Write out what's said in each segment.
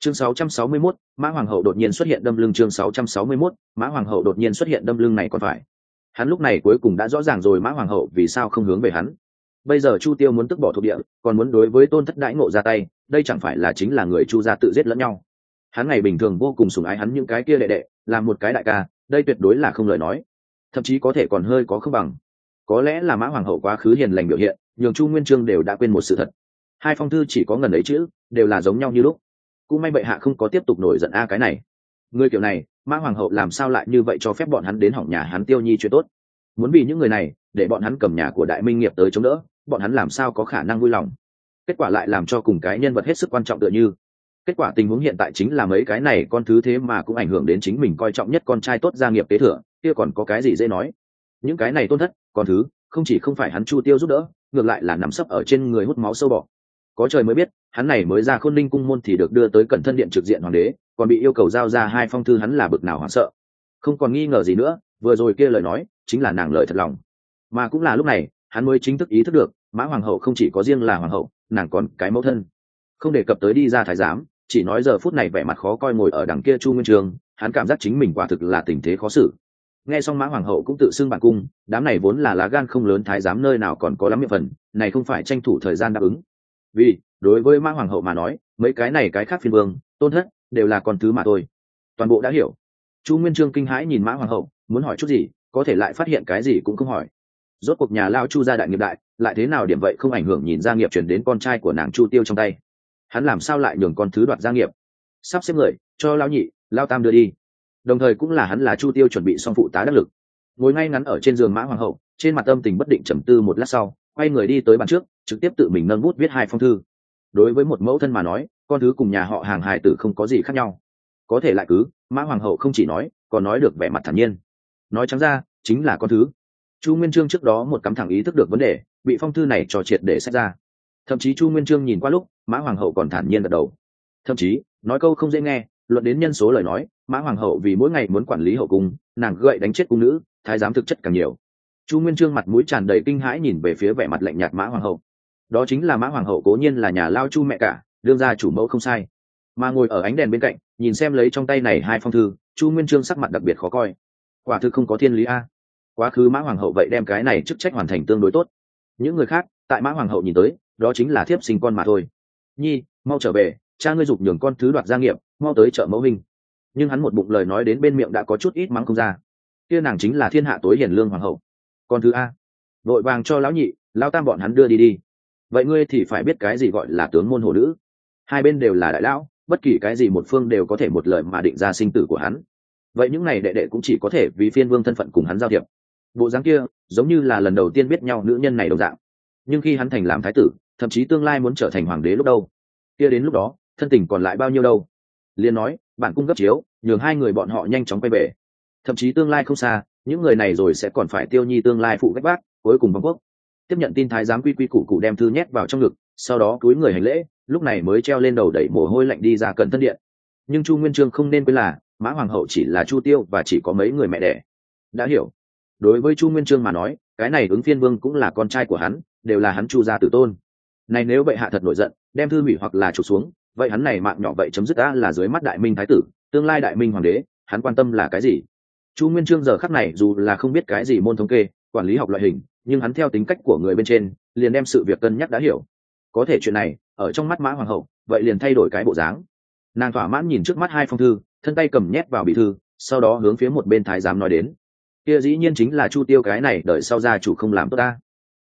Chương 661, Mã Hoàng hậu đột nhiên xuất hiện đâm lưng. Chương 661, Mã Hoàng hậu đột nhiên xuất hiện đâm lưng này còn phải. Hắn lúc này cuối cùng đã rõ ràng rồi Mã Hoàng hậu vì sao không hướng về hắn. Bây giờ Chu Tiêu muốn tức bỏ thuộc địa, còn muốn đối với Tôn Thất đãi ngộ ra tay, đây chẳng phải là chính là người Chu gia tự giết lẫn nhau. Hắn ngày bình thường vô cùng sủng ái hắn những cái kia đệ đệ, làm một cái đại ca, đây tuyệt đối là không lời nói. Thậm chí có thể còn hơi có không bằng. Có lẽ là Mã Hoàng hậu quá khứ hiền lành biểu hiện, nhường Chu Nguyên Chương đều đã quên một sự thật. Hai phong thư chỉ có ngần ấy chữ, đều là giống nhau như lúc. Cũng may bệ hạ không có tiếp tục nổi giận cái này. Người kiểu này, Mã Hoàng hậu làm sao lại như vậy cho phép bọn hắn đến hỏng nhà hắn Tiêu Nhi chuyện tốt? Muốn vì những người này, để bọn hắn cầm nhà của Đại Minh nghiệp tới chống đỡ, bọn hắn làm sao có khả năng vui lòng? Kết quả lại làm cho cùng cái nhân vật hết sức quan trọng tựa như. Kết quả tình huống hiện tại chính là mấy cái này con thứ thế mà cũng ảnh hưởng đến chính mình coi trọng nhất con trai tốt gia nghiệp kế thừa, kia còn có cái gì dễ nói? Những cái này Tôn Thất, con thứ, không chỉ không phải hắn Chu Tiêu giúp đỡ, ngược lại là nằm sấp ở trên người hút máu sâu bọ. Có trời mới biết, hắn này mới ra Khôn Ninh cung môn thì được đưa tới Cẩn Thân điện trực diện hoàng đế, còn bị yêu cầu giao ra hai phong thư, hắn là bực nào hoảng sợ. Không còn nghi ngờ gì nữa, vừa rồi kia lời nói chính là nàng lời thật lòng. Mà cũng là lúc này, hắn mới chính thức ý thức được, Mã Hoàng hậu không chỉ có riêng là hoàng hậu, nàng còn cái mẫu thân. Không đề cập tới đi ra thái giám, chỉ nói giờ phút này vẻ mặt khó coi ngồi ở đằng kia Chu Nguyên Chương, hắn cảm giác chính mình quả thực là tình thế khó xử. Nghe xong Mã Hoàng hậu cũng tự xưng bản cung, đám này vốn là lá gan không lớn thái giám nơi nào còn có lắm miệng phần, này không phải tranh thủ thời gian đáp ứng. Vì đối với Mã Hoàng hậu mà nói, mấy cái này cái khác phiên vương, Tôn Thất đều là con thứ mà thôi. Toàn bộ đã hiểu. Chu Nguyên Chương kinh hãi nhìn Mã Hoàng hậu, muốn hỏi chút gì, có thể lại phát hiện cái gì cũng không hỏi. Rốt cuộc nhà lao Chu gia đại nghiệp đại, lại thế nào điểm vậy không ảnh hưởng nhìn gia nghiệp chuyển đến con trai của nàng Chu Tiêu trong tay. Hắn làm sao lại nhường con thứ đoạt gia nghiệp? Sắp xếp người cho lao nhị, lao tam đưa đi. Đồng thời cũng là hắn là Chu Tiêu chuẩn bị xong phụ tá đắc lực. Ngồi ngay ngắn ở trên giường Mã Hoàng hậu, trên mặt âm tình bất định trầm tư một lát sau, quay người đi tới bàn trước, trực tiếp tự mình nâng bút viết hai phong thư. Đối với một mẫu thân mà nói, con thứ cùng nhà họ hàng hài tử không có gì khác nhau. Có thể lại cứ, Mã Hoàng hậu không chỉ nói, còn nói được vẻ mặt thản nhiên. Nói trắng ra, chính là con thứ. Chu Nguyên Chương trước đó một cắm thẳng ý thức được vấn đề, bị phong thư này trò triệt để xét ra. Thậm chí Chu Nguyên Chương nhìn qua lúc, Mã Hoàng hậu còn thản nhiên gật đầu. Thậm chí, nói câu không dễ nghe, luận đến nhân số lời nói, Mã Hoàng hậu vì mỗi ngày muốn quản lý hậu cung, nàng gậy đánh chết cung nữ, thái giám thực chất càng nhiều. Chu Nguyên Chương mặt mũi tràn đầy kinh hãi nhìn về phía vẻ mặt lạnh nhạt Mã Hoàng hậu. Đó chính là Mã Hoàng hậu cố nhiên là nhà lao Chu mẹ cả, đương gia chủ mẫu không sai. Mà ngồi ở ánh đèn bên cạnh, nhìn xem lấy trong tay này hai phong thư, Chu Nguyên Chương sắc mặt đặc biệt khó coi. Quả thực không có thiên lý a. Quá khứ Mã Hoàng hậu vậy đem cái này chức trách hoàn thành tương đối tốt. Những người khác, tại Mã Hoàng hậu nhìn tới, đó chính là thiếp sinh con mà thôi. Nhi, mau trở về, cha ngươi giục nhường con thứ đoạt gia nghiệp, mau tới chợ mẫu hình. Nhưng hắn một bụng lời nói đến bên miệng đã có chút ít mắng không ra. Kia nàng chính là thiên hạ tối hiền lương hoàng hậu. Con thứ a, vội vàng cho lão nhị, lão tam bọn hắn đưa đi đi. Vậy ngươi thì phải biết cái gì gọi là tướng môn hổ nữ. Hai bên đều là đại lão, bất kỳ cái gì một phương đều có thể một lời mà định ra sinh tử của hắn. Vậy những này đệ đệ cũng chỉ có thể vì phiên vương thân phận cùng hắn giao thiệp. Bộ dáng kia giống như là lần đầu tiên biết nhau nữ nhân này đồng dạng. Nhưng khi hắn thành làm thái tử, thậm chí tương lai muốn trở thành hoàng đế lúc đâu, kia đến lúc đó thân tình còn lại bao nhiêu đâu. Liên nói bản cung gấp chiếu, nhường hai người bọn họ nhanh chóng quay về. Thậm chí tương lai không xa, những người này rồi sẽ còn phải Tiêu Nhi tương lai phụ gách bác, cuối cùng vong quốc. Tiếp nhận tin thái giám quy quy củ củ đem thư nhét vào trong ngực, sau đó cúi người hành lễ, lúc này mới treo lên đầu đẩy mồ hôi lạnh đi ra Cẩn Thân điện. Nhưng Chu Nguyên Chương không nên quên là Mã Hoàng hậu chỉ là Chu Tiêu và chỉ có mấy người mẹ đẻ. Đã hiểu. Đối với Chu Nguyên Chương mà nói, cái này ứng phiên vương cũng là con trai của hắn, đều là hắn Chu gia tử tôn. Này nếu bệ hạ thật nổi giận, đem thư hủy hoặc là trục xuống, vậy hắn này mạng nhỏ vậy chấm dứt đã là dưới mắt Đại Minh thái tử, tương lai Đại Minh hoàng đế, hắn quan tâm là cái gì? Chu Nguyên Chương giờ khắc này dù là không biết cái gì môn thống kê, quản lý học loại hình, nhưng hắn theo tính cách của người bên trên, liền đem sự việc cân nhắc đã hiểu. Có thể chuyện này, ở trong mắt Mã Hoàng hậu, vậy liền thay đổi cái bộ dáng. Nàng thỏa mãn nhìn trước mắt hai phong thư, thân tay cầm nhét vào bị thư, sau đó hướng phía một bên thái giám nói đến. Kia dĩ nhiên chính là Chu Tiêu cái này đợi sau gia chủ không làm tốt ta.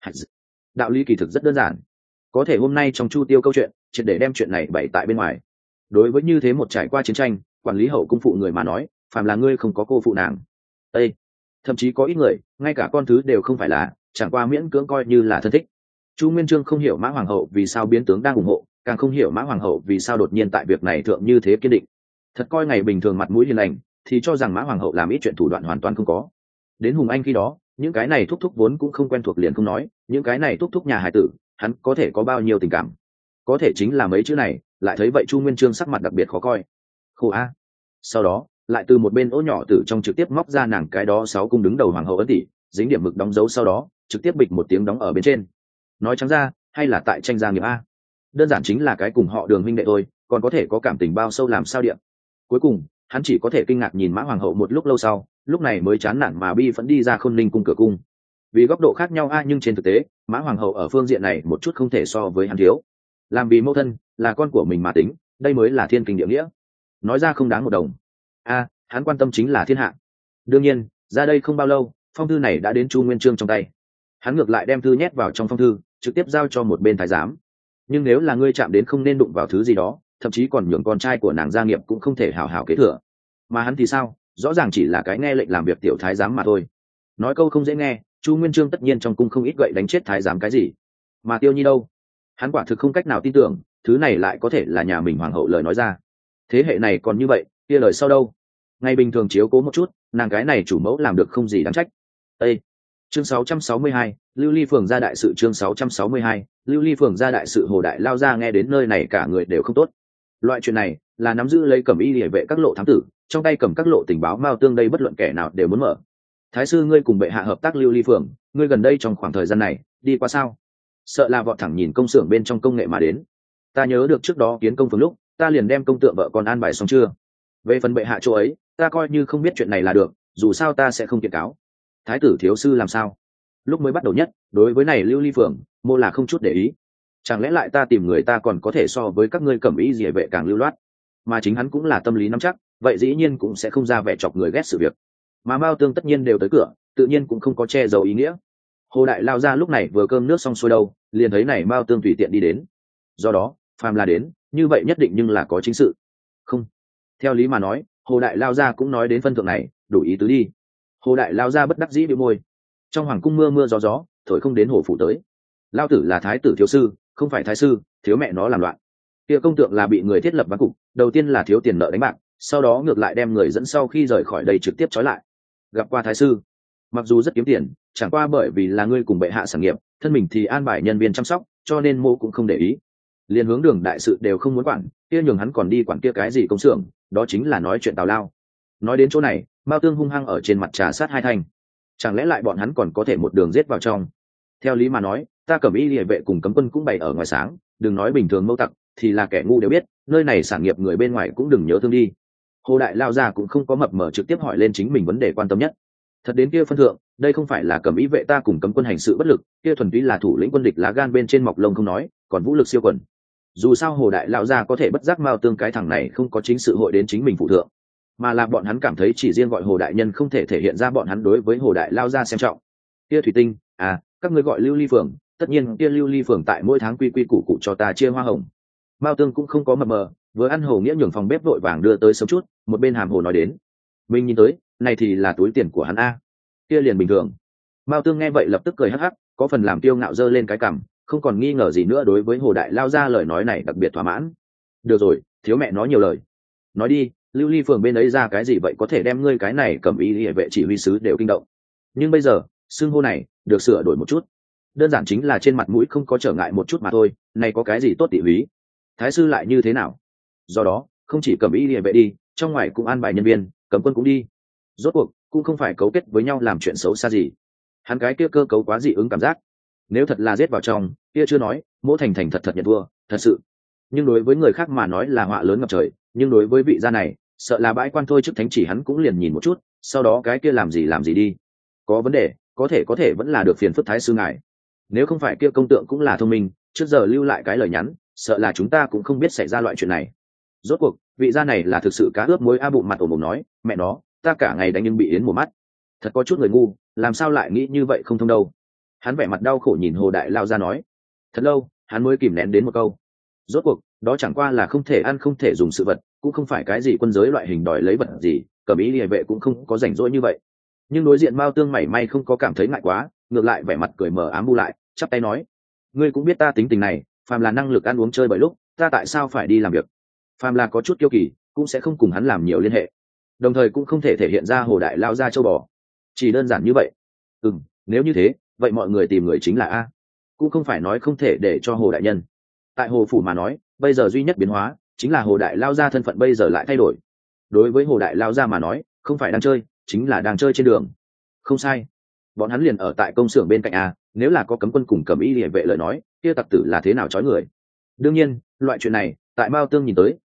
Đạo lý kỳ thực rất đơn giản. Có thể hôm nay trong Chu Tiêu câu chuyện, triệt để đem chuyện này bày tại bên ngoài. Đối với như thế một trải qua chiến tranh, quản lý hậu cung phụ người mà nói, phàm là ngươi không có cô phụ nàng. Ê! Thậm chí có ít người, ngay cả con thứ đều không phải là, chẳng qua miễn cưỡng coi như là thân thích. Chu Nguyên Chương không hiểu Mã Hoàng hậu vì sao biến tướng đang ủng hộ, càng không hiểu Mã Hoàng hậu vì sao đột nhiên tại việc này thượng như thế kiên định. Thật coi ngày bình thường mặt mũi hiền lành, thì cho rằng Mã Hoàng hậu làm ít chuyện thủ đoạn hoàn toàn không có. Đến Hùng Anh khi đó, những cái này thúc thúc vốn cũng không quen thuộc liền không nói, những cái này thúc thúc nhà hài tử, hắn có thể có bao nhiêu tình cảm. Có thể chính là mấy chữ này, lại thấy vậy Chu Nguyên Chương sắc mặt đặc biệt khó coi. Khổ a. Sau đó, lại từ một bên ố nhỏ tử trong trực tiếp móc ra nàng cái đó 6 cung đứng đầu hoàng hậu ấn tỷ, dính điểm mực đóng dấu sau đó, trực tiếp bịch một tiếng đóng ở bên trên. Nói trắng ra, hay là tại tranh gia nghiệp a. Đơn giản chính là cái cùng họ Đường huynh đệ thôi, còn có thể có cảm tình bao sâu làm sao điện. Cuối cùng hắn chỉ có thể kinh ngạc nhìn Mã Hoàng hậu một lúc lâu sau, lúc này mới chán nản mà bi phẫn đi ra Khôn Ninh cung cửa cung. Vì góc độ khác nhau nhưng trên thực tế Mã Hoàng hậu ở phương diện này một chút không thể so với hắn thiếu. Làm vì mẫu thân là con của mình mà tính, đây mới là thiên kinh địa nghĩa, nói ra không đáng một đồng. Hắn quan tâm chính là thiên hạ. Đương nhiên ra đây không bao lâu, phong thư này đã đến Chu Nguyên Chương trong tay. Hắn ngược lại đem thư nhét vào trong phong thư, trực tiếp giao cho một bên thái giám. Nhưng nếu là ngươi chạm đến không nên đụng vào thứ gì đó, thậm chí còn nhường con trai của nàng gia nghiệp cũng không thể hảo hảo kế thừa. Mà hắn thì sao, rõ ràng chỉ là cái nghe lệnh làm việc tiểu thái giám mà thôi. Nói câu không dễ nghe, Chu Nguyên Chương tất nhiên trong cung không ít gậy đánh chết thái giám cái gì. Mà Tiêu Nhi đâu? Hắn quả thực không cách nào tin tưởng thứ này lại có thể là nhà mình hoàng hậu lời nói ra. Thế hệ này còn như vậy, kia lời sau đâu? Ngày bình thường chiếu cố một chút, nàng cái này chủ mẫu làm được không gì đáng trách. Ê! Chương 662, Lưu Ly Phường ra đại sự. Chương 662, Lưu Ly Phường ra đại sự. Hồ Đại Lao ra nghe đến nơi này cả người đều không tốt. Loại chuyện này là nắm giữ lấy Cẩm Y Liễu vệ các lộ thám tử, trong tay cầm các lộ tình báo Mao Tương đây bất luận kẻ nào đều muốn mở. Thái sư ngươi cùng bệ hạ hợp tác Lưu Ly Phường, ngươi gần đây trong khoảng thời gian này đi qua sao? Sợ là vọt thẳng nhìn công xưởng bên trong công nghệ mà đến. Ta nhớ được trước đó kiến công phường lúc, ta liền đem công tượng vợ con an bài xong chưa? Về phần bệ hạ chỗ ấy, ta coi như không biết chuyện này là được, dù sao ta sẽ không kiện cáo. Thái tử thiếu sư làm sao? Lúc mới bắt đầu nhất, đối với này Lưu Ly Phường, mô là không chút để ý. Chẳng lẽ lại ta tìm người ta còn có thể so với các ngươi Cẩm Y Liễu vệ càng lưu loát? Mà chính hắn cũng là tâm lý nắm chắc, vậy dĩ nhiên cũng sẽ không ra vẻ chọc người ghét sự việc. Mà Mao Tương tất nhiên đều tới cửa, tự nhiên cũng không có che giấu ý nghĩa. Hồ Đại Lao ra lúc này vừa cơm nước xong xuôi đâu, liền thấy này Mao Tương tùy tiện đi đến. Do đó phàm là đến như vậy nhất định nhưng là có chính sự. Không, theo lý mà nói Hồ Đại Lao ra cũng nói đến phân thượng này, đủ ý tứ đi. Hồ Đại Lao ra bất đắc dĩ bĩu môi. Trong hoàng cung mưa mưa gió gió, thổi không đến hồ phủ tới. Lao tử là thái tử thiếu sư, không phải thái sư, thiếu mẹ nó làm loạn. Kia công tượng là bị người thiết lập ván cục, đầu tiên là thiếu tiền nợ đánh bạc, sau đó ngược lại đem người dẫn sau khi rời khỏi đây trực tiếp trói lại. Gặp qua thái sư, mặc dù rất kiếm tiền, chẳng qua bởi vì là ngươi cùng bệ hạ sản nghiệp, thân mình thì an bài nhân viên chăm sóc, cho nên mô cũng không để ý. Liên hướng đường đại sự đều không muốn quản, kia nhường hắn còn đi quản kia cái gì công xưởng, đó chính là nói chuyện tào lao. Nói đến chỗ này, Mao Tương hung hăng ở trên mặt trà sát hai thanh. Chẳng lẽ lại bọn hắn còn có thể một đường giết vào trong? Theo lý mà nói, ta Cẩm Y Liễu vệ cùng cấm quân cũng bày ở ngoài sáng, đừng nói bình thường mâu tặc, thì là kẻ ngu đều biết, nơi này sản nghiệp người bên ngoài cũng đừng nhớ thương đi. Hồ Đại Lao ra cũng không có mập mờ trực tiếp hỏi lên chính mình vấn đề quan tâm nhất. Thật đến kia phân thượng, đây không phải là Cẩm Y vệ ta cùng cấm quân hành sự bất lực, kia thuần túy là thủ lĩnh quân địch lá gan bên trên mọc lông không nói, còn vũ lực siêu quần. Dù sao Hồ Đại Lao ra có thể bất giác Mao Tương cái thằng này không có chính sự hội đến chính mình phụ thượng, mà là bọn hắn cảm thấy chỉ riêng gọi Hồ Đại Nhân không thể thể hiện ra bọn hắn đối với Hồ Đại Lao ra xem trọng. Kia thủy tinh, các ngươi gọi Lưu Ly Phường, tất nhiên kia Lưu Ly Phường tại mỗi tháng quy quy củ cụ cho ta chia hoa hồng. Mao Tương cũng không có mập mờ, vừa ăn Hồ Nghĩa nhường phòng bếp vội vàng đưa tới sớm chút, một bên hàm hồ nói đến. Mình nhìn tới, này thì là túi tiền của hắn a. Kia liền bình thường. Mao Tương nghe vậy lập tức cười hắc hắc, có phần làm tiêu ngạo dơ lên cái cằm, không còn nghi ngờ gì nữa đối với Hồ Đại Lao ra lời nói này đặc biệt thỏa mãn. Được rồi, thiếu mẹ nói nhiều lời. Nói đi, Lưu Ly Phường bên ấy ra cái gì vậy có thể đem ngươi cái này Cẩm Y Liễu vệ chỉ huy sứ đều kinh động. Nhưng bây giờ, xưng hô này được sửa đổi một chút. Đơn giản chính là trên mặt mũi không có trở ngại một chút mà thôi, này có cái gì tốt tỉ húy. Thái sư lại như thế nào? Do đó, không chỉ Cẩm Y Liễu vệ đi, trong ngoài cũng an bài nhân viên, cấm quân cũng đi. Rốt cuộc cũng không phải cấu kết với nhau làm chuyện xấu xa gì. Hắn cái kia cơ cấu quá dị ứng cảm giác. Nếu thật là giết vào trong, kia chưa nói, Mỗ Thành Thành thật nhận thua, thật sự. Nhưng đối với người khác mà nói là họa lớn ngập trời, nhưng đối với vị gia này, sợ là bãi quan thôi chức thánh chỉ hắn cũng liền nhìn một chút, sau đó cái kia làm gì đi. Có vấn đề, có thể vẫn là được phiền phức thái sư ngài. Nếu không phải kia công tượng cũng là thông minh, trước giờ lưu lại cái lời nhắn, sợ là chúng ta cũng không biết xảy ra loại chuyện này. Rốt cuộc vị gia này là thực sự cá ướp muối bụng mặt ổ mồm nói, mẹ nó, ta cả ngày đánh nhưng bị yến mù mắt. Thật có chút người ngu, làm sao lại nghĩ như vậy không thông đâu. Hắn vẻ mặt đau khổ nhìn Hồ Đại Lao ra nói. Thật lâu hắn mới kìm nén đến một câu. Rốt cuộc đó chẳng qua là không thể ăn không thể dùng sự vật, cũng không phải cái gì quân giới loại hình đòi lấy vật gì, Cẩm Y Liễu vệ cũng không có rảnh rỗi như vậy. Nhưng đối diện Mao Tương mảy may không có cảm thấy ngại quá, ngược lại vẻ mặt cười mờ ám bu lại, chắp tay nói: ngươi cũng biết ta tính tình này, phàm là năng lực ăn uống chơi bởi lúc, ta tại sao phải đi làm việc? Phàm là có chút kiêu kỳ, cũng sẽ không cùng hắn làm nhiều liên hệ, đồng thời cũng không thể thể hiện ra Hồ Đại Lao ra châu bò. Chỉ đơn giản như vậy. Nếu như thế, vậy mọi người tìm người chính là a, cũng không phải nói không thể để cho Hồ đại nhân. Tại Hồ phủ mà nói, bây giờ duy nhất biến hóa chính là Hồ Đại Lao ra thân phận bây giờ lại thay đổi. Đối với Hồ Đại Lao ra mà nói, không phải đang chơi, chính là đang chơi trên đường. Không sai, bọn hắn liền ở tại công xưởng bên cạnh a, nếu là có cấm quân cùng Cẩm Y Liễu vệ lời nói, kia tặc tử là thế nào trói người. Đương nhiên loại chuyện này tại Mao Tương nhìn tới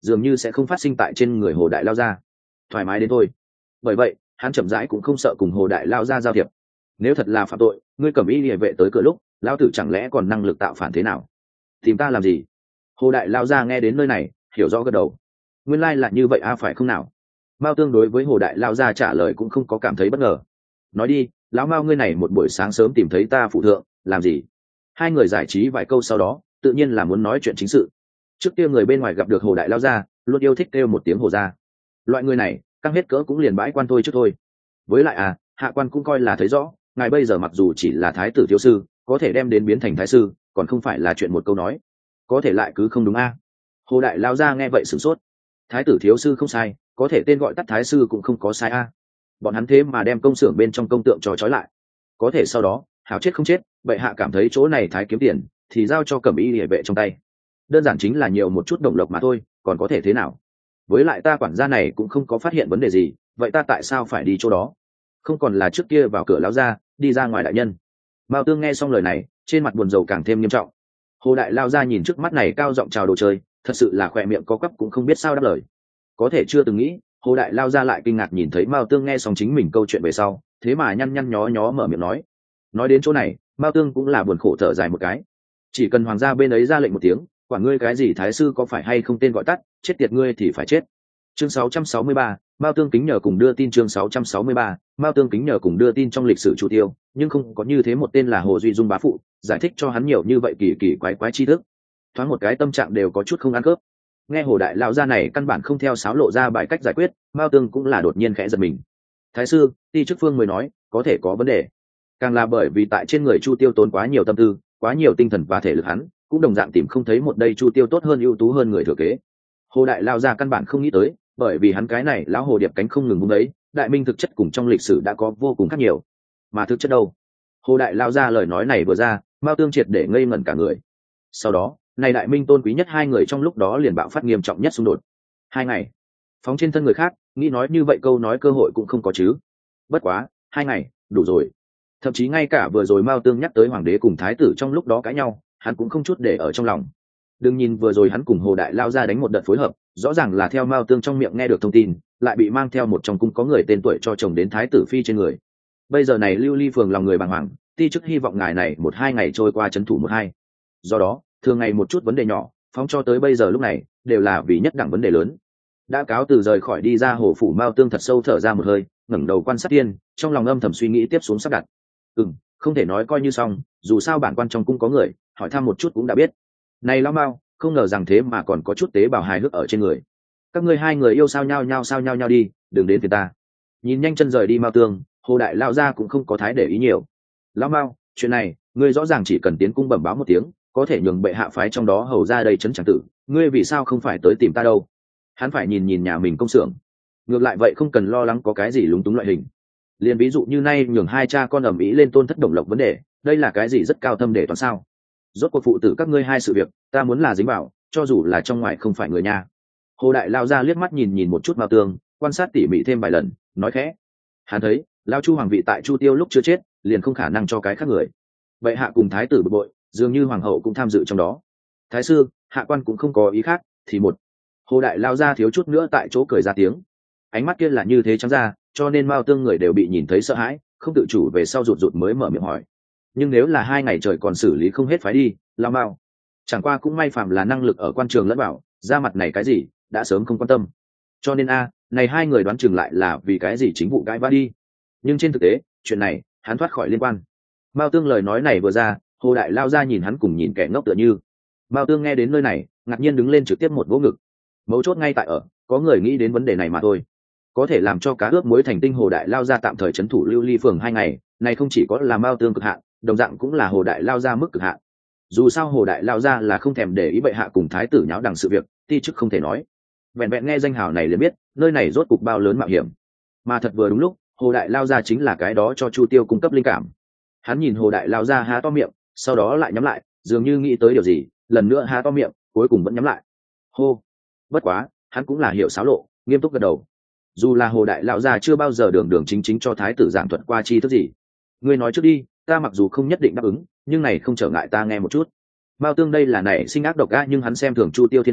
dường như sẽ không phát sinh tại trên người Hồ Đại Lao Gia. Thoải mái đến thôi. Bởi vậy hắn chậm rãi cũng không sợ cùng Hồ Đại Lao Gia giao thiệp. Nếu thật là phạm tội, ngươi Cẩm Y Liễu vệ tới cửa lúc, lão tử chẳng lẽ còn năng lực tạo phản thế nào? Tìm ta làm gì? Hồ Đại Lao Gia nghe đến nơi này, hiểu rõ gật đầu. Nguyên lai là như vậy phải không nào? Mao Tương đối với Hồ Đại Lao Gia trả lời cũng không có cảm thấy bất ngờ. Nói đi, lão Mao ngươi này một buổi sáng sớm tìm thấy ta phụ thượng, làm gì? Hai người giải trí vài câu sau đó, tự nhiên là muốn nói chuyện chính sự. Trước kia người bên ngoài gặp được Hồ Đại Lao Gia, luôn yêu thích kêu một tiếng Hồ gia. Loại người này, căng hết cỡ cũng liền bãi quan thôi chứ thôi. Với lại hạ quan cũng coi là thấy rõ, ngài bây giờ mặc dù chỉ là thái tử thiếu sư, có thể đem đến biến thành thái sư, còn không phải là chuyện một câu nói. Có thể lại cứ không đúng Hồ Đại Lao Gia nghe vậy sửng sốt. Thái tử thiếu sư không sai, có thể tên gọi tắt thái sư cũng không có sai bọn hắn thế mà đem công xưởng bên trong công tượng trò trói lại. Có thể sau đó hảo chết không chết, bệ hạ cảm thấy chỗ này thái kiếm tiền thì giao cho Cẩm Y Liễu vệ trong tay, đơn giản chính là nhiều một chút động lộc mà thôi, còn có thể thế nào? Với lại ta quản gia này cũng không có phát hiện vấn đề gì, vậy ta tại sao phải đi chỗ đó? Không còn là trước kia vào cửa lão gia, đi ra ngoài đại nhân. Mao Tương nghe xong lời này, trên mặt buồn rầu càng thêm nghiêm trọng. Hồ Đại Lao Gia nhìn trước mắt này cao giọng chào đồ chơi, thật sự là khỏe miệng có quắp cũng không biết sao đáp lời. Có thể chưa từng nghĩ, Hồ Đại Lao Gia lại kinh ngạc nhìn thấy Mao Tương nghe xong chính mình câu chuyện về sau, thế mà nhăn nhăn nhó nhó mở miệng nói đến chỗ này, Mao Tương cũng là buồn khổ thở dài một cái. Chỉ cần hoàng gia bên ấy ra lệnh một tiếng, quản ngươi cái gì thái sư có phải hay không tên gọi tắt, chết tiệt ngươi thì phải chết. Chương 663, Mao Tương kính nhờ cùng đưa tin. Chương 663, Mao Tương kính nhờ cùng đưa tin trong lịch sử Chu Tiêu, nhưng không có như thế một tên là Hồ Duy Dung bá phụ, giải thích cho hắn nhiều như vậy kỳ kỳ quái quái tri thức. Thoáng một cái tâm trạng đều có chút không ăn khớp. Nghe Hồ Đại Lão gia này căn bản không theo sáo lộ ra bài cách giải quyết, Mao Tương cũng là đột nhiên khẽ giật mình. Thái sư, Ti Chức Phương mới nói, có thể có vấn đề. Càng là bởi vì tại trên người Chu Tiêu tốn quá nhiều tâm tư, quá nhiều tinh thần và thể lực hắn, cũng đồng dạng tìm không thấy một đây Chu Tiêu tốt hơn ưu tú hơn người thừa kế. Hồ Đại Lão gia căn bản không nghĩ tới, bởi vì hắn cái này lão hồ điệp cánh không ngừng bung đấy, đại minh thực chất cùng trong lịch sử đã có vô cùng khác nhiều. Mà thực chất đâu? Hồ Đại Lão gia lời nói này vừa ra, Mao Tương triệt để ngây ngẩn cả người. Sau đó, này đại minh tôn quý nhất hai người trong lúc đó liền bạo phát nghiêm trọng nhất xung đột. 2 ngày, phóng trên thân người khác, nghĩ nói như vậy câu nói cơ hội cũng không có chứ. Bất quá, 2 ngày, đủ rồi. Thậm chí ngay cả vừa rồi Mao Tương nhắc tới hoàng đế cùng thái tử trong lúc đó cãi nhau, hắn cũng không chút để ở trong lòng. Đừng nhìn vừa rồi hắn cùng Hồ Đại Lao Gia đánh một đợt phối hợp, rõ ràng là theo Mao Tương trong miệng nghe được thông tin, lại bị mang theo một trong cung có người tên tuổi cho chồng đến thái tử phi trên người. Bây giờ này Lưu Ly phường lòng người bàng hoàng, Ti Chức hy vọng ngài này 1-2 ngày trôi qua trấn thủ 1-2. Do đó, thường ngày một chút vấn đề nhỏ, phóng cho tới bây giờ lúc này, đều là vì nhất đẳng vấn đề lớn. Đã cáo từ rời khỏi đi ra hồ phủ, Mao Tương thật sâu thở ra một hơi, ngẩng đầu quan sát tiên, trong lòng âm thầm suy nghĩ tiếp xuống sắp đặt. Không thể nói coi như xong, dù sao bản quan trong cung có người, hỏi thăm một chút cũng đã biết. Này lão Mao, không ngờ rằng thế mà còn có chút tế bào hài hước ở trên người. Các ngươi hai người yêu sao nhau đi, đừng đến phiền ta. Nhìn nhanh chân rời đi Mao Tương, Hồ Đại Lao Gia cũng không có thái để ý nhiều. Lão Mao, chuyện này, ngươi rõ ràng chỉ cần tiến cung bẩm báo một tiếng, có thể nhường bệ hạ phái trong đó hầu ra đây trấn tràng tử, ngươi vì sao không phải tới tìm ta đâu? Hắn phải nhìn nhà mình công xưởng. Ngược lại vậy không cần lo lắng có cái gì lúng túng loại hình. Liên ví dụ như nay nhường hai cha con ầm ĩ lên Tôn Thất Đồng Lộc vấn đề, đây là cái gì rất cao thâm để toán sao? Rốt cuộc phụ tử các ngươi hai sự việc, ta muốn là dính vào, cho dù là trong ngoài không phải người nhà. Hồ Đại Lao Gia liếc mắt nhìn một chút Mao Tương, quan sát tỉ mỉ thêm vài lần, nói khẽ. Hắn thấy, Lao Chu hoàng vị tại Chu Tiêu lúc chưa chết, liền không khả năng cho cái khác người. Bệ hạ cùng thái tử bực bội, dường như hoàng hậu cũng tham dự trong đó. Thái sư, hạ quan cũng không có ý khác, thì một. Hồ Đại Lao Gia thiếu chút nữa tại chỗ cười ra tiếng. Ánh mắt kia là như thế trắng ra, cho nên Mao Tương người đều bị nhìn thấy sợ hãi, không tự chủ về sau rụt mới mở miệng hỏi. Nhưng nếu là 2 ngày trời còn xử lý không hết phái đi, Lao Mao. Chẳng qua cũng may phàm là năng lực ở quan trường lẫn bảo, ra mặt này cái gì, đã sớm không quan tâm. Cho nên này hai người đoán chừng lại là vì cái gì chính vụ cãi vã đi. Nhưng trên thực tế, chuyện này, hắn thoát khỏi liên quan. Mao Tương lời nói này vừa ra, Hồ Đại Lao Gia nhìn hắn cùng nhìn kẻ ngốc tựa như. Mao Tương nghe đến nơi này, ngạc nhiên đứng lên trực tiếp một vỗ ngực. Mấu chốt ngay tại có người nghĩ đến vấn đề này mà thôi. Có thể làm cho cá ướp muối thành tinh Hồ Đại Lao Gia tạm thời trấn thủ Lưu Ly phường 2 ngày, này không chỉ có là Mao Tương cực hạn, đồng dạng cũng là Hồ Đại Lao Gia mức cực hạn. Dù sao Hồ Đại Lao Gia là không thèm để ý bệ hạ cùng thái tử nháo đằng sự việc, Ti Chức không thể nói. Vẹn vẹn nghe danh hào này liền biết, nơi này rốt cục bao lớn mạo hiểm. Mà thật vừa đúng lúc, Hồ Đại Lao Gia chính là cái đó cho Chu Tiêu cung cấp linh cảm. Hắn nhìn Hồ Đại Lao Gia há to miệng, sau đó lại nhắm lại, dường như nghĩ tới điều gì, lần nữa há to miệng, cuối cùng vẫn nhắm lại. Hô. Bất quá, hắn cũng là hiểu xáo lộ, nghiêm túc gật đầu. Dù là Hồ Đại Lão Gia chưa bao giờ đường chính cho thái tử giảng thuật qua chi thức gì. Ngươi nói trước đi, ta mặc dù không nhất định đáp ứng, nhưng này không trở ngại ta nghe một chút. Mao Tương đây là nảy sinh ác độc nhưng hắn xem thường Chu Tiêu thiên phú,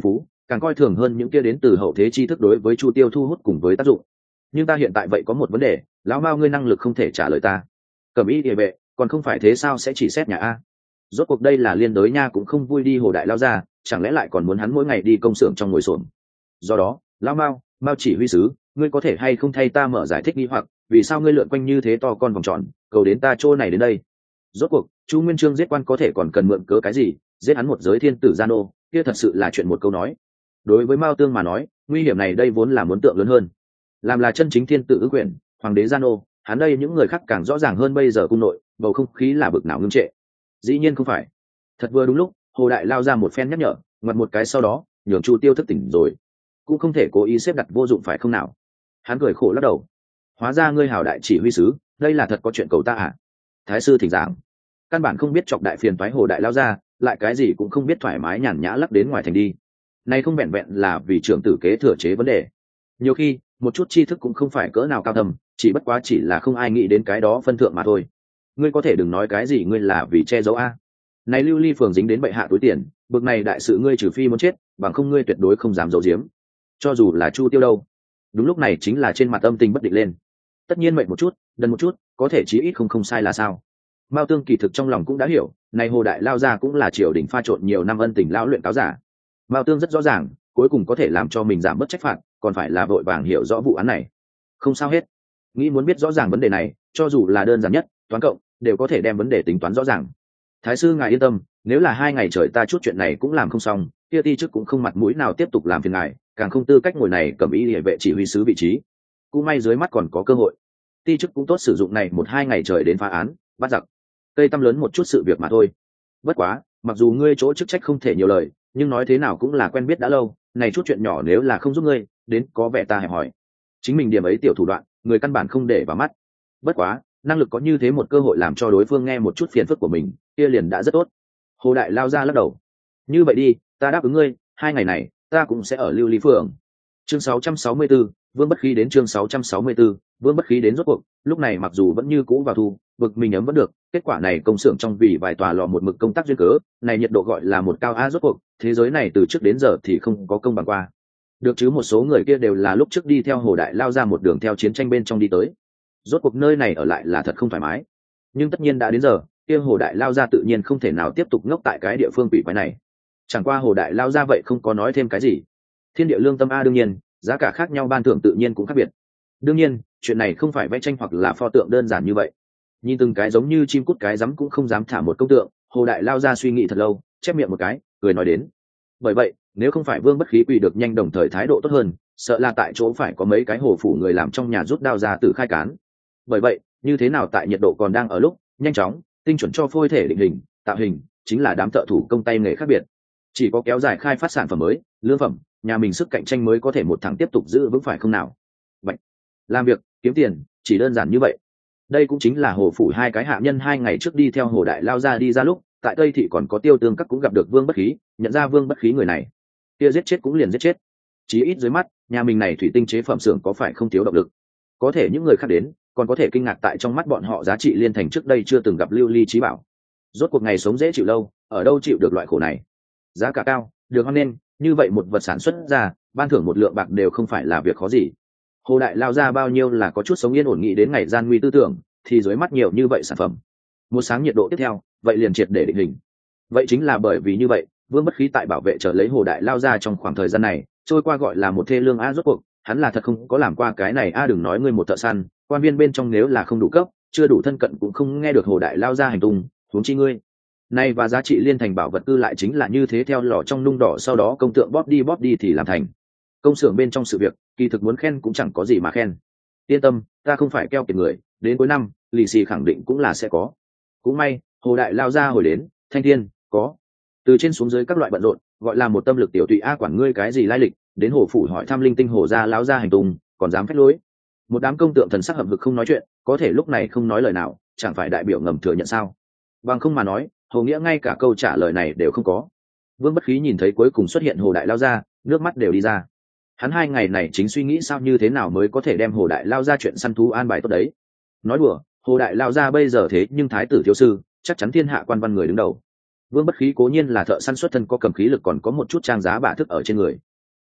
càng coi thường hơn những kia đến từ hậu thế tri thức đối với chu tiêu thu hút cùng với tác dụng. Nhưng ta hiện tại vậy có một vấn đề, lão mao ngươi năng lực không thể trả lời ta. Cẩm y địa vệ còn không phải thế sao sẽ chỉ xét nhà a? Rốt cuộc đây là liên đới nha cũng không vui đi hồ đại lao ra, chẳng lẽ lại còn muốn hắn mỗi ngày đi công xưởng trong ngồi xổm. Do đó lão mao chỉ huy sứ, ngươi có thể hay không thay ta mở giải thích nghi hoặc vì sao ngươi lượn quanh như thế to con vòng tròn cầu đến ta chỗ này đến đây. Rốt cuộc chu nguyên chương giết quan có thể còn cần mượn cớ cái gì, giết hắn một giới thiên tử gia nô kia thật sự là chuyện một câu nói. Đối với mao tương mà nói, nguy hiểm này đây vốn là muốn tượng lớn hơn. Làm là chân chính thiên tử ước quyền hoàng đế gia nô, hắn đây những người khác càng rõ ràng hơn bây giờ cung nội bầu không khí là bực nào ngưng trệ. Dĩ nhiên không phải. Thật vừa đúng lúc hồ đại lao ra một phen nhắc nhở, ngoặt một cái sau đó nhường chu tiêu thức tỉnh rồi. Cũng không thể cố ý xếp đặt vô dụng phải không nào. Hắn cười khổ lắc đầu. Hóa ra ngươi hào đại chỉ huy sứ, đây là thật có chuyện cầu ta à? Thái sư thỉnh giảng. Căn bản không biết chọc đại phiền toái hồ đại lao ra, lại cái gì cũng không biết thoải mái nhàn nhã lắc đến ngoài thành đi. Này không vẹn vẹn là vì trưởng tử kế thừa chế vấn đề. Nhiều khi một chút tri thức cũng không phải cỡ nào cao thầm, chỉ bất quá chỉ là không ai nghĩ đến cái đó phân thượng mà thôi. Ngươi có thể đừng nói cái gì ngươi là vì che giấu a. Này lưu ly phường dính đến bệ hạ túi tiền, bực này đại sự ngươi trừ phi muốn chết, bằng không ngươi tuyệt đối không dám giấu giếm. Cho dù là chu tiêu đâu. Đúng lúc này chính là trên mặt âm tình bất định lên. Tất nhiên mệnh một chút đần một chút, có thể chí ít không sai là sao. Mao tương kỳ thực trong lòng cũng đã hiểu, này hồ đại lao ra cũng là triều đình pha trộn nhiều năm ân tình lão luyện cáo giả. Mao tương rất rõ ràng, cuối cùng có thể làm cho mình giảm bớt trách phạt, còn phải là vội vàng hiểu rõ vụ án này. Không sao hết. Nghĩ muốn biết rõ ràng vấn đề này, cho dù là đơn giản nhất toán cộng đều có thể đem vấn đề tính toán rõ ràng. Thái sư ngài yên tâm, nếu là 2 ngày trời ta chút chuyện này cũng làm không xong, kia ti chức cũng không mặt mũi nào tiếp tục làm phiền ngài, càng không tư cách ngồi này cầm ý địa vệ chỉ huy sứ vị trí. Cũng may dưới mắt còn có cơ hội, ti chức cũng tốt sử dụng này 1-2 ngày trời đến phá án bắt giặc, cây tăm lớn một chút sự việc mà thôi. Bất quá mặc dù ngươi chỗ chức trách không thể nhiều lời, nhưng nói thế nào cũng là quen biết đã lâu, này chút chuyện nhỏ nếu là không giúp ngươi đến có vẻ ta hẹp hỏi. Chính mình điểm ấy tiểu thủ đoạn người căn bản không để vào mắt. Bất quá năng lực có như thế một cơ hội làm cho đối phương nghe một chút phiền phức của mình, kia liền đã rất tốt. Hồ đại lao ra lắc đầu. Như vậy đi, ta đáp ứng ngươi, 2 ngày này ta cũng sẽ ở lưu ly phường. Chương 664, vương bất khí đến. Chương 664, vương bất khí đến. Rốt cuộc lúc này mặc dù vẫn như cũ vào thu, bực mình ấm vẫn được, kết quả này công xưởng trong vì vài tòa lò một mực công tác duyên cớ, này nhiệt độ gọi là một cao a. Rốt cuộc thế giới này từ trước đến giờ thì không có công bằng qua. Được chứ một số người kia đều là lúc trước đi theo hồ đại lao ra một đường theo chiến tranh bên trong đi tới. Rốt cuộc nơi này ở lại là thật không thoải mái. Nhưng tất nhiên đã đến giờ, kia hồ đại lao ra tự nhiên không thể nào tiếp tục ngốc tại cái địa phương quỷ quái này. Chẳng qua hồ đại lao ra vậy không có nói thêm cái gì. Thiên địa lương tâm a, đương nhiên giá cả khác nhau ban thưởng tự nhiên cũng khác biệt. Đương nhiên chuyện này không phải vẽ tranh hoặc là pho tượng đơn giản như vậy. Nhìn từng cái giống như chim cút cái rắm cũng không dám thả một công tượng, hồ đại lao ra suy nghĩ thật lâu, chép miệng một cái cười nói đến. Bởi vậy nếu không phải vương bất khí quỳ được nhanh đồng thời thái độ tốt hơn, sợ là tại chỗ phải có mấy cái hồ phủ người làm trong nhà rút đao ra tự khai cán. Bởi vậy như thế nào tại nhiệt độ còn đang ở lúc nhanh chóng tinh chuẩn cho phôi thể định hình tạo hình, chính là đám thợ thủ công tay nghề khác biệt. Chỉ có kéo dài khai phát sản phẩm mới, lương phẩm, nhà mình sức cạnh tranh mới có thể một thằng tiếp tục giữ vững phải không nào. Vậy làm việc kiếm tiền chỉ đơn giản như vậy. Đây cũng chính là hồ phủ 2 cái hạ nhân 2 ngày trước đi theo hồ đại lao ra đi ra lúc, tại tây thị còn có tiêu tương các cũng gặp được vương bất khí, nhận ra vương bất khí người này, kia giết chết cũng liền giết chết. Chí ít dưới mắt nhà mình này thủy tinh chế phẩm xưởng có phải không thiếu động lực. Có thể những người khác đến còn có thể kinh ngạc tại trong mắt bọn họ giá trị liên thành trước đây chưa từng gặp lưu ly trí bảo. Rốt cuộc ngày sống dễ chịu lâu, ở đâu chịu được loại khổ này. Giá cả cao được hoan nên, như vậy một vật sản xuất ra ban thưởng một lượng bạc đều không phải là việc khó gì. Hồ đại lao ra bao nhiêu là có chút sống yên ổn nghĩ đến ngày gian nguy tư tưởng, thì dưới mắt nhiều như vậy sản phẩm, một sáng nhiệt độ tiếp theo vậy liền triệt để định hình. Vậy chính là bởi vì như vậy vương bất khí tại bảo vệ trở lấy hồ đại lao ra trong khoảng thời gian này trôi qua gọi là một thê lương a. Rốt cuộc hắn là thật không có làm qua cái này a. Đừng nói ngươi một thợ săn quan viên bên trong nếu là không đủ cấp chưa đủ thân cận cũng không nghe được hồ đại lao ra hành tung, huống chi ngươi nay. Và giá trị liên thành bảo vật cư lại chính là như thế, theo lò trong nung đỏ sau đó công tượng bóp đi thì làm thành. Công xưởng bên trong sự việc kỳ thực muốn khen cũng chẳng có gì mà khen. Yên tâm, ta không phải keo kiệt người, đến cuối năm lì xì khẳng định cũng là sẽ có. Cũng may hồ đại lao ra hồi đến thanh thiên có từ trên xuống dưới các loại bận rộn, gọi là một tâm lực tiểu tụy a. Quản ngươi cái gì lai lịch, đến hồ phủ hỏi thăm linh tinh hồ gia láo ra hành tung còn dám phép lối. Một đám công tượng thần sắc hậm hực không nói chuyện, có thể lúc này không nói lời nào chẳng phải đại biểu ngầm thừa nhận sao. Bằng không mà nói hồ nghĩa ngay cả câu trả lời này đều không có. Vương bất khí nhìn thấy cuối cùng xuất hiện hồ đại lao ra, nước mắt đều đi ra. Hắn 2 ngày này chính suy nghĩ sao như thế nào mới có thể đem hồ đại lao ra chuyện săn thú an bài tốt đấy. Nói đùa, hồ đại lao ra bây giờ thế nhưng thái tử thiếu sư, chắc chắn thiên hạ quan văn người đứng đầu. Vương bất khí cố nhiên là thợ săn xuất thân có cầm khí lực, còn có một chút trang giá bả thức ở trên người.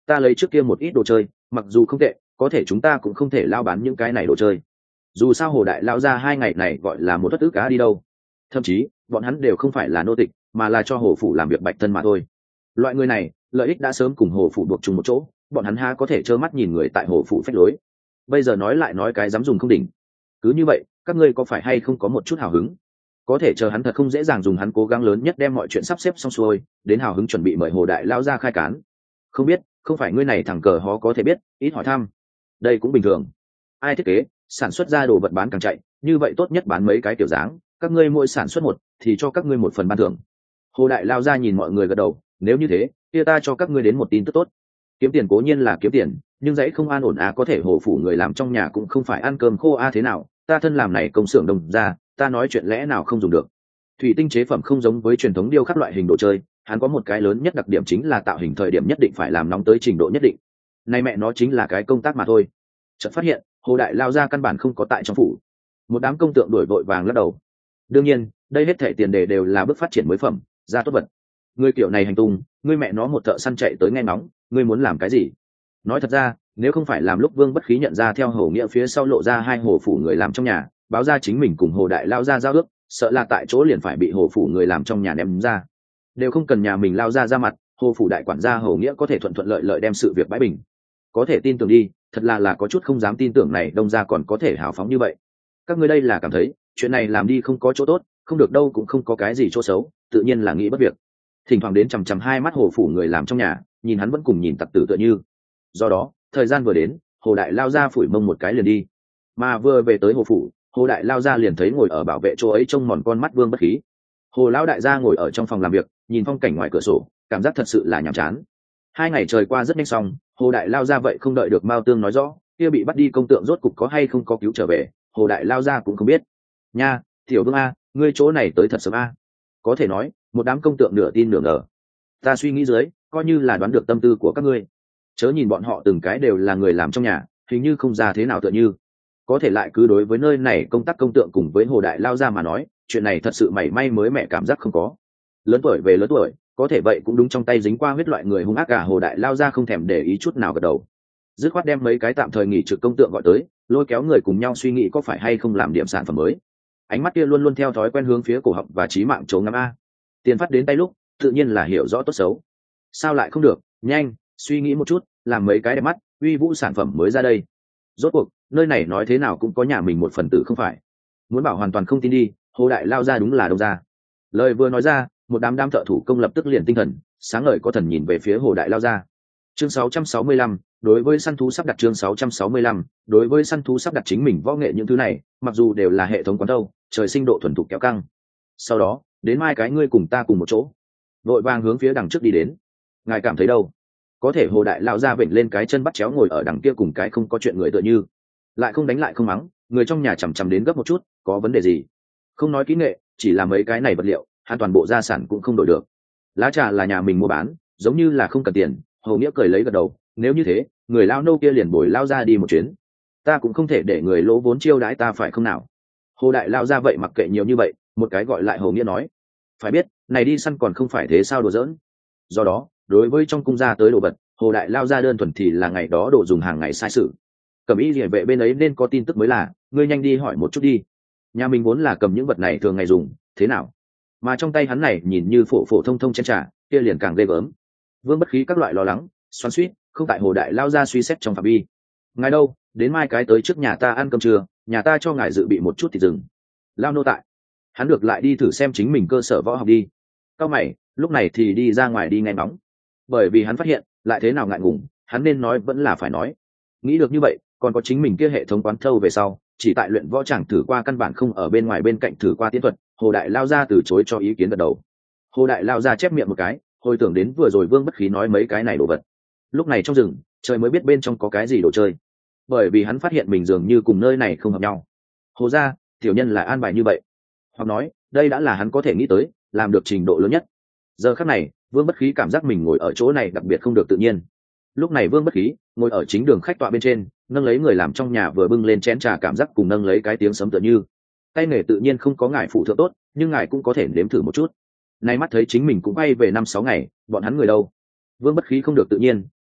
ta lấy trước kia một ít đồ chơi, mặc dù không tệ, có thể chúng ta cũng không thể lao bán những cái này đồ chơi. Dù sao Hồ đại lao ra 2 ngày này gọi là một thất ức cá đi đâu. Thậm chí bọn hắn đều không phải là nô tịch, mà là cho Hồ phủ làm việc bạch thân mà thôi. Loại người này lợi ích đã sớm cùng Hồ phủ buộc chung một chỗ, bọn hắn ha có thể trơ mắt nhìn người tại Hồ phủ phách lối. Bây giờ nói lại nói cái dám dùng không đỉnh. Cứ như vậy các ngươi có phải hay không có một chút hào hứng? Có thể chờ hắn thật không dễ dàng dùng hắn cố gắng lớn nhất đem mọi chuyện sắp xếp xong xuôi, đến hào hứng chuẩn bị mời Hồ đại lao ra khai cán. Không biết, không phải ngươi này thằng cờ hó có thể biết, ít hỏi thăm. Đây cũng bình thường. Ai thiết kế, sản xuất ra đồ vật bán càng chạy, như vậy tốt nhất bán mấy cái kiểu dáng, các ngươi mỗi sản xuất một thì cho các ngươi một phần ban thưởng. Hồ đại lao ra nhìn mọi người gật đầu, nếu như thế, kia ta cho các ngươi đến một tin tức tốt. Kiếm tiền cố nhiên là kiếm tiền, nhưng dãy không an ổn có thể Hồ phủ người làm trong nhà cũng không phải ăn cơm khô thế nào, ta thân làm này công xưởng đồng ra, ta nói chuyện lẽ nào không dùng được. Thủy tinh chế phẩm không giống với truyền thống điêu khắc loại hình đồ chơi, hắn có một cái lớn nhất đặc điểm chính là tạo hình thời điểm nhất định phải làm nóng tới trình độ nhất định. Này mẹ nó chính là cái công tác mà thôi. Chợt phát hiện, Hồ đại lao ra căn bản không có tại trong phủ. Một đám công tượng đuổi vội vàng lắc đầu. Đương nhiên, đây hết thảy tiền đề đều là bước phát triển mới phẩm, ra tốt vật. Ngươi kiểu này hành tung, ngươi mẹ nó một thợ săn chạy tới nghe ngóng, ngươi muốn làm cái gì? Nói thật ra, nếu không phải làm lúc Vương Bất Khí nhận ra theo Hồ Nghĩa phía sau lộ ra 2 Hồ phủ người làm trong nhà, báo ra chính mình cùng Hồ đại lao ra giao ước, sợ là tại chỗ liền phải bị Hồ phủ người làm trong nhà ném ra. Đều không cần nhà mình lao ra mặt, Hồ phủ đại quản gia Hồ Nghĩa có thể thuận thuận lợi lợi đem sự việc bãi bình. Có thể tin tưởng đi, thật là có chút không dám tin tưởng này đông ra còn có thể hào phóng như vậy. Các ngươi đây là cảm thấy chuyện này làm đi không có chỗ tốt, không được đâu cũng không có cái gì chỗ xấu, tự nhiên là nghĩ bất việc. Thỉnh thoảng đến chằm 2 mắt Hồ phủ người làm trong nhà, nhìn hắn vẫn cùng nhìn tặc tử tựa như. Do đó thời gian vừa đến, Hồ đại lao ra phủi mông một cái liền đi, mà vừa về tới Hồ phủ, Hồ đại lao ra liền thấy ngồi ở bảo vệ chỗ ấy trông mòn con mắt Vương Bất Khí. Hồ lão đại gia ngồi ở trong phòng làm việc, nhìn phong cảnh ngoài cửa sổ, cảm giác thật sự là nhàm chán. 2 ngày trời qua rất nhanh xong, Hồ đại lao ra vậy không đợi được Mao Tương nói rõ kia bị bắt đi công tượng rốt cục có hay không có cứu trở về, Hồ đại lao ra cũng không biết. Nha, tiểu Vương ngươi chỗ này tới thật sớm có thể nói một đám công tượng nửa tin nửa ngờ. Ta suy nghĩ dưới, coi như là đoán được tâm tư của các ngươi. Chớ nhìn bọn họ từng cái đều là người làm trong nhà, hình như không ra thế nào tựa như. Có thể lại cứ đối với nơi này công tác công tượng cùng với Hồ đại lao ra mà nói, chuyện này thật sự mảy may mới mẹ cảm giác không có. Lớn tuổi về lớn tuổi, có thể vậy cũng đúng trong tay dính qua huyết loại người hung ác cả. Hồ đại lao ra không thèm để ý chút nào gật đầu, dứt khoát đem mấy cái tạm thời nghỉ trực công tượng gọi tới, lôi kéo người cùng nhau suy nghĩ có phải hay không làm điểm sản phẩm mới. Ánh mắt kia luôn luôn theo thói quen hướng phía cổ họng và trí mạng chỗ ngắm tiền phát đến tay lúc tự nhiên là hiểu rõ tốt xấu. Sao lại không được, nhanh suy nghĩ một chút, làm mấy cái đẹp mắt uy vũ sản phẩm mới ra đây. Rốt cuộc nơi này nói thế nào cũng có nhà mình một phần tử không phải. Muốn bảo hoàn toàn không tin đi, Hồ đại lao ra đúng là đông ra. Lời vừa nói ra, một đám thợ thủ công lập tức liền tinh thần sáng ngời có thần nhìn về phía Hồ đại lao ra. Chương 665, đối với săn thú sắp đặt. Chương 665, đối với săn thú sắp đặt. Chính mình võ nghệ những thứ này mặc dù đều là hệ thống quán đâu, trời sinh độ thuần thục kéo căng. Sau đó đến mai cái ngươi cùng ta cùng một chỗ, vội vàng hướng phía đằng trước đi đến. Ngài cảm thấy đâu? Có thể Hồ đại lao ra vểnh lên cái chân bắt chéo ngồi ở đằng kia cùng cái không có chuyện người tựa như, lại không đánh lại không mắng, người trong nhà chằm chằm đến gấp một chút, có vấn đề gì? Không nói kỹ nghệ, chỉ là mấy cái này vật liệu, hắn toàn bộ gia sản cũng không đổi được. Lá trà là nhà mình mua bán, giống như là không cần tiền. Hồ Nghĩa cười lấy gật đầu, nếu như thế, người lao nâu kia liền bồi lao ra đi một chuyến. Ta cũng không thể để người lỗ vốn chiêu đãi ta phải không nào? Hồ đại lao ra vậy mặc kệ nhiều như vậy, một cái gọi lại Hồ Nghĩa nói, phải biết này đi săn còn không phải thế sao đùa giỡn. Do đó đối với trong cung gia tới đồ vật, Hồ đại lao ra đơn thuần thì là ngày đó đồ dùng hàng ngày sai sự. Cẩm y liễu vệ bên ấy nên có tin tức mới là, ngươi nhanh đi hỏi một chút đi. Nhà mình vốn là cầm những vật này thường ngày dùng, thế nào? Mà trong tay hắn này nhìn như phổ phổ thông thông chén trà, kia liền càng ghê gớm. Vương Bất Khí các loại lo lắng xoắn xuýt, không tại Hồ đại lao ra suy xét trong phạm vi. Ngài đâu, đến mai cái tới trước nhà ta ăn cơm trưa, nhà ta cho ngài dự bị một chút thịt rừng. Lao nô tại. Hắn được lại đi thử xem chính mình cơ sở võ học đi. Cao mày, lúc này thì đi ra ngoài đi nghe ngóng. Bởi vì hắn phát hiện, lại thế nào ngại ngùng, hắn nên nói vẫn là phải nói. Nghĩ được như vậy, còn có chính mình kia hệ thống quán thâu về sau, chỉ tại luyện võ chẳng thử qua căn bản không ở bên ngoài bên cạnh thử qua tiến thuật. Hồ đại lao ra từ chối cho ý kiến gật đầu. Hồ đại lao ra chép miệng một cái, hồi tưởng đến vừa rồi Vương Bất Khí nói mấy cái này đồ vật. Lúc này trong rừng, trời mới biết bên trong có cái gì đồ chơi. Bởi vì hắn phát hiện mình dường như cùng nơi này không hợp nhau. Hồ ra, tiểu nhân là an bài như vậy. Hoặc nói, đây đã là hắn có thể nghĩ tới, làm được trình độ lớn nhất. Giờ khắc này, Vương Bất Khí cảm giác mình ngồi ở chỗ này đặc biệt không được tự nhiên. Lúc này Vương Bất Khí ngồi ở chính đường khách tọa bên trên, nâng lấy người làm trong nhà vừa bưng lên chén trà, cảm giác cùng nâng lấy cái tiếng sấm tựa như. Tay nghề tự nhiên không có ngài phụ thượng tốt, nhưng ngài cũng có thể nếm thử một chút. Nay mắt thấy chính mình cũng bay về 5-6 ngày, bọn hắn người đâu? Vương Bất Khí không được tự nhiên,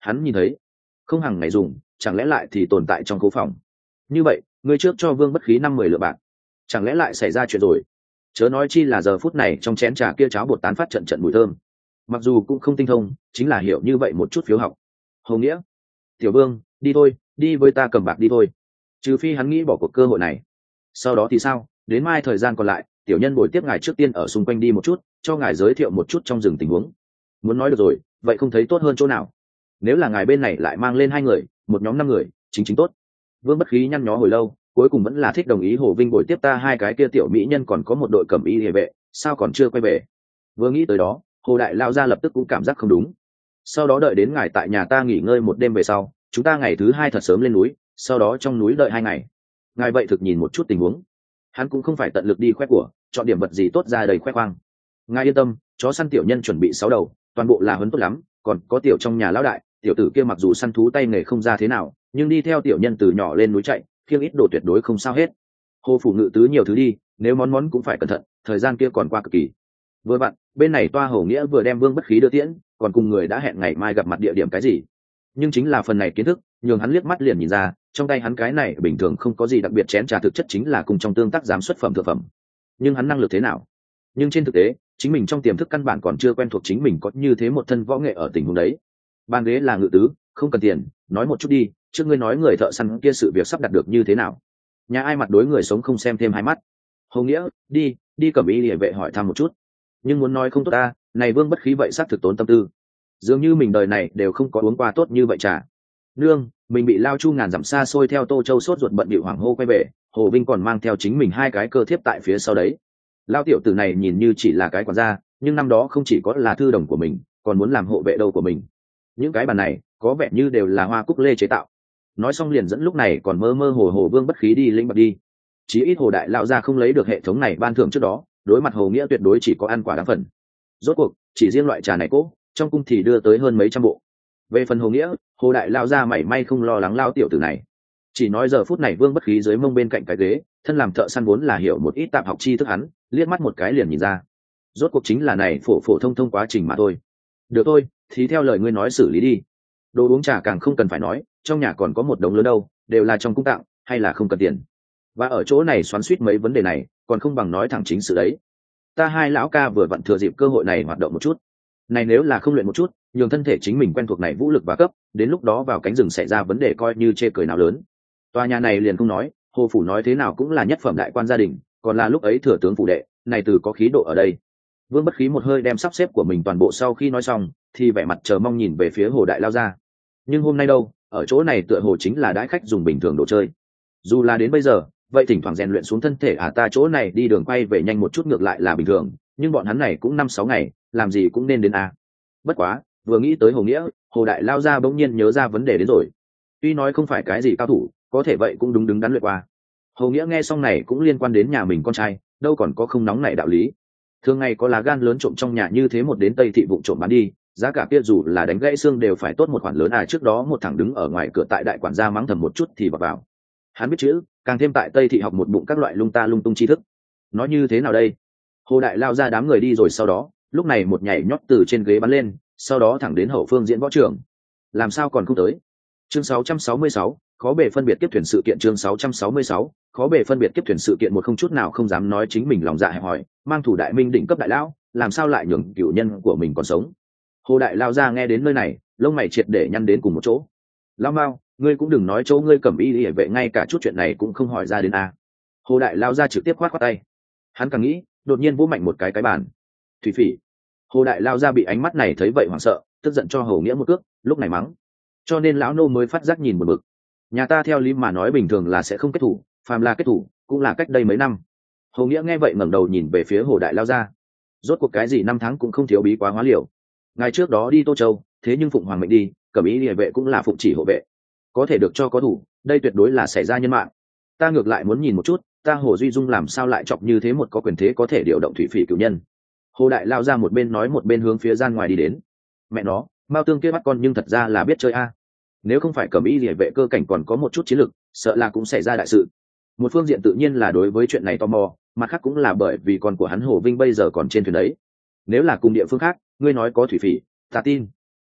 hắn nhìn thấy không hàng ngày dùng, chẳng lẽ lại thì tồn tại trong cố phòng. Như vậy ngươi trước cho Vương Bất Khí 50 lượng bạc, chẳng lẽ lại xảy ra chuyện rồi? Chớ nói chi là giờ phút này trong chén trà kia cháo bột tán phát trận trận mùi thơm, mặc dù cũng không tinh thông, chính là hiểu như vậy một chút phiếu học. Hầu Nghĩa, Tiểu Vương, đi thôi, đi với ta cầm bạc đi thôi. Trừ phi hắn nghĩ bỏ cuộc cơ hội này. Sau đó thì sao? Đến mai thời gian còn lại, tiểu nhân bồi tiếp ngài trước tiên ở xung quanh đi một chút, cho ngài giới thiệu một chút trong rừng tình huống. Muốn nói được rồi, vậy không thấy tốt hơn chỗ nào. Nếu là ngài bên này lại mang lên 2 người, một nhóm 5 người, chính tốt. Vương Bất Khí nhăn nhó hồi lâu, cuối cùng vẫn là thích đồng ý Hồ Vinh bồi tiếp ta 2 cái kia tiểu mỹ nhân, còn có một đội cẩm y hề vệ, sao còn chưa quay về? Vừa nghĩ tới đó, Hồ Đại Lao ra lập tức cũng cảm giác không đúng. Sau đó đợi đến ngài tại nhà ta nghỉ ngơi một đêm về sau, chúng ta ngày thứ 2 thật sớm lên núi, sau đó trong núi đợi 2 ngày. Ngài vậy thực nhìn một chút tình huống. Hắn cũng không phải tận lực đi khoe của, chọn điểm vật gì tốt ra đầy khoe khoang. Ngài yên tâm, chó săn tiểu nhân chuẩn bị 6 đầu, toàn bộ là huấn tốt lắm, còn có tiểu trong nhà lão đại, tiểu tử kia mặc dù săn thú tay nghề không ra thế nào, nhưng đi theo tiểu nhân từ nhỏ lên núi chạy, khiêng ít đồ tuyệt đối không sao hết. Hồ phủ ngự tứ nhiều thứ đi, nếu món cũng phải cẩn thận, thời gian kia còn qua cực kỳ. Vừa bạn, bên này Toa Hầu Nghĩa vừa đem Vương Bất Khí đưa tiễn, còn cùng người đã hẹn ngày mai gặp mặt địa điểm cái gì. Nhưng chính là phần này kiến thức, nhường hắn liếc mắt liền nhìn ra, trong tay hắn cái này bình thường không có gì đặc biệt chén trà thực chất chính là cùng trong tương tác giám xuất phẩm thượng phẩm. Nhưng hắn năng lực thế nào? Nhưng trên thực tế, chính mình trong tiềm thức căn bản còn chưa quen thuộc chính mình có như thế một thân võ nghệ ở tình huống đấy. Ban ghế là ngự tứ, không cần tiền, nói một chút đi, trước ngươi nói người thợ săn kia sự việc sắp đặt được như thế nào? Nhà ai mặt đối người sống không xem thêm 2 mắt? Hầu Nghĩa, đi cẩm y liề vệ hỏi thăm một chút. Nhưng muốn nói không tốt ta, này Vương Bất Khí vậy xác thực tốn tâm tư. Dường như mình đời này đều không có uống qua tốt như vậy trà. Nương, mình bị lao chu ngàn dặm xa xôi theo Tô Châu sốt ruột bận bịu hoảng hô quay về, Hồ Vinh còn mang theo chính mình 2 cái cơ thiếp tại phía sau đấy. Lao tiểu tử này nhìn như chỉ là cái quản gia, nhưng năm đó không chỉ có là thư đồng của mình, còn muốn làm hộ vệ đâu của mình. Những cái bàn này có vẻ như đều là hoa cúc lê chế tạo. Nói xong liền dẫn lúc này còn mơ mơ hồ Vương Bất Khí đi lĩnh bạc đi. Chí ít Hồ Đại lão gia không lấy được hệ thống này ban thưởng trước đó, đối mặt Hồ Nghĩa tuyệt đối chỉ có ăn quả đáng phần. Rốt cuộc chỉ riêng loại trà này cố, trong cung thì đưa tới hơn mấy trăm bộ. Về phần Hồ Nghĩa, Hồ Đại lão gia mảy may không lo lắng lao tiểu tử này, chỉ nói giờ phút này Vương Bất Khí dưới mông bên cạnh cái ghế, thân làm thợ săn vốn là hiểu một ít tạp học tri thức, hắn liếc mắt một cái liền nhìn ra, rốt cuộc chính là này phổ thông quá trình mà thôi. Được thôi, thì theo lời ngươi nói xử lý đi. Đồ uống trà càng không cần phải nói, trong nhà còn có một đống lớn đâu, đều là trong cung tặng, hay là không cần tiền. Và ở chỗ này xoắn xuýt mấy vấn đề này, còn không bằng nói thẳng chính sự đấy. Ta 2 lão ca vừa vặn thừa dịp cơ hội này hoạt động một chút. Này nếu là không luyện một chút, nhường thân thể chính mình quen thuộc này vũ lực và cấp, đến lúc đó vào cánh rừng xảy ra vấn đề coi như chê cười nào lớn. Tòa nhà này liền không nói, Hồ phủ nói thế nào cũng là nhất phẩm đại quan gia đình, còn là lúc ấy thừa tướng phủ đệ, này từ có khí độ ở đây. Vương Bất Khí một hơi đem sắp xếp của mình toàn bộ sau khi nói xong, thì vẻ mặt chờ mong nhìn về phía Hồ Đại lao ra. Nhưng hôm nay đâu, ở chỗ này tựa hồ chính là đãi khách dùng bình thường đồ chơi. Dù là đến bây giờ, vậy thỉnh thoảng rèn luyện xuống thân thể ta chỗ này đi đường quay về nhanh một chút ngược lại là bình thường, nhưng bọn hắn này cũng 5-6 ngày, làm gì cũng nên đến a. Bất quá, vừa nghĩ tới Hồ Nghĩa, Hồ Đại lao ra bỗng nhiên nhớ ra vấn đề đến rồi. Tuy nói không phải cái gì cao thủ, có thể vậy cũng đúng đứng đắn luyện qua. Hồ Nghĩa nghe xong này cũng liên quan đến nhà mình con trai, đâu còn có không nóng này đạo lý. Thường ngày có lá gan lớn trộm trong nhà như thế một đến Tây thị vụ trộm bán đi, giá cả kia dù là đánh gãy xương đều phải tốt một khoản lớn trước đó một thằng đứng ở ngoài cửa tại đại quản gia mắng thầm một chút thì vào. Hắn biết chữ, càng thêm tại Tây thị học một bụng các loại lung ta lung tung tri thức. Nói như thế nào đây? Hồ Đại lao ra đám người đi rồi sau đó, lúc này một nhảy nhót từ trên ghế bắn lên, sau đó thẳng đến hậu phương diễn võ trường. Làm sao còn không tới? Chương 666, khó bề phân biệt kiếp thuyền sự kiện. Chương 666, khó bề phân biệt kiếp thuyền sự kiện. Một không chút nào không dám nói chính mình lòng dạ hẹp hòi, mang thủ đại minh đỉnh cấp đại lão, làm sao lại nhường cửu nhân của mình còn sống. Hồ Đại lao ra nghe đến nơi này, lông mày triệt để nhăn đến cùng một chỗ. Lao Mao, ngươi cũng đừng nói chỗ ngươi cầm y hệ vệ ngay cả chút chuyện này cũng không hỏi ra đến a. Hồ Đại lao ra trực tiếp khoát tay. Hắn càng nghĩ, đột nhiên vỗ mạnh một cái bàn. Thủy phỉ. Hồ Đại lao ra bị ánh mắt này thấy vậy hoảng sợ, tức giận cho Hầu Nghĩa một cước, lúc này mắng. Cho nên lão nô mới phát giác nhìn một bực. Nhà ta theo lý mà nói bình thường là sẽ không kết thủ, phàm là kết thủ cũng là cách đây mấy năm. Hầu Nghĩa nghe vậy ngẩng đầu nhìn về phía Hồ Đại lao ra. Rốt cuộc cái gì 5 tháng cũng không thiếu bí quá hóa liều. Ngày trước đó đi Tô Châu, thế nhưng phụng hoàng mệnh đi, cẩm ý địa vệ cũng là phụng chỉ hộ vệ, có thể được cho có thủ, đây tuyệt đối là xảy ra nhân mạng. Ta ngược lại muốn nhìn một chút, ta Hồ Duy Dung làm sao lại chọc như thế một có quyền thế có thể điều động thủy phỉ cửu nhân. Hồ Đại lao ra một bên nói một bên hướng phía gian ngoài đi đến. Mẹ nó, Mao Tương kia bắt con nhưng thật ra là biết chơi a. Nếu không phải cẩm ý địa vệ cơ cảnh còn có một chút chiến lực, sợ là cũng xảy ra đại sự. Một phương diện tự nhiên là đối với chuyện này tò mò, mặt khác cũng là bởi vì con của hắn Hồ Vinh bây giờ còn trên thuyền đấy. Nếu là cùng địa phương khác, ngươi nói có thủy phỉ, ta tin.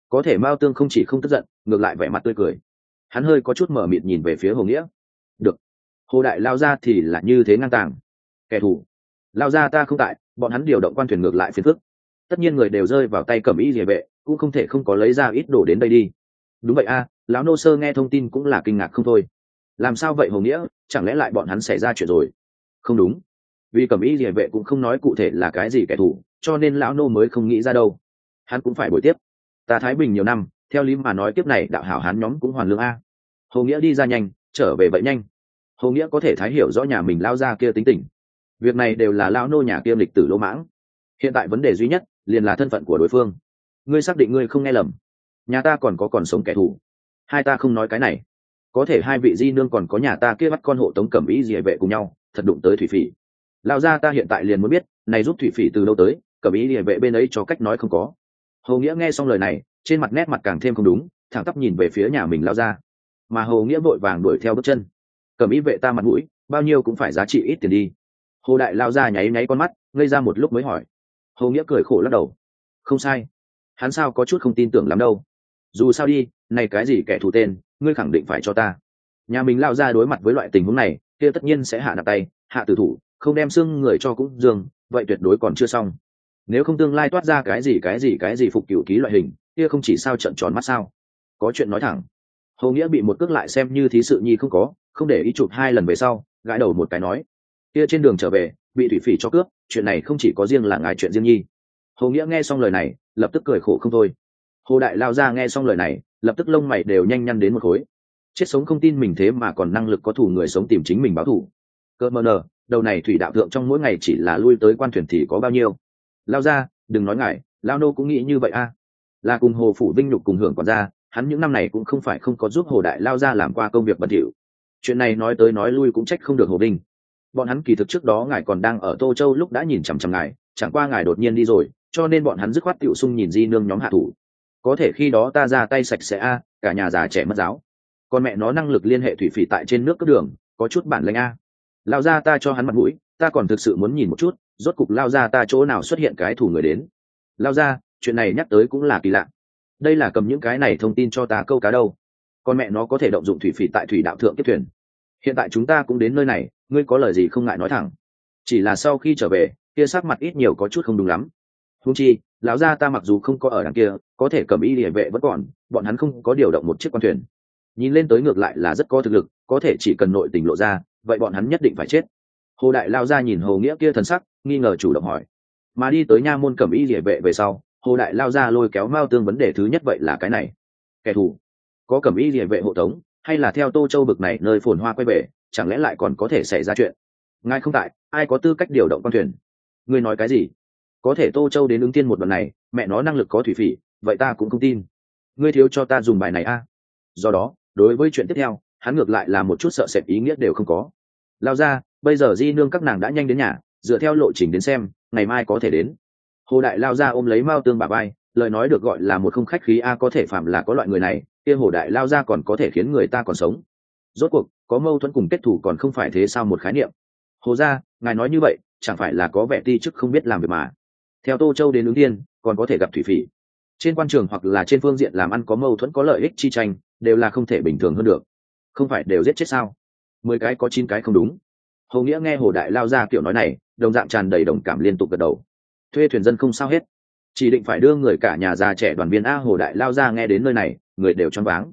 có thể mao tương không chỉ không tức giận, ngược lại vẻ mặt tươi cười. Hắn hơi có chút mở mịt nhìn về phía Hồ Nghĩa. Được, Hồ đại lao ra thì là như thế ngang tàng. Kẻ thù lao ra ta không tại, bọn hắn điều động quan thuyền ngược lại phiền phức. Tất nhiên người đều rơi vào tay Cẩm Y Liề Vệ, cũng không thể không có lấy ra ít đồ đến đây đi. Đúng vậy a, lão nô sơ nghe thông tin cũng là kinh ngạc không thôi. Làm sao vậy Hồ Nghĩa, chẳng lẽ lại bọn hắn xảy ra chuyện rồi? Không đúng, vì Cẩm Y Liề Vệ cũng không nói cụ thể là cái gì kẻ thù, cho nên lão nô mới không nghĩ ra đâu. Hắn cũng phải bồi tiếp. Ta Thái Bình nhiều năm, theo lý mà nói tiếp này đạo hảo hán nhóm cũng hoàn lương a. Hồ Nghĩa đi ra nhanh, trở về vậy nhanh. Hồ Nghĩa có thể thái hiểu rõ nhà mình lao ra kia tính tình. Việc này đều là lão nô nhà kia lịch tử lỗ mãng. Hiện tại vấn đề duy nhất liền là thân phận của đối phương. Ngươi xác định ngươi không nghe lầm, nhà ta còn sống kẻ thù. Hai ta không nói cái này, có thể hai vị di nương còn có nhà ta kia bắt con hộ tống Cẩm Y Liề Vệ cùng nhau thật đụng tới thủy phỉ. Lao ra ta hiện tại liền muốn biết này giúp thủy phỉ từ đâu tới, Cẩm Y Liề Vệ bên ấy cho cách nói không có. Hồ Nghĩa nghe xong lời này, trên mặt nét mặt càng thêm không đúng, thẳng tắp nhìn về phía nhà mình lao ra. Mà Hồ Nghĩa vội vàng đuổi theo bước chân. Cẩm Y vệ ta mặt mũi bao nhiêu cũng phải giá trị ít tiền đi. Hồ đại lao ra nháy nháy con mắt, ngây ra một lúc mới hỏi. Hồ Nghĩa cười khổ lắc đầu. Không sai, hắn sao có chút không tin tưởng lắm đâu. Dù sao đi, này cái gì kẻ thù tên, ngươi khẳng định phải cho ta. Nhà mình lao ra đối mặt với loại tình huống này, kia tất nhiên sẽ hạ nặng tay, hạ tử thủ, không đem xương người cho cũng dương, vậy tuyệt đối còn chưa xong. Nếu không tương lai toát ra cái gì phục cửu ký loại hình, kia không chỉ sao trận tròn mắt sao. Có chuyện nói thẳng. Hồ Nghĩa bị một cước lại xem như thí sự nhi không có, không để ý chụp hai lần về sau, gãi đầu một cái nói. Kia trên đường trở về, bị thủy phỉ cho cướp, chuyện này không chỉ có riêng là ngài chuyện riêng nhi. Hồ Nghĩa nghe xong lời này, lập tức cười khổ không thôi. Hồ đại lao ra nghe xong lời này, lập tức lông mày đều nhanh nhăn đến một khối. Chết sống không tin mình thế mà còn năng lực có thù người sống tìm chính mình báo thù. Cơ mờ nờ, đầu này thủy đạo thượng trong mỗi ngày chỉ là lui tới quan thuyền thì có bao nhiêu. Lao ra, đừng nói ngài, lao nô cũng nghĩ như vậy a. Là cùng Hồ phủ vinh nhục cùng hưởng quản gia, hắn những năm này cũng không phải không có giúp Hồ đại lao ra làm qua công việc bẩn thỉu. Chuyện này nói tới nói lui cũng trách không được Hồ Vinh. Bọn hắn kỳ thực trước đó ngài còn đang ở Tô Châu lúc đã nhìn chằm chằm ngài, chẳng qua ngài đột nhiên đi rồi, cho nên bọn hắn dứt khoát tiểu sung nhìn di nương nhóm hạ thủ. Có thể khi đó ta ra tay sạch sẽ a, cả nhà già trẻ mất giáo. Còn mẹ nó năng lực liên hệ thủy phỉ tại trên nước cướp đường, có chút bản lĩnh a. Lao ra ta cho hắn mặt mũi, ta còn thực sự muốn nhìn một chút, rốt cục lao ra ta chỗ nào xuất hiện cái thủ người đến. Lao ra, chuyện này nhắc tới cũng là kỳ lạ. Đây là cầm những cái này thông tin cho ta câu cá đâu. Con mẹ nó có thể động dụng thủy phỉ tại thủy đạo thượng kiếp thuyền. Hiện tại chúng ta cũng đến nơi này, ngươi có lời gì không ngại nói thẳng. Chỉ là sau khi trở về, kia sắc mặt ít nhiều có chút không đúng lắm. Huống chi, lão gia ta mặc dù không có ở đằng kia, có thể Cẩm Y Liề Vệ vẫn còn, bọn hắn không có điều động một chiếc quan thuyền. Nhìn lên tới ngược lại là rất có thực lực, có thể chỉ cần nội tình lộ ra, vậy bọn hắn nhất định phải chết. Hồ đại lao ra nhìn Hồ Nghĩa kia thần sắc, nghi ngờ chủ động hỏi. Mà đi tới nha môn Cẩm Y Liề Vệ về sau, Hồ đại lao ra lôi kéo Mao Tương vấn đề thứ nhất vậy là cái này. Kẻ thù có Cẩm Y Liề Vệ hộ tống, hay là theo Tô Châu bực này nơi phồn hoa quay về, chẳng lẽ lại còn có thể xảy ra chuyện. Ngài không tại, ai có tư cách điều động con thuyền? Ngươi nói cái gì? Có thể Tô Châu đến ứng tiên một đoạn này, mẹ nó năng lực có thủy phỉ, vậy ta cũng không tin. Ngươi thiếu cho ta dùng bài này a. Do đó, đối với chuyện tiếp theo, hắn ngược lại là một chút sợ sệt ý nghĩa đều không có. Lao ra, bây giờ di nương các nàng đã nhanh đến nhà, dựa theo lộ trình đến xem, ngày mai có thể đến. Hồ đại lao ra ôm lấy Mao Tương bả vai, lời nói được gọi là một không khách khí a, có thể phạm là có loại người này, kia Hồ đại lao ra còn có thể khiến người ta còn sống. Rốt cuộc có mâu thuẫn cùng kết thù còn không phải thế sao một khái niệm. Hồ gia, ngài nói như vậy chẳng phải là có vẻ ti chức không biết làm việc mà. Theo Tô Châu đến ứng thiên còn có thể gặp thủy phỉ, trên quan trường hoặc là trên phương diện làm ăn có mâu thuẫn có lợi ích chi tranh, đều là không thể bình thường hơn được. Không phải đều giết chết sao? 10 cái có 9 cái không đúng. Hồ Nghĩa nghe Hồ đại lao ra kiểu nói này, đồng dạng tràn đầy đồng cảm liên tục gật đầu. Thuê thuyền dân không sao hết, chỉ định phải đưa người cả nhà già trẻ đoàn viên a. Hồ đại lao ra nghe đến nơi này, người đều choáng váng.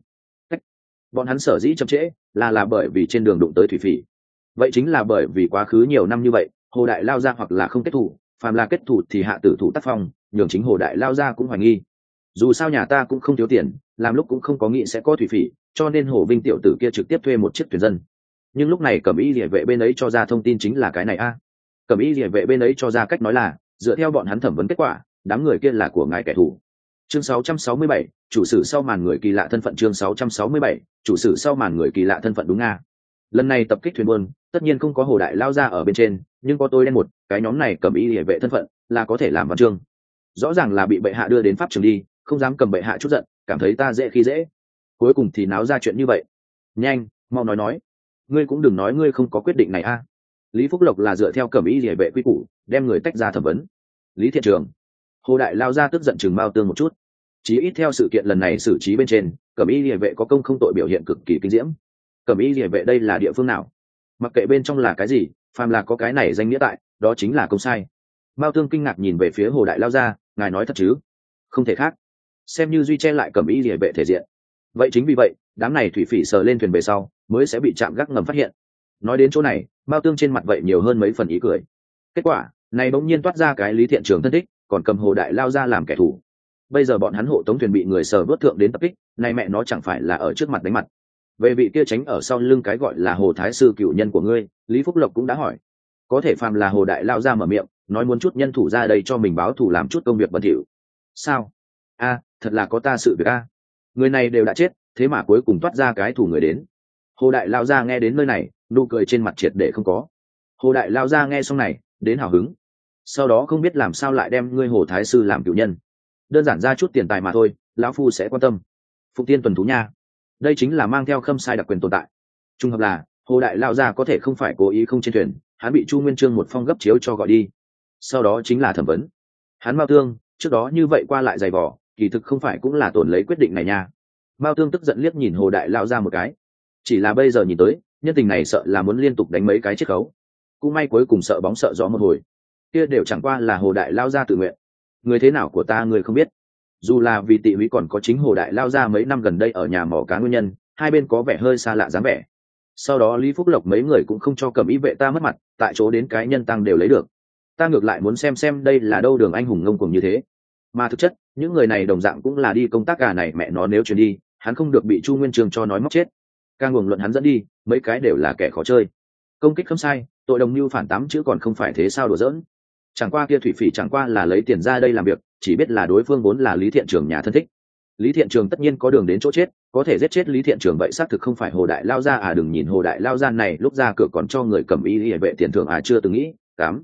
Bọn hắn sở dĩ chậm trễ là bởi vì trên đường đụng tới thủy phỉ. Vậy chính là bởi vì quá khứ nhiều năm như vậy, Hồ đại lao ra hoặc là không kết thủ, phàm là kết thủ thì hạ tử thủ tác phong, nhường chính Hồ đại lao ra cũng hoài nghi. Dù sao nhà ta cũng không thiếu tiền, làm lúc cũng không có nghĩ sẽ có thủy phỉ, cho nên Hồ Vinh tiểu tử kia trực tiếp thuê một chiếc thuyền dân. Nhưng lúc này Cẩm Y Liề Vệ bên ấy cho ra thông tin chính là cái này a. Cẩm Y Liề Vệ bên ấy cho ra cách nói là, dựa theo bọn hắn thẩm vấn kết quả, đám người kia là của ngài kẻ thù. Chương 667, chủ sử sau màn người kỳ lạ thân phận. Chương 667, chủ sử sau màn người kỳ lạ thân phận đúng nga. Lần này tập kích thuyền buôn, tất nhiên không có Hồ đại lao ra ở bên trên, nhưng có tôi đen một, cái nhóm này Cẩm Y Liề Vệ thân phận là có thể làm văn chương. Rõ ràng là bị bệ hạ đưa đến pháp trường đi, không dám cầm bệ hạ chút giận, cảm thấy ta dễ khi dễ. Cuối cùng thì náo ra chuyện như vậy. Nhanh, mau nói. Ngươi cũng đừng nói ngươi không có quyết định này a. Lý Phúc Lộc là dựa theo Cẩm Y Liề Vệ quy củ, đem người tách ra thẩm vấn. Lý Thiện Trường. Hồ đại lao ra tức giận chừng Mao Tương một chút. Chí ít theo sự kiện lần này xử trí bên trên, cẩm y liề vệ có công không tội biểu hiện cực kỳ kinh diễm. Cẩm y liề vệ đây là địa phương nào? Mặc kệ bên trong là cái gì, phàm là có cái này danh nghĩa tại, đó chính là công sai. Mao Tương kinh ngạc nhìn về phía Hồ Đại Lao ra, ngài nói thật chứ? Không thể khác, xem như duy che lại cẩm y liề vệ thể diện. Vậy chính vì vậy, đám này thủy phỉ sờ lên thuyền về sau, mới sẽ bị chạm gác ngầm phát hiện. Nói đến chỗ này, Mao Tương trên mặt vậy nhiều hơn mấy phần ý cười. Kết quả này bỗng nhiên toát ra cái Lý Thiện Trường thân thích, còn cầm Hồ Đại Lao ra làm kẻ thù. Bây giờ bọn hắn hộ tống thuyền bị người sờ vớt thượng đến tập kích, này mẹ nó chẳng phải là ở trước mặt đánh mặt. Về vị kia tránh ở sau lưng cái gọi là Hồ Thái sư cựu nhân của ngươi, Lý Phúc Lộc cũng đã hỏi. Có thể phàm là Hồ Đại Lao ra mở miệng, nói muốn chút nhân thủ ra đây cho mình báo thù làm chút công việc bẩn thỉu. Sao? Thật là có ta sự việc người này đều đã chết, thế mà cuối cùng toát ra cái thù người đến. Hồ Đại Lao ra nghe đến nơi này, nụ cười trên mặt triệt để không có. Hồ Đại Lao ra nghe xong này, đến hào hứng. Sau đó không biết làm sao lại đem ngươi Hồ Thái sư làm cựu nhân. Đơn giản ra chút tiền tài mà thôi, lão phu sẽ quan tâm. Phụng Tiên tuần thú nha, đây chính là mang theo khâm sai đặc quyền tồn tại. Trùng hợp là Hồ Đại Lao ra có thể không phải cố ý không trên thuyền, hắn bị Chu Nguyên Chương một phong gấp chiếu cho gọi đi. Sau đó chính là thẩm vấn. Hắn Mao Tương trước đó như vậy qua lại giày vò, kỳ thực không phải cũng là tổn lấy quyết định này nha. Mao Tương tức giận liếc nhìn Hồ Đại Lao ra một cái. Chỉ là bây giờ nhìn tới, nhân tình này sợ là muốn liên tục đánh mấy cái chiết khấu. Cũng may cuối cùng sợ bóng sợ gió một hồi, kia đều chẳng qua là Hồ Đại Lao ra tự nguyện. Người thế nào của ta người không biết. Dù là vì Tị Húy còn có chính Hồ Đại Lao ra mấy năm gần đây ở nhà mỏ cá nguyên nhân, hai bên có vẻ hơi xa lạ dáng vẻ. Sau đó Lý Phúc Lộc mấy người cũng không cho cẩm y vệ ta mất mặt, tại chỗ đến cái nhân tăng đều lấy được. Ta ngược lại muốn xem đây là đâu đường anh hùng ngông cuồng như thế. Mà thực chất những người này đồng dạng cũng là đi công tác, cả này mẹ nó nếu chuyển đi, hắn không được bị Chu Nguyên Chương cho nói móc chết. Càng ngùng luận hắn dẫn đi, mấy cái đều là kẻ khó chơi. Công kích không sai, tội đồng mưu phản 8 chữ còn không phải thế sao đùa giỡn. Chẳng qua kia thủy phỉ chẳng qua là lấy tiền ra đây làm việc, chỉ biết là đối phương vốn là Lý Thiện Trường nhà thân thích. Lý Thiện Trường tất nhiên có đường đến chỗ chết, có thể giết chết Lý Thiện Trường vậy xác thực không phải Hồ Đại Lao ra đừng nhìn Hồ Đại Lao ra này lúc ra cửa còn cho người cầm y vệ tiền thưởng chưa từng nghĩ.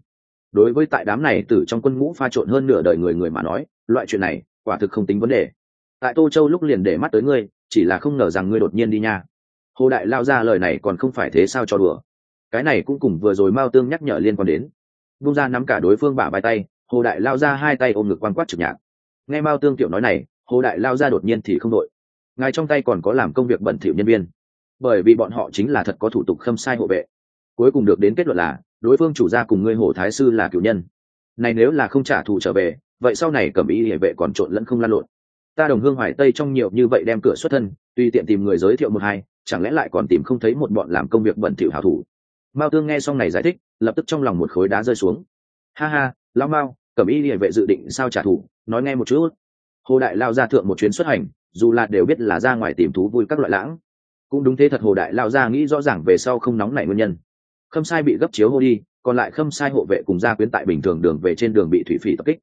Đối với tại đám này từ trong quân ngũ pha trộn hơn nửa đời người mà nói, loại chuyện này quả thực không tính vấn đề. Tại Tô Châu lúc liền để mắt tới ngươi, chỉ là không ngờ rằng ngươi đột nhiên đi nha. Hồ Đại Lao ra lời này còn không phải thế sao cho đùa. Cái này cũng cùng vừa rồi Mao Tương nhắc nhở liên quan đến. Vung ra nắm cả đối phương bả vai tay, Hồ Đại Lao ra hai tay ôm ngực quang quát trực nhạc. Nghe Mao Tương tiểu nói này, Hồ Đại Lao ra đột nhiên thì không đội. Ngài trong tay còn có làm công việc bẩn thỉu nhân viên, bởi vì bọn họ chính là thật có thủ tục khâm sai hộ vệ. Cuối cùng được đến kết luận là đối phương chủ gia cùng ngươi Hồ Thái sư là cựu nhân. Này nếu là không trả thù trở về, vậy sau này cẩm y liề vệ còn trộn lẫn không lan lộn. Ta Đồng Hương Hoài Tây trong nhiều như vậy đem cửa xuất thân, tùy tiện tìm người giới thiệu một hai, chẳng lẽ lại còn tìm không thấy một bọn làm công việc bẩn thỉu hảo thủ. Mao Tương nghe xong này giải thích, lập tức trong lòng một khối đá rơi xuống. Ha ha, lão Mao, cẩm y liề vệ dự định sao trả thù, nói nghe một chút. Hồ Đại Lao ra thượng một chuyến xuất hành, dù là đều biết là ra ngoài tìm thú vui các loại lãng. Cũng đúng thế thật, Hồ Đại Lao ra nghĩ rõ ràng về sau không nóng nảy nguyên nhân. Khâm sai bị gấp chiếu hô đi, còn lại khâm sai hộ vệ cùng gia quyến tại bình thường đường về trên đường bị thủy phỉ tập kích.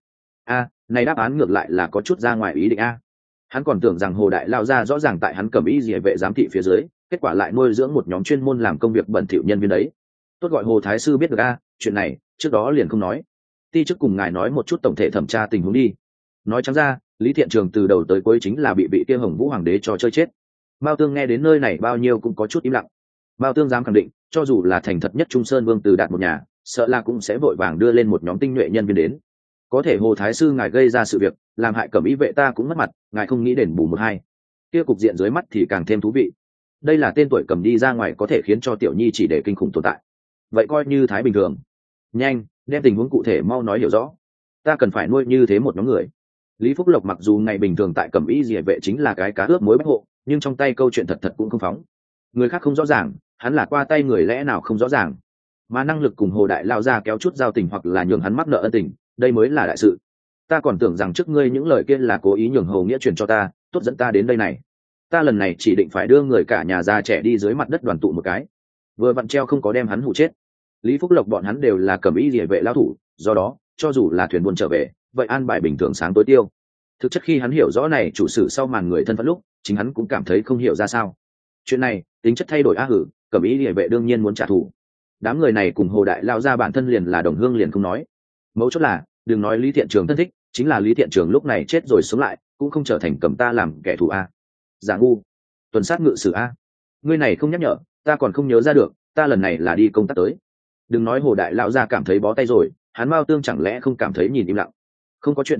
Này đáp án ngược lại là có chút ra ngoài ý định hắn còn tưởng rằng Hồ Đại Lao ra rõ ràng tại hắn cầm y liề vệ giám thị phía dưới, kết quả lại nuôi dưỡng một nhóm chuyên môn làm công việc bẩn thỉu nhân viên đấy. Tốt gọi Hồ Thái sư biết được chuyện này trước đó liền không nói. Ti chức cùng ngài nói một chút tổng thể thẩm tra tình huống đi. Nói trắng ra, Lý Thiện Trường từ đầu tới cuối chính là bị kia Hồng Vũ Hoàng đế cho chơi chết. Mao Tương nghe đến nơi này bao nhiêu cũng có chút im lặng. Mao Tương dám khẳng định, cho dù là thành thật nhất Trung Sơn Vương Từ Đạt một nhà, sợ là cũng sẽ vội vàng đưa lên một nhóm tinh nhuệ nhân viên đến. Có thể Hồ Thái sư ngài gây ra sự việc, làm hại cẩm y vệ ta cũng mất mặt, ngài không nghĩ đền bù một hai, kia cục diện dưới mắt thì càng thêm thú vị. Đây là tên tuổi cầm đi ra ngoài có thể khiến cho tiểu nhi chỉ để kinh khủng tồn tại, vậy coi như thái bình thường. Nhanh đem tình huống cụ thể mau nói hiểu rõ, ta cần phải nuôi như thế một nhóm người. Lý Phúc Lộc mặc dù ngày bình thường tại cẩm y liề vệ chính là cái cá ướp muối bách hộ, nhưng trong tay câu chuyện thật cũng không phóng. Người khác không rõ ràng, hắn là qua tay người lẽ nào không rõ ràng, mà năng lực cùng Hồ Đại Lao ra kéo chút giao tình hoặc là nhường hắn mắc nợ ân tình, đây mới là đại sự. Ta còn tưởng rằng trước ngươi những lời kia là cố ý nhường Hồ Nghĩa truyền cho ta, tốt dẫn ta đến đây này. Ta lần này chỉ định phải đưa người cả nhà già trẻ đi dưới mặt đất đoàn tụ một cái, vừa vặn treo không có đem hắn hụ chết. Lý Phúc Lộc bọn hắn đều là cẩm y liề vệ lao thủ, do đó cho dù là thuyền buôn trở về, vậy an bài bình thường sáng tối tiêu. Thực chất khi hắn hiểu rõ này chủ sử sau màn người thân phận lúc, chính hắn cũng cảm thấy không hiểu ra sao. Chuyện này tính chất thay đổi cẩm y liề vệ đương nhiên muốn trả thù. Đám người này cùng Hồ Đại Lao ra bản thân liền là đồng hương liền không nói, mấu chốt là đừng nói Lý Thiện Trường thân thích, chính là Lý Thiện Trường lúc này chết rồi sống lại cũng không trở thành cầm ta làm kẻ thù giả ngu. Tuần sát ngự sử ngươi này không nhắc nhở ta còn không nhớ ra được, ta lần này là đi công tác tới. Đừng nói Hồ Đại Lão ra cảm thấy bó tay rồi, hắn Mao Tương chẳng lẽ không cảm thấy nhìn im lặng. Không có chuyện thì đã,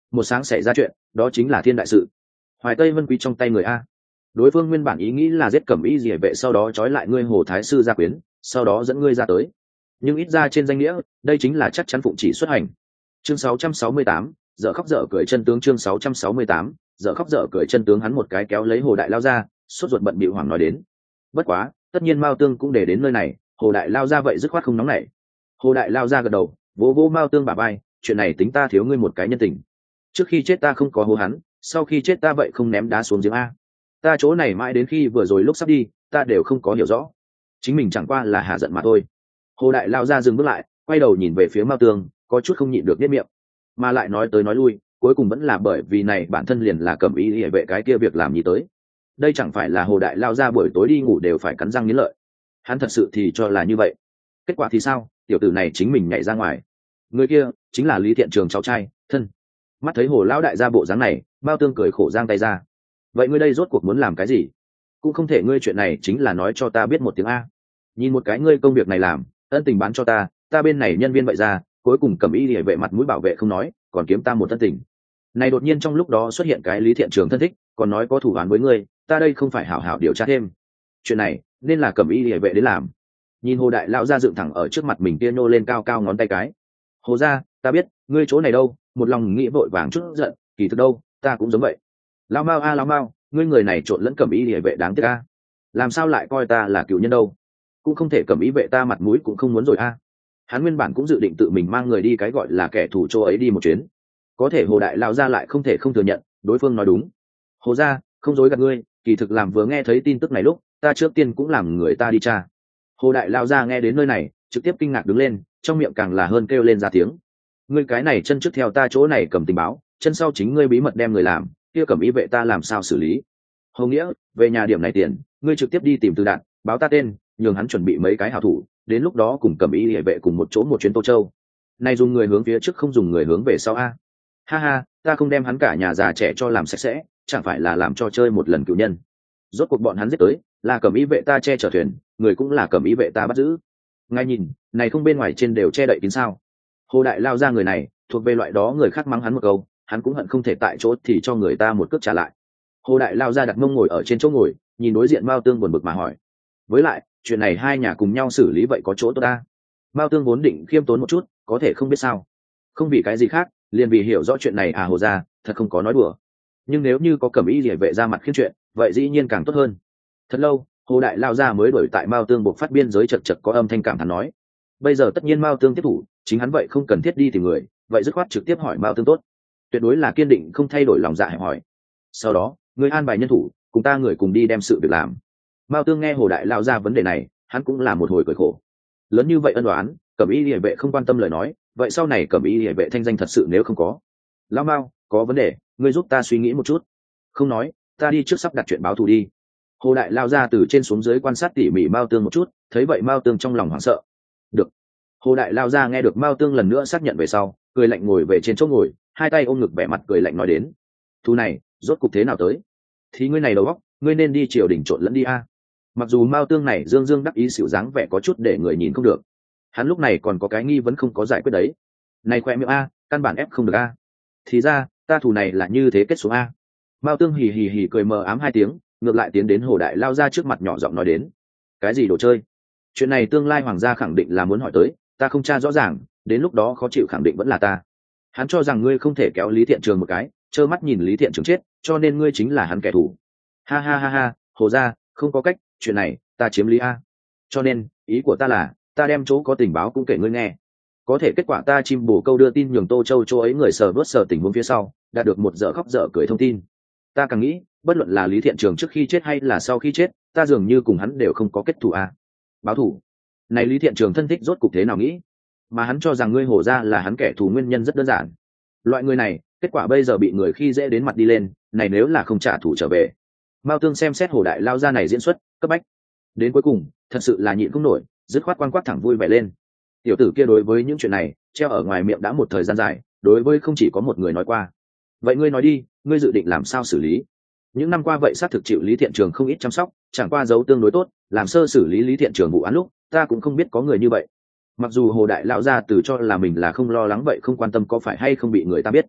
một sáng xảy ra chuyện đó chính là thiên đại sự. Hoài Tây Vân Quý trong tay người a. Đối phương nguyên bản ý nghĩ là giết Cẩm Y Liễu vệ sau đó trói lại ngươi Hồ thái sư gia quyến, sau đó dẫn ngươi ra tới, nhưng ít ra trên danh nghĩa đây chính là chắc chắn phụng chỉ xuất hành. Chương 668, dở khóc dở cười chân tướng. Chương 668, dở khóc dở cười chân tướng. Hắn một cái kéo lấy Hồ Đại Lao ra, sốt ruột bận bịu hoảng nói đến. Bất quá tất nhiên Mao Tương cũng để đến nơi này, Hồ Đại Lao ra vậy dứt khoát không nóng nảy. Hồ Đại Lao ra gật đầu, vỗ vỗ Mao Tương bả vai, chuyện này tính ta thiếu ngươi một cái nhân tình. Trước khi chết ta không có hô hắn, sau khi chết ta vậy không ném đá xuống giếng a. Ta chỗ này mãi đến khi vừa rồi lúc sắp đi ta đều không có hiểu rõ, chính mình chẳng qua là hạ giận mà thôi. Hồ Đại Lao ra dừng bước lại, quay đầu nhìn về phía Mao Tương, có chút không nhịn được biết miệng, mà lại nói tới nói lui cuối cùng vẫn là bởi vì này bản thân liền là Cẩm Y Liễu vệ cái kia việc làm gì tới. Đây chẳng phải là Hồ Đại Lao ra buổi tối đi ngủ đều phải cắn răng nghiến lợi. Hắn thật sự thì cho là như vậy, kết quả thì sao? Tiểu tử này chính mình nhảy ra ngoài. Người kia chính là Lý Thiện Trường cháu trai thân. Mắt thấy Hồ lão đại gia bộ dáng này, Mao Tương cười khổ giang tay ra. Vậy ngươi đây rốt cuộc muốn làm cái gì? Cũng không thể ngươi chuyện này chính là nói cho ta biết một tiếng a. Nhìn một cái ngươi công việc này làm, ân tình bán cho ta, ta bên này nhân viên vậy ra, cuối cùng Cẩm Y Liễu vệ mặt mũi bảo vệ không nói, còn kiếm ta một ân tình. Này đột nhiên trong lúc đó xuất hiện cái Lý Thiện Trường thân thích, còn nói có thủ án với ngươi, ta đây không phải hảo hảo điều tra thêm. Chuyện này nên là Cẩm Y Liễu vệ đến làm. Nhìn Hồ Đại lão ra dựng thẳng ở trước mặt mình kia nô lên cao cao ngón tay cái. Hồ gia, ta biết ngươi chỗ này đâu, một lòng nghĩ vội vàng chút giận, kỳ thực đâu ta cũng giống vậy. Lão Mao a lão Mao, ngươi người này trộn lẫn Cẩm Y Liễu vệ đáng tiếc a. Làm sao lại coi ta là cựu nhân đâu? Cũng không thể Cẩm Y vệ ta mặt mũi cũng không muốn rồi a. Hắn nguyên bản cũng dự định tự mình mang người đi cái gọi là kẻ thù chỗ ấy đi một chuyến, có thể Hồ Đại lão gia lại không thể không thừa nhận đối phương nói đúng. Hồ gia, không dối gạt ngươi, kỳ thực làm vừa nghe thấy tin tức này lúc ta trước tiên cũng làm người ta đi tra. Hồ Đại lão gia nghe đến nơi này trực tiếp kinh ngạc đứng lên, trong miệng càng là hơn kêu lên ra tiếng. Ngươi cái này chân trước theo ta chỗ này cầm tình báo, chân sau chính ngươi bí mật đem người làm, kia Cẩm Y vệ ta làm sao xử lý? Hồ Nghĩa, về nhà điểm này tiền ngươi trực tiếp đi tìm Từ Đạn, báo ta tên, nhường hắn chuẩn bị mấy cái hảo thủ, đến lúc đó cùng Cẩm Y Liễu vệ cùng một chỗ một chuyến Tô Châu. Này dùng người hướng phía trước không dùng người hướng về sau a. Ha ha, ta không đem hắn cả nhà già trẻ cho làm sạch sẽ, chẳng phải là làm cho chơi một lần cựu nhân. Rốt cuộc bọn hắn giết tới là Cẩm Y vệ ta che chở thuyền, người cũng là Cẩm Y vệ ta bắt giữ. Ngay nhìn này không bên ngoài trên đều che đậy kín sao? Hồ Đại Lao ra người này thuộc về loại đó người khác mắng hắn một câu hắn cũng hận không thể tại chỗ thì cho người ta một cước trả lại. Hồ Đại Lao ra đặt mông ngồi ở trên chỗ ngồi, nhìn đối diện Mao Tương buồn bực mà hỏi, với lại chuyện này hai nhà cùng nhau xử lý vậy có chỗ tốt ta? Mao Tương vốn định khiêm tốn một chút, có thể không biết sao, không vì cái gì khác, liền vì hiểu rõ chuyện này à. Hồ gia thật không có nói đùa, nhưng nếu như có Cẩm Y Liễu vệ ra mặt khiêm chuyện vậy dĩ nhiên càng tốt hơn. Thật lâu Hồ Đại Lao ra mới đuổi tại Mao Tương buộc phát biên giới chật chật có âm thanh cảm thán nói, bây giờ tất nhiên Mao Tương tiếp thủ, chính hắn vậy không cần thiết đi tìm người, vậy dứt khoát trực tiếp hỏi Mao Tương tốt, tuyệt đối là kiên định không thay đổi lòng dạ hẹp hỏi. Sau đó người an bài nhân thủ cùng ta người cùng đi đem sự việc làm. Mao Tương nghe Hồ Đại Lao ra vấn đề này hắn cũng là một hồi cười khổ, lớn như vậy ân đoán Cẩm Y Liễu vệ không quan tâm lời nói, vậy sau này Cẩm Y Liễu vệ thanh danh thật sự nếu không có. Lão Mao, có vấn đề ngươi giúp ta suy nghĩ một chút. Không nói, ta đi trước sắp đặt chuyện báo thù đi. Hồ Đại Lao ra từ trên xuống dưới quan sát tỉ mỉ Mao Tương một chút, thấy vậy Mao Tương trong lòng hoảng sợ. Được. Hồ Đại Lao ra nghe được Mao Tương lần nữa xác nhận về sau cười lạnh ngồi về trên chỗ ngồi, hai tay ôm ngực vẻ mặt cười lạnh nói đến, thù này rốt cục thế nào tới? Thì ngươi này đầu óc, ngươi nên đi triều đình trộn lẫn đi a. Mặc dù Mao Tương này dương dương đắc ý xỉu dáng vẻ có chút để người nhìn không được, hắn lúc này còn có cái nghi vẫn không có giải quyết đấy. Này khoe miệng a, căn bản ép không được a. Thì ra ta thù này là như thế kết xuống a. Mao Tương hì hì hì cười mờ ám hai tiếng, ngược lại tiến đến Hồ Đại Lao ra trước mặt nhỏ giọng nói đến, cái gì đồ chơi? Chuyện này tương lai hoàng gia khẳng định là muốn hỏi tới, ta không tra rõ ràng, đến lúc đó khó chịu khẳng định vẫn là ta. Hắn cho rằng ngươi không thể kéo Lý Thiện Trường một cái, trơ mắt nhìn Lý Thiện Trường chết, cho nên ngươi chính là hắn kẻ thù. Ha ha ha ha, Hồ gia, không có cách, chuyện này ta chiếm lý a. Cho nên ý của ta là ta đem chỗ có tình báo cũng kể ngươi nghe, có thể kết quả ta chim bồ câu đưa tin nhường Tô Châu chỗ ấy người sờ vớt sờ tình huống phía sau đạt được một dở khóc dở cười thông tin. Ta càng nghĩ bất luận là Lý Thiện Trường trước khi chết hay là sau khi chết, ta dường như cùng hắn đều không có kết thù a. Báo thù này Lý Thiện Trường thân thích rốt cục thế nào nghĩ, mà hắn cho rằng ngươi Hồ gia là hắn kẻ thù nguyên nhân rất đơn giản. Loại người này kết quả bây giờ bị người khi dễ đến mặt đi lên, này nếu là không trả thù trở về. Mao Tương xem xét Hồ Đại Lao ra này diễn xuất cấp bách đến cuối cùng thật sự là nhịn không nổi, dứt khoát quan quát thẳng vui vẻ lên. Tiểu tử kia đối với những chuyện này treo ở ngoài miệng đã một thời gian dài, đối với không chỉ có một người nói qua. Vậy ngươi nói đi, ngươi dự định làm sao xử lý? Những năm qua vậy xác thực chịu Lý Thiện Trường không ít chăm sóc, chẳng qua giấu tương đối tốt, làm sơ xử lý Lý Thiện Trường vụ án lúc ta cũng không biết có người như vậy. Mặc dù Hồ Đại Lão gia từ cho là mình là không lo lắng vậy không quan tâm có phải hay không bị người ta biết,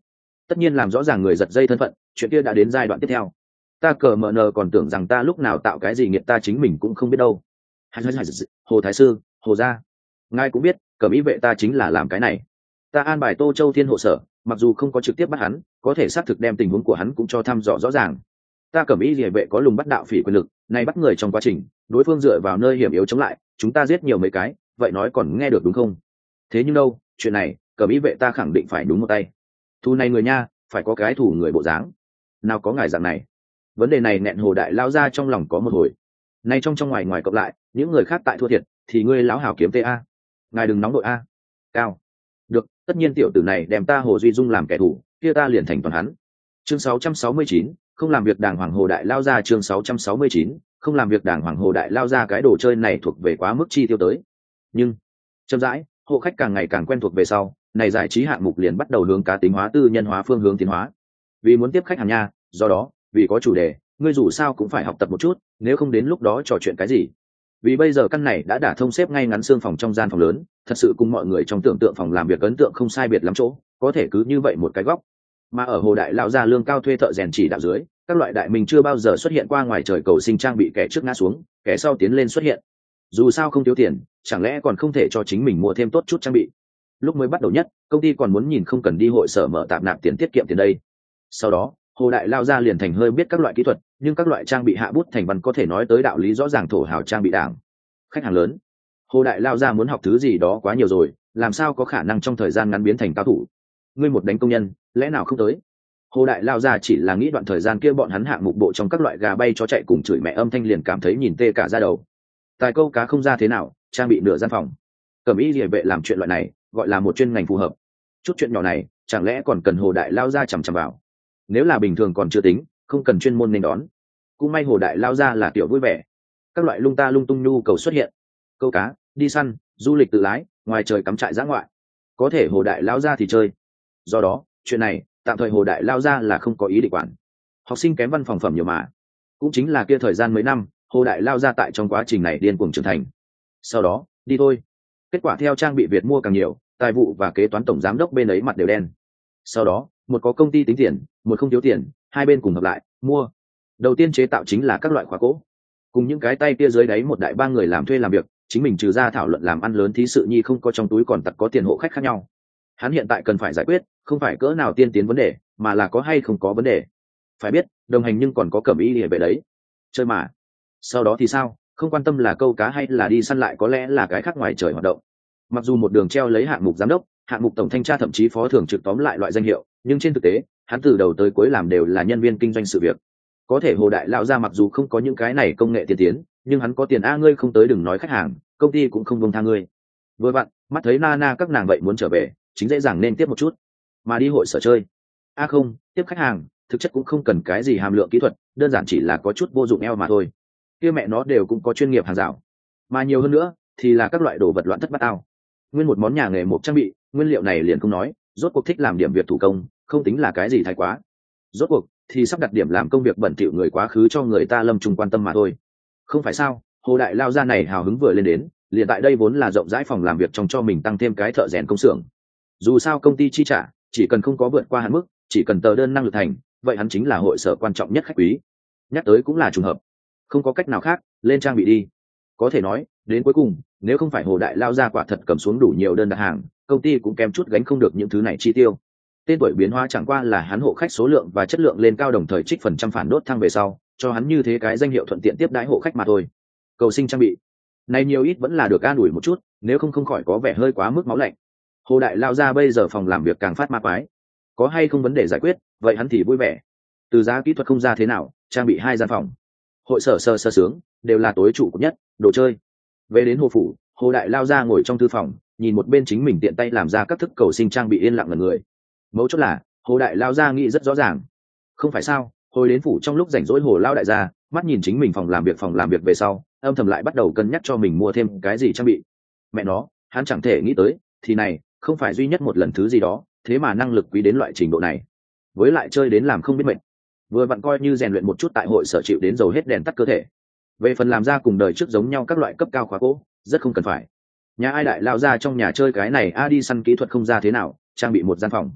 tất nhiên làm rõ ràng người giật dây thân phận, chuyện kia đã đến giai đoạn tiếp theo. Ta cờ mờ nờ còn tưởng rằng ta lúc nào tạo cái gì nghiệt ta chính mình cũng không biết đâu. Hồ thái sư, Hồ gia, ngài cũng biết cẩm ý vệ ta chính là làm cái này. Ta an bài Tô Châu Thiên hộ sở, mặc dù không có trực tiếp bắt hắn, có thể xác thực đem tình huống của hắn cũng cho thăm dò rõ ràng. Ta cẩm ý địa vệ có lùng bắt đạo phỉ quyền lực, này bắt người trong quá trình đối phương dựa vào nơi hiểm yếu chống lại, chúng ta giết nhiều mấy cái, vậy nói còn nghe được đúng không? Thế nhưng đâu, chuyện này cẩm ý vệ ta khẳng định phải đúng một tay. Thu này người nha, phải có cái thủ người bộ dáng. Nào có ngài dạng này. Vấn đề này nẹn Hồ đại lao ra trong lòng có một hồi. Nay trong ngoài ngoài cộng lại, những người khác tại thua thiệt, thì ngươi lão hảo kiếm ta. Ngài đừng nóng đội a. Cao. Được, tất nhiên tiểu tử này đem ta Hồ Duy Dung làm kẻ thù, kia ta liền thành toàn hắn. Chương 669, không làm việc đàng hoàng Hồ đại lao ra. Chương 669, không làm việc đàng hoàng Hồ đại lao ra. Cái đồ chơi này thuộc về quá mức chi tiêu tới. Nhưng chậm rãi, hộ khách càng ngày càng quen thuộc về sau, này giải trí hạng mục liền bắt đầu hướng cá tính hóa tư nhân hóa phương hướng tiến hóa. Vì muốn tiếp khách hàng nha, do đó vì có chủ đề, ngươi dù sao cũng phải học tập một chút, nếu không đến lúc đó trò chuyện cái gì. Vì bây giờ căn này đã đả thông xếp ngay ngắn xương phòng trong gian phòng lớn, thật sự cùng mọi người trong tưởng tượng phòng làm việc ấn tượng không sai biệt lắm chỗ, có thể cứ như vậy một cái góc. Mà ở Hồ đại lão gia lương cao thuê thợ rèn chỉ đạo dưới, các loại đại mình chưa bao giờ xuất hiện qua ngoài trời cầu sinh trang bị, kẻ trước ngã xuống, kẻ sau tiến lên xuất hiện. Dù sao không thiếu tiền, chẳng lẽ còn không thể cho chính mình mua thêm tốt chút trang bị. Lúc mới bắt đầu nhất, công ty còn muốn nhìn không cần đi hội sở mở tạp nạp tiền tiết kiệm tiền đây. Sau đó Hồ đại lao ra liền thành hơi biết các loại kỹ thuật, nhưng các loại trang bị hạ bút thành văn có thể nói tới đạo lý rõ ràng thổ hào trang bị đảng. Khách hàng lớn, Hồ đại lao ra muốn học thứ gì đó quá nhiều rồi, làm sao có khả năng trong thời gian ngắn biến thành cao thủ. Ngươi một đánh công nhân, lẽ nào không tới. Hồ đại lao ra chỉ là nghĩ đoạn thời gian kia bọn hắn hạng mục bộ trong các loại gà bay chó chạy cùng chửi mẹ âm thanh liền cảm thấy nhìn tê cả da đầu. Tài câu cá không ra thế nào, trang bị nửa gian phòng. Cẩm y liề vệ làm chuyện loại này gọi là một chuyên ngành phù hợp. Chút chuyện nhỏ này chẳng lẽ còn cần Hồ đại lao ra chằm chằm vào. Nếu là bình thường còn chưa tính, không cần chuyên môn nên đón. Cũng may Hồ đại lao ra là tiểu vui vẻ. Các loại lung ta lung tung nhu cầu xuất hiện, câu cá, đi săn, du lịch tự lái, ngoài trời cắm trại dã ngoại, có thể Hồ đại lao ra thì chơi. Do đó chuyện này tạm thời Hồ đại lao ra là không có ý định quản. Học sinh kém văn phòng phẩm nhiều mà, cũng chính là kia thời gian mấy năm Hồ đại lao ra tại trong quá trình này điên cuồng trưởng thành. Sau đó đi thôi. Kết quả theo trang bị Việt mua càng nhiều, tài vụ và kế toán tổng giám đốc bên ấy mặt đều đen. Sau đó một có công ty tính tiền, một không thiếu tiền, hai bên cùng hợp lại mua. Đầu tiên chế tạo chính là các loại khóa cỗ, cùng những cái tay kia dưới đáy một đại ba người làm thuê làm việc, chính mình trừ ra thảo luận làm ăn lớn thí sự nhi không có trong túi còn tặc có tiền hộ khách khác nhau. Hắn hiện tại cần phải giải quyết không phải cỡ nào tiên tiến vấn đề, mà là có hay không có vấn đề. Phải biết đồng hành nhưng còn có cẩm y địa vệ đấy, chơi mà. Sau đó thì sao, không quan tâm là câu cá hay là đi săn, lại có lẽ là cái khác ngoài trời hoạt động. Mặc dù một đường treo lấy hạng mục giám đốc, hạng mục tổng thanh tra, thậm chí phó thường trực tóm lại loại danh hiệu, nhưng trên thực tế hắn từ đầu tới cuối làm đều là nhân viên kinh doanh sự việc. Có thể Hồ đại lão gia mặc dù không có những cái này công nghệ tiên tiến, nhưng hắn có tiền a, ngươi không tới đừng nói khách hàng, công ty cũng không buông tha ngươi. Vừa vặn mắt thấy Nana các nàng vậy muốn trở về, chính dễ dàng nên tiếp một chút, mà đi hội sở chơi. Không, tiếp khách hàng thực chất cũng không cần cái gì hàm lượng kỹ thuật, đơn giản chỉ là có chút vô dụng eo mà thôi. Kia mẹ nó đều cũng có chuyên nghiệp hàng rào, mà nhiều hơn nữa thì là các loại đồ vật loạn thất bát ao. Nguyên một món nhà nghề một trang bị, nguyên liệu này liền không nói, rốt cuộc thích làm điểm việc thủ công, không tính là cái gì thái quá. Rốt cuộc thì sắp đặt điểm làm công việc bẩn thỉu người quá khứ cho người ta lâm trùng quan tâm mà thôi. Không phải sao, Hồ đại lao ra này hào hứng vừa lên đến, liền tại đây vốn là rộng rãi phòng làm việc trong cho mình tăng thêm cái thợ rèn công xưởng. Dù sao công ty chi trả chỉ cần không có vượt qua hạn mức, chỉ cần tờ đơn năng lực thành, vậy hắn chính là hội sở quan trọng nhất khách quý. Nhắc tới cũng là trùng hợp, không có cách nào khác, lên trang bị đi. Có thể nói đến cuối cùng, nếu không phải Hồ đại lao ra quả thật cầm xuống đủ nhiều đơn đặt hàng, công ty cũng kém chút gánh không được những thứ này chi tiêu. Tên tuổi biến hóa chẳng qua là hắn hộ khách số lượng và chất lượng lên cao, đồng thời trích phần trăm phản đốt thăng về sau, cho hắn như thế cái danh hiệu thuận tiện tiếp đãi hộ khách mà thôi. Cầu sinh trang bị này nhiều ít vẫn là được an ủi một chút, nếu không khỏi có vẻ hơi quá mức máu lạnh. Hồ đại lao ra bây giờ phòng làm việc càng phát ma quái, có hay không vấn đề giải quyết, vậy hắn thì vui vẻ. Từ giá kỹ thuật không ra thế nào, trang bị 2 gian phòng, hội sở sơ sướng, đều là tối trụ cột nhất, đồ chơi. Về đến Hồ phủ, Hồ đại lao ra ngồi trong thư phòng, nhìn một bên chính mình tiện tay làm ra các thức cầu sinh trang bị, yên lặng ngẩn người. Mấu chốt là Hồ đại lao ra nghĩ rất rõ ràng. Không phải sao, hồi đến phủ trong lúc rảnh rỗi, Hồ lao đại gia mắt nhìn chính mình phòng làm việc về sau, âm thầm lại bắt đầu cân nhắc cho mình mua thêm cái gì trang bị. Mẹ nó, hắn chẳng thể nghĩ tới thì này không phải duy nhất một lần thứ gì đó, thế mà năng lực quý đến loại trình độ này, với lại chơi đến làm không biết mệt. Vừa vặn coi như rèn luyện một chút tại hội sở, chịu đến dầu hết đèn tắt cơ thể. Về phần làm ra cùng đời trước giống nhau các loại cấp cao khóa cỗ, rất không cần phải. Nhà ai đại lao ra trong nhà chơi cái này đi săn kỹ thuật không ra thế nào, trang bị 1 gian phòng,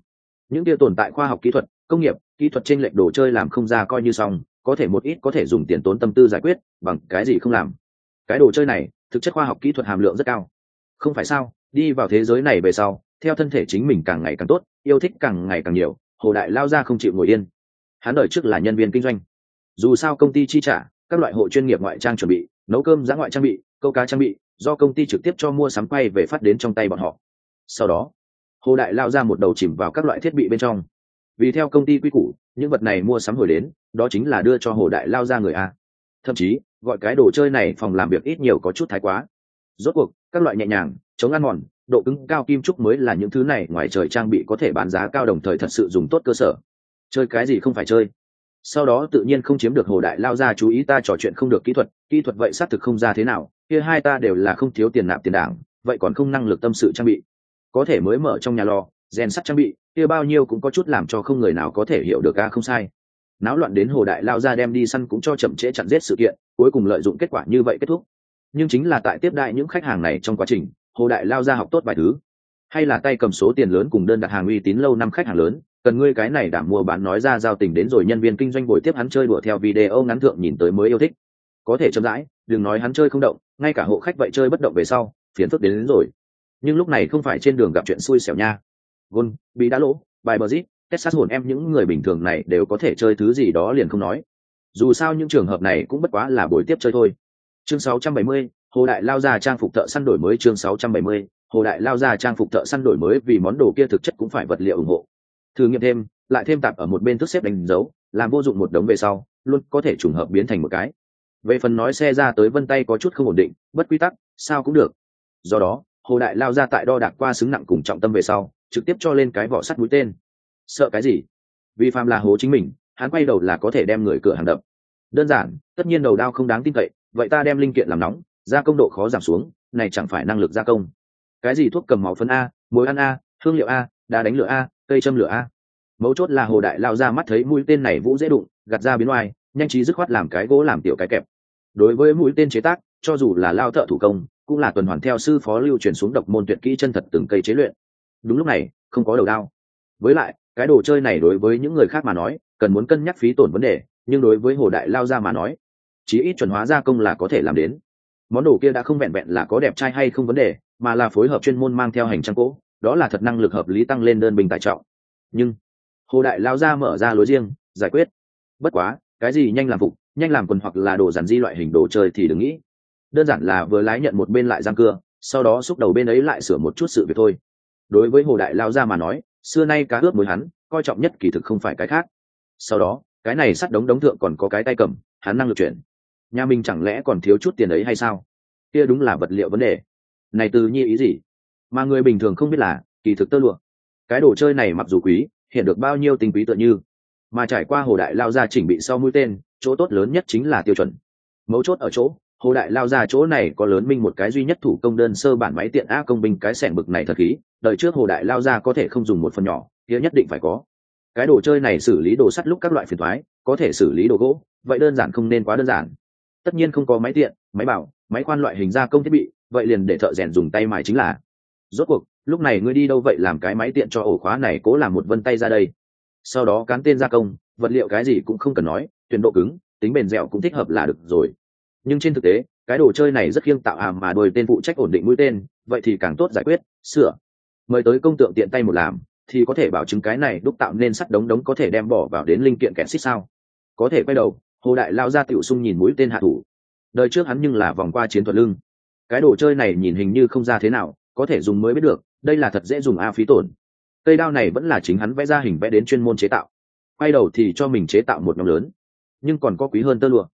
những kia tồn tại khoa học kỹ thuật, công nghiệp kỹ thuật trên lệch đồ chơi làm không ra coi như xong, có thể một ít có thể dùng tiền tốn tâm tư giải quyết, bằng cái gì không làm. Cái đồ chơi này thực chất khoa học kỹ thuật hàm lượng rất cao. Không phải sao, đi vào thế giới này về sau, theo thân thể chính mình càng ngày càng tốt, yêu thích càng ngày càng nhiều, Hồ Đại lao ra không chịu ngồi yên. Hắn đời trước là nhân viên kinh doanh, dù sao công ty chi trả các loại hộ chuyên nghiệp ngoại trang chuẩn bị, nấu cơm giã ngoại trang bị, câu cá trang bị, do công ty trực tiếp cho mua sắm quay về phát đến trong tay bọn họ. Sau đó Hồ Đại lao ra một đầu chìm vào các loại thiết bị bên trong, vì theo công ty quy củ, những vật này mua sắm hồi đến đó chính là đưa cho Hồ Đại lao ra người a. Thậm chí gọi cái đồ chơi này phòng làm việc ít nhiều có chút thái quá. Rốt cuộc các loại nhẹ nhàng, chống ăn mòn, độ cứng cao kim trúc mới là những thứ này ngoài trời trang bị có thể bán giá cao, đồng thời thật sự dùng tốt cơ sở. Chơi cái gì không phải chơi. Sau đó tự nhiên không chiếm được Hồ Đại lao ra chú ý, ta trò chuyện không được kỹ thuật vậy xác thực không ra thế nào, kia hai ta đều là không thiếu tiền nạp tiền đảng, vậy còn không năng lực tâm sự trang bị. Có thể mới mở trong nhà lò rèn sắt trang bị, kia bao nhiêu cũng có chút làm cho không người nào có thể hiểu được. Không sai. Náo loạn đến Hồ Đại lao ra đem đi săn cũng cho chậm trễ chặn giết sự kiện, cuối cùng lợi dụng kết quả như vậy kết thúc. Nhưng chính là tại tiếp đại những khách hàng này trong quá trình, Hồ Đại lao ra học tốt vài thứ, hay là tay cầm số tiền lớn cùng đơn đặt hàng uy tín lâu năm khách hàng lớn, cần ngươi cái này đảm mua bán nói ra giao tình đến rồi nhân viên kinh doanh buổi tiếp hắn chơi đùa theo video ngắn thượng nhìn tới mới yêu thích. Có thể chậm rãi, đừng nói hắn chơi không động, ngay cả hộ khách vậy chơi bất động về sau, phiền phức đến rồi. Nhưng lúc này không phải trên đường gặp chuyện xui xẻo nha. Gôn, bị đá lỗ, bài bờ zit, Texas hồn em những người bình thường này đều có thể chơi thứ gì đó liền không nói. Dù sao những trường hợp này cũng bất quá là buổi tiếp chơi thôi. Chương 670, Hồ Đại lao ra trang phục thợ săn đổi mới. Chương 670, Hồ Đại lao ra trang phục thợ săn đổi mới, vì món đồ kia thực chất cũng phải vật liệu ủng hộ. Thử nghiệm thêm, lại thêm tạp ở một bên thức xếp đánh dấu, làm vô dụng một đống về sau, luôn có thể trùng hợp biến thành một cái. Về phần nói xe ra tới vân tay có chút không ổn định, bất quy tắc, sao cũng được. Do đó, Hồ Đại lao ra tại đo đạc qua xứng nặng cùng trọng tâm về sau, trực tiếp cho lên cái vỏ sắt mũi tên. Sợ cái gì? Vì phàm là hố chính mình, hắn quay đầu là có thể đem người cửa hàng đập. Đơn giản, tất nhiên đầu đao không đáng tin cậy, vậy ta đem linh kiện làm nóng, gia công độ khó giảm xuống, này chẳng phải năng lực gia công. Cái gì thuốc cầm máu phân a, muối ăn a, hương liệu a, đá đánh lửa a, cây châm lửa a. Mấu chốt là Hồ Đại lao ra mắt thấy mũi tên này vũ dễ đụng, gạt ra biến oai, nhanh trí dứt khoát làm cái gỗ làm tiểu cái kẹp. Đối với mũi tên chế tác, cho dù là lao thợ thủ công, cũng là tuần hoàn theo sư phó lưu truyền xuống độc môn tuyệt kỹ chân thật từng cây chế luyện. Đúng lúc này, không có đầu đao. Với lại, cái đồ chơi này đối với những người khác mà nói, cần muốn cân nhắc phí tổn vấn đề, nhưng đối với Hồ Đại lao ra mà nói, chí ít chuẩn hóa gia công là có thể làm đến. Món đồ kia đã không vẹn vẹn là có đẹp trai hay không vấn đề, mà là phối hợp chuyên môn mang theo hành trang cỗ, đó là thật năng lực hợp lý tăng lên đơn bình tải trọng. Nhưng Hồ Đại lao ra mở ra lối riêng giải quyết. Bất quá, cái gì nhanh làm phục, nhanh làm quần hoặc là đồ giản di loại hình đồ chơi thì đừng nghĩ. Đơn giản là vừa lái nhận một bên lại giang cưa, sau đó xúc đầu bên ấy lại sửa một chút sự việc thôi. Đối với Hồ Đại lao ra mà nói, xưa nay cá ướp mối hắn coi trọng nhất kỳ thực không phải cái khác. Sau đó, cái này sắt đống thượng còn có cái tay cầm, hắn năng lực chuyển. Nhà mình chẳng lẽ còn thiếu chút tiền ấy hay sao? Kia đúng là vật liệu vấn đề. Này từ nhi ý gì? Mà người bình thường không biết là, kỳ thực tơ lụa. Cái đồ chơi này mặc dù quý, hiện được bao nhiêu tinh quý tựa như, mà trải qua Hồ Đại lao ra chỉnh bị sau mũi tên, chỗ tốt lớn nhất chính là tiêu chuẩn. Mấu chốt ở chỗ, Hồ Đại lao ra chỗ này có lớn minh một cái duy nhất thủ công đơn sơ bản máy tiện a công binh cái xẻng bực này thật khí, đời trước Hồ Đại lao ra có thể không dùng một phần nhỏ, kia nhất định phải có. Cái đồ chơi này xử lý đồ sắt lúc các loại phiền toái, có thể xử lý đồ gỗ, vậy đơn giản không nên quá đơn giản. Tất nhiên không có máy tiện, máy bảo, máy khoan loại hình gia công thiết bị, vậy liền để thợ rèn dùng tay mài chính là. Rốt cuộc, lúc này ngươi đi đâu vậy làm cái máy tiện cho ổ khóa này cố làm một vân tay ra đây. Sau đó cán tên gia công, vật liệu cái gì cũng không cần nói, tuyển độ cứng, tính bền dẻo cũng thích hợp là được rồi. Nhưng trên thực tế, cái đồ chơi này rất khiêng tạo hàm mà đôi tên phụ trách ổn định mũi tên, vậy thì càng tốt giải quyết, sửa. Mời tới công tượng tiện tay một làm, thì có thể bảo chứng cái này đúc tạo nên sắt đống có thể đem bỏ vào đến linh kiện kẹt xích sao. Có thể quay đầu, Hồ Đại lao ra tiểu sung nhìn mũi tên hạ thủ. Đời trước hắn nhưng là vòng qua chiến thuật lưng. Cái đồ chơi này nhìn hình như không ra thế nào, có thể dùng mới biết được, đây là thật dễ dùng a phí tổn. Cây đao này vẫn là chính hắn vẽ ra hình vẽ đến chuyên môn chế tạo. Quay đầu thì cho mình chế tạo một nhóm lớn, nhưng còn có quý hơn tơ lụa.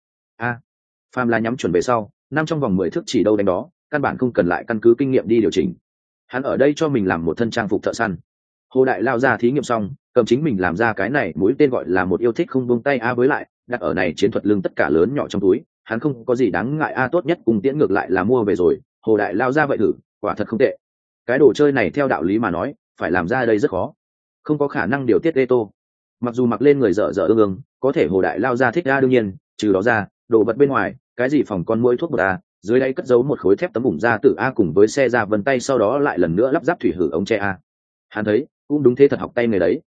Phàm là nhắm chuẩn về sau, năm trong vòng 10 thước chỉ đâu đánh đó, căn bản không cần lại căn cứ kinh nghiệm đi điều chỉnh. Hắn ở đây cho mình làm một thân trang phục thợ săn. Hồ Đại lao ra thí nghiệm xong, cầm chính mình làm ra cái này mũi tên gọi là một yêu thích không buông tay a, với lại đặt ở này chiến thuật lưng tất cả lớn nhỏ trong túi, hắn không có gì đáng ngại a, tốt nhất cùng tiễn ngược lại là mua về rồi. Hồ Đại lao ra vậy thử, quả thật không tệ. Cái đồ chơi này theo đạo lý mà nói, phải làm ra đây rất khó, không có khả năng điều tiết ê tô. Mặc dù mặc lên người dở dở ương, có thể Hồ Đại lao ra thích a, đương nhiên, trừ đó ra, đồ vật bên ngoài, cái gì phòng con muỗi thuốc bột a, dưới đây cất giấu một khối thép tấm bùng ra từ a cùng với xe ra vân tay, sau đó lại lần nữa lắp ráp thủy hử ống tre a. Hắn thấy cũng đúng thế, thật học tay người đấy,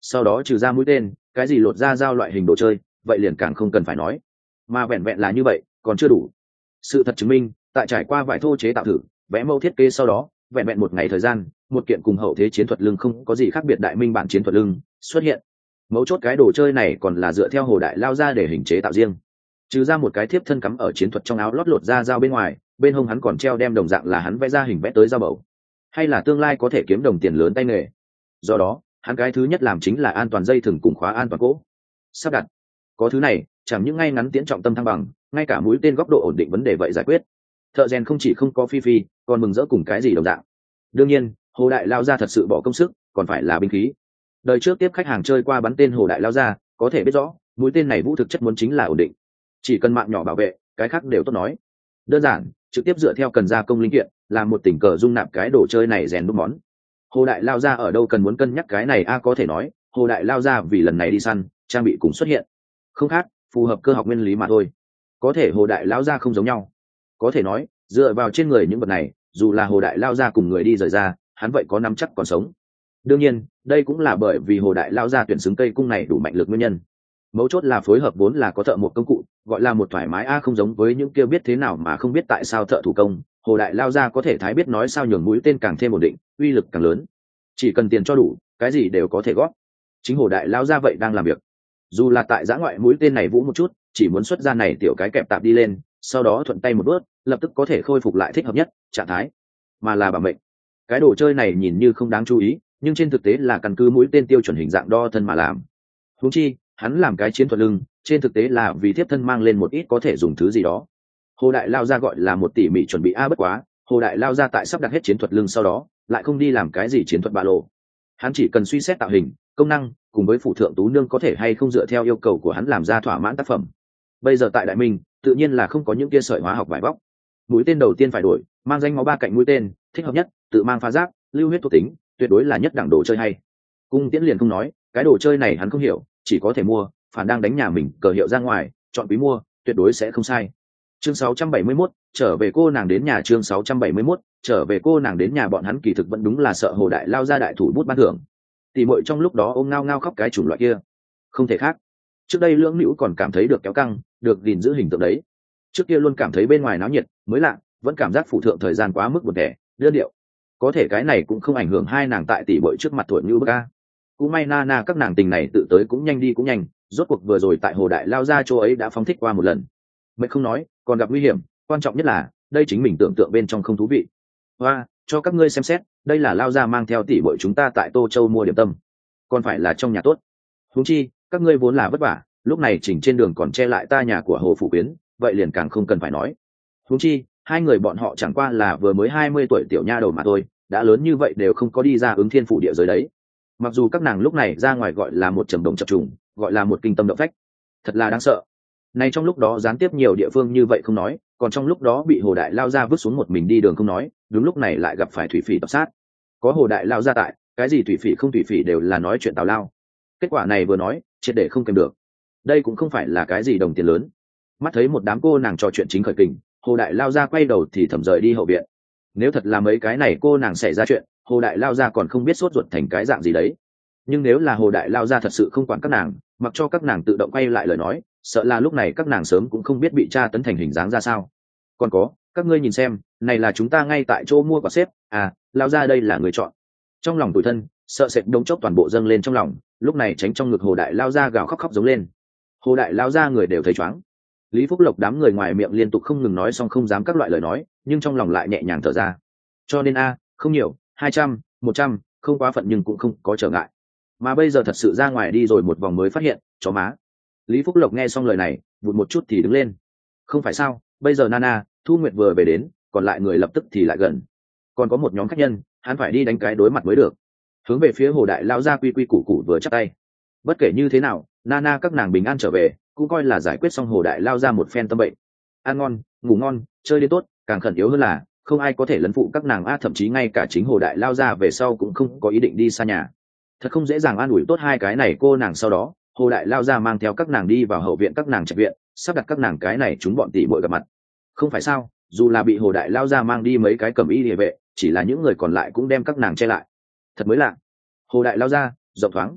sau đó trừ ra mũi tên, cái gì lột ra dao loại hình đồ chơi vậy liền càng không cần phải nói. Mà vẹn vẹn là như vậy còn chưa đủ. Sự thật chứng minh, tại trải qua vải thô chế tạo thử vẽ mẫu thiết kế sau đó, vẹn vẹn một ngày thời gian, một kiện cùng hậu thế chiến thuật lưng không có gì khác biệt đại minh bản chiến thuật lưng xuất hiện. Mấu chốt cái đồ chơi này còn là dựa theo Hồ Đại Lao ra để hình chế tạo riêng, trừ ra một cái thiếp thân cắm ở chiến thuật trong áo lót lột ra dao bên ngoài, bên hông hắn còn treo đem đồng dạng là hắn vẽ ra hình vẽ tới dao bầu, hay là tương lai có thể kiếm đồng tiền lớn tay nghề. Do đó hắn cái thứ nhất làm chính là an toàn dây thừng cùng khóa an toàn cỗ sắp đặt. Có thứ này chẳng những ngay ngắn tiễn trọng tâm thăng bằng, ngay cả mũi tên góc độ ổn định vấn đề vậy giải quyết. Thợ rèn không chỉ không có phi phi, còn mừng rỡ cùng cái gì đồng dạng. Đương nhiên Hồ Đại Lao ra thật sự bỏ công sức, còn phải là binh khí. Đời trước tiếp khách hàng chơi qua bắn tên Hồ Đại Lao ra có thể biết rõ mũi tên này vũ thực chất muốn chính là ổn định, chỉ cần mạng nhỏ bảo vệ, cái khác đều tốt nói. Đơn giản trực tiếp dựa theo cần gia công linh kiện, làm một tình cờ dung nạp cái đồ chơi này rèn đúc món. Hồ Đại Lao ra ở đâu cần muốn cân nhắc cái này có thể nói Hồ Đại Lao ra vì lần này đi săn trang bị cùng xuất hiện không khác, phù hợp cơ học nguyên lý mà thôi. Có thể Hồ Đại Lao ra không giống nhau, có thể nói dựa vào trên người những vật này, dù là Hồ Đại Lao ra cùng người đi rời ra, hắn vậy có nắm chắc còn sống. Đương nhiên đây cũng là bởi vì Hồ Đại Lao ra tuyển xứng cây cung này đủ mạnh lực nguyên nhân. Mấu chốt là phối hợp vốn là có thợ một công cụ, gọi là một thoải mái không giống với những kia biết thế nào mà không biết tại sao thợ thủ công. Hồ Đại Lao ra có thể thái biết nói sao nhường mũi tên càng thêm ổn định, uy lực càng lớn. Chỉ cần tiền cho đủ, cái gì đều có thể góp. Chính Hồ Đại Lao ra vậy đang làm việc. Dù là tại giã ngoại mũi tên này vũ một chút, chỉ muốn xuất ra này tiểu cái kẹp tạp đi lên, sau đó thuận tay một bước, lập tức có thể khôi phục lại thích hợp nhất trạng thái, mà là bảo mệnh. Cái đồ chơi này nhìn như không đáng chú ý, nhưng trên thực tế là căn cứ mũi tên tiêu chuẩn hình dạng đo thân mà làm. Huống chi hắn làm cái chiến thuật lưng, trên thực tế là vì tiếp thân mang lên một ít có thể dùng thứ gì đó. Hồ Đại Lao ra gọi là một tỉ mỉ chuẩn bị bất quá Hồ Đại Lao ra tại sắp đặt hết chiến thuật lưng sau đó lại không đi làm cái gì chiến thuật ba lô. Hắn chỉ cần suy xét tạo hình, công năng cùng với phụ thượng tú nương có thể hay không dựa theo yêu cầu của hắn làm ra thỏa mãn tác phẩm. Bây giờ tại Đại Minh tự nhiên là không có những kia sợi hóa học vải vóc. Mũi tên đầu tiên phải đổi, mang danh máu ba cạnh mũi tên thích hợp nhất, tự mang phá giáp, lưu huyết thuộc tính, tuyệt đối là nhất đẳng đồ chơi hay. Cung tiễn liền không nói, cái đồ chơi này hắn không hiểu, chỉ có thể mua, phản đang đánh nhà mình cờ hiệu ra ngoài, chọn quý mua, tuyệt đối sẽ không sai. Chương 671, trở về cô nàng đến nhà. Chương 671, trở về cô nàng đến nhà. Bọn hắn kỳ thực vẫn đúng là sợ Hồ Đại Lao ra đại thủ bút ban thưởng. Tỷ muội trong lúc đó ôm ngao ngao khóc cái chủng loại kia, không thể khác. Trước đây lưỡng nữ còn cảm thấy được kéo căng, được gìn giữ hình tượng đấy. Trước kia luôn cảm thấy bên ngoài náo nhiệt, mới lạ, vẫn cảm giác phụ thượng thời gian quá mức buồn tẻ, đơn điệu. Có thể cái này cũng không ảnh hưởng hai nàng tại tỷ muội trước mặt tuổi như bức a. Cũng may Nana các nàng tình này tự tới cũng nhanh đi cũng nhanh, rốt cuộc vừa rồi tại Hồ Đại Lao ra chỗ ấy đã phóng thích qua một lần. Mệt không nói, còn gặp nguy hiểm, quan trọng nhất là đây chính mình tưởng tượng bên trong không thú vị. Hoa, cho các ngươi xem xét, đây là Lao ra mang theo tỷ muội chúng ta tại Tô Châu mua điểm tâm, còn phải là trong nhà tốt. Huống chi các ngươi vốn là vất vả, lúc này chỉnh trên đường còn che lại ta nhà của Hồ Phủ Quyến, vậy liền càng không cần phải nói. Huống chi hai người bọn họ chẳng qua là vừa mới 20 tuổi tiểu nha đầu mà thôi, đã lớn như vậy đều không có đi ra ứng thiên phủ địa giới đấy. Mặc dù các nàng lúc này ra ngoài gọi là một trầm đồng chập trùng, gọi là một kinh tâm động phách, thật là đáng sợ. Này trong lúc đó gián tiếp nhiều địa phương như vậy không nói, còn trong lúc đó bị Hồ Đại Lao ra vứt xuống một mình đi đường không nói, đúng lúc này lại gặp phải thủy phỉ tập sát. Có Hồ Đại Lao ra tại, cái gì thủy phỉ không thủy phỉ đều là nói chuyện tào lao. Kết quả này vừa nói, triệt để không kèm được. Đây cũng không phải là cái gì đồng tiền lớn. Mắt thấy một đám cô nàng trò chuyện chính khởi kình, Hồ Đại Lao ra quay đầu thì thầm rời đi hậu viện. Nếu thật là mấy cái này cô nàng xảy ra chuyện, Hồ Đại Lao ra còn không biết sốt ruột thành cái dạng gì đấy. Nhưng nếu là Hồ Đại Lao ra thật sự không quản các nàng, mặc cho các nàng tự động quay lại lời nói, sợ là lúc này các nàng sớm cũng không biết bị tra tấn thành hình dáng ra sao. Còn có, các ngươi nhìn xem, này là chúng ta ngay tại chỗ mua quả xếp, Lao ra đây là người chọn. Trong lòng tủi thân, sợ sệt đống chốc toàn bộ dâng lên trong lòng, lúc này tránh trong ngực Hồ Đại Lao ra gào khóc khóc giống lên. Hồ Đại Lao ra người đều thấy chóng. Lý Phúc Lộc đám người ngoài miệng liên tục không ngừng nói, xong không dám các loại lời nói, nhưng trong lòng lại nhẹ nhàng thở ra. Cho nên không nhiều, 200, 100, không quá phận nhưng cũng không có trở ngại. Mà bây giờ thật sự ra ngoài đi rồi một vòng mới phát hiện, chó má. Lý Phúc Lộc nghe xong lời này, vụt một chút thì đứng lên. Không phải sao, bây giờ Nana, Thu Nguyệt vừa về đến, còn lại người lập tức thì lại gần. Còn có một nhóm khách nhân, hắn phải đi đánh cái đối mặt mới được. Hướng về phía Hồ Đại Lao ra quy quy củ củ vừa chắp tay. Bất kể như thế nào, Nana các nàng bình an trở về, cũng coi là giải quyết xong Hồ Đại Lao ra một phen tâm bệnh. Ăn ngon, ngủ ngon, chơi đến tốt, càng khẩn yếu hơn là không ai có thể lấn phụ các nàng thậm chí ngay cả chính Hồ Đại Lao ra về sau cũng không có ý định đi xa nhà. Thật không dễ dàng an ủi tốt hai cái này cô nàng. Sau đó Hồ Đại Lao ra mang theo các nàng đi vào hậu viện các nàng trạch viện, sắp đặt các nàng cái này chúng bọn tỷ muội gặp mặt. Không phải sao, dù là bị Hồ Đại Lao ra mang đi mấy cái cẩm y địa vệ, chỉ là những người còn lại cũng đem các nàng che lại. Thật mới lạ. Hồ Đại Lao ra rộng thoáng,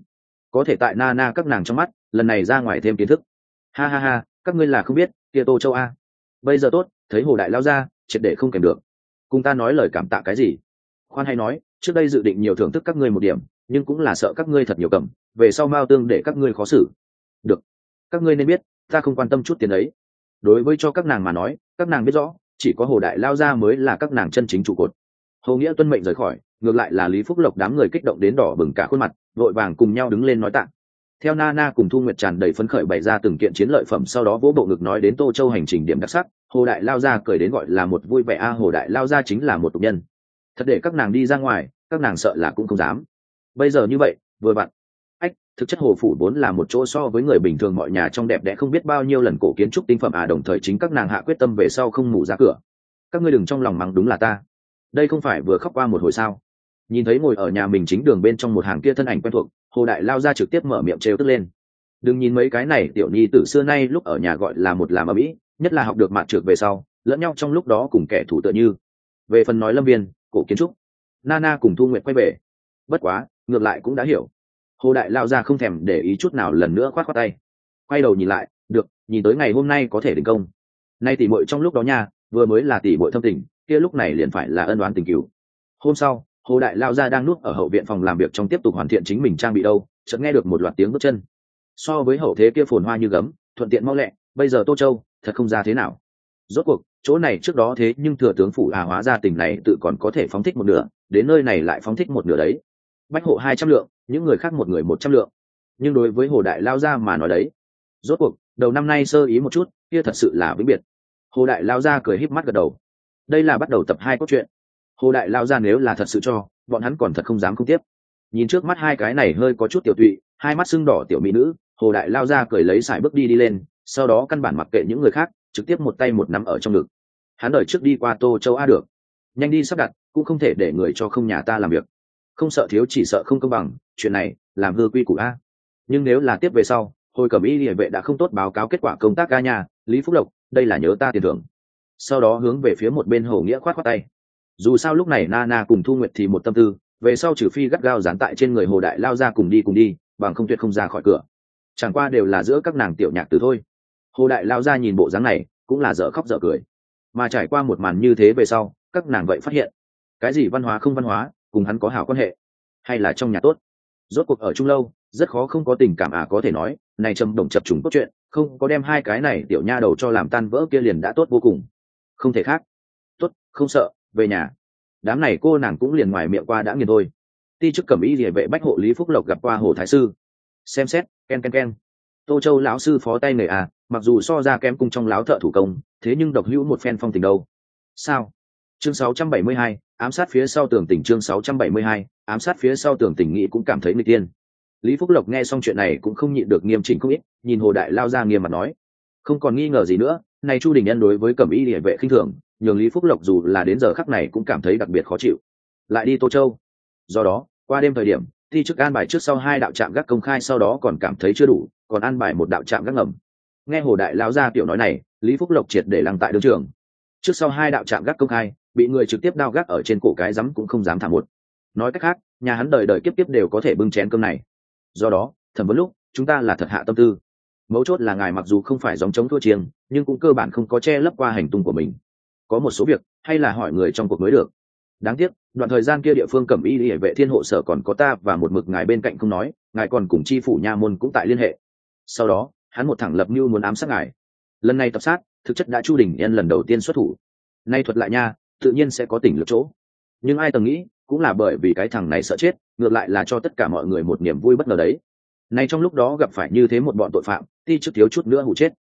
có thể tại na các nàng trong mắt lần này ra ngoài thêm kiến thức. Ha ha ha, các ngươi là không biết kia Tô Châu a, bây giờ tốt, thấy Hồ đại lao ra triệt để không kèm được, cùng ta nói lời cảm tạ cái gì. Khoan hay nói, trước đây dự định nhiều thưởng thức các ngươi một điểm, nhưng cũng là sợ các ngươi thật nhiều cầm, về sau mao tương để các ngươi khó xử. Được, các ngươi nên biết ta không quan tâm chút tiền ấy. Đối với cho các nàng mà nói, các nàng biết rõ chỉ có Hồ đại lao ra mới là các nàng chân chính trụ cột. Hồ Nghĩa tuân mệnh rời khỏi, ngược lại là Lý Phúc Lộc đám người kích động đến đỏ bừng cả khuôn mặt, vội vàng cùng nhau đứng lên nói tạ. Theo Nana cùng Thu Nguyệt tràn đầy phấn khởi bày ra từng kiện chiến lợi phẩm, sau đó vỗ bộ ngực nói đến Tô Châu hành trình điểm đặc sắc. Hồ đại lao ra cười đến gọi là một vui vẻ a, Hồ đại lao ra chính là một tục nhân, thật để các nàng đi ra ngoài các nàng sợ là cũng không dám. Bây giờ như vậy vừa vặn. Thực chất Hồ phủ vốn là một chỗ so với người bình thường mọi nhà trong đẹp đẽ không biết bao nhiêu lần cổ kiến trúc tinh phẩm đồng thời chính các nàng hạ quyết tâm về sau không ngủ ra cửa. Các ngươi đừng trong lòng mắng đúng là ta, đây không phải vừa khóc qua một hồi sao. Nhìn thấy ngồi ở nhà mình chính đường bên trong một hàng kia thân ảnh quen thuộc, Hồ đại lao ra trực tiếp mở miệng trêu tức lên. Đừng nhìn mấy cái này tiểu nhi từ xưa nay lúc ở nhà gọi là một làm ở mỹ, nhất là học được mạn trược về sau lẫn nhau trong lúc đó cùng kẻ thù tựa như. Về phần nói lâm viên cổ kiến trúc, Nana cùng Thu Nguyệt quay về, bất quá ngược lại cũng đã hiểu. Hồ đại lao ra không thèm để ý chút nào, lần nữa khoát khoát tay, quay đầu nhìn lại, được, nhìn tới ngày hôm nay có thể đình công. Nay tỷ muội trong lúc đó nha, vừa mới là tỷ muội thâm tình, kia lúc này liền phải là ân oán tình cửu. Hôm sau, Hồ đại lao ra đang nuốt ở hậu viện phòng làm việc trong tiếp tục hoàn thiện chính mình trang bị đâu, chợt nghe được một loạt tiếng bước chân. So với hậu thế kia phồn hoa như gấm, thuận tiện mau lẹ, bây giờ Tô Châu thật không ra thế nào. Rốt cuộc chỗ này trước đó thế nhưng thừa tướng phủ hóa ra tỉnh này tự còn có thể phóng thích một nửa, đến nơi này lại phóng thích một nửa đấy. Bách hộ 200 lượng, những người khác một người 100 lượng. Nhưng đối với Hồ đại lao ra mà nói đấy, rốt cuộc đầu năm nay sơ ý một chút, kia thật sự là vĩnh biệt. Hồ đại lao ra cười híp mắt gật đầu. Đây là bắt đầu tập 2 cốt truyện. Hồ đại lao ra nếu là thật sự cho, bọn hắn còn thật không dám không tiếp. Nhìn trước mắt hai cái này hơi có chút tiểu tụy, hai mắt sưng đỏ tiểu mỹ nữ, Hồ đại lao ra cười lấy sải bước đi lên, sau đó căn bản mặc kệ những người khác, trực tiếp một tay một nắm ở trong ngực. Hắn đợi trước đi qua Tô Châu a được, nhanh đi sắp đặt, cũng không thể để người cho không nhà ta làm việc. Không sợ thiếu chỉ sợ không công bằng, chuyện này làm hư quy củ a. Nhưng nếu là tiếp về sau, hồi cẩm y địa vệ đã không tốt báo cáo kết quả công tác ca nhà, Lý Phúc Lộc, đây là nhớ ta tiền thưởng. Sau đó hướng về phía một bên Hồ Nghĩa khoát khoát tay. Dù sao lúc này Nana cùng Thu Nguyệt thì một tâm tư, về sau trừ phi gắt gao dán tại trên người Hồ đại lao ra cùng đi, bằng không tuyệt không ra khỏi cửa. Chẳng qua đều là giữa các nàng tiểu nhạc từ thôi. Hồ đại lao ra nhìn bộ dáng này, cũng là dở khóc dở cười. Mà trải qua một màn như thế về sau, các nàng vậy phát hiện, cái gì văn hóa không văn hóa, cùng hắn có hảo quan hệ, hay là trong nhà tốt. Rốt cuộc ở chung lâu, rất khó không có tình cảm có thể nói, này trầm đồng chập trùng cốt truyện, không có đem hai cái này tiểu nha đầu cho làm tan vỡ kia liền đã tốt vô cùng. Không thể khác. Tốt, không sợ, về nhà. Đám này cô nàng cũng liền ngoài miệng qua đã nghiền thôi. Ti chức cẩm y liề vệ Bách hộ Lý Phúc Lộc gặp qua Hồ thái sư. Xem xét, ken. Tô Châu lão sư phó tay nghề mặc dù so ra kém cung trong láo thợ thủ công, thế nhưng độc hữu một phen phong tình đâu. Sao? Chương 672, ám sát phía sau tường tình. Chương 672, ám sát phía sau tường tình, nghĩ cũng cảm thấy nguy tiên. Lý Phúc Lộc nghe xong chuyện này cũng không nhịn được nghiêm chỉnh không ít, nhìn Hồ đại lao ra nghiêm mặt nói, không còn nghi ngờ gì nữa, này Chu Đình Nhân đối với cẩm y liề vệ khinh thường, nhường Lý Phúc Lộc dù là đến giờ khắc này cũng cảm thấy đặc biệt khó chịu. Lại đi Tô Châu. Do đó, qua đêm thời điểm, thi chức an bài trước sau 2 đạo trạm gác công khai, sau đó còn cảm thấy chưa đủ, còn an bài 1 đạo trạm gác ngầm. Nghe Hồ đại lao ra tiểu nói này, Lý Phúc Lộc triệt để lăng tại đường trường. Trước sau 2 đạo trạm gác công khai, bị người trực tiếp đao gác ở trên cổ cái rắm cũng không dám thả một. Nói cách khác, nhà hắn đời đời kiếp kiếp đều có thể bưng chén cơm này. Do đó, thẩm vấn lúc, chúng ta là thật hạ tâm tư. Mấu chốt là ngài mặc dù không phải gióng trống thua chiêng, nhưng cũng cơ bản không có che lấp qua hành tung của mình. Có một số việc hay là hỏi người trong cuộc mới được. Đáng tiếc, đoạn thời gian kia địa phương cẩm y liề vệ thiên hộ sở còn có ta và một mực ngài bên cạnh không nói, ngài còn cùng chi phủ nha môn cũng tại liên hệ. Sau đó, hắn một thẳng lập mưu muốn ám sát ngài. Lần này tập sát, thực chất đã Chu Đình Nhân lần đầu tiên xuất thủ. Nay thuật lại nha, tự nhiên sẽ có tỉnh lược chỗ. Nhưng ai từng nghĩ, cũng là bởi vì cái thằng này sợ chết, ngược lại là cho tất cả mọi người một niềm vui bất ngờ đấy. Nay trong lúc đó gặp phải như thế một bọn tội phạm, ti trước thiếu chút nữa hụ chết.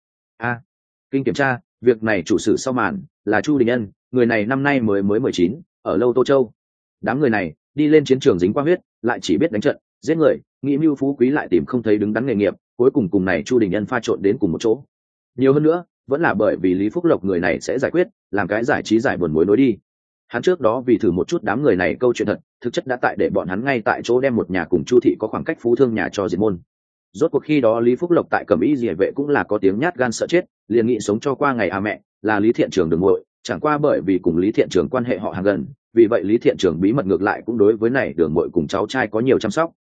Kinh kiểm tra, việc này chủ sử sau màn là Chu Đình Nhân, người này năm nay mới 19, ở lâu Tô Châu. Đám người này đi lên chiến trường dính qua huyết, lại chỉ biết đánh trận, giết người, nghĩ mưu phú quý lại tìm không thấy đứng đắn nghề nghiệp, cuối cùng này Chu Đình Nhân pha trộn đến cùng một chỗ. Nhiều hơn nữa, vẫn là bởi vì Lý Phúc Lộc người này sẽ giải quyết, làm cái giải trí giải buồn mối nối đi. Hắn trước đó vì thử một chút đám người này câu chuyện thật, thực chất đã tại để bọn hắn ngay tại chỗ đem một nhà cùng Chu thị có khoảng cách phú thương nhà cho diệt môn. Rốt cuộc khi đó Lý Phúc Lộc tại cẩm y liề vệ cũng là có tiếng nhát gan sợ chết, liền nghĩ sống cho qua ngày mẹ, là Lý Thiện Trường đường muội, chẳng qua bởi vì cùng Lý Thiện Trường quan hệ họ hàng gần, vì vậy Lý Thiện Trường bí mật ngược lại cũng đối với này đường muội cùng cháu trai có nhiều chăm sóc.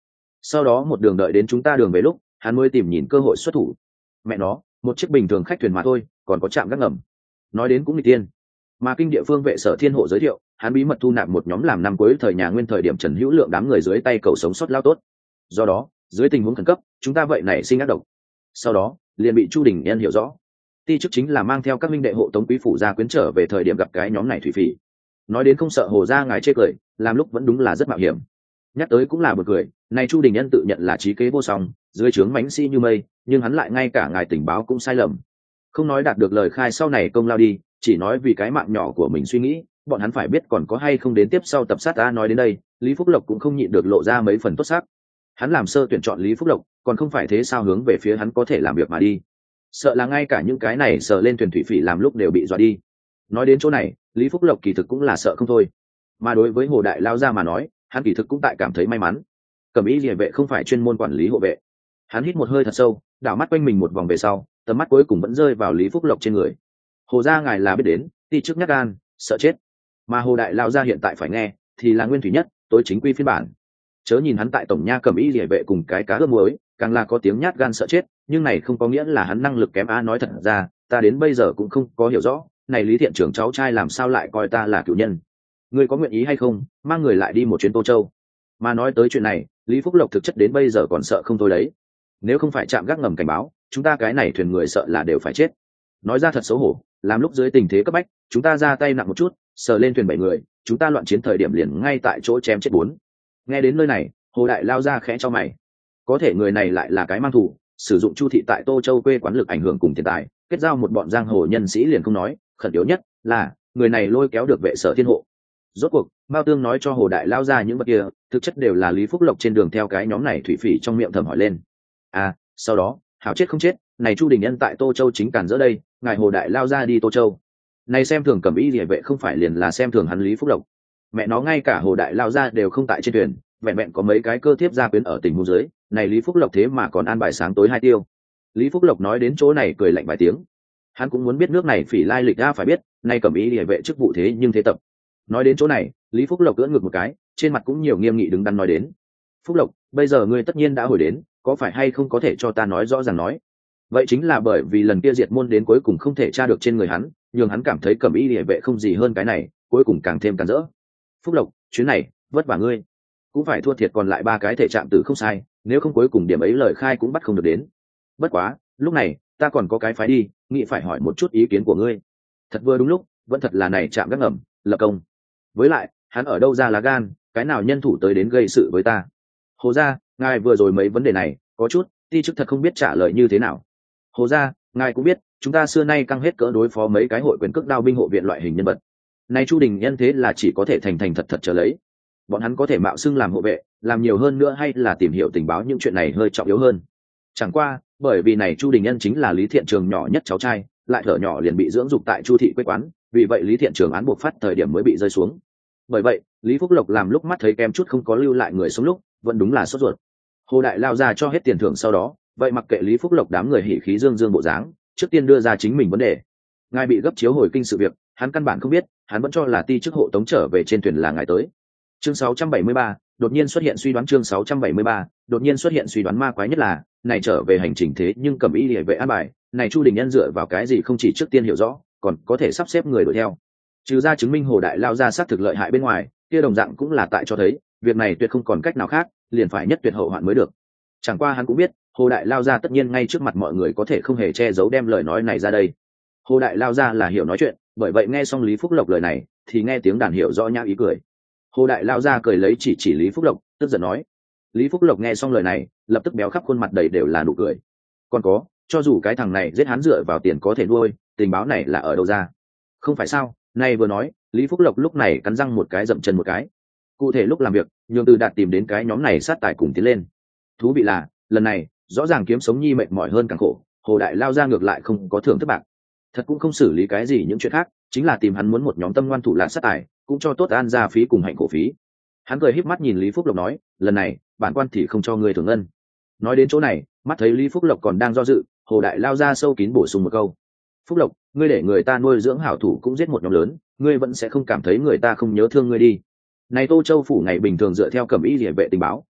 sau đó một đường đợi đến chúng ta đường về lúc hắn mới tìm nhìn cơ hội xuất thủ. Mẹ nó, một chiếc bình thường khách thuyền mà thôi, còn có trạm gác ngầm. Nói đến cũng nghịch tiên. Mà kinh địa phương vệ sở thiên hộ giới thiệu, hắn bí mật thu nạp một nhóm làm năm cuối thời nhà Nguyên thời điểm Trần Hữu Lượng đám người dưới tay cầu sống sót lao tốt. Do đó, dưới tình huống khẩn cấp, chúng ta vậy nảy sinh ác độc. Sau đó, liền bị Chu Đình Nhân hiểu rõ. Ti chức chính là mang theo các minh đệ hộ tống quý phủ gia quyến trở về thời điểm gặp cái nhóm này thủy phỉ. Nói đến không sợ Hồ gia ngài chê cười, làm lúc vẫn đúng là rất mạo hiểm. Nhắc tới cũng là bực cười, này Chu Đình Nhân tự nhận là trí kế vô song, dưới trướng mãnh sĩ như mây, nhưng hắn lại ngay cả ngài tình báo cũng sai lầm. Không nói đạt được lời khai sau này công lao đi, chỉ nói vì cái mạng nhỏ của mình suy nghĩ, bọn hắn phải biết còn có hay không đến tiếp sau tập sát ta. Nói đến đây, Lý Phúc Lộc cũng không nhịn được lộ ra mấy phần tốt sắc. Hắn làm sơ tuyển chọn Lý Phúc Lộc, còn không phải thế sao hướng về phía hắn có thể làm việc mà đi. Sợ là ngay cả những cái này sờ lên thuyền thủy phỉ làm lúc đều bị dọa đi. Nói đến chỗ này, Lý Phúc Lộc kỳ thực cũng là sợ không thôi. Mà đối với Hồ Đại Lao gia mà nói, hắn kỳ thực cũng tại cảm thấy may mắn. Cẩm Y Liễu vệ không phải chuyên môn quản lý hộ vệ. Hắn hít một hơi thật sâu, đảo mắt quanh mình một vòng về sau, tầm mắt cuối cùng vẫn rơi vào Lý Phúc Lộc trên người. Hồ gia ngài là biết đến, ti trước nhát gan, sợ chết. Mà Hồ Đại Lao gia hiện tại phải nghe, thì là nguyên thủy nhất, tối chính quy phiên bản. Chớ nhìn hắn tại tổng nha Cẩm Y Liễu vệ cùng cái cá ướp muối, càng là có tiếng nhát gan sợ chết, nhưng này không có nghĩa là hắn năng lực kém. Nói thật ra, ta đến bây giờ cũng không có hiểu rõ, này Lý Thiện trưởng cháu trai làm sao lại coi ta là cựu nhân. Ngươi có nguyện ý hay không, mang người lại đi một chuyến Tô Châu. Mà nói tới chuyện này, Lý Phúc Lộc thực chất đến bây giờ còn sợ không thôi đấy. Nếu không phải chạm gác ngầm cảnh báo, chúng ta cái này thuyền người sợ là đều phải chết. Nói ra thật xấu hổ, làm lúc dưới tình thế cấp bách, chúng ta ra tay nặng một chút, sờ lên thuyền 7 người, chúng ta loạn chiến thời điểm liền ngay tại chỗ chém chết 4. Nghe đến nơi này, Hồ Đại Lao ra khẽ cho mày. Có thể người này lại là cái mang thủ, sử dụng Chu thị tại Tô Châu quê quán lực ảnh hưởng cùng tiền tài, kết giao một bọn giang hồ nhân sĩ liền không nói, khẩn yếu nhất là người này lôi kéo được vệ sở thiên hộ. Rốt cuộc, Mao Tương nói cho Hồ Đại Lao ra những vật kia, thực chất đều là Lý Phúc Lộc trên đường theo cái nhóm này thủy phỉ trong miệng thầm hỏi lên. Sau đó, hảo chết không chết, này Chu Đình Nhân tại Tô Châu chính cản giữa đây, ngài Hồ Đại Lao ra đi Tô Châu. Này xem thường Cẩm Y Liễu vệ không phải liền là xem thường hắn Lý Phúc Lộc. Mẹ nó ngay cả Hồ Đại Lao ra đều không tại trên thuyền, vẹn vẹn có mấy cái cơ thiếp gia quyến ở tình huống dưới, này Lý Phúc Lộc thế mà còn an bài sáng tối 2 tiêu. Lý Phúc Lộc nói đến chỗ này cười lạnh vài tiếng. Hắn cũng muốn biết nước này phỉ lai lịch ra phải biết, nay Cẩm Y Liễu vệ chức vụ thế nhưng thế tập. Nói đến chỗ này, Lý Phúc Lộc ưỡn ngực một cái, trên mặt cũng nhiều nghiêm nghị đứng đắn nói đến. Phúc Lộc, bây giờ ngươi tất nhiên đã hồi đến, có phải hay không có thể cho ta nói rõ ràng nói? Vậy chính là bởi vì lần kia diệt môn đến cuối cùng không thể tra được trên người hắn, nhường hắn cảm thấy Cẩm Y Liễu vệ không gì hơn cái này, cuối cùng càng thêm càn rỡ. Phúc Lộc, chuyến này vất vả ngươi, cũng phải thua thiệt còn lại 3 cái thể trạng tử không sai, nếu không cuối cùng điểm ấy lời khai cũng bắt không được đến. Bất quá, lúc này ta còn có cái phái đi, nghĩ phải hỏi một chút ý kiến của ngươi. Thật vừa đúng lúc, vẫn thật là này chạm gác ngầm, lập công. Với lại, hắn ở đâu ra lá gan, cái nào nhân thủ tới đến gây sự với ta? Hồ gia, ngài vừa rồi mấy vấn đề này, có chút, ti chức thật không biết trả lời như thế nào. Hồ gia, ngài cũng biết, chúng ta xưa nay căng hết cỡ đối phó mấy cái hội quyền cước đao binh hộ viện loại hình nhân vật. Nay Chu Đình Nhân thế là chỉ có thể thành thành thật thật trở lấy. Bọn hắn có thể mạo xưng làm hộ vệ, làm nhiều hơn nữa hay là tìm hiểu tình báo những chuyện này hơi trọng yếu hơn. Chẳng qua, bởi vì này Chu Đình Nhân chính là Lý Thiện Trường nhỏ nhất cháu trai, lại thở nhỏ liền bị dưỡng dục tại Chu thị quê quán, vì vậy Lý Thiện Trường án buộc phát thời điểm mới bị rơi xuống. Bởi vậy, Lý Phúc Lộc làm lúc mắt thấy kem chút không có lưu lại người sống lúc, vẫn đúng là sốt ruột. Hồ Đại Lao ra cho hết tiền thưởng sau đó, vậy mặc kệ Lý Phúc Lộc đám người hỉ khí dương dương bộ dáng, trước tiên đưa ra chính mình vấn đề. Ngài bị gấp chiếu hồi kinh sự việc, hắn căn bản không biết, hắn vẫn cho là ti chức hộ tống trở về trên thuyền là ngài tới. Chương 673, đột nhiên xuất hiện suy đoán. Chương 673, đột nhiên xuất hiện suy đoán. Ma quái nhất là, này trở về hành trình thế nhưng Cẩm Y Liễu vệ an bài, này Chu Đình Nhân dựa vào cái gì không chỉ trước tiên hiểu rõ, còn có thể sắp xếp người đuổi theo. Trừ ra chứng minh Hồ Đại Lao ra xác thực lợi hại bên ngoài, kia đồng dạng cũng là tại cho thấy, việc này tuyệt không còn cách nào khác, liền phải nhất tuyệt hậu hoạn mới được. Chẳng qua hắn cũng biết, Hồ Đại Lao ra tất nhiên ngay trước mặt mọi người có thể không hề che giấu đem lời nói này ra đây. Hồ Đại Lao ra là hiểu nói chuyện, bởi vậy nghe xong Lý Phúc Lộc lời này, thì nghe tiếng đàn hiểu rõ nhã ý cười. Hồ Đại Lao ra cười lấy chỉ Lý Phúc Lộc, tức giận nói. Lý Phúc Lộc nghe xong lời này, lập tức béo khắp khuôn mặt đầy đều là nụ cười. Còn có, cho dù cái thằng này giết hắn dựa vào tiền có thể nuôi, tình báo này là ở đâu ra? Không phải sao? Này vừa nói, Lý Phúc Lộc lúc này cắn răng một cái dậm chân một cái. Cụ thể lúc làm việc, nhường Từ Đạt tìm đến cái nhóm này sát tài cùng tiến lên. Thú vị là, lần này, rõ ràng kiếm sống nhi mệt mỏi hơn càng khổ, Hồ Đại Lao ra ngược lại không có thưởng thức bạc. Thật cũng không xử lý cái gì những chuyện khác, chính là tìm hắn muốn một nhóm tâm ngoan thủ lạn sát tài, cũng cho tốt an gia phí cùng hạnh khổ phí. Hắn cười híp mắt nhìn Lý Phúc Lộc nói, lần này bản quan thì không cho ngươi thưởng ngân. Nói đến chỗ này, mắt thấy Lý Phúc Lộc còn đang do dự, Hồ Đại Lao ra sâu kín bổ sung một câu. Phúc Lộc, ngươi để người ta nuôi dưỡng hảo thủ cũng giết một nhóm lớn, ngươi vẫn sẽ không cảm thấy người ta không nhớ thương ngươi đi. Này Tô Châu phủ ngày bình thường dựa theo Cẩm Y Liễu vệ tình báo,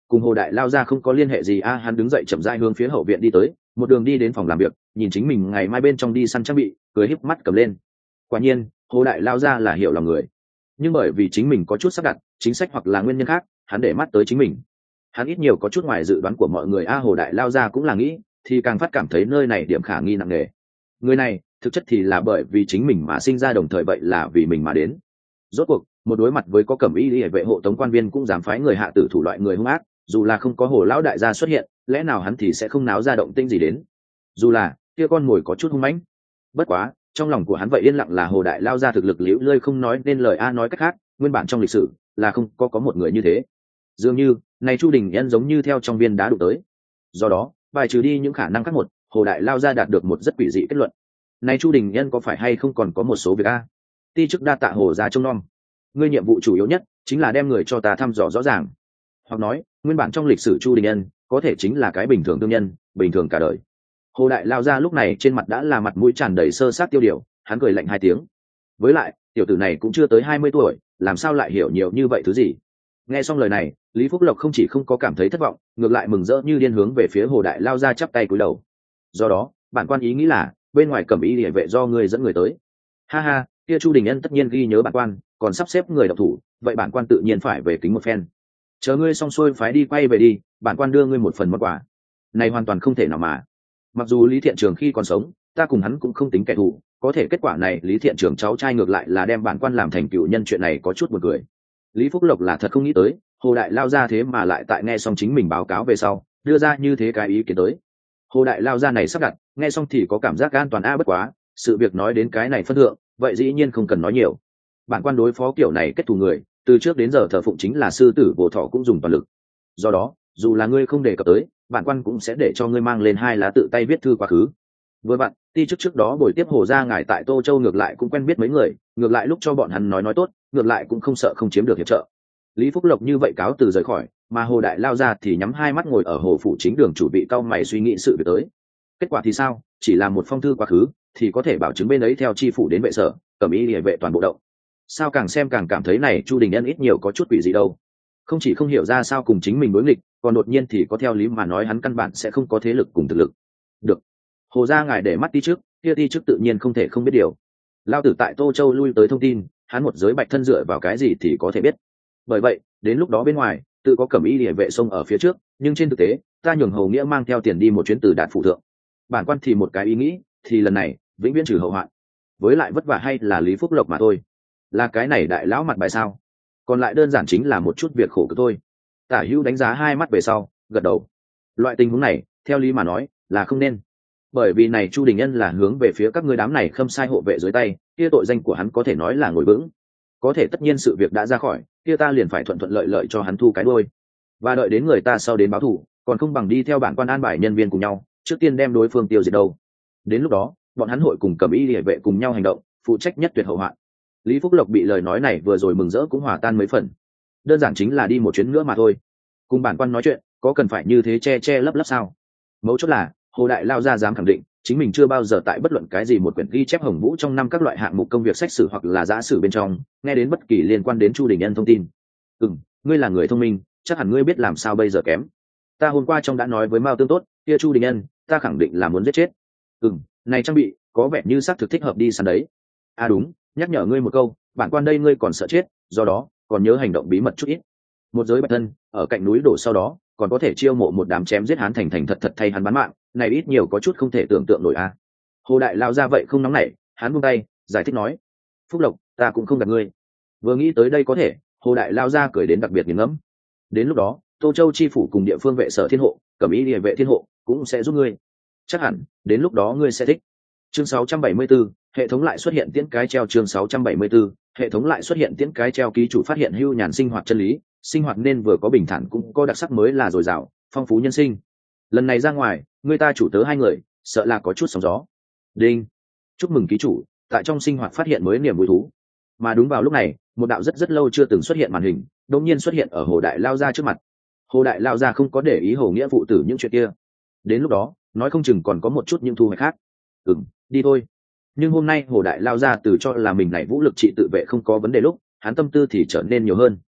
cùng Hồ Đại Lao ra không có liên hệ gì a. Hắn đứng dậy chậm rãi hướng phía hậu viện đi tới, một đường đi đến phòng làm việc, nhìn chính mình ngày mai bên trong đi săn trang bị, cười híp mắt cầm lên. Quả nhiên Hồ Đại Lao ra là hiểu lòng người, nhưng bởi vì chính mình có chút sắp đặt chính sách hoặc là nguyên nhân khác, hắn để mắt tới chính mình. Hắn ít nhiều có chút ngoài dự đoán của mọi người a. Hồ Đại Lao ra cũng là nghĩ, thì càng phát cảm thấy nơi này điểm khả nghi nặng nề. Người này thực chất thì là bởi vì chính mình mà sinh ra, đồng thời vậy là vì mình mà đến. Rốt cuộc một đối mặt với có cẩm y hệ vệ hộ tống quan viên cũng dám phái người hạ tử thủ loại người hung ác, dù là không có Hồ lão đại gia xuất hiện, lẽ nào hắn thì sẽ không náo ra động tĩnh gì đến. Dù là kia con ngồi có chút hung mãnh, bất quá trong lòng của hắn vậy yên lặng là Hồ Đại Lao ra thực lực liễu lơi không nói nên lời a. Nói cách khác, nguyên bản trong lịch sử là không có một người như thế. Dường như này Chu Đình Nhân giống như theo trong viên đá đụng tới. Do đó bài trừ đi những khả năng khác, một Hồ Đại Lao ra đạt được một rất quỷ dị kết luận. Này Chu Đình Nhân có phải hay không còn có một số việc a? Ti chức đa tạ Hồ ra trông nom, ngươi nhiệm vụ chủ yếu nhất chính là đem người cho ta thăm dò rõ ràng. Hoặc nói nguyên bản trong lịch sử Chu Đình Nhân có thể chính là cái bình thường thương nhân, bình thường cả đời. Hồ Đại Lao ra lúc này trên mặt đã là mặt mũi tràn đầy sơ sát tiêu điều, hắn cười lạnh 2 tiếng. Với lại tiểu tử này cũng chưa tới 20 tuổi, làm sao lại hiểu nhiều như vậy thứ gì. Nghe xong lời này, Lý Phúc Lộc không chỉ không có cảm thấy thất vọng, ngược lại mừng rỡ như điên hướng về phía Hồ Đại Lao ra chắp tay cúi đầu. Do đó bản quan ý nghĩ là bên ngoài cẩm y địa vệ do ngươi dẫn người tới. Ha ha, kia Chu Đình Nhân tất nhiên ghi nhớ bản quan, còn sắp xếp người độc thủ, vậy bản quan tự nhiên phải về kính một phen. Chờ ngươi xong xuôi phái đi quay về đi, bản quan đưa ngươi một phần món quà. Này hoàn toàn không thể nào mà. Mặc dù Lý Thiện Trường khi còn sống, ta cùng hắn cũng không tính kẻ thù, có thể kết quả này Lý Thiện Trường cháu trai ngược lại là đem bản quan làm thành cựu nhân, chuyện này có chút buồn cười. Lý Phúc Lộc là thật không nghĩ tới, Hồ Đại Lao ra thế mà lại tại nghe xong chính mình báo cáo về sau, đưa ra như thế cái ý kiến tới. Hồ Đại Lao ra này sắp đặt, nghe xong thì có cảm giác an toàn bất quá, sự việc nói đến cái này phân thượng, vậy dĩ nhiên không cần nói nhiều. Bản quan đối phó kiểu này kết thù người, từ trước đến giờ thờ phụng chính là sư tử Bồ Thọ cũng dùng toàn lực. Do đó, dù là ngươi không đề cập tới, bản quan cũng sẽ để cho ngươi mang lên 2 lá tự tay viết thư quá khứ. Với bạn, ti trước đó buổi tiếp Hồ gia ngài tại Tô Châu ngược lại cũng quen biết mấy người, ngược lại lúc cho bọn hắn nói tốt, ngược lại cũng không sợ không chiếm được hiệp trợ. Lý Phúc Lộc như vậy cáo từ rời khỏi, mà Hồ Đại Lao ra thì nhắm 2 mắt ngồi ở hồ phủ chính đường chủ bị cau mày suy nghĩ sự việc tới. Kết quả thì sao? Chỉ là một phong thư quá khứ thì có thể bảo chứng bên ấy theo chi phủ đến vệ sở, cẩm y liề vệ toàn bộ động. Sao càng xem càng cảm thấy này Chu Đình Nhân ít nhiều có chút quỷ gì đâu. Không chỉ không hiểu ra sao cùng chính mình đối nghịch, còn đột nhiên thì có theo lý mà nói hắn căn bản sẽ không có thế lực cùng thực lực. Được, Hồ gia ngài để mắt ti trước, kia ti trước tự nhiên không thể không biết điều. Lao tử tại Tô Châu lui tới thông tin, hắn một giới bạch thân dựa vào cái gì thì có thể biết. Bởi vậy đến lúc đó bên ngoài tự có cẩm y liề vệ xông ở phía trước, nhưng trên thực tế ta nhường Hầu Nghĩa mang theo tiền đi một chuyến từ Đạt phủ thượng. Bản quan thì một cái ý nghĩ, thì lần này vĩnh viễn trừ hậu hoạn. Với lại vất vả hay là Lý Phúc Lộc mà thôi, là cái này đại lão mặt bài sao? Còn lại đơn giản chính là một chút việc khổ cực thôi. Tả Hữu đánh giá 2 mắt về sau, gật đầu. Loại tình huống này theo lý mà nói là không nên, bởi vì này Chu Đình Nhân là hướng về phía các ngươi đám này khâm sai hộ vệ dưới tay, kia tội danh của hắn có thể nói là ngồi vững. Có thể tất nhiên sự việc đã ra khỏi, kia ta liền phải thuận thuận lợi lợi cho hắn thu cái đuôi, và đợi đến người ta sau đến báo thù, còn không bằng đi theo bản quan an bài nhân viên cùng nhau, trước tiên đem đối phương tiêu diệt đâu. Đến lúc đó bọn hắn hội cùng cẩm y liề vệ cùng nhau hành động, phụ trách nhất tuyệt hậu hoạn. Lý Phúc Lộc bị lời nói này vừa rồi mừng rỡ cũng hòa tan mấy phần. Đơn giản chính là đi một chuyến nữa mà thôi, cùng bản quan nói chuyện có cần phải như thế che lấp sao? Mấu chốt là Hồ Đại Lao ra dám khẳng định chính mình chưa bao giờ tại bất luận cái gì một quyển ghi chép Hồng Vũ trong 5 các loại hạng mục công việc sách sử hoặc là giã sử bên trong nghe đến bất kỳ liên quan đến Chu Đình Nhân thông tin. Ngươi là người thông minh, chắc hẳn ngươi biết làm sao bây giờ kém. Ta hôm qua trong đã nói với Mao Tương tốt, kia Chu Đình Nhân ta khẳng định là muốn giết chết. Này trang bị có vẻ như xác thực thích hợp đi săn đấy. Đúng, nhắc nhở ngươi một câu, bản quan đây ngươi còn sợ chết, do đó còn nhớ hành động bí mật chút ít. Một giới bạch thân ở cạnh núi đổ, sau đó còn có thể chiêu mộ một đám chém giết hắn thành thật thay hắn bán mạng, này ít nhiều có chút không thể tưởng tượng nổi a. Hồ Đại Lao ra vậy không nóng nảy, hắn buông tay giải thích nói: Phúc Lộc, ta cũng không gạt ngươi. Vừa nghĩ tới đây có thể, Hồ Đại Lao ra cười đến đặc biệt nghiền ngẫm. Đến lúc đó Tô Châu chi phủ cùng địa phương vệ sở thiên hộ, cẩm y liề vệ thiên hộ cũng sẽ giúp ngươi, chắc hẳn đến lúc đó ngươi sẽ thích. Chương 674, hệ thống lại xuất hiện tiễn cái treo. Chương 674, hệ thống lại xuất hiện tiễn cái treo. Ký chủ phát hiện hưu nhàn sinh hoạt chân lý, sinh hoạt nên vừa có bình thản cũng có đặc sắc mới là dồi dào, phong phú nhân sinh. Lần này ra ngoài, người ta chủ tớ 2 người, sợ là có chút sóng gió. Đinh, chúc mừng ký chủ tại trong sinh hoạt phát hiện mới niềm vui thú. Mà đúng vào lúc này, một đạo rất lâu chưa từng xuất hiện màn hình đột nhiên xuất hiện ở Hồ Đại Lao ra trước mặt. Hồ Đại Lao ra không có để ý Hồ Nghĩa phụ tử những chuyện kia, đến lúc đó nói không chừng còn có một chút những thu hoạch khác. Đi thôi. Nhưng hôm nay Hồ Đại Lao ra từ cho là mình này vũ lực trị tự vệ không có vấn đề lúc, hắn tâm tư thì trở nên nhiều hơn.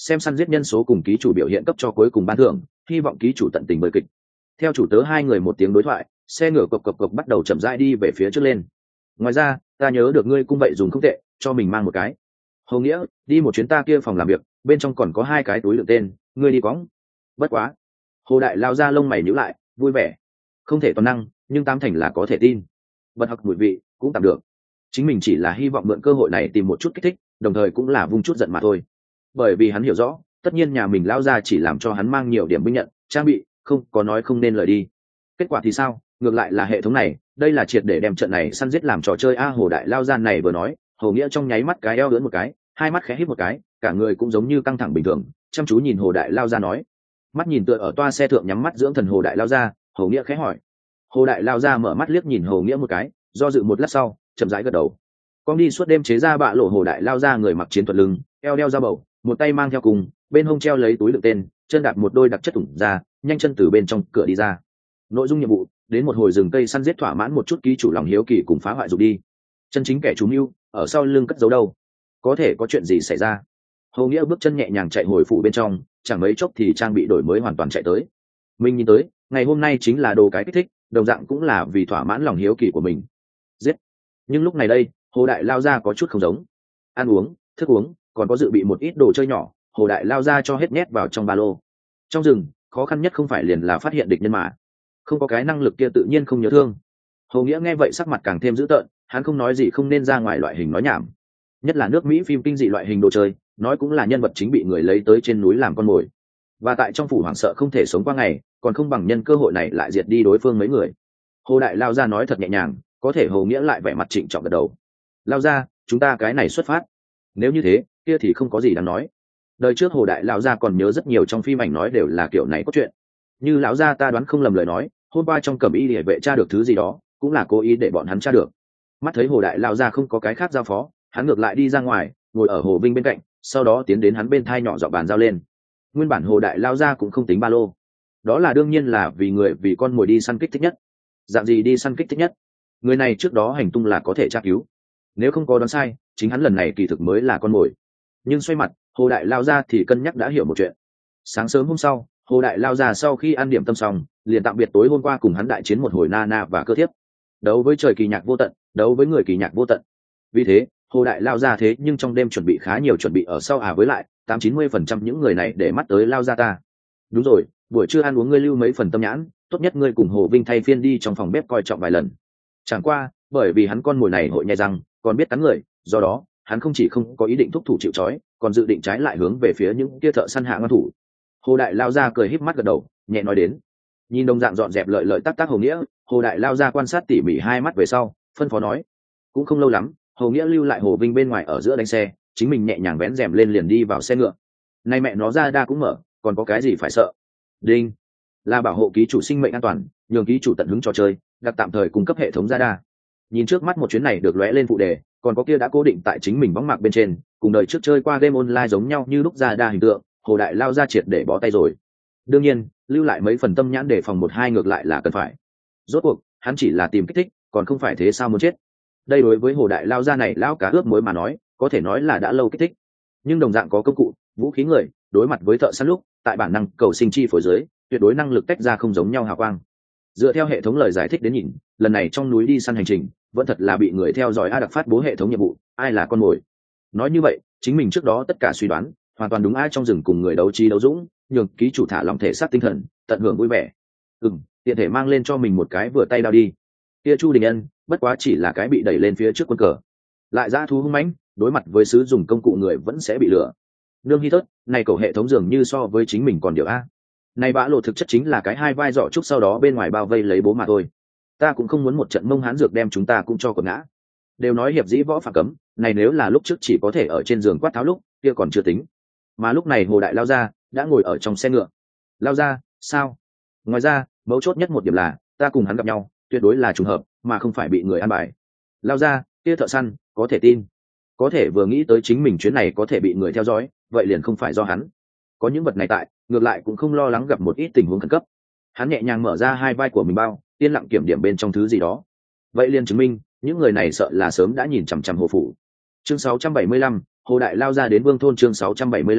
xem săn giết nhân số cùng ký chủ biểu hiện cấp cho cuối cùng ban thưởng, hy vọng ký chủ tận tình bơi kịch. Theo chủ tớ hai người một tiếng đối thoại, xe ngựa cộc cộc cộc bắt đầu chậm rãi đi về phía trước lên. Ngoài ra, ta nhớ được ngươi cung vậy dùng không tệ, cho mình mang một cái. Hồ Nghĩa, đi một chuyến ta kia phòng làm việc, bên trong còn có 2 cái túi đựng tên, ngươi đi quõng. Bất quá. Hồ Đại lao ra lông mày nhíu lại, vui vẻ. Không thể toàn năng, nhưng 8 thành là có thể tin. Bật học mùi vị, cũng tạm được. Chính mình chỉ là hy vọng mượn cơ hội này tìm một chút kích thích, đồng thời cũng là vung chút giận mà thôi. Bởi vì hắn hiểu rõ, tất nhiên nhà mình lao ra chỉ làm cho hắn mang nhiều điểm binh nhận, trang bị, không có nói không nên lời đi. Kết quả thì sao? Ngược lại là hệ thống này, đây là triệt để đem trận này săn giết làm trò chơi a. Hồ Đại lao gian này vừa nói, Hồ Nghĩa trong nháy mắt cái eo lưỡn một cái, hai mắt khẽ híp một cái, cả người cũng giống như căng thẳng bình thường, chăm chú nhìn Hồ Đại lao ra nói. Mắt nhìn tựa ở toa xe thượng nhắm mắt dưỡng thần Hồ Đại lao ra, Hồ Nghĩa khẽ hỏi. Hồ Đại lao ra mở mắt liếc nhìn Hồ Nghĩa một cái, do dự một lát sau, chậm rãi gật đầu. Con đi suốt đêm chế ra bạ lộ. Hồ Đại lao ra người mặc chiến thuật lưng, eo đeo dao bầu, một tay mang theo cùng, bên hông treo lấy túi đựng tên, chân đạp một đôi đặc chất thủng ra, nhanh chân từ bên trong cửa đi ra. Nội dung nhiệm vụ, đến một hồi rừng cây săn giết thỏa mãn một chút ký chủ lòng hiếu kỳ cùng phá hoại dục đi. Chân chính kẻ trú mưu ở sau lưng cất giấu đâu, có thể có chuyện gì xảy ra. Hồ Nghĩa bước chân nhẹ nhàng chạy hồi phủ bên trong, chẳng mấy chốc thì trang bị đổi mới hoàn toàn chạy tới. Mình nhìn tới, ngày hôm nay chính là đồ cái kích thích, đồng dạng cũng là vì thỏa mãn lòng hiếu kỳ của mình. Giết. Nhưng lúc này đây, Hồ Đại lao ra có chút không giống. Ăn uống, thức uống, còn có dự bị một ít đồ chơi nhỏ, Hồ Đại lao ra cho hết nhét vào trong ba lô. Trong rừng, khó khăn nhất không phải liền là phát hiện địch nhân mà. Không có cái năng lực kia tự nhiên không nhớ thương. Hồ Nghĩa nghe vậy sắc mặt càng thêm dữ tợn, hắn không nói gì không nên ra ngoài loại hình nói nhảm. Nhất là nước Mỹ phim kinh dị loại hình đồ chơi, nói cũng là nhân vật chính bị người lấy tới trên núi làm con mồi. Và tại trong phủ hoảng sợ không thể sống qua ngày, còn không bằng nhân cơ hội này lại diệt đi đối phương mấy người. Hồ Đại lao ra nói thật nhẹ nhàng, có thể Hồ Nghĩa lại vẻ mặt trịnh trọng gật đầu. Lao ra, chúng ta cái này xuất phát. Nếu như thế, kia thì không có gì đáng nói. Đời trước Hồ Đại lão gia còn nhớ rất nhiều trong phim ảnh nói đều là kiểu này có chuyện. Như lão gia ta đoán không lầm lời nói, hôm qua trong cẩm y liễu vệ tra được thứ gì đó, cũng là cố ý để bọn hắn tra được. Mắt thấy Hồ Đại lão gia không có cái khác giao phó, hắn ngược lại đi ra ngoài, ngồi ở Hồ Vinh bên cạnh, sau đó tiến đến hắn bên thai nhỏ giọng bàn giao lên. Nguyên bản Hồ Đại lão gia cũng không tính ba lô, đó là đương nhiên là vì con mồi đi săn kích thích nhất. Dạng gì đi săn kích thích nhất? Người này trước đó hành tung là có thể tra cứu. Nếu không có đoán sai, chính hắn lần này kỳ thực mới là con mồi. Nhưng xoay mặt, Hồ Đại lao ra thì cân nhắc đã hiểu một chuyện. Sáng sớm hôm sau, Hồ Đại lao ra sau khi ăn điểm tâm xong, liền tạm biệt tối hôm qua cùng hắn đại chiến một hồi na và cơ thiếp. Đấu với trời kỳ nhạc vô tận, đấu với người kỳ nhạc vô tận. Vì thế, Hồ Đại lao ra thế nhưng trong đêm chuẩn bị khá nhiều chuẩn bị ở sau với lại 80-90% những người này để mắt tới lao ra ta. Đúng rồi, buổi trưa ăn uống ngươi lưu mấy phần tâm nhãn, tốt nhất ngươi cùng Hồ Vinh thay phiên đi trong phòng bếp coi trọng vài lần. Chẳng qua, bởi vì hắn con mồi này hội nhai răng, còn biết cắn người, do đó hắn không chỉ không có ý định thúc thủ chịu trói, còn dự định trái lại hướng về phía những kia thợ săn hạ ngoan thủ. Hồ Đại lao ra cười híp mắt gật đầu, nhẹ nói đến. Nhìn đồng dạng dọn dẹp lợi lợi tắc Hồ Nghĩa, Hồ Đại lao ra quan sát tỉ mỉ 2 mắt về sau, phân phó nói. Cũng không lâu lắm, Hồ Nghĩa lưu lại Hồ Vinh bên ngoài ở giữa đánh xe, chính mình nhẹ nhàng vén rèm lên liền đi vào xe ngựa. Nay mẹ nó ra đa cũng mở, còn có cái gì phải sợ? Đinh, là bảo hộ ký chủ sinh mệnh an toàn, nhường ký chủ tận hứng trò chơi, đặt tạm thời cung cấp hệ thống ra đa. Nhìn trước mắt một chuyến này được lóe lên phụ đề, còn có kia đã cố định tại chính mình bóng mạc bên trên, cùng đời trước chơi qua game online giống nhau như lúc ra đa hình tượng, Hồ Đại lao ra triệt để bó tay rồi. Đương nhiên, lưu lại mấy phần tâm nhãn để phòng 1-2 ngược lại là cần phải. Rốt cuộc, hắn chỉ là tìm kích thích, còn không phải thế sao muốn chết. Đây đối với Hồ Đại lao ra này lão cá ướp muối mà nói, có thể nói là đã lâu kích thích. Nhưng đồng dạng có công cụ, vũ khí người, đối mặt với thợ săn lúc, tại bản năng cầu sinh chi phối dưới, tuyệt đối năng lực tách ra không giống nhau hào quang. Dựa theo hệ thống lời giải thích đến nhìn, lần này trong núi đi săn hành trình, vẫn thật là bị người theo dõi a đặc phát bố hệ thống nhiệm vụ, ai là con mồi. Nói như vậy, chính mình trước đó tất cả suy đoán, hoàn toàn đúng. Ai trong rừng cùng người đấu trí đấu dũng, nhường ký chủ thả lòng thể xác tinh thần, tận hưởng vui vẻ. Tiện thể mang lên cho mình một cái vừa tay đao đi. Kia Chu Đình Ân, bất quá chỉ là cái bị đẩy lên phía trước quân cờ. Lại dã thú hung mãnh, đối mặt với sử dụng công cụ người vẫn sẽ bị lừa. Nương Hi Thớt, này cầu hệ thống dường như so với chính mình còn điều a. Này bã lộ thực chất chính là cái 2 vai giỏ trúc sau đó bên ngoài bao vây lấy bố mà thôi. Ta cũng không muốn một trận mông hán dược đem chúng ta cũng cho quật ngã. Đều nói hiệp dĩ võ phạm cấm, này nếu là lúc trước chỉ có thể ở trên giường quát tháo lúc, kia còn chưa tính. Mà lúc này Hồ Đại lao ra, đã ngồi ở trong xe ngựa. Lao ra, sao? Ngoài ra, mấu chốt nhất một điểm là, ta cùng hắn gặp nhau, tuyệt đối là trùng hợp, mà không phải bị người ăn bài. Lao ra, kia thợ săn, có thể tin. Có thể vừa nghĩ tới chính mình chuyến này có thể bị người theo dõi, vậy liền không phải do hắn. Có những vật này tại, ngược lại cũng không lo lắng gặp một ít tình huống khẩn cấp. Hắn nhẹ nhàng mở ra 2 vai của mình bao, yên lặng kiểm điểm bên trong thứ gì đó. Vậy liền chứng minh, những người này sợ là sớm đã nhìn chằm chằm Hồ phủ. Chương 675, Hồ Đại lao ra đến Vương thôn. Chương 675,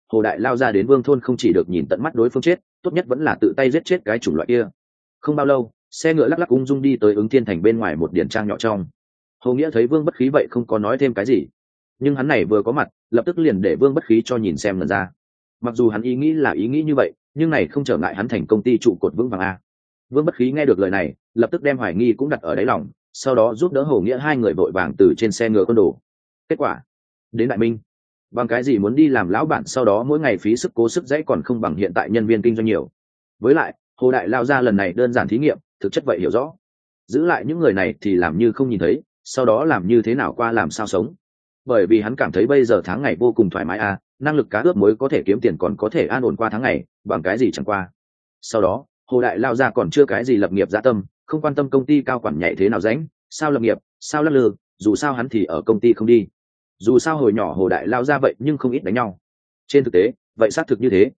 Hồ Đại lao ra đến Vương thôn không chỉ được nhìn tận mắt đối phương chết, tốt nhất vẫn là tự tay giết chết cái chủng loại kia. Không bao lâu, xe ngựa lắc lắc ung dung đi tới Ứng Thiên thành bên ngoài một điển trang nhỏ trong. Hồ Nghĩa thấy Vương Bất Khí vậy không có nói thêm cái gì, nhưng hắn này vừa có mặt, lập tức liền để Vương Bất Khí cho nhìn xem lần ra. Mặc dù hắn ý nghĩ là ý nghĩ như vậy, nhưng này không trở ngại hắn thành công ty trụ cột vững vàng a. Vương Bất Khí nghe được lời này, lập tức đem hoài nghi cũng đặt ở đáy lòng, sau đó giúp đỡ Hồ Nghĩa hai người vội vàng từ trên xe ngựa quân đồ. Kết quả, đến Đại Minh, bằng cái gì muốn đi làm lão bản, sau đó mỗi ngày phí sức cố sức dãy còn không bằng hiện tại nhân viên kinh doanh nhiều. Với lại, Hồ Đại lao ra lần này đơn giản thí nghiệm, thực chất vậy hiểu rõ. Giữ lại những người này thì làm như không nhìn thấy, sau đó làm như thế nào qua làm sao sống. Bởi vì hắn cảm thấy bây giờ tháng ngày vô cùng thoải mái a, năng lực cá ướp mới có thể kiếm tiền còn có thể an ổn qua tháng ngày, bằng cái gì chẳng qua. Sau đó, Hồ Đại lao ra còn chưa cái gì lập nghiệp dạ tâm, không quan tâm công ty cao quản nhảy thế nào ránh, sao lập nghiệp, sao lắc lư, dù sao hắn thì ở công ty không đi. Dù sao hồi nhỏ Hồ Đại lao ra vậy nhưng không ít đánh nhau. Trên thực tế, vậy xác thực như thế.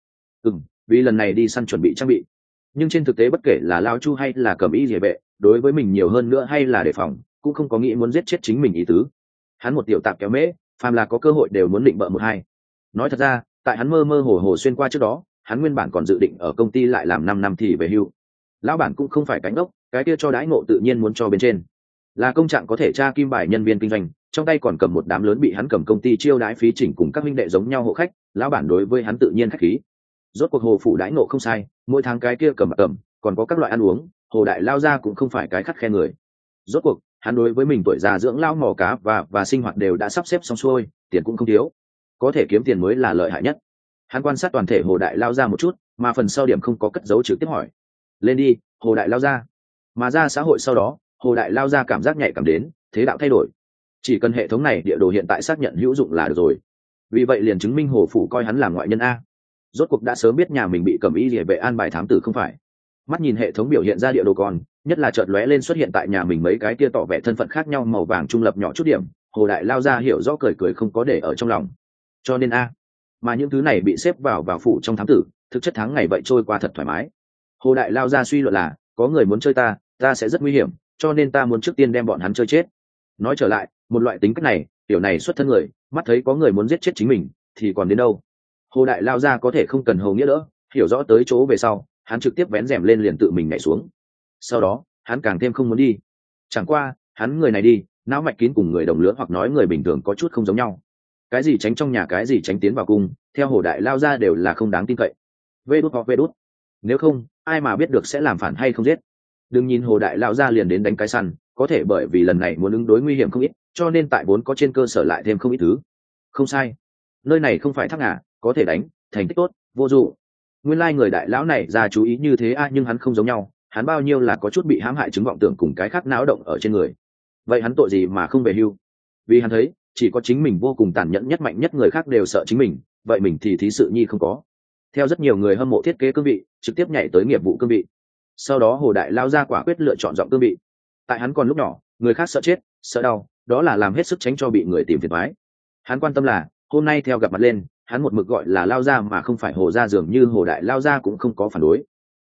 Vì lần này đi săn chuẩn bị trang bị. Nhưng trên thực tế bất kể là Lao Chu hay là Cẩm Y Liễu Vệ, đối với mình nhiều hơn nữa hay là đề phòng, cũng không có nghĩ muốn giết chết chính mình ý tứ. Hắn một tiểu tạp kéo mễ, phàm là có cơ hội đều muốn định bợ một hai. Nói thật ra, tại hắn mơ mơ hồ hồ xuyên qua trước đó, hắn nguyên bản còn dự định ở công ty lại làm 5 năm thì về hưu. Lão bản cũng không phải cánh đốc, cái kia cho đãi ngộ tự nhiên muốn cho bên trên. Là công trạng có thể tra kim bài nhân viên kinh doanh, trong tay còn cầm một đám lớn bị hắn cầm công ty chiêu đãi phí chỉnh cùng các huynh đệ giống nhau hộ khách, lão bản đối với hắn tự nhiên khách khí. Rốt cuộc Hồ phủ đãi ngộ không sai, mỗi tháng cái kia cầm còn có các loại ăn uống, Hồ Đại lao ra cũng không phải cái khắt khe người. Rốt cuộc hắn đối với mình tuổi già dưỡng lao mò cá và sinh hoạt đều đã sắp xếp xong xuôi, tiền cũng không thiếu, có thể kiếm tiền mới là lợi hại nhất. Hắn quan sát toàn thể Hồ Đại lao ra một chút, mà phần sau điểm không có cất dấu trực tiếp hỏi: lên đi, Hồ Đại lao ra. Mà ra xã hội sau đó, Hồ Đại lao ra cảm giác nhạy cảm đến thế đạo thay đổi, chỉ cần hệ thống này địa đồ hiện tại xác nhận hữu dụng là được rồi. Vì vậy liền chứng minh Hồ phủ coi hắn là ngoại nhân a. Rốt cuộc đã sớm biết nhà mình bị Cẩm Y Liễu Vệ an bài thám tử không phải. Mắt nhìn hệ thống biểu hiện ra địa đồ còn, nhất là chợt lóe lên xuất hiện tại nhà mình mấy cái kia tỏ vẻ thân phận khác nhau màu vàng trung lập nhỏ chút điểm, Hồ Đại lao ra hiểu rõ cười cười không có để ở trong lòng. Cho nên mà những thứ này bị xếp vào phủ trong thám tử, thực chất tháng ngày vậy trôi qua thật thoải mái. Hồ Đại lao ra suy luận là, có người muốn chơi ta sẽ rất nguy hiểm, cho nên ta muốn trước tiên đem bọn hắn chơi chết. Nói trở lại, một loại tính cách này, tiểu này xuất thân người, mắt thấy có người muốn giết chết chính mình, thì còn đến đâu. Hồ Đại lao ra có thể không cần Hồ Nghĩa đỡ, hiểu rõ tới chỗ về sau, hắn trực tiếp vén rèm lên liền tự mình nhảy xuống. Sau đó, hắn càng thêm không muốn đi. Chẳng qua, hắn người này đi, não mạch kín cùng người đồng lứa hoặc nói người bình thường có chút không giống nhau. Cái gì tránh trong nhà, cái gì tránh tiến vào cung, theo Hồ Đại lao ra đều là không đáng tin cậy. Vê đút. Nếu không, ai mà biết được sẽ làm phản hay không giết. Đừng nhìn Hồ Đại lao ra liền đến đánh cái săn, có thể bởi vì lần này muốn ứng đối nguy hiểm không ít, cho nên tại vốn có trên cơ sở lại thêm không ít thứ. Không sai, nơi này không phải thác ngà, có thể đánh, thành tích tốt, vô dụ. Nguyên lai người đại lão này ra chú ý như thế nhưng hắn không giống nhau, hắn bao nhiêu là có chút bị hãm hại chứng vọng tưởng cùng cái khác náo động ở trên người. Vậy hắn tội gì mà không về hưu? Vì hắn thấy, chỉ có chính mình vô cùng tàn nhẫn nhất, mạnh nhất, người khác đều sợ chính mình, vậy mình thì thí sự nhi không có. Theo rất nhiều người hâm mộ thiết kế cương vị, trực tiếp nhảy tới nghiệp vụ cương vị. Sau đó Hồ Đại lao ra quả quyết lựa chọn giọng cương vị. Tại hắn còn lúc nhỏ, người khác sợ chết, sợ đau, đó là làm hết sức tránh cho bị người tìm phiền toái. Hắn quan tâm là, hôm nay theo gặp mặt lên, hắn một mực gọi là lao ra mà không phải Hồ ra, dường như Hồ Đại lao ra cũng không có phản đối.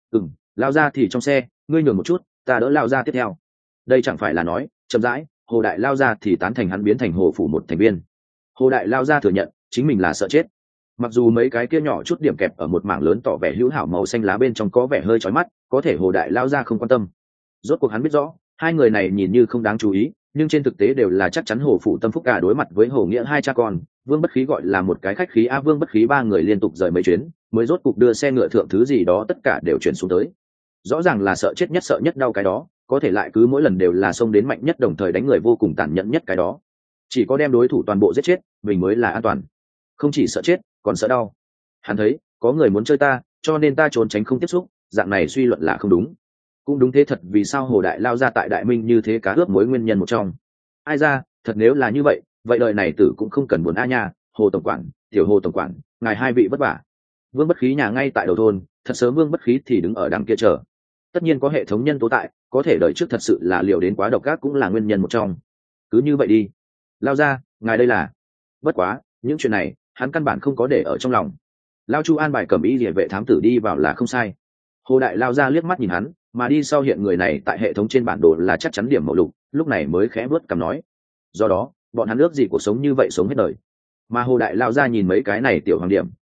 Lao ra thì trong xe, ngươi nhường một chút, ta đỡ lao ra tiếp theo. Đây chẳng phải là nói, chậm rãi, Hồ Đại lao ra thì tán thành hắn biến thành Hồ phủ một thành viên. Hồ Đại lao ra thừa nhận, chính mình là sợ chết. Mặc dù mấy cái kia nhỏ chút điểm kẹp ở một mảng lớn tỏ vẻ hữu hảo màu xanh lá bên trong có vẻ hơi chói mắt, có thể Hồ Đại lao ra không quan tâm. Rốt cuộc hắn biết rõ, hai người này nhìn như không đáng chú ý, nhưng trên thực tế đều là chắc chắn Hồ phủ tâm phúc cả. Đối mặt với Hồ Nghĩa hai cha con, Vương Bất Khí gọi là một cái khách khí Vương Bất Khí ba người liên tục rời mấy chuyến, mới rốt cục đưa xe ngựa thượng thứ gì đó tất cả đều chuyển xuống tới. Rõ ràng là sợ chết nhất, sợ nhất đau cái đó, có thể lại cứ mỗi lần đều là xông đến mạnh nhất, đồng thời đánh người vô cùng tàn nhẫn nhất cái đó. Chỉ có đem đối thủ toàn bộ giết chết, mình mới là an toàn. Không chỉ sợ chết, còn sợ đau. Hắn thấy, có người muốn chơi ta, cho nên ta trốn tránh không tiếp xúc, dạng này suy luận là không đúng. Cũng đúng thế thật, vì sao Hồ Đại lao ra tại Đại Minh như thế cá ướp mối nguyên nhân một trong. Ai ra, thật nếu là như vậy, vậy đời này tử cũng không cần buồn nha. Hồ tổng quản, tiểu Hồ tổng quản, ngài hai vị vất vả. Vương Bất Khí nhà ngay tại đầu thôn, thật sớm Vương Bất Khí thì đứng ở đằng kia chờ. Tất nhiên có hệ thống nhân tố tại, có thể đời trước thật sự là liệu đến quá độc ác cũng là nguyên nhân một trong. Cứ như vậy đi. Lao ra, ngài đây là. Bất quá, những chuyện này, hắn căn bản không có để ở trong lòng. Lao Chu an bài Cẩm Y Liễu Vệ thám tử đi vào là không sai. Hồ Đại lao ra liếc mắt nhìn hắn, mà đi sau hiện người này tại hệ thống trên bản đồ là chắc chắn điểm màu lục, lúc này mới khẽ vớt cằm nói. Do đó, bọn hắn ước gì cuộc sống như vậy sống hết đời. Mà Hồ Đại lao ra nhìn mấy cái này tiểu hoàng điểm,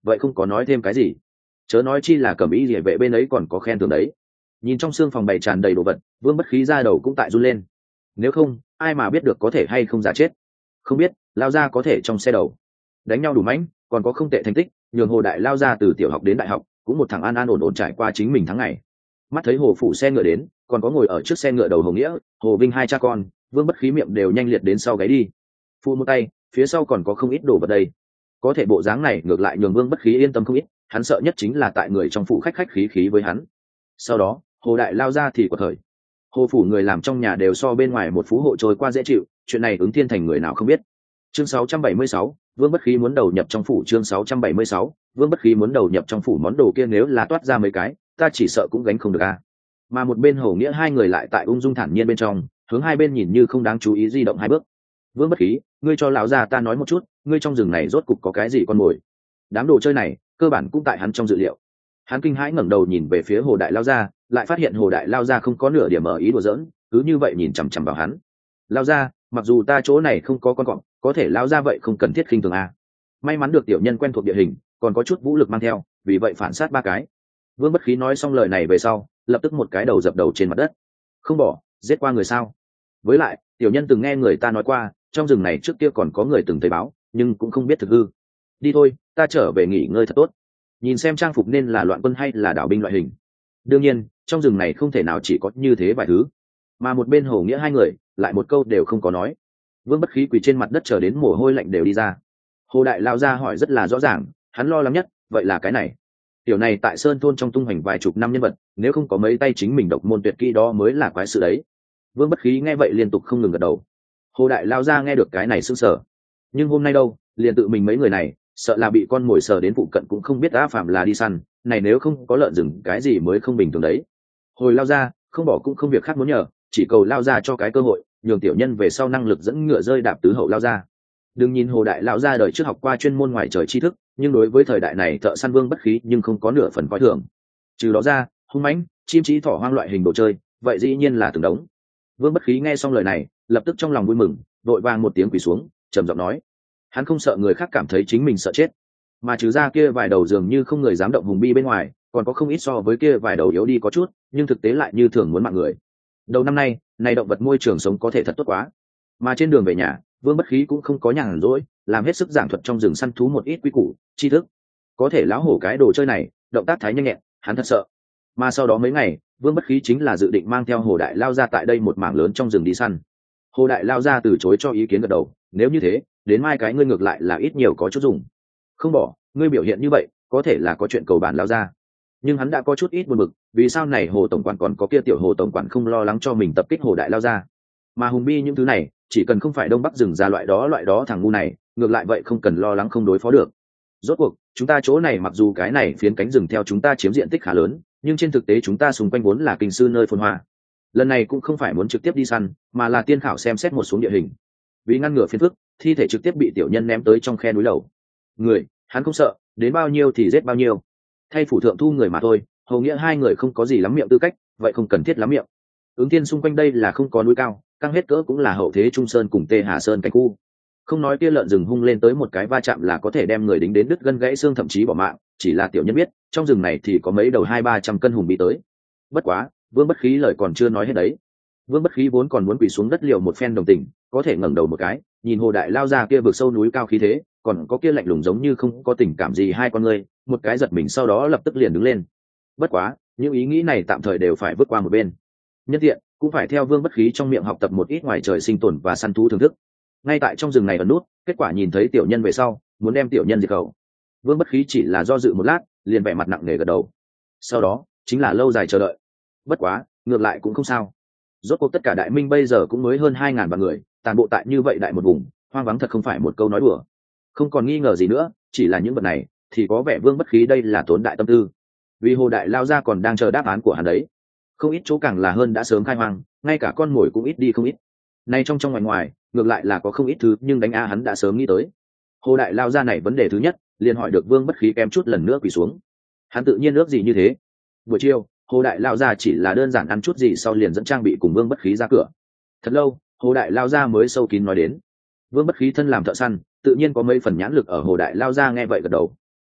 vậy không có nói thêm cái gì. Chớ nói chi là cẩm y địa vệ bên ấy còn có khen thưởng đấy. Nhìn trong xương phòng bày tràn đầy đồ vật, Vương Bất Khí ra đầu cũng tại run lên. Nếu không, ai mà biết được có thể hay không giả chết. Không biết, lao ra có thể trong xe đầu đánh nhau đủ mãnh, còn có không tệ thành tích, nhường Hồ Đại lao ra từ tiểu học đến đại học, cũng một thằng an an ổn ổn trải qua chính mình tháng ngày. Mắt thấy Hồ phủ xe ngựa đến, còn có ngồi ở trước xe ngựa đầu Hồ Nghĩa, Hồ Vinh hai cha con, Vương Bất Khí miệng đều nhanh liệt đến sau gáy đi. Phụ một tay, phía sau còn có không ít đồ vật đây. Có thể bộ dáng này ngược lại nhường Vương Bất Khí yên tâm không ít, hắn sợ nhất chính là tại người trong phủ khách khí khí với hắn. Sau đó, Hồ Đại lao ra thì quật khởi. Hồ phủ người làm trong nhà đều so bên ngoài một phú hộ trôi qua dễ chịu, chuyện này ứng thiên thành người nào không biết. Chương 676, Vương Bất Khí muốn đầu nhập trong phủ. Chương 676, Vương Bất Khí muốn đầu nhập trong phủ, món đồ kia nếu là toát ra mấy cái, ta chỉ sợ cũng gánh không được a. Mà một bên Hồ Nghĩa hai người lại tại ung dung thản nhiên bên trong, hướng hai bên nhìn như không đáng chú ý di động hai bước. Vương Bất Khí, ngươi cho lão già ta nói một chút, ngươi trong rừng này rốt cục có cái gì con mồi? Đám đồ chơi này, cơ bản cũng tại hắn trong dự liệu. Hắn kinh hãi ngẩng đầu nhìn về phía Hồ Đại lao ra, lại phát hiện Hồ Đại lao ra không có nửa điểm ở ý đùa giỡn, cứ như vậy nhìn chằm chằm vào hắn. Lao ra, mặc dù ta chỗ này không có con cọp, có thể lao ra vậy không cần thiết khinh thường a. May mắn được tiểu nhân quen thuộc địa hình, còn có chút vũ lực mang theo, vì vậy phản sát ba cái. Vương Bất Khí nói xong lời này về sau, lập tức một cái đầu dập đầu trên mặt đất. Không bỏ, giết qua người sao? Với lại, tiểu nhân từng nghe người ta nói qua, trong rừng này trước kia còn có người từng thấy báo, nhưng cũng không biết thực hư. Đi thôi, ta trở về nghỉ ngơi thật tốt. Nhìn xem trang phục nên là loạn quân hay là đảo binh loại hình. Đương nhiên, trong rừng này không thể nào chỉ có như thế vài thứ. Mà một bên Hồ Nghĩa hai người, lại một câu đều không có nói. Vương Bất Khí quỳ trên mặt đất chờ đến mồ hôi lạnh đều đi ra. Hồ Đại lao ra hỏi rất là rõ ràng, hắn lo lắng nhất, vậy là cái này. Tiểu này tại Sơn thôn trong tung hoành vài chục năm nhân vật, nếu không có mấy tay chính mình độc môn tuyệt kỹ đó mới là quái sự đấy. Vương Bất Khí nghe vậy liên tục không ngừng gật đầu. Hồ Đại lao ra nghe được cái này sững sờ. Nhưng hôm nay đâu, liền tự mình mấy người này, sợ là bị con mồi sờ đến phụ cận cũng không biết đã phạm là đi săn, này nếu không có lợn rừng cái gì mới không bình thường đấy. Hồi lao ra, không bỏ cũng không việc khác muốn nhờ, chỉ cầu lao ra cho cái cơ hội, nhường tiểu nhân về sau năng lực dẫn ngựa rơi đạp tứ hậu lao ra. Đừng nhìn Hồ Đại lão ra đời trước học qua chuyên môn ngoài trời tri thức, nhưng đối với thời đại này thợ săn Vương Bất Khí nhưng không có nửa phần coi thường. Trừ đó ra, hung mãnh, chim trí thỏ hoang loại hình đồ chơi, vậy dĩ nhiên là từng đống. Vương Bất Khí nghe xong lời này, lập tức trong lòng vui mừng, vội vàng một tiếng quỳ xuống, trầm giọng nói: hắn không sợ người khác cảm thấy chính mình sợ chết, mà trừ ra kia vài đầu dường như không người dám động hùng bi bên ngoài, còn có không ít so với kia vài đầu yếu đi có chút, nhưng thực tế lại như thường muốn mạng người. Đầu năm nay, này động vật môi trường sống có thể thật tốt quá. Mà trên đường về nhà, Vương Bất Khí cũng không có nhàn rỗi, làm hết sức giảng thuật trong rừng săn thú một ít quy củ, tri thức. Có thể lão hổ cái đồ chơi này, động tác thái nhanh nhẹn, hắn thật sợ. Mà sau đó mấy ngày, Vương Bất Khí chính là dự định mang theo Hồ Đại lao ra tại đây một mảng lớn trong rừng đi săn. Hồ Đại lao ra từ chối cho ý kiến gật đầu, nếu như thế, đến mai cái ngươi ngược lại là ít nhiều có chút dùng. Không bỏ, ngươi biểu hiện như vậy, có thể là có chuyện cầu bản lao ra. Nhưng hắn đã có chút ít buồn bực, vì sao này Hồ tổng quản còn có kia tiểu Hồ tổng quản không lo lắng cho mình tập kích Hồ Đại lao ra. Mà hùng bi những thứ này, chỉ cần không phải đông bắc rừng ra loại đó thằng ngu này, ngược lại vậy không cần lo lắng không đối phó được. Rốt cuộc, chúng ta chỗ này mặc dù cái này phiến cánh rừng theo chúng ta chiếm diện tích khá lớn, nhưng trên thực tế chúng ta xung quanh vốn là kinh sư nơi phồn hoa. Lần này cũng không phải muốn trực tiếp đi săn, mà là tiên khảo xem xét một xuống địa hình. Vì ngăn ngừa phiền phức, thi thể trực tiếp bị tiểu nhân ném tới trong khe núi lầu. Người, hắn không sợ, đến bao nhiêu thì giết bao nhiêu. Thay phủ thượng thu người mà thôi, hầu nghĩa hai người không có gì lắm miệng tư cách, vậy không cần thiết lắm miệng. Ứng Thiên xung quanh đây là không có núi cao, căng hết cỡ cũng là hậu thế Trung Sơn cùng Tê Hà Sơn cảnh khu. Không nói kia lợn rừng hung lên tới một cái va chạm là có thể đem người đính đến đứt gân gãy xương thậm chí bỏ mạng, chỉ là tiểu nhân biết, trong rừng này thì có mấy đầu 200-300 cân hùng bị tới. Bất quá, Vương Bất Khí lời còn chưa nói hết đấy. Vương Bất Khí vốn còn muốn quỳ xuống đất liều một phen đồng tình, có thể ngẩng đầu một cái, nhìn Hồ Đại lao ra kia vực sâu núi cao khí thế, còn có kia lạnh lùng giống như không có tình cảm gì hai con ngươi, một cái giật mình sau đó lập tức liền đứng lên. Bất quá, những ý nghĩ này tạm thời đều phải vứt qua một bên. Nhân tiện, cũng phải theo Vương Bất Khí trong miệng học tập một ít ngoài trời sinh tồn và săn thú thưởng thức. Ngay tại trong rừng này ẩn nút, kết quả nhìn thấy tiểu nhân về sau, muốn đem tiểu nhân diệt khẩu. Vương Bất Khí chỉ là do dự một lát, liền vẻ mặt nặng nề gật đầu. Sau đó, chính là lâu dài chờ đợi. Bất quá, ngược lại cũng không sao. Rốt cuộc tất cả Đại Minh bây giờ cũng mới hơn 2000 vạn người, tàn bộ tại như vậy đại một vùng, hoang vắng thật không phải một câu nói đùa. Không còn nghi ngờ gì nữa, chỉ là những vật này, thì có vẻ Vương Bất Khí đây là tốn đại tâm tư. Vì Hồ Đại lao ra còn đang chờ đáp án của hắn đấy. Không ít chỗ càng là hơn đã sớm khai hoang, ngay cả con mồi cũng ít đi không ít. Nay trong ngoài ngoài, ngược lại là có không ít thứ, nhưng đánh á hắn đã sớm nghĩ tới. Hồ Đại lao ra này vấn đề thứ nhất, liền hỏi được Vương Bất Khí kém chút lần nữa quỳ xuống. Hắn tự nhiên ước gì như thế. Buổi chiều, Hồ Đại lao ra chỉ là đơn giản ăn chút gì sau liền dẫn trang bị cùng Vương Bất Khí ra cửa. Thật lâu, Hồ Đại lao ra mới sâu kín nói đến. Vương Bất Khí thân làm thợ săn, tự nhiên có mấy phần nhãn lực ở Hồ Đại lao ra nghe vậy gật đầu.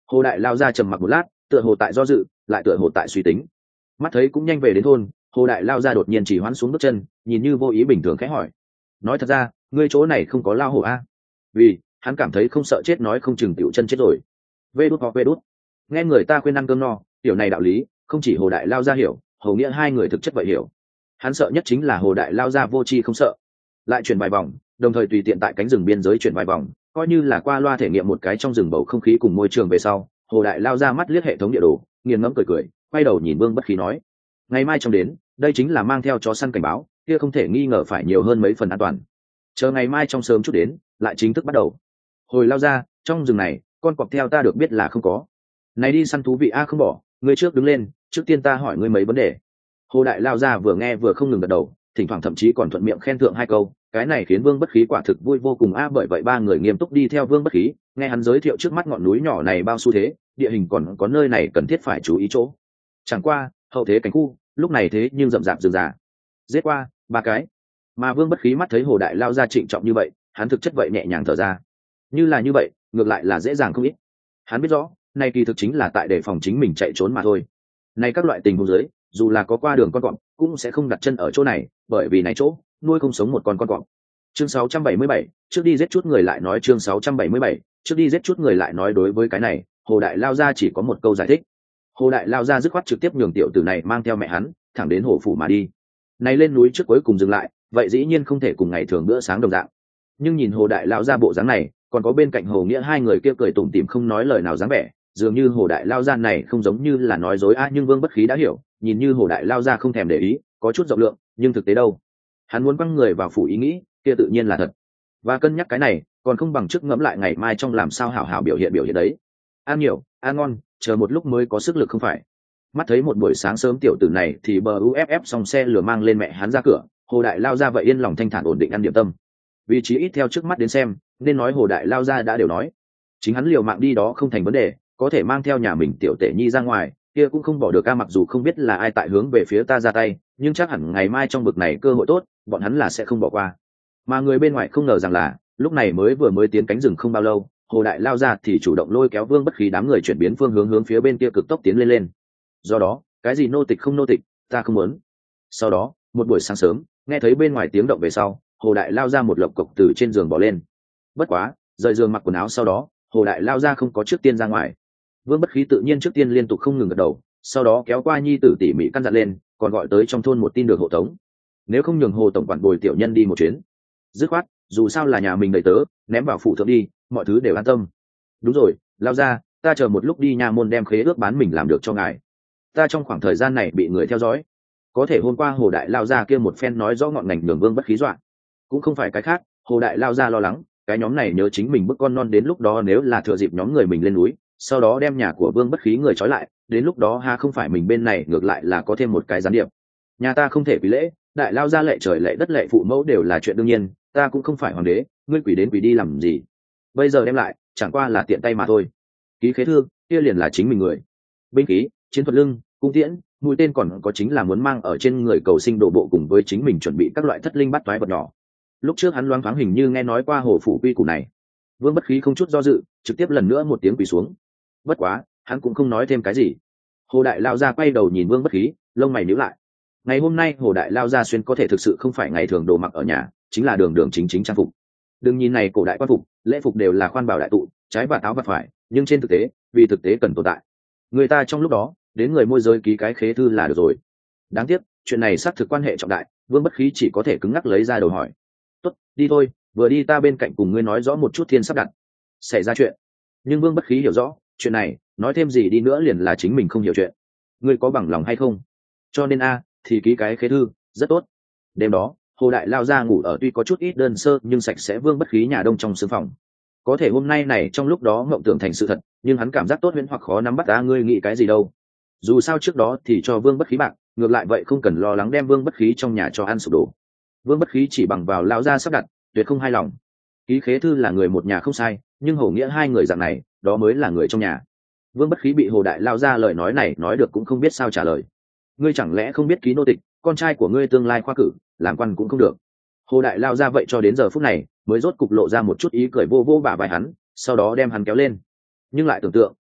Hồ đại lao ra trầm mặc một lát, tựa hồ tại do dự, lại tựa hồ tại suy tính. Mắt thấy cũng nhanh về đến thôn, hồ đại lao ra đột nhiên chỉ hoãn xuống bước chân, nhìn như vô ý bình thường khẽ hỏi: nói thật ra ngươi chỗ này không có lao hổ a? Vì hắn cảm thấy không sợ chết, nói không chừng tiểu chân chết rồi. Vê đút hoặc vê đút. Nghe người ta khuyên ăn cơm no, tiểu này đạo lý không chỉ hồ đại lao ra hiểu, hầu nghĩa hai người thực chất vậy hiểu. Hắn sợ nhất chính là hồ đại lao ra vô tri không sợ, lại chuyển vài vòng, đồng thời tùy tiện tại cánh rừng biên giới chuyển vài vòng, coi như là qua loa thể nghiệm một cái trong rừng bầu không khí cùng môi trường về sau. Hồ đại lao ra mắt liếc hệ thống địa đồ, nghiền ngẫm cười cười, quay đầu nhìn Vương Bất Khí nói: ngày mai trong đến, đây chính là mang theo chó săn cảnh báo, kia không thể nghi ngờ phải nhiều hơn mấy phần an toàn. Chờ ngày mai trong sớm chút đến, lại chính thức bắt đầu. Hồi lao ra, trong rừng này con cọp theo ta được biết là không có. Này đi săn thú vị a không bỏ, ngươi trước đứng lên, trước tiên ta hỏi ngươi mấy vấn đề. Hồ đại lao ra vừa nghe vừa không ngừng gật đầu, thỉnh thoảng thậm chí còn thuận miệng khen thượng hai câu, cái này khiến Vương Bất Khí quả thực vui vô cùng a. Bởi vậy ba người nghiêm túc đi theo Vương Bất Khí, nghe hắn giới thiệu trước mắt ngọn núi nhỏ này bao xu thế, địa hình còn có nơi này cần thiết phải chú ý chỗ. Chẳng qua hậu thế cảnh khu lúc này thế nhưng rậm rạp rừng già, giết qua ba cái. Mà Vương Bất Khí mắt thấy hồ đại lao ra trịnh trọng như vậy, hắn thực chất vậy nhẹ nhàng thở ra. Như là như vậy ngược lại là dễ dàng không ít. Hắn biết rõ này kỳ thực chính là tại để phòng chính mình chạy trốn mà thôi. Này các loại tình huống dưới, dù là có qua đường con cọp cũng sẽ không đặt chân ở chỗ này, bởi vì này chỗ nuôi không sống một con cọp. Chương 677, trước đi giết chút người lại nói. Chương 677, trước đi giết chút người lại nói. Đối với cái này, hồ đại lao ra chỉ có một câu giải thích. Hồ đại lao ra dứt khoát trực tiếp nhường tiểu tử này mang theo mẹ hắn thẳng đến hồ phủ mà đi. Này lên núi trước cuối cùng dừng lại, vậy dĩ nhiên không thể cùng ngày thường bữa sáng đồng dạng. Nhưng nhìn hồ đại lao ra bộ dáng này, còn có bên cạnh hồ nghĩa hai người kia cười tủm tỉm không nói lời nào dáng vẻ, dường như hồ đại lao ra này không giống như là nói dối a. Nhưng Vương Bất Khí đã hiểu, nhìn như hồ đại lao ra không thèm để ý, có chút rộng lượng, nhưng thực tế đâu, hắn muốn quăng người vào phủ ý nghĩ kia tự nhiên là thật. Và cân nhắc cái này, còn không bằng trước ngẫm lại ngày mai trong làm sao hảo hảo biểu hiện đấy. Ăn nhiều ăn ngon, chờ một lúc mới có sức lực không phải. Mắt thấy một buổi sáng sớm tiểu tử này thì bờ uff xong xe lửa mang lên mẹ hắn ra cửa, hồ đại lao ra vậy yên lòng thanh thản ổn định ăn điểm tâm. Vị trí ít theo trước mắt đến xem, nên nói hồ đại lao ra đã đều nói, chính hắn liều mạng đi đó không thành vấn đề, có thể mang theo nhà mình tiểu tể nhi ra ngoài kia cũng không bỏ được. Mặc dù không biết là ai tại hướng về phía ta ra tay, nhưng chắc hẳn ngày mai trong bực này cơ hội tốt, bọn hắn là sẽ không bỏ qua. Mà người bên ngoài không ngờ rằng là lúc này mới tiến cánh rừng không bao lâu, hồ đại lao ra thì chủ động lôi kéo Vương Bất Khí đám người chuyển biến phương hướng phía bên kia cực tốc tiến lên. Do đó cái gì nô tịch không nô tịch ta không muốn. Sau đó một buổi sáng sớm, nghe thấy bên ngoài tiếng động về sau, hồ đại lao ra một lộc cộc từ trên giường bỏ lên. Bất quá rời giường mặc quần áo sau đó, hồ đại lao ra không có trước tiên ra ngoài. Vương Bất Khí tự nhiên trước tiên liên tục không ngừng gật đầu, sau đó kéo qua nhi tử tỉ mỉ căn dặn lên, còn gọi tới trong thôn một tin được hộ tống, nếu không nhường hồ tổng quản bồi tiểu nhân đi một chuyến. Dứt khoát dù sao là nhà mình đầy tớ, ném vào phủ thượng đi, mọi thứ đều an tâm. Đúng rồi lao ra, ta chờ một lúc đi nha môn đem khế ước bán mình làm được cho ngài. Ta trong khoảng thời gian này bị người theo dõi, có thể hôm qua hồ đại lao ra kia một phen nói rõ ngọn ngành nhường Vương Bất Khí dọa. Cũng không phải cái khác, hồ đại lao ra lo lắng cái nhóm này nhớ chính mình bức con non đến lúc đó nếu là thừa dịp nhóm người mình lên núi, sau đó đem nhà của Vương Bất Khí người trói lại, đến lúc đó ha không phải mình bên này ngược lại là có thêm một cái gián điệp. Nhà ta không thể quý lễ, đại lao ra lệ trời lệ đất lệ phụ mẫu đều là chuyện đương nhiên, ta cũng không phải hoàng đế, ngươi quỷ đến quỷ đi làm gì. Bây giờ đem lại chẳng qua là tiện tay mà thôi. Ký khế thư kia liền là chính mình người, binh khí, chiến thuật lưng, cung tiễn, mũi tên, còn có chính là muốn mang ở trên người cầu sinh đổ bộ cùng với chính mình chuẩn bị các loại thất linh bắt toái vật nhỏ. Lúc trước hắn loáng thoáng hình như nghe nói qua hồ phủ quy củ này. Vương Bất Khí không chút do dự, trực tiếp lần nữa một tiếng quỳ xuống. Bất quá hắn cũng không nói thêm cái gì. Hồ đại lao ra quay đầu nhìn Vương Bất Khí, lông mày nhíu lại. Ngày hôm nay hồ đại lao ra xuyên có thể thực sự không phải ngày thường đồ mặc ở nhà, chính là đường đường chính chính trang phục. Đừng nhìn này cổ đại quan phục, lễ phục đều là khoan bảo đại tụ, trái và táo và phải, nhưng trên thực tế, vì thực tế cần tồn tại, người ta trong lúc đó đến người môi giới ký cái khế thư là được rồi. Đáng tiếc chuyện này xác thực quan hệ trọng đại, Vương Bất Khí chỉ có thể cứng ngắc lấy ra đầu hỏi. Tốt, đi thôi, vừa đi ta bên cạnh cùng ngươi nói rõ một chút thiên sắp đặt xảy ra chuyện. Nhưng Vương Bất Khí hiểu rõ chuyện này nói thêm gì đi nữa liền là chính mình không hiểu chuyện. Ngươi có bằng lòng hay không? Cho nên thì ký cái khế thư, rất tốt. Đêm đó hồ đại lao ra ngủ ở tuy có chút ít đơn sơ nhưng sạch sẽ Vương Bất Khí nhà đông trong sương phòng. Có thể hôm nay này trong lúc đó mộng tưởng thành sự thật, nhưng hắn cảm giác tốt huyễn hoặc khó nắm bắt. Ngươi nghĩ cái gì đâu, dù sao trước đó thì cho Vương Bất Khí bạc, ngược lại vậy không cần lo lắng đem Vương Bất Khí trong nhà cho ăn sụp đổ. Vương Bất Khí chỉ bằng vào lao ra sắp đặt, tuyệt không hài lòng. Ký khế thư là người một nhà không sai, nhưng hầu nghĩa hai người dạng này đó mới là người trong nhà. Vương Bất Khí bị hồ đại lao ra lời nói này nói được cũng không biết sao trả lời. Ngươi chẳng lẽ không biết ký nô tịch, con trai của ngươi tương lai khoa cử làm quan cũng không được. Hồ đại lao ra vậy cho đến giờ phút này mới rốt cục lộ ra một chút ý cười vô vô bả vai hắn, sau đó đem hắn kéo lên. Nhưng lại tưởng tượng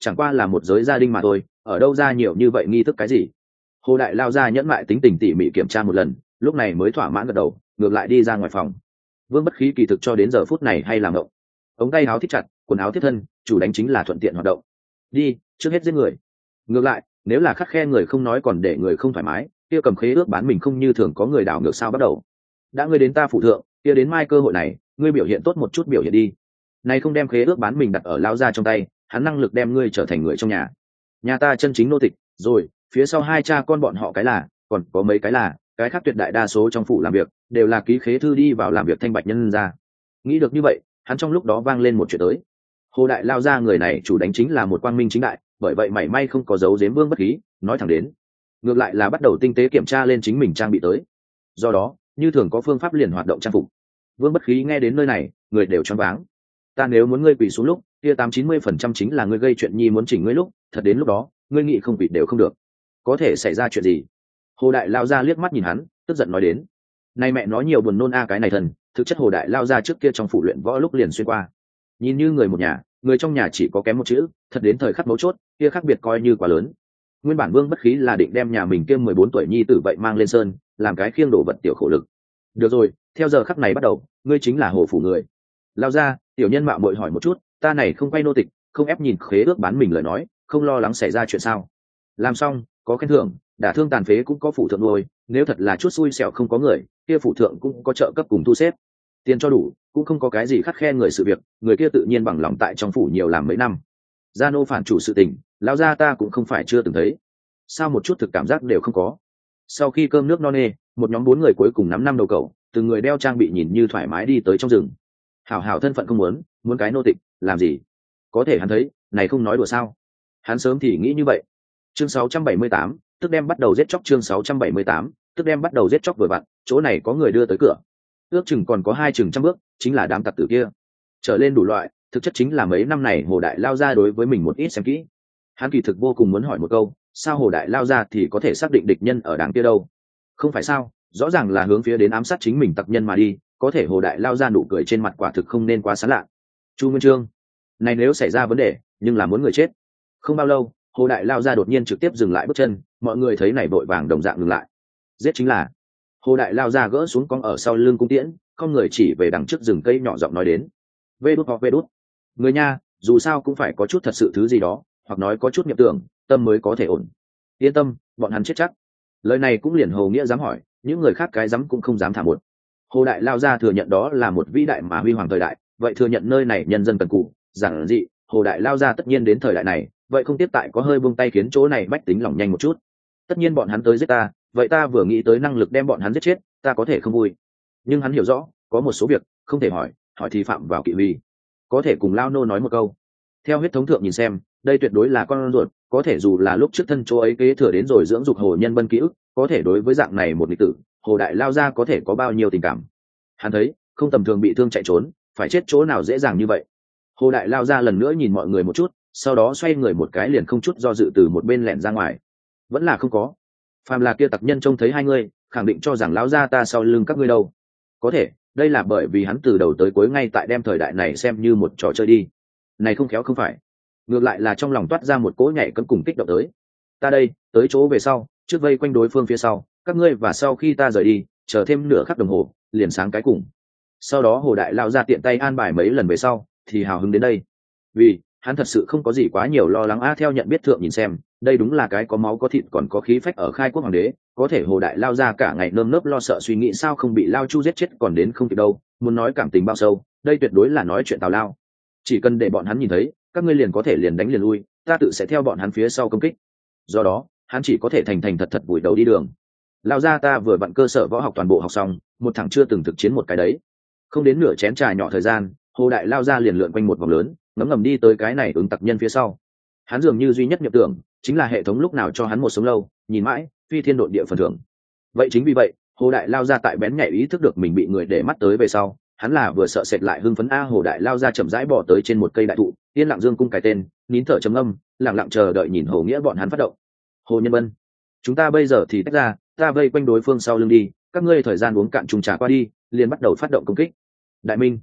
chẳng qua là một giới gia đình mà thôi, ở đâu ra nhiều như vậy nghi thức cái gì. Hồ đại lao ra nhẫn mại tính tình tỉ mỉ kiểm tra một lần, lúc này mới thỏa mãn gật đầu, ngược lại đi ra ngoài phòng. Vương Bất Khí kỳ thực cho đến giờ phút này hay làm động, ống tay áo thít chặt, quần áo tiếp thân, chủ đánh chính là thuận tiện hoạt động. Đi, trước hết giết người. Ngược lại, nếu là khắt khe người không nói còn để người không thoải mái, kia cầm khế ước bán mình không như thường có người đảo ngược sao bắt đầu. Đã ngươi đến ta phụ thượng, kia đến mai cơ hội này, ngươi biểu hiện tốt một chút biểu hiện đi. Này không đem khế ước bán mình đặt ở lao ra trong tay, hắn năng lực đem ngươi trở thành người trong nhà. Nhà ta chân chính nô tịch, rồi, phía sau hai cha con bọn họ cái là, còn có mấy cái là, cái khác tuyệt đại đa số trong phủ làm việc, đều là ký khế thư đi vào làm việc thanh bạch nhân ra. Nghĩ được như vậy, hắn trong lúc đó vang lên một chuyện tới. Hồ đại lao ra người này chủ đánh chính là một quang minh chính đại, bởi vậy mảy may không có dấu giếm Vương Bất Khí, nói thẳng đến. Ngược lại là bắt đầu tinh tế kiểm tra lên chính mình trang bị tới. Do đó, như thường có phương pháp liền hoạt động trang phục. Vương Bất Khí nghe đến nơi này, người đều choáng váng. Ta nếu muốn ngươi quỳ xuống lúc, kia 80-90% chính là ngươi gây chuyện nhi muốn chỉnh ngươi lúc, thật đến lúc đó, ngươi nghĩ không quỳ đều không được. Có thể xảy ra chuyện gì? Hồ đại lao ra liếc mắt nhìn hắn, tức giận nói đến. Này mẹ nói nhiều buồn nôn cái này thần, thực chất Hồ đại lao ra trước kia trong phủ luyện võ lúc liền xuyên qua. Nhìn như người một nhà, người trong nhà chỉ có kém một chữ, thật đến thời khắc mấu chốt, kia khác biệt coi như quá lớn. Nguyên bản Vương Bất Khí là định đem nhà mình kia 14 tuổi nhi tử vậy mang lên sơn, làm cái khiêng đổ vật tiểu khổ lực. Được rồi, theo giờ khắc này bắt đầu, ngươi chính là hồ phủ người. Lao ra, tiểu nhân mạo muội hỏi một chút, ta này không quay nô tịch, không ép nhìn khế ước bán mình lời nói, không lo lắng xảy ra chuyện sao? Làm xong, có khen thưởng, đả thương tàn phế cũng có phủ thượng nuôi, nếu thật là chút xui xẻo không có người, kia phủ thượng cũng có trợ cấp cùng thu xếp. Tiền cho đủ, cũng không có cái gì khắt khe người sự việc, người kia tự nhiên bằng lòng tại trong phủ nhiều làm mấy năm. Gia nô phản chủ sự tình, lão gia ta cũng không phải chưa từng thấy. Sao một chút thực cảm giác đều không có. Sau khi cơm nước no nê, một nhóm 4 người cuối cùng nắm năm đầu cầu, từng người đeo trang bị nhìn như thoải mái đi tới trong rừng. Hảo hảo thân phận không muốn cái nô tịch, làm gì? Có thể hắn thấy, này không nói đùa sao? Hắn sớm thì nghĩ như vậy. Chương 678, tức đem bắt đầu giết chóc chương 678, tức đem bắt đầu giết chóc vừa vặn, chỗ này có người đưa tới cửa. Ước chừng còn có 2 chừng trăm bước, chính là đám tặc tử kia. Trở lên đủ loại, thực chất chính là mấy năm này Hồ đại lao ra đối với mình một ít xem kỹ. Hắn kỳ thực vô cùng muốn hỏi một câu, sao Hồ đại lao ra thì có thể xác định địch nhân ở đằng kia đâu? Không phải sao, rõ ràng là hướng phía đến ám sát chính mình tặc nhân mà đi, có thể Hồ đại lao ra nụ cười trên mặt quả thực không nên quá sán lạ. Chu Nguyên Chương, này nếu xảy ra vấn đề, nhưng là muốn người chết. Không bao lâu, Hồ đại lao ra đột nhiên trực tiếp dừng lại bước chân, mọi người thấy này vội vàng đồng dạng ngừng lại. Giết chính là. Hồ đại lao ra gỡ xuống cong ở sau lưng cung tiễn, không người chỉ về đằng trước rừng cây nhỏ giọng nói đến. Vê đút hoặc vê đút. Người nha, dù sao cũng phải có chút thật sự thứ gì đó, hoặc nói có chút nhập tưởng, tâm mới có thể ổn. Yên tâm, bọn hắn chết chắc. Lời này cũng liền Hồ Nghĩa dám hỏi, những người khác cái dám cũng không dám thả một. Hồ đại lao ra thừa nhận đó là một vĩ đại mà huy hoàng thời đại, vậy thừa nhận nơi này nhân dân cần cù, giản dị. Hồ đại lao ra tất nhiên đến thời đại này, vậy không tiếp tại có hơi buông tay khiến chỗ này bách tính lòng nhanh một chút. Tất nhiên bọn hắn tới giết ta, vậy ta vừa nghĩ tới năng lực đem bọn hắn giết chết, ta có thể không vui. Nhưng hắn hiểu rõ, có một số việc không thể hỏi thì phạm vào kỵ vi. Có thể cùng lao nô nói một câu. Theo huyết thống thượng nhìn xem, đây tuyệt đối là con ruột, có thể dù là lúc trước thân chỗ ấy kế thừa đến rồi dưỡng dục Hồ Nhân Bân ký ức, có thể đối với dạng này một lịch tử, Hồ đại lao ra có thể có bao nhiêu tình cảm. Hắn thấy, không tầm thường bị thương chạy trốn, phải chết chỗ nào dễ dàng như vậy. Hồ đại lao ra lần nữa nhìn mọi người một chút, sau đó xoay người một cái liền không chút do dự từ một bên lẻn ra ngoài. Vẫn là không có. Phàm là kia tặc nhân trông thấy hai người, khẳng định cho rằng lão gia ta sau lưng các ngươi đâu. Có thể, đây là bởi vì hắn từ đầu tới cuối ngay tại đem thời đại này xem như một trò chơi đi. Này không khéo không phải. Ngược lại là trong lòng toát ra một cỗ nhảy cẫng cùng kích động tới. Ta đây, tới chỗ về sau, trước vây quanh đối phương phía sau, các ngươi và sau khi ta rời đi, chờ thêm nửa khắc đồng hồ, liền sáng cái cùng. Sau đó Hồ đại lao ra tiện tay an bài mấy lần về sau, thì hào hứng đến đây. Vì hắn thật sự không có gì quá nhiều lo lắng theo nhận biết thượng nhìn xem, đây đúng là cái có máu có thịt còn có khí phách ở khai quốc hoàng đế, có thể Hồ đại lao ra cả ngày nơm nớp lo sợ suy nghĩ sao không bị lao chu giết chết còn đến không kịp đâu, muốn nói cảm tình bao sâu, đây tuyệt đối là nói chuyện tào lao. Chỉ cần để bọn hắn nhìn thấy, các ngươi liền có thể liền đánh liền lui, ta tự sẽ theo bọn hắn phía sau công kích. Do đó, hắn chỉ có thể thành thành thật thật vùi đầu đi đường. Lao ra ta vừa vặn cơ sở võ học toàn bộ học xong, một thằng chưa từng thực chiến một cái đấy. Không đến nửa chén trà nhỏ thời gian, Hồ đại lao ra liền lượn quanh một vòng lớn, ngấm ngầm đi tới cái này ứng tặc nhân phía sau. Hắn dường như duy nhất nhập tưởng, chính là hệ thống lúc nào cho hắn một sống lâu, nhìn mãi, phi thiên độn địa phần thưởng. Vậy chính vì vậy, Hồ đại lao ra tại bén nhạy ý thức được mình bị người để mắt tới về sau, hắn là vừa sợ sệt lại hưng phấn Hồ đại lao ra chậm rãi bỏ tới trên một cây đại thụ, yên lặng dương cung cái tên, nín thở trầm âm, lặng lặng chờ đợi nhìn Hồ Nghĩa bọn hắn phát động. Hồ Nhân Bân, chúng ta bây giờ thì tách ra, ta vây quanh đối phương sau lưng đi, các ngươi thời gian uống cạn chung trà qua đi, liền bắt đầu phát động công kích. Đại Minh,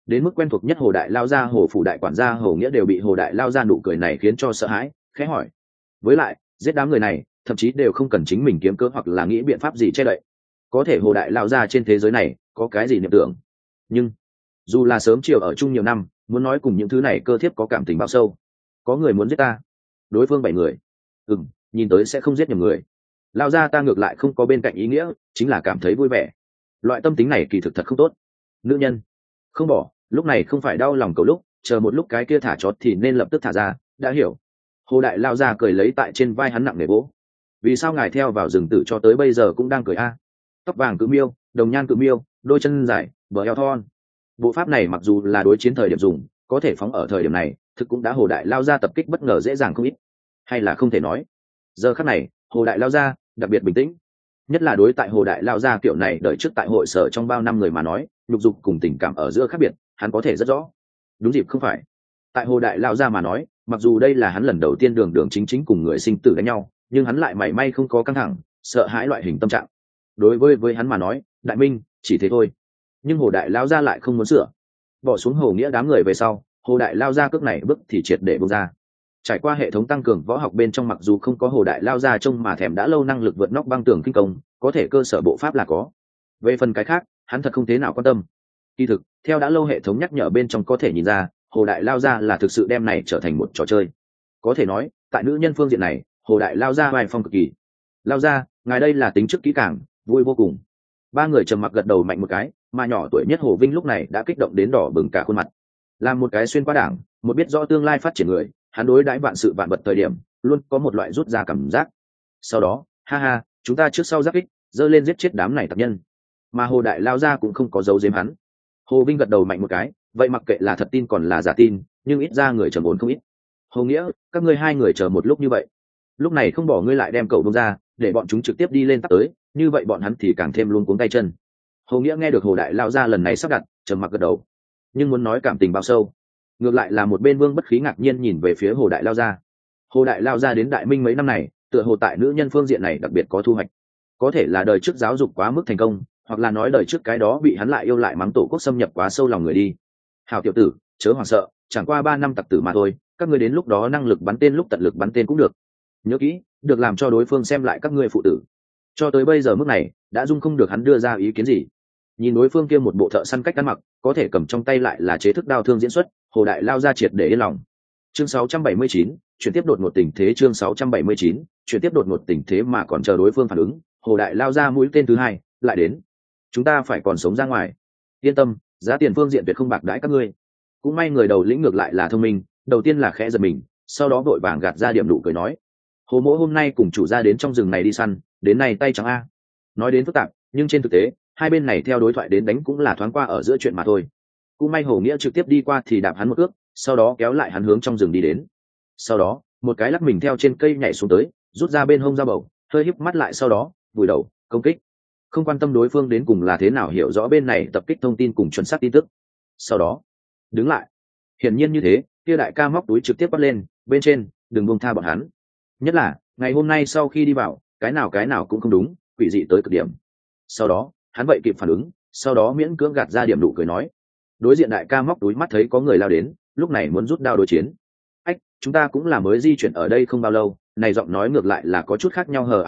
đến mức quen thuộc nhất Hồ Đại Lao gia Hồ phủ đại quản gia Hồ Nghĩa đều bị Hồ Đại Lao gia nụ cười này khiến cho sợ hãi, khẽ hỏi. Với lại giết đám người này thậm chí đều không cần chính mình kiếm cớ hoặc là nghĩ biện pháp gì che đậy, có thể Hồ Đại Lao gia trên thế giới này có cái gì niệm tưởng. Nhưng dù là sớm chiều ở chung nhiều năm, muốn nói cùng những thứ này cơ thiếp có cảm tình bao sâu. Có người muốn giết ta, đối phương 7 người, nhìn tới sẽ không giết nhầm người. Lao gia ta ngược lại không có bên cạnh ý nghĩa, chính là cảm thấy vui vẻ. Loại tâm tính này kỳ thực thật không tốt. Nữ nhân không bỏ, lúc này không phải đau lòng cầu lúc, chờ một lúc cái kia thả chó thì nên lập tức thả ra, đã hiểu. Hồ Đại Lao gia cười lấy tại trên vai hắn nặng nề vỗ. Vì sao ngài theo vào rừng tử cho tới bây giờ cũng đang cười a? Tóc vàng cự miêu, đồng nhan cự miêu, đôi chân dài, bờ eo thon. Bộ pháp này mặc dù là đối chiến thời điểm dùng, có thể phóng ở thời điểm này thực cũng đã Hồ Đại Lao gia tập kích bất ngờ dễ dàng không ít, hay là không thể nói. Giờ khắc này Hồ Đại Lao gia đặc biệt bình tĩnh, nhất là đối tại Hồ Đại Lao gia kiểu này đợi trước tại hội sở trong bao năm người mà nói, nhục dục cùng tình cảm ở giữa khác biệt hắn có thể rất rõ. Đúng dịp không phải, tại Hồ Đại Lao gia mà nói, mặc dù đây là hắn lần đầu tiên đường đường chính chính cùng người sinh tử đánh nhau, nhưng hắn lại mảy may không có căng thẳng sợ hãi loại hình tâm trạng. Đối với hắn mà nói, Đại Minh chỉ thế thôi. Nhưng Hồ Đại Lao gia lại không muốn sửa. Bỏ xuống Hồ Nghĩa đám người về sau, Hồ Đại Lao gia cước này bước thì triệt để bung ra. Trải qua hệ thống tăng cường võ học bên trong, mặc dù không có Hồ Đại Lao gia trông mà thèm đã lâu năng lực vượt nóc băng tường kinh công, có thể cơ sở bộ pháp là có. Về phần cái khác, hắn thật không thế nào quan tâm. Kỳ thực, theo đã lâu hệ thống nhắc nhở bên trong có thể nhìn ra, Hồ Đại Lao gia là thực sự đem này trở thành một trò chơi. Có thể nói, tại nữ nhân phương diện này, Hồ Đại Lao gia vai phong cực kỳ. Lao gia, ngài đây là tính trước kỹ càng, vui vô cùng. Ba người trầm mặc gật đầu mạnh một cái, mà nhỏ tuổi nhất Hồ Vinh lúc này đã kích động đến đỏ bừng cả khuôn mặt. Làm một cái xuyên qua đảng, một biết rõ tương lai phát triển người, hắn đối đãi vạn sự vạn vật thời điểm luôn có một loại rút ra cảm giác. Sau đó, ha ha, chúng ta trước sau giáp kích, dơ lên giết chết đám này tặc nhân. Mà Hồ Đại Lao gia cũng không có giấu giếm hắn. Hồ Vinh gật đầu mạnh một cái, vậy mặc kệ là thật tin còn là giả tin, nhưng ít ra người trầm ổn không ít. Hồ Nghĩa, các ngươi hai người chờ một lúc như vậy, lúc này không bỏ ngươi lại đem cậu bông ra, để bọn chúng trực tiếp đi lên tắt tới, như vậy bọn hắn thì càng thêm luôn cuống tay chân. Hồ Nghĩa nghe được Hồ Đại Lao gia lần này sắp đặt, trầm mặc gật đầu. Nhưng muốn nói cảm tình bao sâu, ngược lại là một bên Vương Bất Khí ngạc nhiên nhìn về phía Hồ Đại Lao gia. Hồ Đại Lao gia đến Đại Minh mấy năm này, tựa hồ tại nữ nhân phương diện này đặc biệt có thu hoạch. Có thể là đời trước giáo dục quá mức thành công, hoặc là nói đời trước cái đó bị hắn lại yêu lại mắng tổ quốc xâm nhập quá sâu lòng người đi. Hào tiểu tử, chớ hoảng sợ, chẳng qua 3 năm tặc tử mà thôi, các ngươi đến lúc đó năng lực bắn tên lúc tận lực bắn tên cũng được. Nhớ kỹ, được làm cho đối phương xem lại các ngươi phụ tử. Cho tới bây giờ mức này, đã dung không được hắn đưa ra ý kiến gì. Nhìn đối phương kia một bộ thợ săn cách ăn mặc, có thể cầm trong tay lại là chế thức đao thương diễn xuất, Hồ Đại Lao gia triệt để yên lòng. Chương 679, chuyển tiếp đột ngột tình thế. Chương 679, chuyển tiếp đột ngột tình thế. Mà còn chờ đối phương phản ứng, Hồ Đại Lao gia mũi tên thứ hai lại đến. Chúng ta phải còn sống ra ngoài. Yên tâm, giá tiền phương diện tuyệt không bạc đãi các ngươi. Cũng may người đầu lĩnh ngược lại là thông minh, đầu tiên là khẽ giật mình, sau đó vội vàng gạt ra điểm nụ cười nói: Hồ mỗ hôm nay cùng chủ gia đến trong rừng này đi săn, đến nay tay trắng a. Nói đến phức tạp, nhưng trên thực tế, hai bên này theo đối thoại đến đánh cũng là thoáng qua ở giữa chuyện mà thôi. Cũng may Hồ Nghĩa trực tiếp đi qua thì đạp hắn một cước, sau đó kéo lại hắn hướng trong rừng đi đến. Sau đó, một cái lắc mình theo trên cây nhảy xuống tới, rút ra bên hông dao bầu, hơi híp mắt lại, sau đó vùi đầu công kích. Không quan tâm đối phương đến cùng là thế nào, hiểu rõ bên này tập kích thông tin cùng chuẩn xác tin tức. Sau đó, đứng lại. Hiển nhiên như thế, kia đại ca móc túi trực tiếp bắt lên, bên trên, đừng buông tha bọn hắn. Nhất là, ngày hôm nay sau khi đi vào, cái nào cũng không đúng, quỷ dị tới cực điểm. Sau đó, hắn vậy kịp phản ứng, sau đó miễn cưỡng gạt ra điểm nụ cười nói: đối diện đại ca móc túi mắt thấy có người lao đến, lúc này muốn rút đao đối chiến. Ách, chúng ta cũng là mới di chuyển ở đây không bao lâu, này giọng nói ngược lại là có chút khác nhau hờ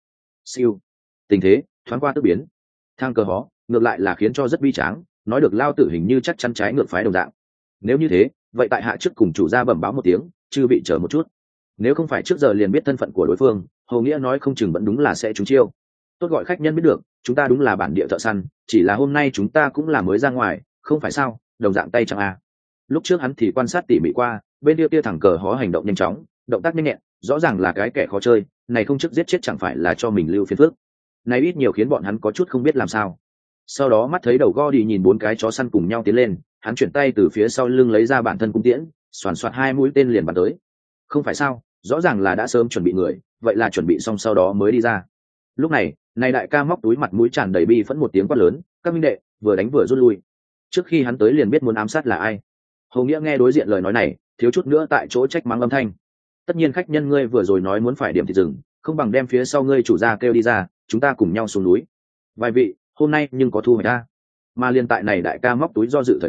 siêu. Tình thế thoáng qua tức biến, thang cờ hó ngược lại là khiến cho rất bi tráng, nói được lao tử hình như chắc chắn trái ngược phái đồng dạng. Nếu như thế, vậy tại hạ trước cùng chủ gia bẩm báo một tiếng, chư bị chờ một chút. Nếu không phải trước giờ liền biết thân phận của đối phương, Hồ Nghĩa nói không chừng vẫn đúng là sẽ trúng chiêu. Tốt gọi khách nhân biết được, chúng ta đúng là bản địa thợ săn, chỉ là hôm nay chúng ta cũng là mới ra ngoài, không phải sao, đồng dạng tay chẳng a. Lúc trước hắn thì quan sát tỉ mỉ qua, bên kia thẳng cờ hó hành động nhanh chóng, động tác nhanh nhẹn, rõ ràng là cái kẻ khó chơi, này không trước giết chết chẳng phải là cho mình lưu phiền phức. Này ít nhiều khiến bọn hắn có chút không biết làm sao. Sau đó mắt thấy đầu go đi nhìn 4 cái chó săn cùng nhau tiến lên, hắn chuyển tay từ phía sau lưng lấy ra bản thân cung tiễn, xoàn xoạt 2 mũi tên liền bắn tới. Không phải sao, rõ ràng là đã sớm chuẩn bị người, vậy là chuẩn bị xong sau đó mới đi ra. Lúc này, đại ca móc túi mặt mũi tràn đầy bi phẫn một tiếng quát lớn: các minh đệ, vừa đánh vừa rút lui. Trước khi hắn tới liền biết muốn ám sát là ai. Hồ Nghĩa nghe đối diện lời nói này, thiếu chút nữa tại chỗ trách mắng âm thanh. Tất nhiên khách nhân ngươi vừa rồi nói muốn phải điểm thịt rừng, không bằng đem phía sau ngươi chủ gia kêu đi ra, chúng ta cùng nhau xuống núi. Vài vị, hôm nay nhưng có thu hoạch ta. Mà liên tại này đại ca móc túi do dự thời khắc,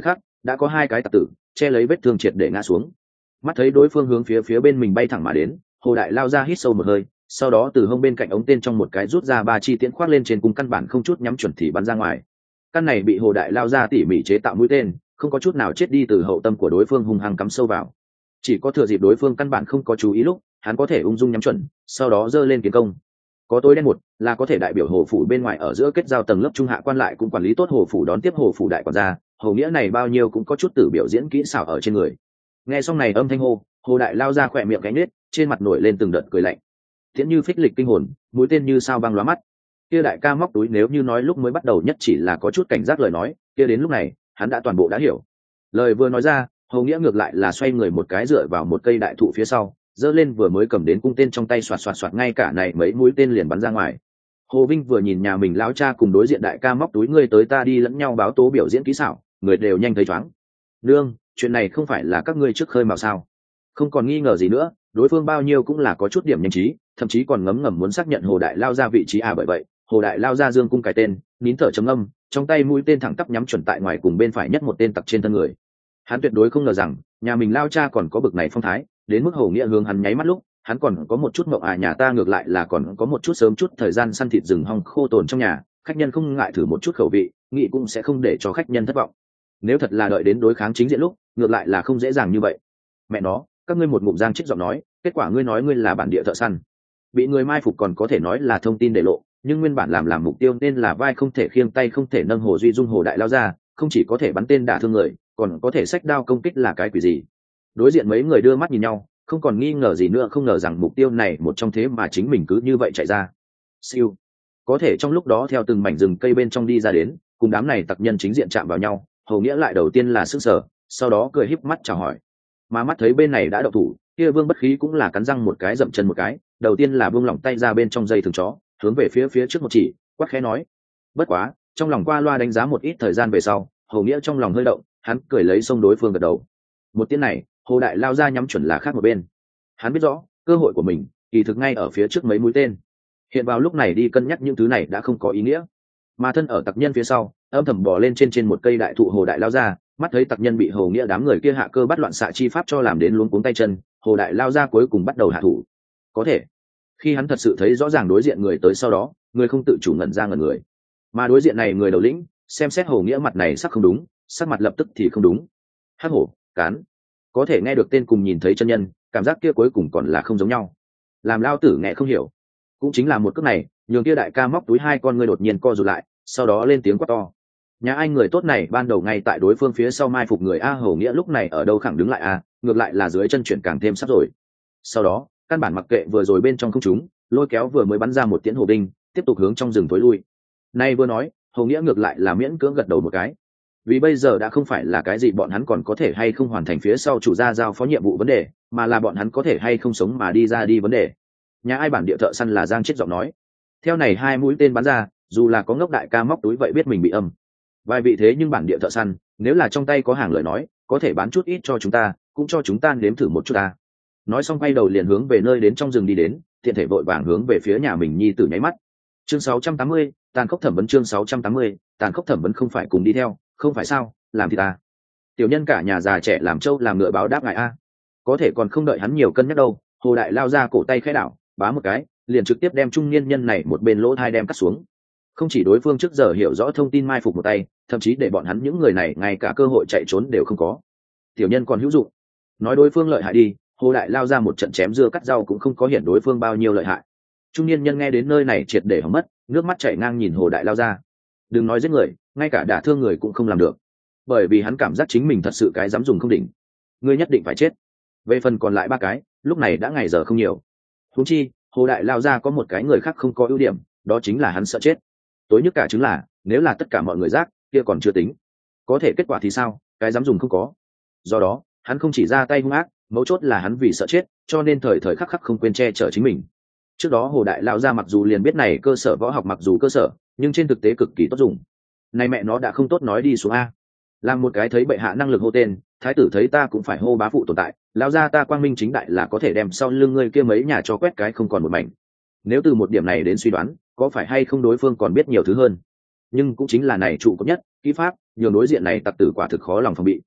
đã có hai cái tặc tử che lấy vết thương triệt để ngã xuống. Mắt thấy đối phương hướng phía bên mình bay thẳng mà đến, Hồ Đại Lao ra hít sâu một hơi, sau đó từ hông bên cạnh ống tên trong một cái rút ra 3 chi tiễn khoác lên trên cung, căn bản không chút nhắm chuẩn thì bắn ra ngoài. Căn này bị Hồ Đại Lao ra tỉ mỉ chế tạo mũi tên, không có chút nào chết đi từ hậu tâm của đối phương hung hăng cắm sâu vào. Chỉ có thừa dịp đối phương căn bản không có chú ý lúc, hắn có thể ung dung nhắm chuẩn, sau đó giơ lên kiến công. Có tối đen một là có thể đại biểu hồ phủ bên ngoài ở giữa kết giao tầng lớp trung hạ quan lại cũng quản lý tốt hồ phủ, đón tiếp hồ phủ đại quản gia, Hồ Nghĩa này bao nhiêu cũng có chút tử biểu diễn kỹ xảo ở trên người. Nghe xong này âm thanh hô, Hồ Đại Lao ra khỏe miệng gánh nết, trên mặt nổi lên từng đợt cười lạnh. Tiễn như phích lịch kinh hồn, mũi tên như sao băng lóa mắt. Kia đại ca móc túi nếu như nói lúc mới bắt đầu nhất chỉ là có chút cảnh giác lời nói, kia đến lúc này hắn đã toàn bộ đã hiểu. Lời vừa nói ra, Hồ Nghĩa ngược lại là xoay người một cái dựa vào một cây đại thụ phía sau, giơ lên vừa mới cầm đến cung tên trong tay xoạt xoạt xoạt, ngay cả này mấy mũi tên liền bắn ra ngoài. Hồ Vinh vừa nhìn nhà mình lão cha cùng đối diện đại ca móc túi ngươi tới ta đi lẫn nhau báo tố biểu diễn kỹ xảo, người đều nhanh thấy choáng. Nương, chuyện này không phải là các ngươi trước khơi mào sao? Không còn nghi ngờ gì nữa, đối phương bao nhiêu cũng là có chút điểm nhanh trí, thậm chí còn ngấm ngầm muốn xác nhận Hồ Đại Lao ra vị trí bởi vậy, Hồ Đại Lao ra dương cung cái tên, nín thở trầm âm, trong tay mũi tên thẳng tắp nhắm chuẩn tại ngoài cùng bên phải nhất một tên tặc trên thân người. Hắn tuyệt đối không ngờ rằng nhà mình lao cha còn có bực này phong thái, đến mức Hồ Nghĩa hướng hắn nháy mắt lúc, hắn còn có một chút mộng nhà ta ngược lại là còn có một chút sớm chút thời gian săn thịt rừng hong khô tồn trong nhà, khách nhân không ngại thử một chút khẩu vị, nghĩ cũng sẽ không để cho khách nhân thất vọng. Nếu thật là đợi đến đối kháng chính diện lúc, ngược lại là không dễ dàng như vậy. Mẹ nó, các ngươi một ngụm giang trích giọng nói, kết quả ngươi nói ngươi là bản địa thợ săn, bị người mai phục còn có thể nói là thông tin để lộ, nhưng nguyên bản làm mục tiêu nên là vai không thể khiêng tay không thể nâng Hồ Duy Dung Hồ Đại Lao ra, không chỉ có thể bắn tên đả thương người, còn có thể xách đao công kích là cái quỷ gì? Đối diện mấy người đưa mắt nhìn nhau, không còn nghi ngờ gì nữa, không ngờ rằng mục tiêu này một trong thế mà chính mình cứ như vậy chạy ra. Siêu, có thể trong lúc đó theo từng mảnh rừng cây bên trong đi ra đến, cùng đám này tặc nhân chính diện chạm vào nhau, Hầu Nghĩa lại đầu tiên là sững sờ, sau đó cười híp mắt chào hỏi. Mà mắt thấy bên này đã động thủ, kia Vương Bất Khí cũng là cắn răng một cái dậm chân một cái, đầu tiên là buông lỏng tay ra bên trong dây thừng chó, hướng về phía trước một chỉ, quát khẽ nói. Bất quá, trong lòng qua loa đánh giá một ít thời gian về sau, Hầu Nghĩa trong lòng hơi động, hắn cười lấy xông đối phương gật đầu. Một tiếng này, Hồ Đại Lao ra nhắm chuẩn là khác một bên. Hắn biết rõ, cơ hội của mình kỳ thực ngay ở phía trước mấy mũi tên. Hiện vào lúc này đi cân nhắc những thứ này đã không có ý nghĩa. Mà thân ở tặc nhân phía sau, âm thầm bò lên trên một cây đại thụ Hồ Đại Lao ra, mắt thấy tặc nhân bị Hồ Nghĩa đám người kia hạ cơ bắt loạn xạ chi pháp cho làm đến luống cuống tay chân, Hồ Đại Lao ra cuối cùng bắt đầu hạ thủ. Có thể, khi hắn thật sự thấy rõ ràng đối diện người tới sau đó, người không tự chủ ngẩn ra ngẩn người. Mà đối diện này người đầu lĩnh, xem xét Hồ Nghĩa mặt này sắc không đúng, sắc mặt lập tức thì không đúng. Hắc hổ, cán, có thể nghe được tên cùng nhìn thấy chân nhân, cảm giác kia cuối cùng còn là không giống nhau. Làm lao tử nghe không hiểu. Cũng chính là một cước này, nhường kia đại ca móc túi hai con ngươi đột nhiên co rụt lại, sau đó lên tiếng quát to. Nhà ai người tốt này ban đầu ngay tại đối phương phía sau mai phục người a, Hầu Nghĩa lúc này ở đâu khẳng đứng lại a, ngược lại là dưới chân chuyển càng thêm sắp rồi. Sau đó, căn bản mặc kệ vừa rồi bên trong không trúng, lôi kéo vừa mới bắn ra một tiễn hồ binh, tiếp tục hướng trong rừng tối lui. Nay vừa nói, Hầu Nghĩa ngược lại là miễn cưỡng gật đầu một cái. Vì bây giờ đã không phải là cái gì bọn hắn còn có thể hay không hoàn thành phía sau chủ gia giao phó nhiệm vụ vấn đề, mà là bọn hắn có thể hay không sống mà đi ra đi vấn đề. Nhà ai bản địa thợ săn là Giang chết giọng nói. Theo này hai mũi tên bắn ra, dù là có ngốc đại ca móc túi vậy biết mình bị âm. Vài vị thế nhưng bản địa thợ săn, nếu là trong tay có hàng lời nói, có thể bán chút ít cho chúng ta, cũng cho chúng ta nếm thử một chút ta. Nói xong quay đầu liền hướng về nơi đến trong rừng đi đến, tiện thể vội vàng hướng về phía nhà mình nhi tử nháy mắt. Chương 680, tàn khốc thẩm vấn. Chương 680, tàn khốc thẩm vấn. Không phải cùng đi theo, không phải sao, làm thì ta. Tiểu nhân cả nhà già trẻ làm trâu làm ngựa báo đáp ngài a. Có thể còn không đợi hắn nhiều cân nhắc đâu, Hồ Đại Lao ra cổ tay khẽ đảo, bá một cái, liền trực tiếp đem trung niên nhân này một bên lỗ thai đem cắt xuống. Không chỉ đối phương trước giờ hiểu rõ thông tin mai phục một tay, thậm chí để bọn hắn những người này ngay cả cơ hội chạy trốn đều không có. Tiểu nhân còn hữu dụng. Nói đối phương lợi hại đi, Hồ Đại Lao ra một trận chém dưa cắt rau cũng không có hiện đối phương bao nhiêu lợi hại. Trung niên nhân nghe đến nơi này triệt để hỏng mất, nước mắt chảy ngang nhìn Hồ Đại Lao ra. Đừng nói giết người, ngay cả đả thương người cũng không làm được, bởi vì hắn cảm giác chính mình thật sự cái dám dùng không đỉnh. Ngươi nhất định phải chết. Về phần còn lại ba cái, lúc này đã ngày giờ không nhiều. Huống chi, Hồ Đại Lao ra có một cái người khác không có ưu điểm, đó chính là hắn sợ chết. Tối nhất cả chứng là, nếu là tất cả mọi người giác, kia còn chưa tính. Có thể kết quả thì sao, cái dám dùng không có. Do đó, hắn không chỉ ra tay hung ác, mấu chốt là hắn vì sợ chết, cho nên thời thời khắc khắc không quên che chở chính mình. Trước đó Hồ Đại Lao ra mặc dù liền biết này cơ sở võ học mặc dù cơ sở, nhưng trên thực tế cực kỳ tốt dùng. Này mẹ nó đã không tốt nói đi xuống a. Làm một cái thấy bệ hạ năng lực hô tên, thái tử thấy ta cũng phải hô bá phụ tồn tại, lao ra ta quang minh chính đại là có thể đem sau lưng ngươi kia mấy nhà cho quét cái không còn một mảnh. Nếu từ một điểm này đến suy đoán, có phải hay không đối phương còn biết nhiều thứ hơn. Nhưng cũng chính là này trụ cấp nhất, kỹ pháp, nhiều đối diện này tặc tử quả thực khó lòng phòng bị.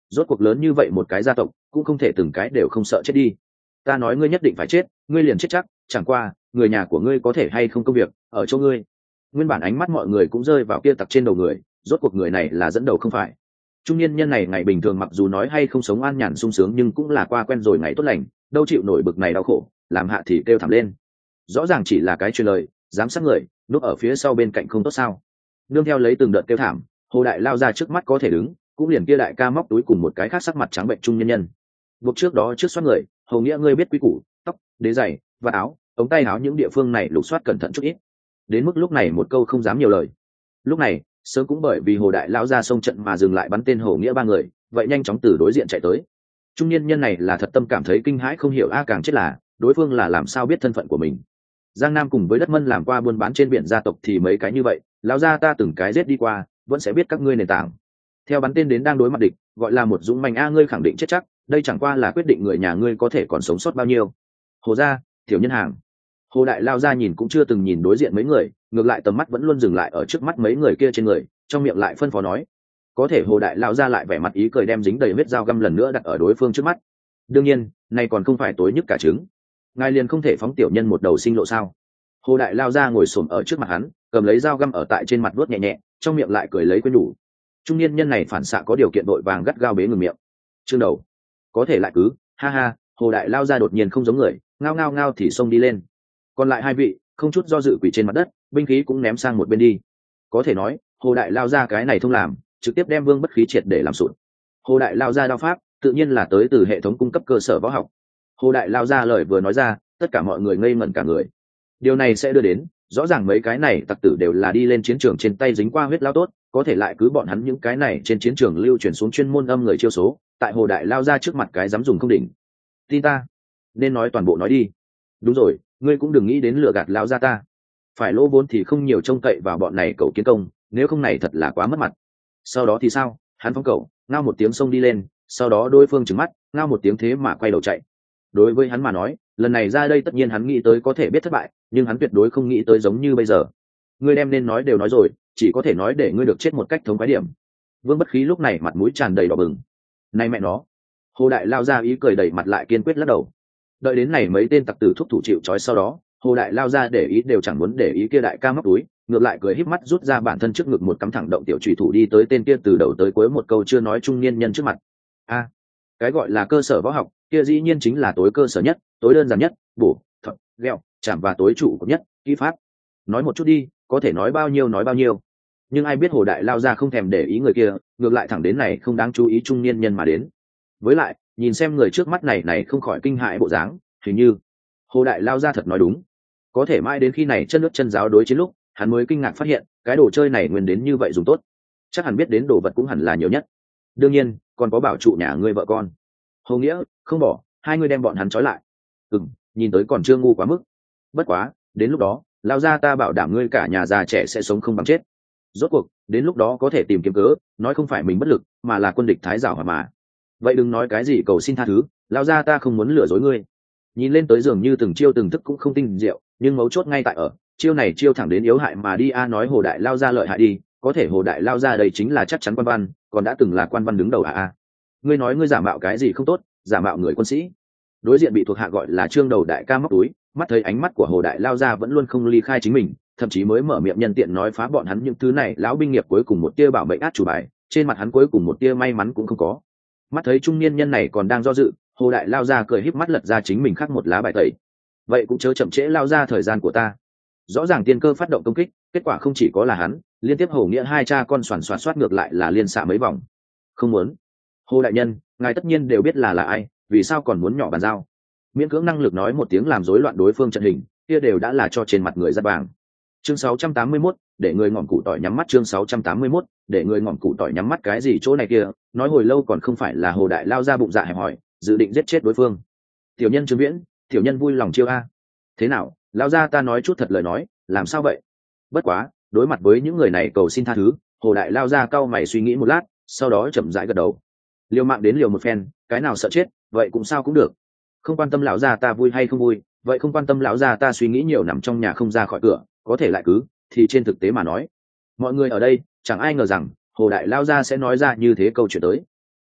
rốt cuộc lớn như vậy một cái gia tộc cũng không thể từng cái đều không sợ chết đi. Ta nói ngươi nhất định phải chết, ngươi liền chết chắc, chẳng qua người nhà của ngươi có thể hay không công việc ở chỗ ngươi. Nguyên bản ánh mắt mọi người cũng rơi vào kia tặc trên đầu người, rốt cuộc người này là dẫn đầu không phải. Trung niên nhân này ngày bình thường mặc dù nói hay không sống an nhàn sung sướng nhưng cũng là qua quen rồi ngày tốt lành, đâu chịu nổi bực này đau khổ, làm hạ thì kêu thảm lên. Rõ ràng chỉ là cái truyền lời, dám sát người, núp ở phía sau bên cạnh không tốt sao? Nương theo lấy từng đợt kêu thảm, Hồ Đại lao ra trước mắt có thể đứng, cũng liền kia đại ca móc túi cùng một cái khác sắc mặt trắng bệnh trung nhân nhân. Buộc trước đó trước soát người, Hầu Nghĩa ngươi biết quý củ, tóc, đế giày, và áo, ống tay áo những địa phương này lục soát cẩn thận chút ít. Đến mức lúc này một câu không dám nhiều lời. Lúc này, sớm cũng bởi vì Hồ Đại lao ra xông trận mà dừng lại bắn tên Hầu Nghĩa ba người, vậy nhanh chóng từ đối diện chạy tới. Trung niên nhân này là thật tâm cảm thấy kinh hãi không hiểu càng chết là, đối phương là làm sao biết thân phận của mình. Giang Nam cùng với đất Mân làm qua buôn bán trên biển gia tộc thì mấy cái như vậy, lão gia ta từng cái giết đi qua, vẫn sẽ biết các ngươi nền tảng. Theo bắn tên đến đang đối mặt địch, gọi là một dũng manh ngươi khẳng định chết chắc, đây chẳng qua là quyết định người nhà ngươi có thể còn sống sót bao nhiêu. Hồ gia, tiểu nhân hàng. Hồ Đại lao ra nhìn cũng chưa từng nhìn đối diện mấy người, ngược lại tầm mắt vẫn luôn dừng lại ở trước mắt mấy người kia trên người, trong miệng lại phân phó nói. Có thể Hồ Đại lao ra lại vẻ mặt ý cười đem dính đầy huyết dao găm lần nữa đặt ở đối phương trước mắt. Đương nhiên, này còn không phải tối nhất cả trứng. Ngài liền không thể phóng tiểu nhân một đầu sinh lộ sao? Hồ Đại lao ra ngồi xổm ở trước mặt hắn, cầm lấy dao găm ở tại trên mặt vuốt nhẹ nhẹ, trong miệng lại cười lấy quên đủ. Trung niên nhân này phản xạ có điều kiện đội vàng gắt gao bế ngừng miệng. Chương đầu, có thể lại cứ, ha ha. Hồ Đại lao ra đột nhiên không giống người, ngao ngao ngao thì xông đi lên. Còn lại hai vị không chút do dự quỳ trên mặt đất, binh khí cũng ném sang một bên đi. Có thể nói, Hồ Đại lao ra cái này thông làm, trực tiếp đem Vương Bất Khí triệt để làm sụn. Hồ Đại lao ra đao pháp, tự nhiên là tới từ hệ thống cung cấp cơ sở võ học. Hồ Đại lao ra lời vừa nói ra, tất cả mọi người ngây ngẩn cả người. Điều này sẽ đưa đến, rõ ràng mấy cái này tặc tử đều là đi lên chiến trường trên tay dính qua huyết lao tốt, có thể lại cứ bọn hắn những cái này trên chiến trường lưu truyền xuống chuyên môn âm người chiêu số, tại Hồ Đại lao ra trước mặt cái dám dùng không đỉnh. Tin ta, nên nói toàn bộ nói đi. Đúng rồi, ngươi cũng đừng nghĩ đến lừa gạt lao ra ta. Phải lỗ vốn thì không nhiều trông cậy vào bọn này cầu kiến công, nếu không này thật là quá mất mặt. Sau đó thì sao? Hắn phóng cầu, ngao một tiếng xông đi lên, sau đó đối phương trừng mắt, ngao một tiếng thế mà quay đầu chạy. Đối với hắn mà nói, lần này ra đây tất nhiên hắn nghĩ tới có thể biết thất bại, nhưng hắn tuyệt đối không nghĩ tới giống như bây giờ. Ngươi đem nên nói đều nói rồi, chỉ có thể nói để ngươi được chết một cách thống khoái điểm. Vương Bất Khí lúc này mặt mũi tràn đầy đỏ bừng. Này mẹ nó! Hồ Đại lao ra ý cười đầy mặt lại kiên quyết lắc đầu. Đợi đến này mấy tên tặc tử thúc thủ chịu trói sau đó, Hồ Đại lao ra để ý đều chẳng muốn để ý kia đại ca móc túi, ngược lại cười híp mắt rút ra bản thân trước ngực một cắm thẳng động tiểu chủy thủ đi tới tên kia từ đầu tới cuối một câu chưa nói trung niên nhân trước mặt. A, cái gọi là cơ sở võ học, kia dĩ nhiên chính là tối cơ sở nhất, tối đơn giản nhất, bổ, thuật, ghẹo, chạm và tối trụ nhất, kỹ pháp. Nói một chút đi, có thể nói bao nhiêu nói bao nhiêu. Nhưng ai biết Hồ Đại lao ra không thèm để ý người kia, ngược lại thẳng đến này không đáng chú ý trung niên nhân mà đến. Với lại, nhìn xem người trước mắt này không khỏi kinh hãi bộ dáng, hình như Hồ Đại lao ra thật nói đúng. Có thể mãi đến khi này chân nước chân giáo đối chiến lúc, hắn mới kinh ngạc phát hiện, cái đồ chơi này nguyên đến như vậy dùng tốt. Chắc hẳn biết đến đồ vật cũng hẳn là nhiều nhất. Đương nhiên, còn có bảo trụ nhà ngươi vợ con. Hồ Nghĩa, không bỏ, hai người đem bọn hắn trói lại. Nhìn tới còn chưa ngu quá mức. Bất quá, đến lúc đó, lao ra ta bảo đảm ngươi cả nhà già trẻ sẽ sống không bằng chết. Rốt cuộc, đến lúc đó có thể tìm kiếm cớ, nói không phải mình bất lực, mà là quân địch thái giảo hòa mà. Vậy đừng nói cái gì cầu xin tha thứ, lao ra ta không muốn lừa dối ngươi. Nhìn lên tới dường như từng chiêu từng thức cũng không tinh diệu, nhưng mấu chốt ngay tại ở chiêu này chiêu thẳng đến yếu hại mà đi. Nói Hồ Đại lao ra lợi hại đi, có thể Hồ Đại lao ra đây chính là chắc chắn quan văn, còn đã từng là quan văn đứng đầu ngươi nói ngươi giả mạo cái gì không tốt, giả mạo người quân sĩ. Đối diện bị thuộc hạ gọi là Trương Đầu đại ca móc túi, mắt thấy ánh mắt của Hồ Đại lao ra vẫn luôn không ly khai chính mình, thậm chí mới mở miệng nhân tiện nói phá bọn hắn những thứ này. Lão binh nghiệp cuối cùng một tia bảo mệnh át chủ bài, trên mặt hắn cuối cùng một tia may mắn cũng không có. Mắt thấy trung niên nhân này còn đang do dự, Hồ Đại lao ra cười híp mắt lật ra chính mình khắc một lá bài tẩy. Vậy cũng chớ chậm trễ lao ra thời gian của ta. Rõ ràng tiên cơ phát động công kích, kết quả không chỉ có là hắn, liên tiếp Hồ Nghĩa hai cha con xoắn xoát ngược lại là liên xạ mấy vòng. Không muốn. Hồ đại nhân, ngài tất nhiên đều biết là ai, vì sao còn muốn nhỏ bàn giao? Miễn cưỡng năng lực nói một tiếng làm rối loạn đối phương trận hình, kia đều đã là cho trên mặt người rất vàng. Chương 681, để người ngỏm củ tỏi nhắm mắt. Chương 681, để người ngỏm củ tỏi nhắm mắt. Cái gì chỗ này kia, nói hồi lâu còn không phải là Hồ Đại lao ra bụng dạ hẹp hỏi, dự định giết chết đối phương. Tiểu nhân Trương Viễn, tiểu nhân vui lòng chiêu a. Thế nào, lao ra ta nói chút thật lời nói, làm sao vậy? Bất quá, đối mặt với những người này cầu xin tha thứ, Hồ Đại lao ra cau mày suy nghĩ một lát, sau đó chậm rãi gật đầu. Liều mạng đến liều một phen, cái nào sợ chết, vậy cũng sao cũng được. Không quan tâm lão gia ta vui hay không vui, vậy không quan tâm lão gia ta suy nghĩ nhiều nằm trong nhà không ra khỏi cửa, có thể lại cứ, thì trên thực tế mà nói, mọi người ở đây chẳng ai ngờ rằng Hồ Đại lao ra sẽ nói ra như thế câu chuyện tới.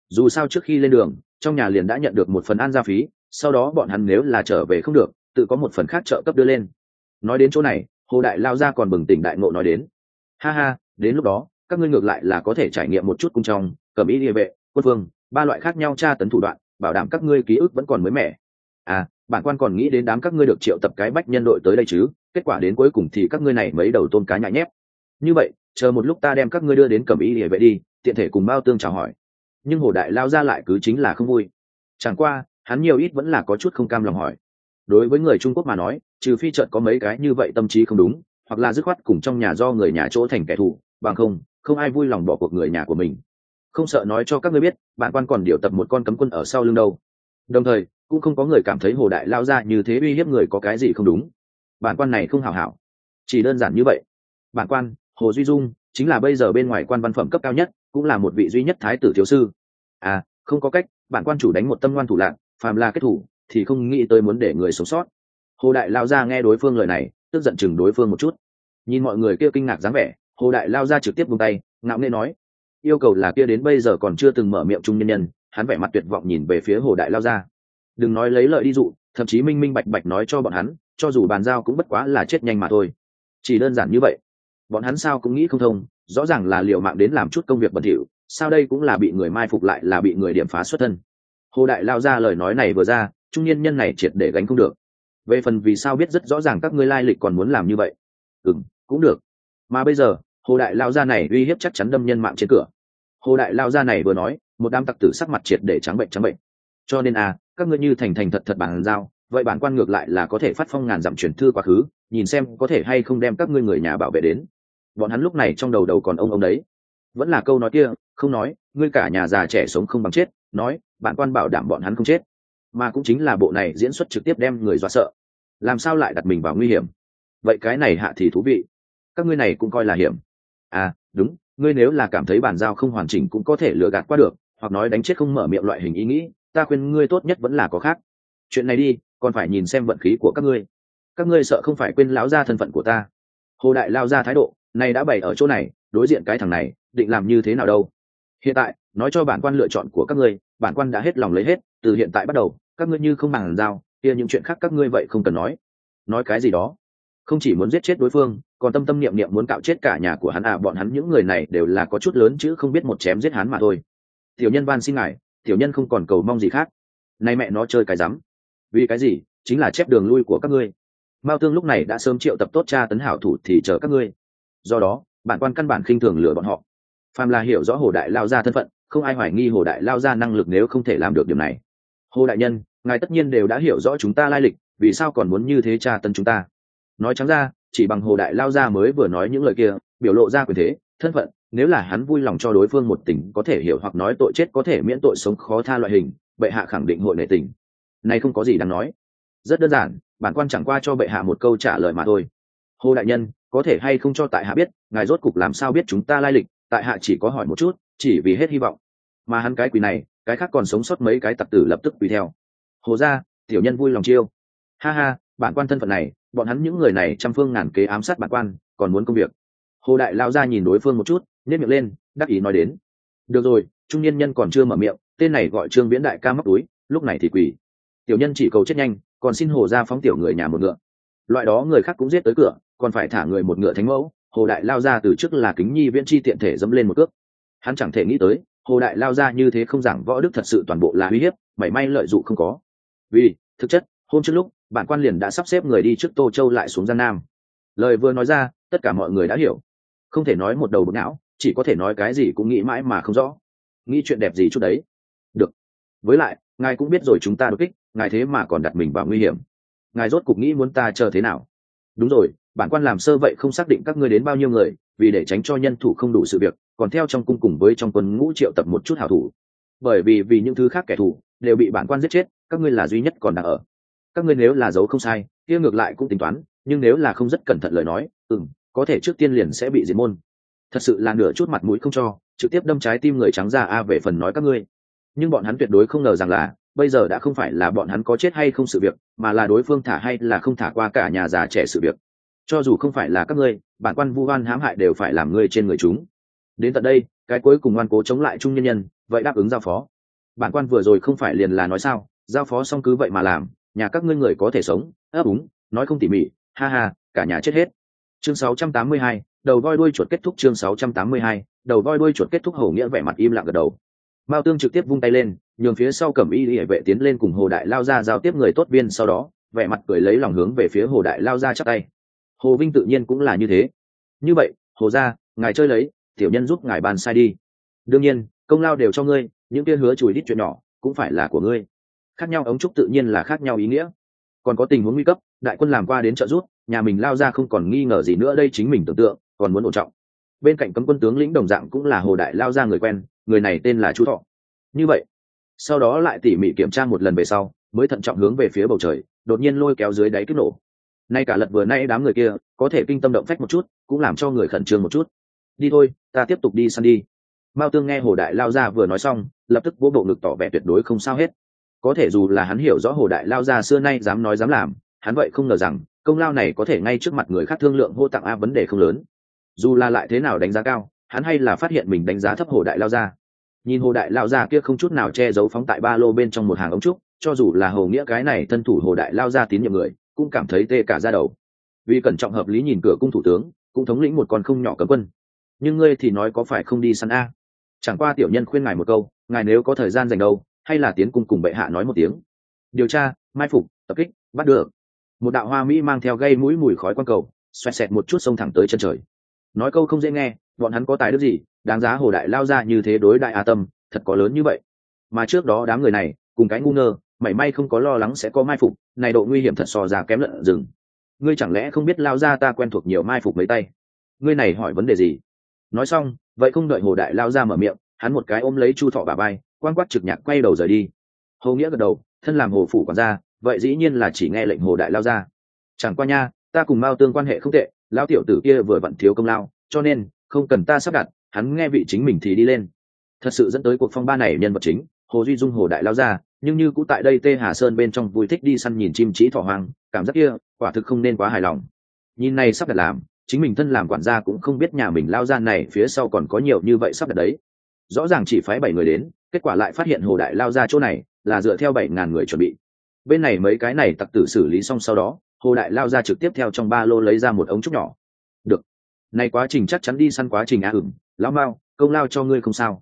dù sao trước khi lên đường trong nhà liền đã nhận được một phần an gia phí, sau đó bọn hắn nếu là trở về không được tự có một phần khác trợ cấp đưa lên. Nói đến chỗ này Hồ Đại Lao ra còn bừng tỉnh đại ngộ nói đến, ha ha, đến lúc đó các ngươi ngược lại là có thể trải nghiệm một chút cung trong cầm ý địa vệ quân vương ba loại khác nhau tra tấn thủ đoạn, bảo đảm các ngươi ký ức vẫn còn mới mẻ. À, bản quan còn nghĩ đến đám các ngươi được triệu tập cái bách nhân đội tới đây chứ, kết quả đến cuối cùng thì các ngươi này mấy đầu tôm cá nhại nhép. Như vậy chờ một lúc ta đem các ngươi đưa đến cẩm y địa vệ đi, tiện thể cùng Mao Tương chào hỏi. Nhưng Hồ Đại Lao ra lại cứ chính là không vui, chẳng qua hắn nhiều ít vẫn là có chút không cam lòng hỏi. Đối với người Trung Quốc mà nói, trừ phi chợt có mấy cái như vậy tâm trí không đúng, hoặc là dứt khoát cùng trong nhà do người nhà chỗ thành kẻ thù, bằng không ai vui lòng bỏ cuộc người nhà của mình. Không sợ nói cho các ngươi biết, bản quan còn điều tập một con cấm quân ở sau lưng đâu. Đồng thời cũng không có người cảm thấy Hồ Đại Lao ra như thế uy hiếp người có cái gì không đúng. Bản quan này không hảo hảo, chỉ đơn giản như vậy. Bản quan Hồ Duy Dung chính là bây giờ bên ngoài quan văn phẩm cấp cao nhất, cũng là một vị duy nhất thái tử thiếu sư. À, không có cách, bản quan chủ đánh một tâm ngoan thủ lạc, phàm là kết thủ thì không nghĩ tới muốn để người sống sót. Hồ Đại Lao ra nghe đối phương lời này tức giận chừng đối phương một chút, nhìn mọi người kia kinh ngạc dáng vẻ, Hồ Đại Lao ra trực tiếp buông tay ngạo nghễ nói, yêu cầu là kia đến bây giờ còn chưa từng mở miệng trung nhân nhân. Hắn vẻ mặt tuyệt vọng nhìn về phía Hồ Đại Lao ra, đừng nói lấy lợi đi dụ, thậm chí minh minh bạch bạch nói cho bọn hắn, cho dù bàn giao cũng bất quá là chết nhanh mà thôi. Chỉ đơn giản như vậy, bọn hắn sao cũng nghĩ không thông, rõ ràng là liều mạng đến làm chút công việc bẩn thỉu, sao đây cũng là bị người mai phục lại là bị người điểm phá xuất thân. Hồ Đại Lao ra lời nói này vừa ra, trung niên nhân này triệt để gánh không được. Về phần vì sao biết rất rõ ràng các ngươi lai lịch còn muốn làm như vậy, cũng được, mà bây giờ Hồ Đại Lao ra này uy hiếp chắc chắn đâm nhân mạng trên cửa. Hồ Đại Lao ra này vừa nói, một đám tặc tử sắc mặt triệt để trắng bệnh. Cho nên các ngươi như thành thật bàn giao, vậy bản quan ngược lại là có thể phát phong ngàn dặm truyền thư quá khứ, nhìn xem có thể hay không đem các ngươi người nhà bảo vệ đến. Bọn hắn lúc này trong đầu còn ông đấy, vẫn là câu nói kia, không nói ngươi cả nhà già trẻ sống không bằng chết, nói bản quan bảo đảm bọn hắn không chết, mà cũng chính là bộ này diễn xuất trực tiếp đem người dọa sợ. Làm sao lại đặt mình vào nguy hiểm? Vậy cái này hạ thì thú vị, các ngươi này cũng coi là hiểm. À đúng, ngươi nếu là cảm thấy bản giao không hoàn chỉnh cũng có thể lừa gạt qua được, hoặc nói đánh chết không mở miệng loại hình ý nghĩ, ta khuyên ngươi tốt nhất vẫn là có khác. Chuyện này đi còn phải nhìn xem vận khí của các ngươi sợ không phải quên lão gia thân phận của ta. Hồ Đại Lao ra thái độ này đã bày ở chỗ này, đối diện cái thằng này định làm như thế nào đâu. Hiện tại nói cho bản quan lựa chọn của các ngươi, bản quan đã hết lòng lấy hết, từ hiện tại bắt đầu các ngươi như không bằng giao kia những chuyện khác các ngươi vậy không cần nói cái gì đó, không chỉ muốn giết chết đối phương còn tâm tâm niệm niệm muốn cạo chết cả nhà của hắn. Bọn hắn những người này đều là có chút lớn chứ không biết một chém giết hắn mà thôi. Tiểu nhân van xin ngài, tiểu nhân không còn cầu mong gì khác. Nay mẹ nó chơi cái rắm, vì cái gì? Chính là chép đường lui của các ngươi. Mao Tương lúc này đã sớm triệu tập tốt tra tấn hảo thủ thì chờ các ngươi, do đó bản quan căn bản khinh thường lừa bọn họ. Phàm là hiểu rõ Hồ Đại Lao ra thân phận, không ai hoài nghi Hồ Đại Lao ra năng lực nếu không thể làm được điểm này. Hồ đại nhân, ngài tất nhiên đều đã hiểu rõ chúng ta lai lịch, vì sao còn muốn như thế tra tấn chúng ta? Nói trắng ra, chỉ bằng Hồ Đại Lao ra mới vừa nói những lời kia, biểu lộ ra quyền thế thân phận, nếu là hắn vui lòng cho đối phương một tình có thể hiểu hoặc nói tội chết có thể miễn tội sống khó tha loại hình, bệ hạ khẳng định hội nể tình. Này không có gì đáng nói, rất đơn giản, bản quan chẳng qua cho bệ hạ một câu trả lời mà thôi. Hồ đại nhân, có thể hay không cho tại hạ biết ngài rốt cục làm sao biết chúng ta lai lịch? Tại hạ chỉ có hỏi một chút, chỉ vì hết hy vọng. Mà hắn cái quỷ này, cái khác còn sống sót mấy cái tặc tử lập tức quỳ theo. Hồ gia, tiểu nhân vui lòng chiêu. Ha ha, bản quan thân phận này, bọn hắn những người này trăm phương ngàn kế ám sát bản quan, còn muốn công việc. Hồ Đại Lao ra nhìn đối phương một chút, nhếch miệng lên, đắc ý nói đến. Được rồi, trung niên nhân còn chưa mở miệng, tên này gọi Trương Viễn đại ca móc túi, lúc này thì quỳ. Tiểu nhân chỉ cầu chết nhanh, còn xin Hồ gia phóng tiểu người nhà một ngựa. Loại đó người khác cũng giết tới cửa, còn phải thả người một ngựa thánh mẫu. Hồ Đại Lao ra từ trước là kính nhi viễn chi tiện thể dẫm lên một cước. Hắn chẳng thể nghĩ tới, Hồ Đại Lao ra như thế không giảng võ đức thật sự toàn bộ là uy hiếp, mảy may lợi dụng không có. Vì thực chất hôm trước lúc bản quan liền đã sắp xếp người đi trước Tô Châu lại xuống Giang Nam. Lời vừa nói ra, tất cả mọi người đã hiểu, không thể nói một đầu bực não, chỉ có thể nói cái gì cũng nghĩ mãi mà không rõ. Nghĩ chuyện đẹp gì chút đấy. Được, với lại ngài cũng biết rồi chúng ta đột kích ngài, thế mà còn đặt mình vào nguy hiểm, ngài rốt cục nghĩ muốn ta chờ thế nào? Đúng rồi, bản quan làm sơ vậy không xác định các ngươi đến bao nhiêu người, vì để tránh cho nhân thủ không đủ sự việc, còn theo trong cung cùng với trong quân ngũ triệu tập một chút hảo thủ. Bởi vì những thứ khác kẻ thù đều bị bản quan giết chết, các ngươi là duy nhất còn đang ở. Các ngươi nếu là giấu không sai, kia ngược lại cũng tính toán, nhưng nếu là không rất cẩn thận lời nói, có thể trước tiên liền sẽ bị diệt môn. Thật sự là nửa chút mặt mũi không cho, trực tiếp đâm trái tim người trắng ra về phần nói các ngươi. Nhưng bọn hắn tuyệt đối không ngờ rằng là bây giờ đã không phải là bọn hắn có chết hay không sự việc, mà là đối phương thả hay là không thả qua cả nhà già trẻ sự việc. Cho dù không phải là các ngươi, bản quan vu oan hãm hại đều phải làm ngươi trên người chúng. Đến tận đây, cái cuối cùng ngoan cố chống lại trung nhân nhân, vậy đáp ứng giao phó, bản quan vừa rồi không phải liền là nói sao, giao phó xong cứ vậy mà làm, nhà các ngươi người có thể sống ấp úng nói không tỉ mỉ, ha ha, cả nhà chết hết. Chương 682, đầu voi đuôi chuột kết thúc. Chương 682, đầu voi đuôi chuột kết thúc. Hầu Nghĩa vẻ mặt im lặng gật đầu. Mao Tương trực tiếp vung tay lên, nhường phía sau Cẩm Y Liễu vệ tiến lên cùng Hồ Đại Lao ra giao tiếp người tốt viên, sau đó vẻ mặt cười lấy lòng hướng về phía Hồ Đại Lao ra chắp tay. Hồ Vinh tự nhiên cũng là như thế. Như vậy, Hồ gia, ngài chơi lấy, tiểu nhân giúp ngài bàn sai đi. Đương nhiên, công lao đều cho ngươi, những kia hứa chùi đít chuyện nhỏ cũng phải là của ngươi. Khác nhau ống trúc tự nhiên là khác nhau ý nghĩa. Còn có tình huống nguy cấp, đại quân làm qua đến trợ giúp, nhà mình Lao ra không còn nghi ngờ gì nữa, đây chính mình tưởng tượng, còn muốn ổn trọng. Bên cạnh cấm quân tướng lĩnh đồng dạng cũng là Hồ Đại Lao ra người quen, người này tên là Chu Thọ. Như vậy, sau đó lại tỉ mỉ kiểm tra một lần về sau, mới thận trọng hướng về phía bầu trời, đột nhiên lôi kéo dưới đáy kích nổ. Nay cả lật vừa nay đám người kia có thể kinh tâm động phách một chút, cũng làm cho người khẩn trương một chút. Đi thôi, ta tiếp tục đi săn đi. Mao Tương nghe Hồ Đại Lao ra vừa nói xong, lập tức vỗ bộ ngực tỏ vẻ tuyệt đối không sao hết. Có thể dù là hắn hiểu rõ Hồ Đại Lao ra xưa nay dám nói dám làm, hắn vậy không ngờ rằng công lao này có thể ngay trước mặt người khác thương lượng hô tặng a, vấn đề không lớn. Dù là lại thế nào đánh giá cao, hắn hay là phát hiện mình đánh giá thấp Hồ Đại Lao ra. Nhìn Hồ Đại Lao ra kia không chút nào che giấu phóng tại ba lô bên trong một hàng ống trúc, cho dù là Hồ Nghĩa cái này thân thủ Hồ Đại Lao ra tín nhiệm người, cũng cảm thấy tê cả da đầu. Vì cẩn trọng hợp lý nhìn cửa cung thủ tướng, cũng thống lĩnh một con không nhỏ cấm quân. Nhưng ngươi thì nói có phải không đi săn a? Chẳng qua tiểu nhân khuyên ngài một câu, ngài nếu có thời gian dành đâu, hay là tiến cung cùng bệ hạ nói một tiếng. Điều tra, mai phục, tập kích, bắt được. Một đạo hoa mỹ mang theo gây mũi mùi khói quang cầu, xoẹt xẹt một chút xông thẳng tới chân trời. Nói câu không dễ nghe, bọn hắn có tài đức gì, đáng giá Hồ Đại Lao ra như thế đối đại a tâm, thật có lớn như vậy. Mà trước đó đám người này, cùng cái ngu ngơ, mảy may không có lo lắng sẽ có mai phục, này độ nguy hiểm thật so ra kém lợn rừng. Ngươi chẳng lẽ không biết Lao ra ta quen thuộc nhiều mai phục mấy tay? Ngươi này hỏi vấn đề gì? Nói xong, vậy không đợi Hồ Đại Lao ra mở miệng, hắn một cái ôm lấy Chu Thọ bả vai, quan quát trực nhạc quay đầu rời đi. Hồ Nghĩa gật đầu, thân làm Hồ phủ quản gia, vậy dĩ nhiên là chỉ nghe lệnh Hồ Đại Lao ra. Chẳng qua nha, ta cùng Mao Tương quan hệ không tệ, lão tiểu tử kia vừa vặn thiếu công lao, cho nên không cần ta sắp đặt, hắn nghe vị chính mình thì đi lên. Thật sự dẫn tới cuộc phong ba này nhân vật chính, Hồ Duy Dung Hồ Đại Lao ra, nhưng như cũ tại đây Tê Hà Sơn bên trong vui thích đi săn nhìn chim trí thỏ hoang, cảm giác kia quả thực không nên quá hài lòng. Nhìn này sắp đặt làm, chính mình thân làm quản gia cũng không biết nhà mình Lao ra này phía sau còn có nhiều như vậy sắp đặt đấy. Rõ ràng chỉ phái 7 người đến, kết quả lại phát hiện Hồ Đại Lao ra chỗ này là dựa theo 7.000 người chuẩn bị. Bên này mấy cái này tặc tử xử lý xong sau đó, Hồ Đại Lao ra trực tiếp theo trong ba lô lấy ra một ống trúc nhỏ. Được, này quá trình chắc chắn đi săn quá trình lão Mao, công lao cho ngươi không sao.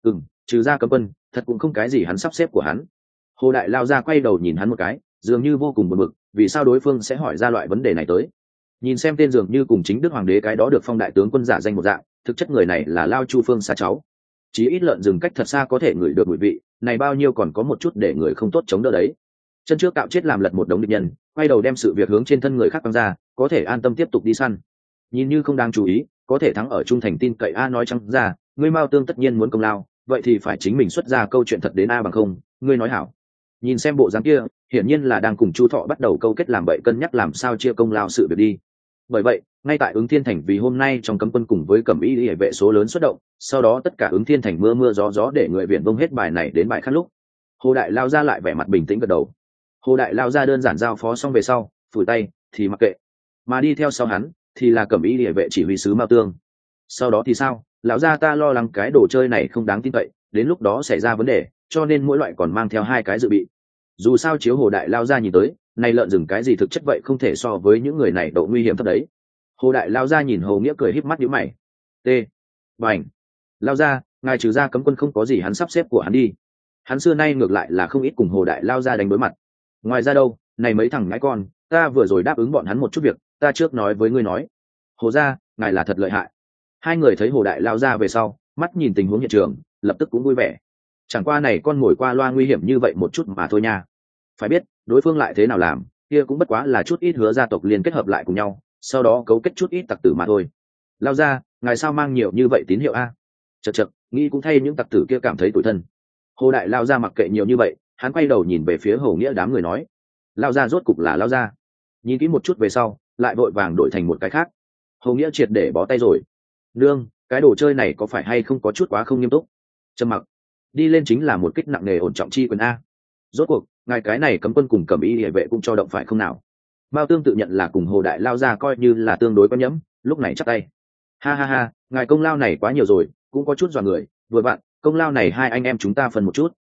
Trừ ra cấm quân, thật cũng không cái gì hắn sắp xếp của hắn. Hồ Đại Lao ra quay đầu nhìn hắn một cái, dường như vô cùng buồn bực, vì sao đối phương sẽ hỏi ra loại vấn đề này tới. Nhìn xem tên dường như cùng chính Đức Hoàng đế cái đó được phong đại tướng quân giả danh một dạng, thực chất người này là Lao Chu Phương xa cháu. Chí ít lợn rừng cách thật xa có thể ngửi được mùi vị, này bao nhiêu còn có một chút để người không tốt chống đỡ đấy. Chân trước cạo chết làm lật một đống địch nhân, quay đầu đem sự việc hướng trên thân người khác quăng ra, có thể an tâm tiếp tục đi săn. Nhìn như không đáng chú ý, có thể thắng ở trung thành tin cậy a, nói trắng ra, ngươi Mao Tương tất nhiên muốn công lao, vậy thì phải chính mình xuất ra câu chuyện thật đến a, bằng không ngươi nói hảo. Nhìn xem bộ dáng kia, hiển nhiên là đang cùng Chu Thọ bắt đầu câu kết làm bậy, cân nhắc làm sao chia công lao sự việc đi. Bởi vậy, ngay tại Ứng Thiên Thành, vì hôm nay trong cấm quân cùng với Cẩm Y Liễu vệ số lớn xuất động, sau đó tất cả Ứng Thiên Thành mưa mưa gió gió để người viện vông hết bài này đến bài khác lúc. Hồ Đại Lao ra lại vẻ mặt bình tĩnh gật đầu. Hồ Đại Lao ra đơn giản giao phó xong về sau, phủi tay thì mặc kệ, mà đi theo sau hắn thì là Cẩm Y Liễu vệ chỉ huy sứ Mao Tương. Sau đó thì sao? Lão gia ta lo lắng cái đồ chơi này không đáng tin cậy, đến lúc đó xảy ra vấn đề, cho nên mỗi loại còn mang theo 2 cái dự bị. Dù sao chiếu Hồ Đại Lao ra nhìn tới, này lợn rừng cái gì thực chất vậy không thể so với những người này độ nguy hiểm thấp đấy. Hồ Đại Lao ra nhìn Hồ Nghĩa cười híp mắt nhíu mày. T. Bành. Lao ra, ngài trừ ra cấm quân không có gì hắn sắp xếp của hắn đi. Hắn xưa nay ngược lại là không ít cùng Hồ Đại Lao ra đánh đối mặt. Ngoài ra đâu, này mấy thằng ngãi con, ta vừa rồi đáp ứng bọn hắn một chút việc, ta trước nói với ngươi nói. Hồ gia, ngài là thật lợi hại. Hai người thấy Hồ Đại Lao ra về sau, mắt nhìn tình huống hiện trường, lập tức cũng vui vẻ. Chẳng qua này con ngồi qua loa nguy hiểm như vậy một chút mà thôi nha. Phải biết, đối phương lại thế nào làm, kia cũng bất quá là chút ít hứa gia tộc liên kết hợp lại cùng nhau, sau đó cấu kết chút ít tặc tử mà thôi. Lao ra, ngài sao mang nhiều như vậy tín hiệu a? Chậc chậc, nghĩ cũng thay những tặc tử kia cảm thấy tủi thân. Hồ Đại Lao ra mặc kệ nhiều như vậy, hắn quay đầu nhìn về phía Hồ Nghĩa đám người nói. Lao ra rốt cục là Lao ra. Nhìn kỹ một chút về sau, lại vội vàng đổi thành một cái khác. Hồ Nghĩa triệt để bó tay rồi. Nương, cái đồ chơi này có phải hay không có chút quá không nghiêm túc? Trầm mặc. Đi lên chính là một kích nặng nề ổn trọng chi quyền a. Rốt cuộc, ngài cái này cấm quân cùng Cẩm Y Liễu vệ cũng cho động phải không nào? Mao Tương tự nhận là cùng Hồ Đại Lao ra coi như là tương đối có nhẫm, lúc này chắp tay. Ha ha ha, ngài công lao này quá nhiều rồi, cũng có chút dọa người, vừa vặn, công lao này 2 anh em chúng ta phân một chút.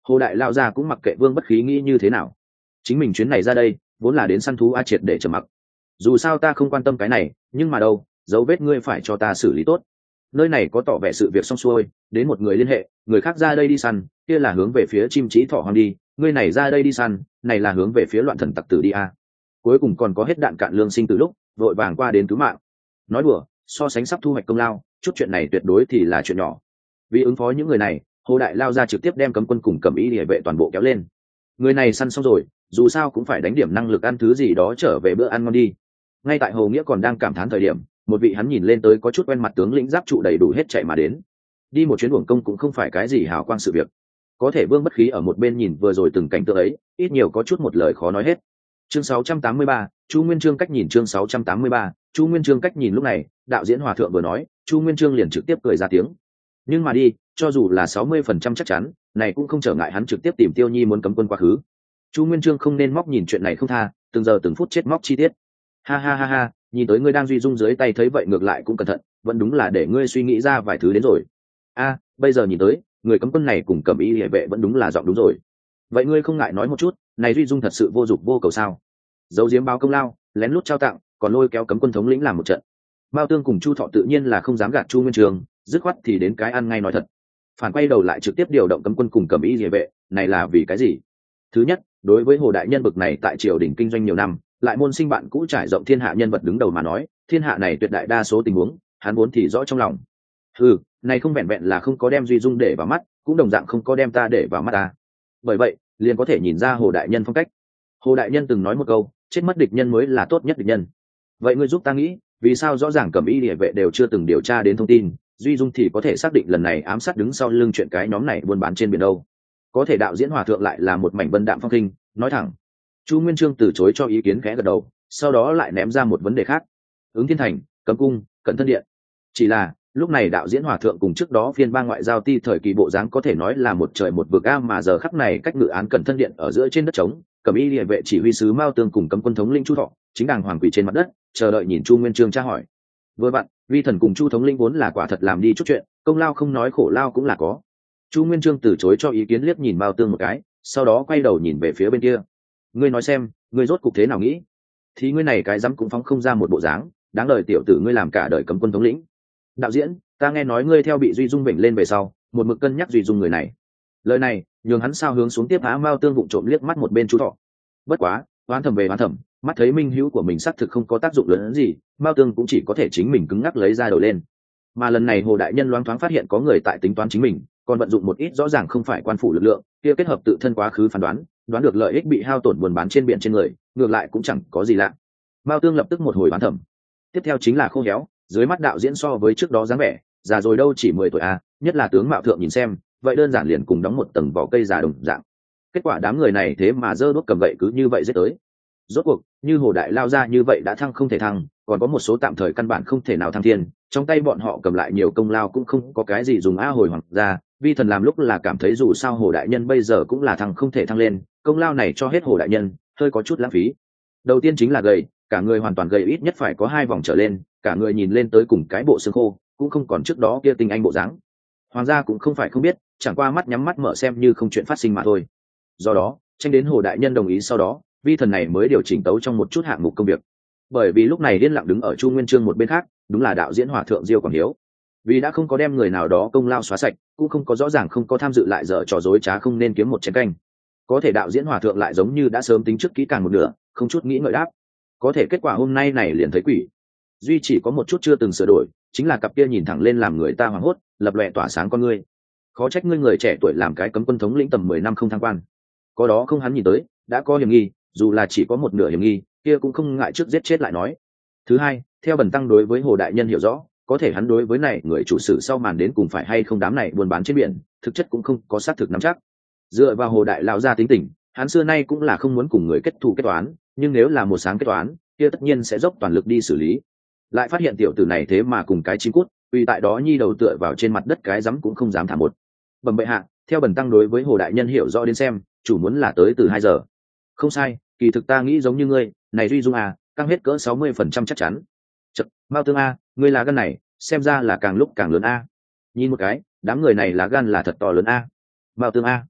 Hồ đại lao ra cũng mặc kệ Vương Bất Khí nghĩ như thế nào, chính mình chuyến này ra đây vốn là đến săn thú a triệt để trầm mặc. Dù sao ta không quan tâm cái này, nhưng mà đâu, dấu vết ngươi phải cho ta xử lý tốt. Nơi này có tỏ vẻ sự việc xong xuôi, đến một người liên hệ, người khác ra đây đi săn, kia là hướng về phía chim trí thỏ hoang đi, ngươi này ra đây đi săn, này là hướng về phía loạn thần tặc tử đi a. Cuối cùng còn có hết đạn cạn lương sinh từ lúc, vội vàng qua đến cứu mạng. Nói đùa, so sánh sắp thu hoạch công lao, chút chuyện này tuyệt đối thì là chuyện nhỏ. Vì ứng phó những người này, Hồ đại lao ra trực tiếp đem cấm quân cùng Cẩm Y Liễu vệ toàn bộ kéo lên. Người này săn xong rồi, dù sao cũng phải đánh điểm năng lực ăn thứ gì đó trở về bữa ăn ngon đi. Ngay tại Hồ Nghĩa còn đang cảm thán thời điểm, một vị hắn nhìn lên tới có chút quen mặt tướng lĩnh giáp trụ đầy đủ hết chạy mà đến. Đi một chuyến uổng công cũng không phải cái gì hào quang sự việc. Có thể Vương Bất Khí ở một bên nhìn vừa rồi từng cảnh tượng ấy, ít nhiều có chút một lời khó nói hết. Chương 683, Chu Nguyên Chương cách nhìn. Chương 683, Chu Nguyên Chương cách nhìn. Lúc này, đạo diễn Hòa thượng vừa nói, Chu Nguyên Chương liền trực tiếp cười ra tiếng. Nhưng mà đi, cho dù là 60% chắc chắn, này cũng không trở ngại hắn trực tiếp tìm Tiêu Nhi muốn cấm quân quá khứ. Chu Nguyên Chương không nên móc nhìn chuyện này không tha, từng giờ từng phút chết móc chi tiết. Ha ha ha ha, nhìn tới ngươi đang duy dung dưới tay thấy vậy ngược lại cũng cẩn thận, vẫn đúng là để ngươi suy nghĩ ra vài thứ đến rồi. A, bây giờ nhìn tới, người cấm quân này cùng Cẩm Y Liễu vệ vẫn đúng là giọng đúng rồi. Vậy ngươi không ngại nói một chút, này duy dung thật sự vô dụng vô cầu sao? Giấu giếm báo công lao, lén lút trao tặng, còn lôi kéo cấm quân thống lĩnh làm một trận. Mao Tương cùng Chu Thọ tự nhiên là không dám gạt Chu Nguyên Chương, dứt khoát thì đến cái ăn ngay nói thật. Phản quay đầu lại trực tiếp điều động cấm quân cùng Cẩm Y Liễu vệ, này là vì cái gì? Thứ nhất, đối với Hồ đại nhân bực này tại triều đình kinh doanh nhiều năm, lại môn sinh bạn cũ trải rộng thiên hạ nhân vật đứng đầu mà nói, thiên hạ này tuyệt đại đa số tình huống, hắn vốn thì rõ trong lòng. Này không vẹn vẹn là không có đem Duy Dung để vào mắt, cũng đồng dạng không có đem ta để vào mắt ta. Bởi vậy, liền có thể nhìn ra Hồ đại nhân phong cách. Hồ đại nhân từng nói một câu, chết mất địch nhân mới là tốt nhất địch nhân. Vậy ngươi giúp ta nghĩ, vì sao rõ ràng Cẩm Y Liễu vệ đều chưa từng điều tra đến thông tin, Duy Dung thì có thể xác định lần này ám sát đứng sau lưng chuyện cái nhóm này buôn bán trên biển đâu? Có thể đạo diễn Hòa thượng lại là một mảnh vân đạm phong khinh, nói thẳng. Chu Nguyên Chương từ chối cho ý kiến, khẽ gật đầu, sau đó lại ném ra một vấn đề khác. Ứng Thiên Thành, Cấm Cung, Cẩn Thân Điện. Chỉ là lúc này đạo diễn Hòa thượng cùng trước đó phiên ba ngoại giao ti thời kỳ bộ dáng có thể nói là một trời một vực a, mà giờ khắc này cách ngự án Cẩn Thân Điện ở giữa trên đất trống, Cẩm Y Liễu vệ chỉ huy sứ Mao Tương cùng cấm quân thống lĩnh Chu Thọ chính đàng hoàng quỳ trên mặt đất, chờ đợi nhìn Chu Nguyên Chương tra hỏi. Vừa vặn, vi thần cùng Chu thống lĩnh vốn là quả thật làm đi chút chuyện, công lao không nói khổ lao cũng là có. Chu Nguyên Chương từ chối cho ý kiến, liếc nhìn Mao Tương một cái, sau đó quay đầu nhìn về phía bên kia. Ngươi nói xem, ngươi rốt cục thế nào nghĩ? Thì ngươi này cái dám cũng phóng không ra một bộ dáng, đáng đời tiểu tử ngươi làm cả đời cấm quân thống lĩnh. Đạo diễn, ta nghe nói ngươi theo bị Duy Dung vểnh lên về sau, một mực cân nhắc Duy Dung người này. Lời này nhường hắn sao hướng xuống tiếp á. Mao Tương vụng trộm liếc mắt một bên Chu Thọ. Bất quá, oán thầm về oán thầm, mắt thấy minh hữu của mình xác thực không có tác dụng lớn gì, Mao Tương cũng chỉ có thể chính mình cứng ngắc lấy ra đầu lên. Mà lần này Hồ đại nhân loáng thoáng phát hiện có người tại tính toán chính mình, còn vận dụng một ít rõ ràng không phải quan phủ lực lượng, kia kết hợp tự thân quá khứ phán đoán, đoán được lợi ích bị hao tổn buôn bán trên biển trên người, ngược lại cũng chẳng có gì lạ. Mao Tương lập tức một hồi bán thầm. Tiếp theo chính là khô héo, dưới mắt đạo diễn so với trước đó dáng vẻ, già rồi đâu chỉ 10 tuổi a, nhất là tướng mạo thượng nhìn xem, vậy đơn giản liền cùng đóng một tầng vỏ cây già đồng dạng. Kết quả đám người này thế mà giơ đuốc cầm gậy cứ như vậy giết tới. Rốt cuộc, như Hồ đại lao ra như vậy đã thăng không thể thăng, còn có một số tạm thời căn bản không thể nào thăng thiên, trong tay bọn họ cầm lại nhiều công lao cũng không có cái gì dùng a. Hồi hoàng ra, vi thần làm lúc là cảm thấy dù sao Hồ đại nhân bây giờ cũng là thăng không thể thăng lên, công lao này cho hết Hồ đại nhân, hơi có chút lãng phí. Đầu tiên chính là gầy, cả người hoàn toàn gầy, ít nhất phải có 2 vòng trở lên, cả người nhìn lên tới cùng cái bộ xương khô, cũng không còn trước đó kia tinh anh bộ dáng. Hoàng gia cũng không phải không biết, chẳng qua mắt nhắm mắt mở xem như không chuyện phát sinh mà thôi. Do đó, tranh đến Hồ đại nhân đồng ý sau đó, vi thần này mới điều chỉnh tấu trong một chút hạng mục công việc. Bởi vì lúc này điên lặng đứng ở Chu Nguyên Chương một bên khác, đúng là đạo diễn Hòa thượng Diêu Quảng Hiếu. Vì đã không có đem người nào đó công lao xóa sạch, cũng không có rõ ràng không có tham dự lại dở trò dối trá không nên kiếm một chén canh. Có thể đạo diễn Hòa thượng lại giống như đã sớm tính trước kỹ càng một nửa, không chút nghĩ ngợi đáp. Có thể kết quả hôm nay này liền thấy quỷ. Duy chỉ có một chút chưa từng sửa đổi, chính là cặp kia nhìn thẳng lên làm người ta hoảng hốt, lập lòe tỏa sáng con ngươi. Khó trách ngươi người trẻ tuổi làm cái cấm quân thống lĩnh tầm 10 năm không thăng quan. Có đó không hắn nhìn tới, đã có hiểm nghi, dù là chỉ có một nửa hiểm nghi, kia cũng không ngại trước giết chết lại nói. Thứ hai, theo bần tăng đối với Hồ đại nhân hiểu rõ, có thể hắn đối với này người chủ sử sau màn đến cùng phải hay không đám này buôn bán trên biển, thực chất cũng không có xác thực nắm chắc. Dựa vào Hồ đại lão gia tính tình, hắn xưa nay cũng là không muốn cùng người kết thù kết toán, nhưng nếu là một sáng kết toán, kia tất nhiên sẽ dốc toàn lực đi xử lý. Lại phát hiện tiểu tử này thế mà cùng cái chim cút, vì tại đó nhi đầu tựa vào trên mặt đất cái rắm cũng không dám thả một. Bẩm bệ hạ, theo bần tăng đối với Hồ đại nhân hiểu rõ đến xem, chủ muốn là tới từ 2 giờ. Không sai, kỳ thực ta nghĩ giống như ngươi, này Duy Dung à, căng hết cỡ 60% chắc chắn. Chật, Mao Tương a, ngươi là gan này, xem ra là càng lúc càng lớn a. Nhìn một cái, đám người này là gan là thật to lớn a. Mao Tương a,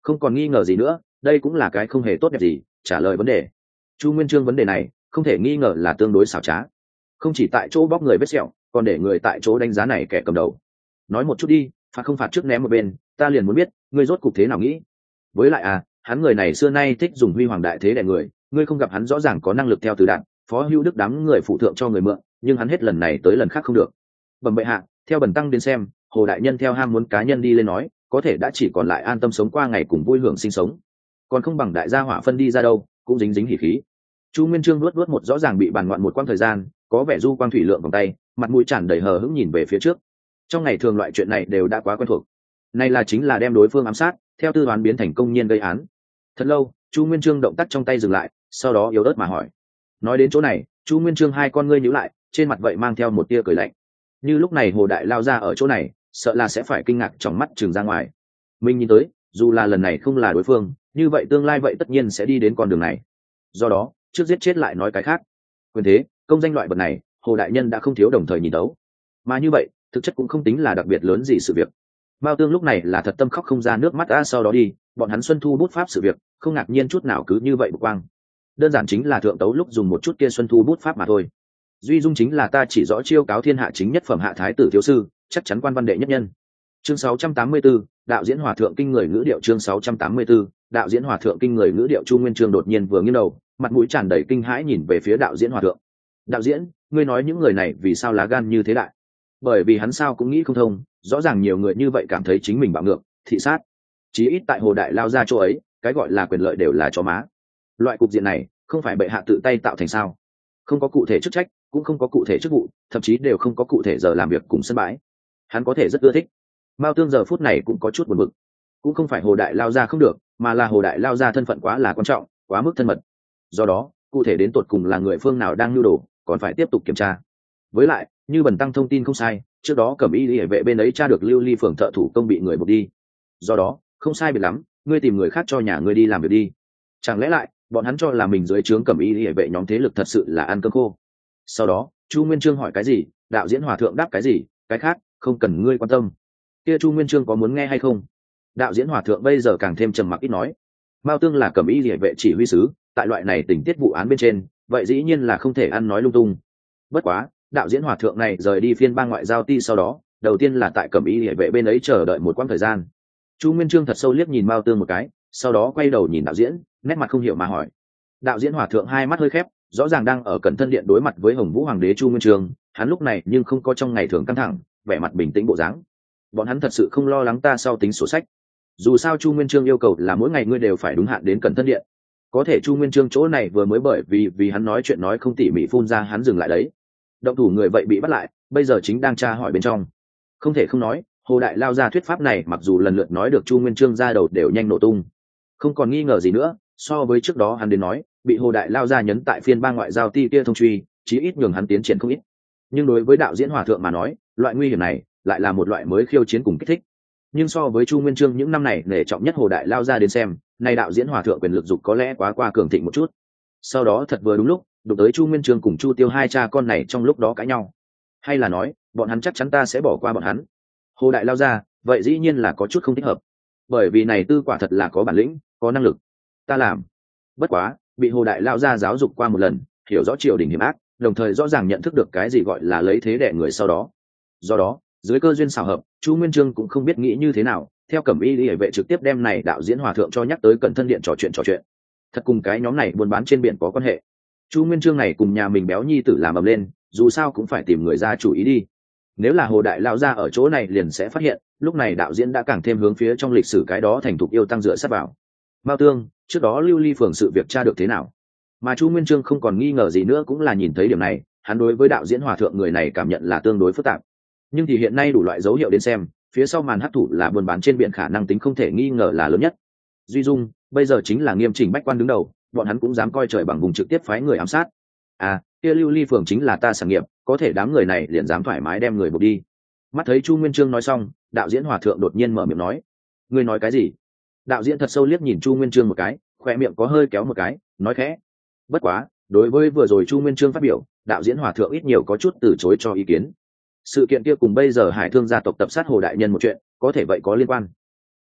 Không còn nghi ngờ gì nữa, đây cũng là cái không hề tốt đẹp gì. Trả lời vấn đề Chu Nguyên Chương vấn đề này không thể nghi ngờ là tương đối xảo trá, không chỉ tại chỗ bóc người vết sẹo, còn để người tại chỗ đánh giá này kẻ cầm đầu. Nói một chút đi, phạt không phạt trước ném một bên, ta liền muốn biết ngươi rốt cục thế nào nghĩ. Với lại hắn người này xưa nay thích dùng huy hoàng đại thế đè người, ngươi không gặp hắn rõ ràng có năng lực theo từ đạn, phó hữu đức đám người phụ thượng cho người mượn, nhưng hắn hết lần này tới lần khác không được. Bẩm bệ hạ, theo bần tăng đến xem, Hồ đại nhân theo ham muốn cá nhân đi lên nói, có thể đã chỉ còn lại an tâm sống qua ngày cùng vui hưởng sinh sống, còn không bằng đại gia hỏa phân đi ra đâu, cũng dính dính hỉ khí. Chu Nguyên Chương luốt một rõ ràng bị bàn ngoạn một quãng thời gian, có vẻ du quang thủy lượng vòng tay, mặt mũi tràn đầy hờ hững nhìn về phía trước. Trong ngày thường loại chuyện này đều đã quá quen thuộc, này là chính là đem đối phương ám sát, theo tư toán biến thành công nhiên gây án. Thật lâu, Chu Nguyên Chương động tác trong tay dừng lại, sau đó yếu ớt mà hỏi. Nói đến chỗ này, Chu Nguyên Chương hai con ngươi nhíu lại, trên mặt vậy mang theo một tia cười lạnh. Như lúc này Hồ đại lao ra ở chỗ này, sợ là sẽ phải kinh ngạc trong mắt trừng ra ngoài. Mình nhìn tới, dù là lần này không là đối phương, như vậy tương lai vậy tất nhiên sẽ đi đến con đường này. Do đó, trước giết chết lại nói cái khác. Quyền thế, công danh loại vật này, Hồ đại nhân đã không thiếu đồng thời nhìn đấu. Mà như vậy, thực chất cũng không tính là đặc biệt lớn gì sự việc. Mao Tương lúc này là thật tâm khóc không ra nước mắt sau đó đi, bọn hắn xuân thu bút pháp sự việc, không ngạc nhiên chút nào cứ như vậy bực quang. Đơn giản chính là thượng tấu lúc dùng một chút kia xuân thu bút pháp mà thôi. Duy dung chính là ta chỉ rõ chiêu cáo thiên hạ chính nhất phẩm hạ thái tử thiếu sư, chắc chắn quan văn đệ nhất nhân. Chương 684, đạo diễn hòa thượng kinh người ngữ điệu. Chương 684, đạo diễn hòa thượng kinh người ngữ điệu. Chu Nguyên Chương đột nhiên vừa nghiêng đầu, mặt mũi tràn đầy kinh hãi nhìn về phía đạo diễn hòa thượng. Đạo diễn, ngươi nói những người này vì sao lá gan như thế đại? Bởi vì hắn sao cũng nghĩ không thông, rõ ràng nhiều người như vậy cảm thấy chính mình bạo ngược, thị sát. Chí ít tại Hồ đại lao ra chỗ ấy, cái gọi là quyền lợi đều là chó má. Loại cục diện này, không phải bệ hạ tự tay tạo thành sao? Không có cụ thể chức trách, cũng không có cụ thể chức vụ, thậm chí đều không có cụ thể giờ làm việc cùng sân bãi. Hắn có thể rất ưa thích. Mao Tương giờ phút này cũng có chút buồn bực. Cũng không phải Hồ đại lao ra không được, mà là Hồ đại lao ra thân phận quá là quan trọng, quá mức thân mật. Do đó, cụ thể đến tột cùng là người phương nào đang nưu đồ, còn phải tiếp tục kiểm tra. Với lại, như bần tăng thông tin không sai, trước đó Cẩm Y Liễu vệ bên ấy tra được Lưu Ly phường thợ thủ công bị người buộc đi. Do đó, không sai biệt lắm, ngươi tìm người khác cho nhà ngươi đi làm việc đi. Chẳng lẽ lại, bọn hắn cho là mình dưới trướng Cẩm Y Liễu vệ nhóm thế lực thật sự là ăn cơm khô. Sau đó, Chu Nguyên Chương hỏi cái gì, đạo diễn hòa thượng đáp cái gì, cái khác không cần ngươi quan tâm. Kia Chu Nguyên Chương có muốn nghe hay không? Đạo diễn hòa thượng bây giờ càng thêm trầm mặc ít nói. Mao Tương là Cẩm Y Liễu vệ chỉ huy sứ, tại loại này tình tiết vụ án bên trên, vậy dĩ nhiên là không thể ăn nói lung tung. Bất quá, đạo diễn hòa thượng này rời đi phiên bang ngoại giao ti sau đó, đầu tiên là tại Cẩm Y Liễu vệ bên ấy chờ đợi một quãng thời gian. Chu Nguyên Chương thật sâu liếc nhìn Mao Tương một cái, sau đó quay đầu nhìn đạo diễn, nét mặt không hiểu mà hỏi. Đạo diễn hòa thượng hai mắt hơi khép, rõ ràng đang ở Cẩn Thân Điện đối mặt với Hồng Vũ Hoàng đế Chu Nguyên Chương, hắn lúc này nhưng không có trong ngày thường căng thẳng, vẻ mặt bình tĩnh bộ dáng. Bọn hắn thật sự không lo lắng ta sau tính sổ sách. Dù sao Chu Nguyên Chương yêu cầu là mỗi ngày ngươi đều phải đúng hạn đến Cẩn Thân Điện. Có thể Chu Nguyên Chương chỗ này vừa mới bởi vì hắn nói chuyện nói không tỉ mỉ phun ra hắn dừng lại đấy. Động thủ người vậy bị bắt lại, bây giờ chính đang tra hỏi bên trong. Không thể không nói, Hồ đại lao ra thuyết pháp này mặc dù lần lượt nói được Chu Nguyên Chương ra đầu đều nhanh nổ tung. Không còn nghi ngờ gì nữa, so với trước đó hắn đến nói, bị Hồ đại lao ra nhấn tại phiên bang ngoại giao ti kia thông truy, chí ít nhường hắn tiến triển không ít. Nhưng đối với đạo diễn hòa thượng mà nói, loại nguy hiểm này lại là một loại mới khiêu chiến cùng kích thích. Nhưng so với Chu Nguyên Chương những năm này nể trọng nhất Hồ đại lao ra đến xem, nay đạo diễn hòa thượng quyền lực dục có lẽ quá qua cường thịnh một chút. Sau đó thật vừa đúng lúc, đụng tới Chu Nguyên Chương cùng Chu Tiêu hai cha con này trong lúc đó cãi nhau. Hay là nói, bọn hắn chắc chắn ta sẽ bỏ qua bọn hắn. Hồ đại lao ra, vậy dĩ nhiên là có chút không thích hợp. Bởi vì này tư quả thật là có bản lĩnh, có năng lực. Ta làm. Bất quá, bị Hồ đại lao ra giáo dục qua một lần, hiểu rõ triều đình hiểm ác, đồng thời rõ ràng nhận thức được cái gì gọi là lấy thế đẻ người sau đó. Do đó, dưới cơ duyên xảo hợp, Chu Nguyên Chương cũng không biết nghĩ như thế nào, theo Cẩm Y Liễu vệ trực tiếp đem này đạo diễn hòa thượng cho nhắc tới Cẩn Thân Điện trò chuyện. Thật cùng cái nhóm này buôn bán trên biển có quan hệ. Chu Nguyên Chương này cùng nhà mình béo nhi tử làm ầm lên, dù sao cũng phải tìm người ra chủ ý đi. Nếu là Hồ đại lao ra ở chỗ này liền sẽ phát hiện, lúc này đạo diễn đã càng thêm hướng phía trong lịch sử cái đó thành thục yêu tăng dựa sát vào. Mao Tương, trước đó Lưu Ly phường sự việc tra được thế nào? Mà Chu Nguyên Chương không còn nghi ngờ gì nữa cũng là nhìn thấy điểm này, hắn đối với đạo diễn hòa thượng người này cảm nhận là tương đối phức tạp. Nhưng thì hiện nay đủ loại dấu hiệu đến xem, phía sau màn hắc thủ là buôn bán trên biển khả năng tính không thể nghi ngờ là lớn nhất. Duy dung, bây giờ chính là nghiêm chỉnh bách quan đứng đầu, bọn hắn cũng dám coi trời bằng vùng trực tiếp phái người ám sát. Kia Lưu Ly phường chính là ta sản nghiệp, có thể đám người này liền dám thoải mái đem người buộc đi. Mắt thấy Chu Nguyên Chương nói xong, đạo diễn hòa thượng đột nhiên mở miệng nói. Ngươi nói cái gì? Đạo diễn thật sâu liếc nhìn Chu Nguyên Chương một cái, khoe miệng có hơi kéo một cái, nói khẽ. Bất quá, đối với vừa rồi Chu Nguyên Chương phát biểu, đạo diễn hòa thượng ít nhiều có chút từ chối cho ý kiến. Sự kiện kia cùng bây giờ Hải Thương gia tộc tập sát Hồ đại nhân một chuyện, có thể vậy có liên quan.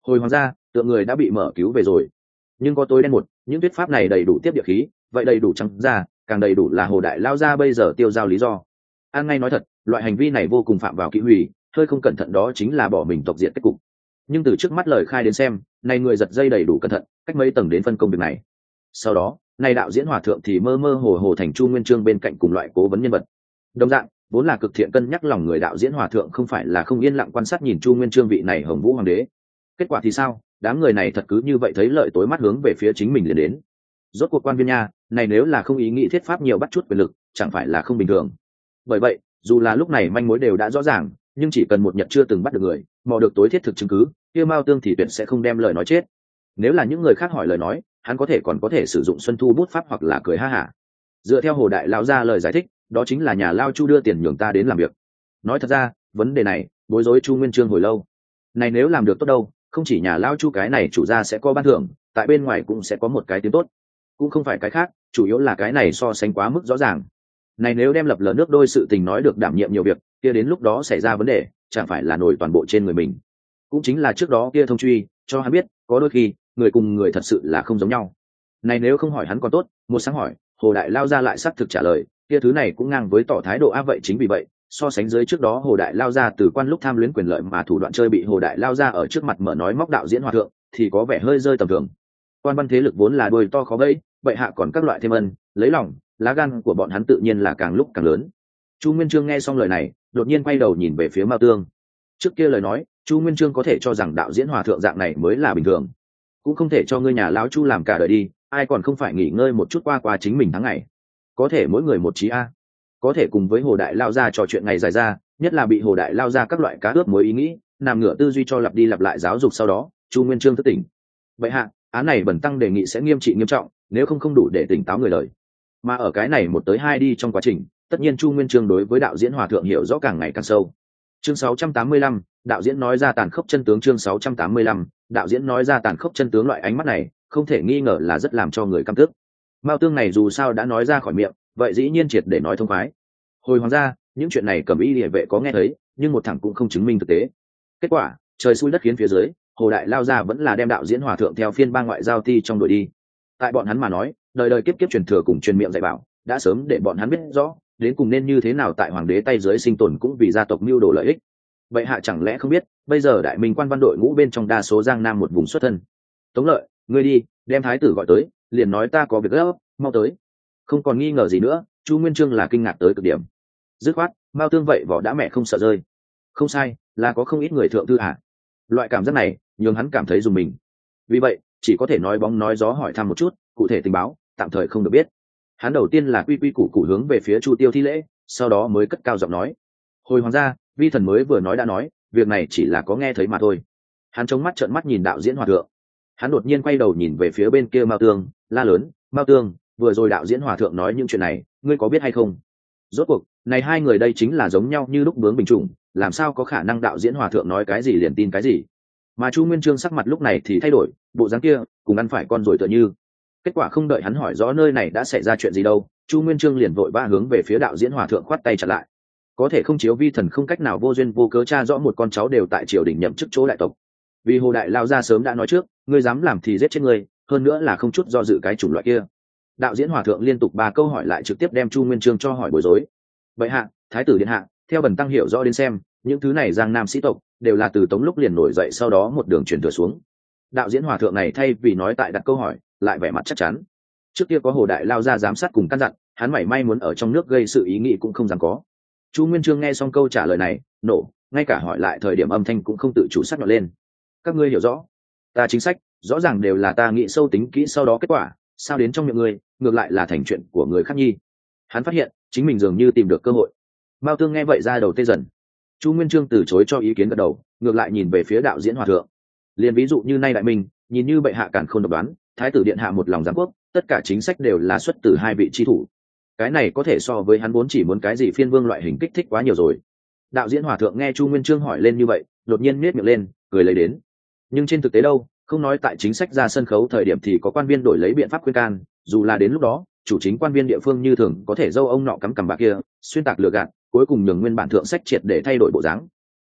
Hồi hoàng gia, tượng người đã bị mở cứu về rồi, nhưng có tối đen một, những thuyết pháp này đầy đủ tiếp địa khí, vậy đầy đủ trắng ra, càng đầy đủ là Hồ Đại Lao gia bây giờ tiêu dao lý do. An ngay nói thật, loại hành vi này vô cùng phạm vào kỹ hủy, hơi không cẩn thận đó chính là bỏ mình tộc diệt kết cục. Nhưng từ trước mắt lời khai đến xem, này người giật dây đầy đủ cẩn thận, cách mấy tầng đến phân công việc này. Sau đó, này đạo diễn hòa thượng thì mơ mơ hồ hồ thành Chu Nguyên Chương bên cạnh cùng loại cố vấn nhân vật. Đồng dạng, vốn là cực thiện cân nhắc lòng người đạo diễn hòa thượng không phải là không yên lặng quan sát nhìn Chu Nguyên Chương vị này Hồng Vũ hoàng đế. Kết quả thì sao? Đám người này thật cứ như vậy thấy lợi tối mắt hướng về phía chính mình liền đến. Rốt cuộc quan viên nha, này nếu là không ý nghĩ thiết pháp nhiều bắt chút quyền lực, chẳng phải là không bình thường. Bởi vậy, dù là lúc này manh mối đều đã rõ ràng, nhưng chỉ cần một nhật chưa từng bắt được người, mò được tối thiết thực chứng cứ, kia Mao Tương thì tuyệt sẽ không đem lời nói chết. Nếu là những người khác hỏi lời nói, hắn còn có thể sử dụng xuân thu bút pháp hoặc là cười ha hả. Dựa theo Hồ Đại Lão gia lời giải thích, đó chính là nhà Lao Chu đưa tiền nhường ta đến làm việc. Nói thật ra, vấn đề này bối rối Chu Nguyên Chương hồi lâu. Này nếu làm được tốt đâu, không chỉ nhà Lao Chu cái này chủ gia sẽ có ban thưởng, tại bên ngoài cũng sẽ có một cái tiếng tốt. Cũng không phải cái khác, chủ yếu là cái này so sánh quá mức rõ ràng. Này nếu đem lập lờ nước đôi sự tình nói được đảm nhiệm nhiều việc, kia đến lúc đó xảy ra vấn đề, chẳng phải là nổi toàn bộ trên người mình. Cũng chính là trước đó kia thông truy cho hắn biết, có đôi khi người cùng người thật sự là không giống nhau. Này nếu không hỏi hắn còn tốt, một sáng hỏi, Hồ Đại Lao ra lại xác thực trả lời, kia thứ này cũng ngang với tỏ thái độ vậy chính vì vậy, so sánh dưới trước đó Hồ Đại Lao ra từ quan lúc tham luyến quyền lợi mà thủ đoạn chơi bị Hồ Đại Lao ra ở trước mặt mở nói móc đạo diễn hòa thượng, thì có vẻ hơi rơi tầm thường. Quan văn thế lực vốn là đuôi to khó bẫy, vậy hạ còn các loại thêm ân, lấy lòng, lá gan của bọn hắn tự nhiên là càng lúc càng lớn. Chu Nguyên Chương nghe xong lời này, đột nhiên quay đầu nhìn về phía Mao Tương. Trước kia lời nói, Chu Nguyên Chương có thể cho rằng đạo diễn hòa thượng dạng này mới là bình thường, cũng không thể cho ngươi nhà lão Chu làm cả đời đi, ai còn không phải nghỉ ngơi một chút qua chính mình tháng ngày. Có thể mỗi người một trí a, có thể cùng với Hồ Đại Lao ra trò chuyện ngày dài ra, nhất là bị Hồ Đại Lao ra các loại cá ướp mối ý nghĩ, nằm ngửa tư duy cho lặp đi lặp lại giáo dục sau đó, Chu Nguyên Chương thức tỉnh. Vậy hạ, án này bẩn tăng đề nghị sẽ nghiêm trị nghiêm trọng, nếu không đủ để tỉnh táo người đời. Mà ở cái này một tới hai đi trong quá trình, tất nhiên Chu Nguyên Chương đối với đạo diễn hòa thượng hiểu rõ càng ngày càng sâu. Chương 685, đạo diễn nói ra tàn khốc chân tướng. Chương 685, đạo diễn nói ra tàn khốc chân tướng. Loại ánh mắt này không thể nghi ngờ là rất làm cho người căm tức. Mao Tương này dù sao đã nói ra khỏi miệng, vậy dĩ nhiên triệt để nói thông khoái. Hồi hoàng gia, những chuyện này Cẩm Y Liề vệ có nghe thấy, nhưng một thằng cũng không chứng minh thực tế. Kết quả, trời xui đất khiến phía dưới, Hồ Đại Lao ra vẫn là đem đạo diễn hòa thượng theo phiên bang ngoại giao ti trong đội đi. Tại bọn hắn mà nói, đời đời kiếp kiếp truyền thừa cùng truyền miệng dạy bảo, đã sớm để bọn hắn biết rõ, đến cùng nên như thế nào tại hoàng đế tay dưới sinh tồn cũng vì gia tộc mưu đồ lợi ích. Vậy hạ chẳng lẽ không biết, bây giờ đại minh quan văn đội ngũ bên trong đa số giang nam một vùng xuất thân. Tống Lợi, ngươi đi, đem thái tử gọi tới, liền nói ta có việc gấp, mau tới. Không còn nghi ngờ gì nữa, Chu Nguyên Chương là kinh ngạc tới cực điểm. Dứt khoát, Mao Tương vậy vỏ đã mẹ không sợ rơi. Không sai, là có không ít người thượng thư hạ. Loại cảm giác này, nhường hắn cảm thấy dùng mình. Vì vậy, chỉ có thể nói bóng nói gió hỏi thăm một chút, cụ thể tình báo, tạm thời không được biết. Hắn đầu tiên là quy củ hướng về phía Chu Tiêu thi lễ, sau đó mới cất cao giọng nói: hồi hoàng gia, vi thần mới vừa nói đã nói, việc này chỉ là có nghe thấy mà thôi. Hắn chống mắt trợn mắt nhìn đạo diễn hòa thượng. Hắn đột nhiên quay đầu nhìn về phía bên kia Mao Tương, la lớn: Mao Tương, vừa rồi đạo diễn hòa thượng nói những chuyện này, ngươi có biết hay không? Rốt cuộc, này hai người đây chính là giống nhau như lúc bướm bình trùng, làm sao có khả năng đạo diễn hòa thượng nói cái gì liền tin cái gì? Mà Chu Nguyên Chương sắc mặt lúc này thì thay đổi, bộ dáng kia cùng ăn phải con rồi tựa như. Kết quả không đợi hắn hỏi rõ nơi này đã xảy ra chuyện gì đâu, Chu Nguyên Chương liền vội vã hướng về phía đạo diễn hòa thượng khoát tay chặn lại. Có thể không chiếu vi thần không cách nào vô duyên vô cớ tra rõ một con cháu đều tại triều đình nhậm chức chỗ đại tộc. Vì Hồ Đại Lao ra sớm đã nói trước, ngươi dám làm thì giết chết ngươi, hơn nữa là không chút do dự cái chủng loại kia. Đạo diễn hòa thượng liên tục 3 câu hỏi lại trực tiếp đem Chu Nguyên Chương cho hỏi bối rối. Vậy hạ, thái tử điện hạ, theo bần tăng hiểu rõ đến xem, những thứ này giang nam sĩ tộc đều là từ Tống lúc liền nổi dậy sau đó một đường truyền thừa xuống. Đạo diễn hòa thượng này thay vì nói tại đặt câu hỏi, lại vẻ mặt chắc chắn. Trước kia có Hồ Đại Lao ra giám sát cùng căn dặn, hắn mảy may muốn ở trong nước gây sự ý nghĩ cũng không dám có. Chu Nguyên Chương nghe xong câu trả lời này, nổ, ngay cả hỏi lại thời điểm âm thanh cũng không tự chủ sắc nhọn lên. Các ngươi hiểu rõ, ta chính sách rõ ràng đều là ta nghĩ sâu tính kỹ sau đó kết quả, sao đến trong miệng ngươi ngược lại là thành chuyện của người khác nhi. Hắn phát hiện chính mình dường như tìm được cơ hội. Mao Tương nghe vậy ra đầu tê dần. Chu Nguyên Chương từ chối cho ý kiến gật đầu, ngược lại nhìn về phía đạo diễn hòa thượng. Liên ví dụ như nay đại minh, nhìn như bệ hạ càn khôn độc đoán, thái tử điện hạ một lòng giám quốc, tất cả chính sách đều là xuất từ hai vị chi thủ. Cái này có thể so với hắn vốn chỉ muốn cái gì phiên vương loại hình kích thích quá nhiều rồi. Đạo diễn hòa thượng nghe Chu Nguyên Chương hỏi lên như vậy, đột nhiên nhếch miệng lên, cười lấy đến. Nhưng trên thực tế đâu, không nói tại chính sách ra sân khấu thời điểm thì có quan viên đổi lấy biện pháp khuyên can, dù là đến lúc đó, chủ chính quan viên địa phương như thường có thể dâu ông nọ cắm cằm bạc kia, xuyên tạc lừa gạt, cuối cùng nhường nguyên bản thượng sách triệt để thay đổi bộ dáng.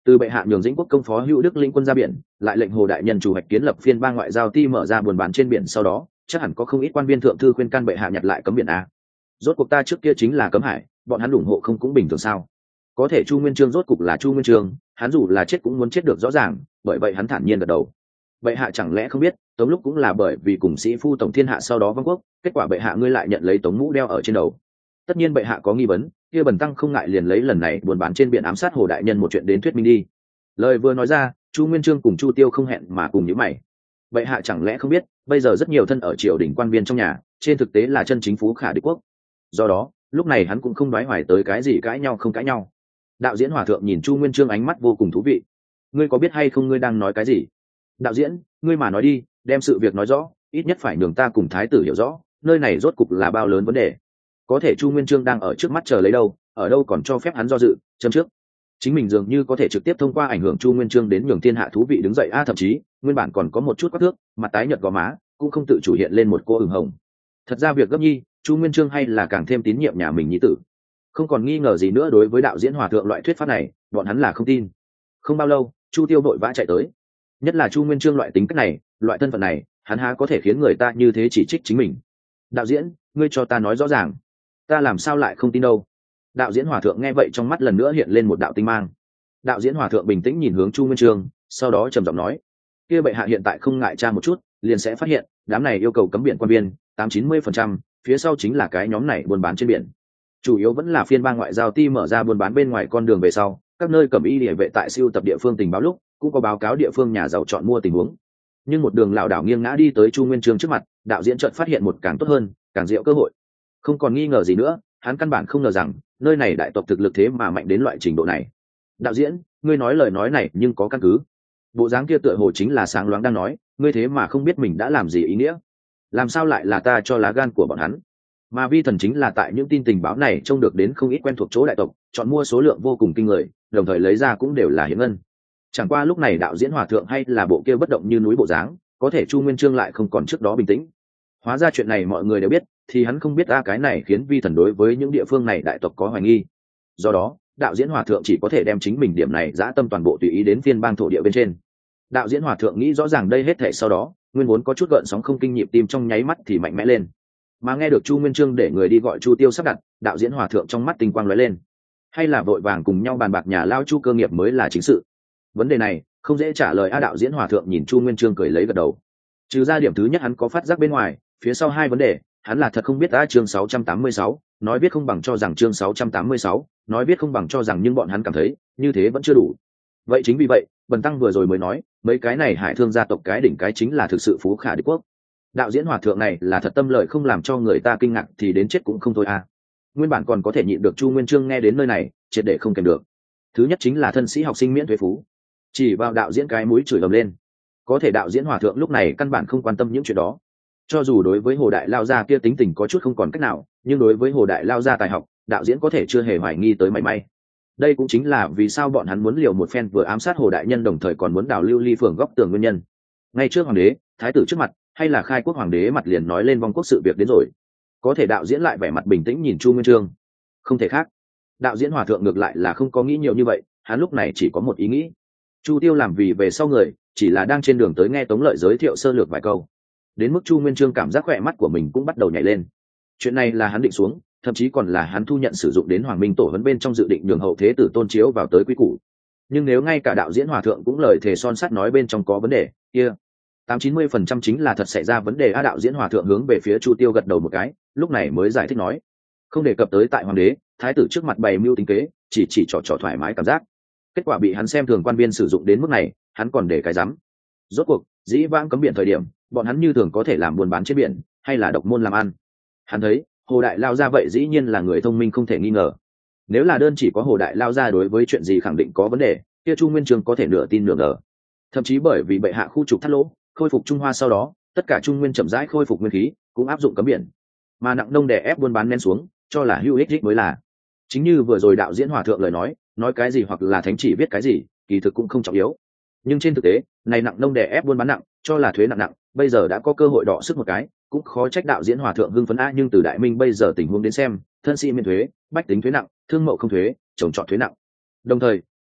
Từ bệ hạ nhường Dĩnh Quốc công phó Hữu Đức lĩnh quân ra biển, lại lệnh Hồ đại nhân chủ hoạch kiến lập phiên bang ngoại giao ti mở ra buôn bán trên biển, sau đó chắc hẳn có không ít quan viên thượng thư khuyên can bệ hạ nhặt lại cấm biển a. Rốt cuộc ta trước kia chính là cấm hải, bọn hắn ủng hộ không cũng bình thường sao? Có thể Chu Nguyên Chương rốt cục là Chu Nguyên Chương, hắn dù là chết cũng muốn chết được rõ ràng, bởi vậy hắn thản nhiên gật đầu. Bệ hạ chẳng lẽ không biết, Tống lúc cũng là bởi vì cùng sĩ phu tổng thiên hạ sau đó vong quốc, kết quả bệ hạ ngươi lại nhận lấy Tống mũ đeo ở trên đầu. Tất nhiên bệ hạ có nghi vấn, kia Bần tăng không ngại liền lấy lần này buôn bán trên biển ám sát Hồ đại nhân một chuyện đến thuyết minh đi. Lời vừa nói ra, Chu Nguyên Chương cùng Chu Tiêu không hẹn mà cùng nhíu mày. Bệ hạ chẳng lẽ không biết, bây giờ rất nhiều thân ở triều đình quan viên trong nhà, trên thực tế là chân chính phú khả địch quốc. Do đó, lúc này hắn cũng không đoái hoài tới cái gì cãi nhau không cãi nhau. Đạo diễn hòa thượng nhìn Chu Nguyên Chương ánh mắt vô cùng thú vị. Ngươi có biết hay không ngươi đang nói cái gì? Đạo diễn, ngươi mà nói đi, đem sự việc nói rõ, ít nhất phải nhường ta cùng thái tử hiểu rõ, nơi này rốt cục là bao lớn vấn đề. Có thể Chu Nguyên Chương đang ở trước mắt chờ lấy đâu, ở đâu còn cho phép hắn do dự, châm trước. Chính mình dường như có thể trực tiếp thông qua ảnh hưởng Chu Nguyên Chương đến nhường thiên hạ thú vị đứng dậy thậm chí nguyên bản còn có một chút quắc thước, mặt tái nhợt gò má cũng không tự chủ hiện lên một cô ửng hồng. Thật ra việc gấp nhi, Chu Nguyên Chương hay là càng thêm tín nhiệm nhà mình nhi tử. Không còn nghi ngờ gì nữa đối với đạo diễn hòa thượng loại thuyết pháp này, bọn hắn là không tin. Không bao lâu, Chu Tiêu vội vã chạy tới. Nhất là Chu Nguyên Chương loại tính cách này, loại thân phận này, hắn há có thể khiến người ta như thế chỉ trích chính mình. Đạo diễn, ngươi cho ta nói rõ ràng, ta làm sao lại không tin đâu? Đạo diễn hòa thượng nghe vậy trong mắt lần nữa hiện lên một đạo tinh mang. Đạo diễn hòa thượng bình tĩnh nhìn hướng Chu Nguyên Chương, sau đó trầm giọng nói: kia bệ hạ hiện tại không ngại tra một chút, liền sẽ phát hiện đám này yêu cầu cấm biển quan viên 80-90%, phía sau chính là cái nhóm này buôn bán trên biển. Chủ yếu vẫn là phiên bang ngoại giao ti mở ra buôn bán bên ngoài con đường về sau, các nơi cẩm y địa vệ tại siêu tập địa phương tình báo lúc cũng có báo cáo địa phương nhà giàu chọn mua tình huống. Nhưng một đường lảo đảo nghiêng ngã đi tới Chu Nguyên Chương trước mặt, đạo diễn chợt phát hiện một càng tốt hơn, càng diệu cơ hội. Không còn nghi ngờ gì nữa, hắn căn bản không ngờ rằng nơi này đại tộc thực lực thế mà mạnh đến loại trình độ này. Đạo diễn, ngươi nói lời nói này nhưng có căn cứ. Bộ dáng kia tựa hồ chính là sáng loáng đang nói, ngươi thế mà không biết mình đã làm gì ý nghĩa. Làm sao lại là ta cho lá gan của bọn hắn? Mà vi thần chính là tại những tin tình báo này trông được đến không ít quen thuộc chỗ đại tộc, chọn mua số lượng vô cùng kinh người, đồng thời lấy ra cũng đều là hiến ngân. Chẳng qua lúc này đạo diễn hòa thượng hay là bộ kia bất động như núi bộ dáng, có thể Chu Nguyên Chương lại không còn trước đó bình tĩnh. Hóa ra chuyện này mọi người đều biết, thì hắn không biết cái này khiến vi thần đối với những địa phương này đại tộc có hoài nghi. Do đó, đạo diễn hòa thượng chỉ có thể đem chính mình điểm này dã tâm toàn bộ tùy ý đến phiên bang thổ địa bên trên. Đạo diễn hòa thượng nghĩ rõ ràng đây hết thể sau đó, nguyên vốn có chút gợn sóng không kinh nhịp tim trong nháy mắt thì mạnh mẽ lên. Mà nghe được Chu Nguyên Chương để người đi gọi Chu Tiêu sắp đặt, đạo diễn hòa thượng trong mắt tinh quang lóe lên. Hay là vội vàng cùng nhau bàn bạc nhà lao Chu cơ nghiệp mới là chính sự. Vấn đề này không dễ trả lời. Đạo diễn hòa thượng nhìn Chu Nguyên Chương cười lấy gật đầu. Trừ ra điểm thứ nhất hắn có phát giác bên ngoài, phía sau hai vấn đề hắn là thật không biết. Chương 686, nói biết không bằng cho rằng. Chương 686, nói biết không bằng cho rằng, nhưng bọn hắn cảm thấy như thế vẫn chưa đủ. Vậy chính vì vậy, Bần tăng vừa rồi mới nói, mấy cái này hải thương gia tộc cái đỉnh cái chính là thực sự phú khả địch quốc. Đạo diễn hòa thượng này là thật tâm lợi không làm cho người ta kinh ngạc thì đến chết cũng không thôi à. Nguyên bản còn có thể nhịn được, Chu Nguyên Chương nghe đến nơi này triệt để không kèm được. Thứ nhất chính là thân sĩ học sinh miễn thuế phú, chỉ vào đạo diễn cái mũi chửi ầm lên. Có thể đạo diễn hòa thượng lúc này căn bản không quan tâm những chuyện đó. Cho dù đối với Hồ đại lao gia kia tính tình có chút không còn cách nào, nhưng đối với Hồ đại lao gia tài học, đạo diễn có thể chưa hề hoài nghi tới mảy may. Đây cũng chính là vì sao bọn hắn muốn liều một phen vừa ám sát Hồ đại nhân đồng thời còn muốn đào lưu ly phường góc tường nguyên nhân. Ngay trước hoàng đế, thái tử trước mặt, hay là khai quốc hoàng đế mặt liền nói lên vong quốc sự việc đến rồi. Có thể đạo diễn lại vẻ mặt bình tĩnh nhìn Chu Nguyên Chương. Không thể khác. Đạo diễn hòa thượng ngược lại là không có nghĩ nhiều như vậy, hắn lúc này chỉ có một ý nghĩ. Chu Tiêu làm vì về sau người, chỉ là đang trên đường tới nghe Tống Lợi giới thiệu sơ lược vài câu. Đến mức Chu Nguyên Chương cảm giác khỏe mắt của mình cũng bắt đầu nhảy lên. Chuyện này là hắn định xuống, thậm chí còn là hắn thu nhận sử dụng đến Hoàng Minh tổ huấn bên trong dự định nhường hậu thế tử tôn chiếu vào tới quy củ. Nhưng nếu ngay cả đạo diễn hòa thượng cũng lời thề son sắt nói bên trong có vấn đề, kia 80-90% chính là thật xảy ra vấn đề. Đạo diễn hòa thượng hướng về phía Chu Tiêu gật đầu một cái, lúc này mới giải thích nói, không đề cập tới tại hoàng đế, thái tử trước mặt bày mưu tính kế, chỉ trò thoải mái cảm giác. Kết quả bị hắn xem thường quan viên sử dụng đến mức này, hắn còn để cái rắm. Rốt cuộc dĩ vãng cấm biển thời điểm, bọn hắn như thường có thể làm buôn bán trên biển, hay là độc môn làm ăn. Hắn thấy Hồ đại lao ra vậy dĩ nhiên là người thông minh không thể nghi ngờ. Nếu là đơn chỉ có Hồ đại lao ra đối với chuyện gì khẳng định có vấn đề, kia Chu Nguyên Chương có thể nửa tin nửa ngờ. Thậm chí bởi vì bệ hạ khu trục thắt lỗ, khôi phục Trung Hoa sau đó, tất cả Trung Nguyên chậm rãi khôi phục nguyên khí, cũng áp dụng cấm biển, mà nặng nông đè ép buôn bán nén xuống, cho là hữu ích mới là. Chính như vừa rồi đạo diễn hòa thượng lời nói cái gì hoặc là thánh chỉ biết cái gì, kỳ thực cũng không trọng yếu. Nhưng trên thực tế, này nặng nông đè ép buôn bán nặng, cho là thuế nặng, bây giờ đã có cơ hội đọ sức một cái, cũng khó trách đạo diễn hòa thượng hưng phấn nhưng từ Đại Minh bây giờ tình huống đến xem, thân sĩ miễn thuế, bách tính thuế nặng, thương mậu không thuế, trồng trọt thuế nặng. Đồng thời,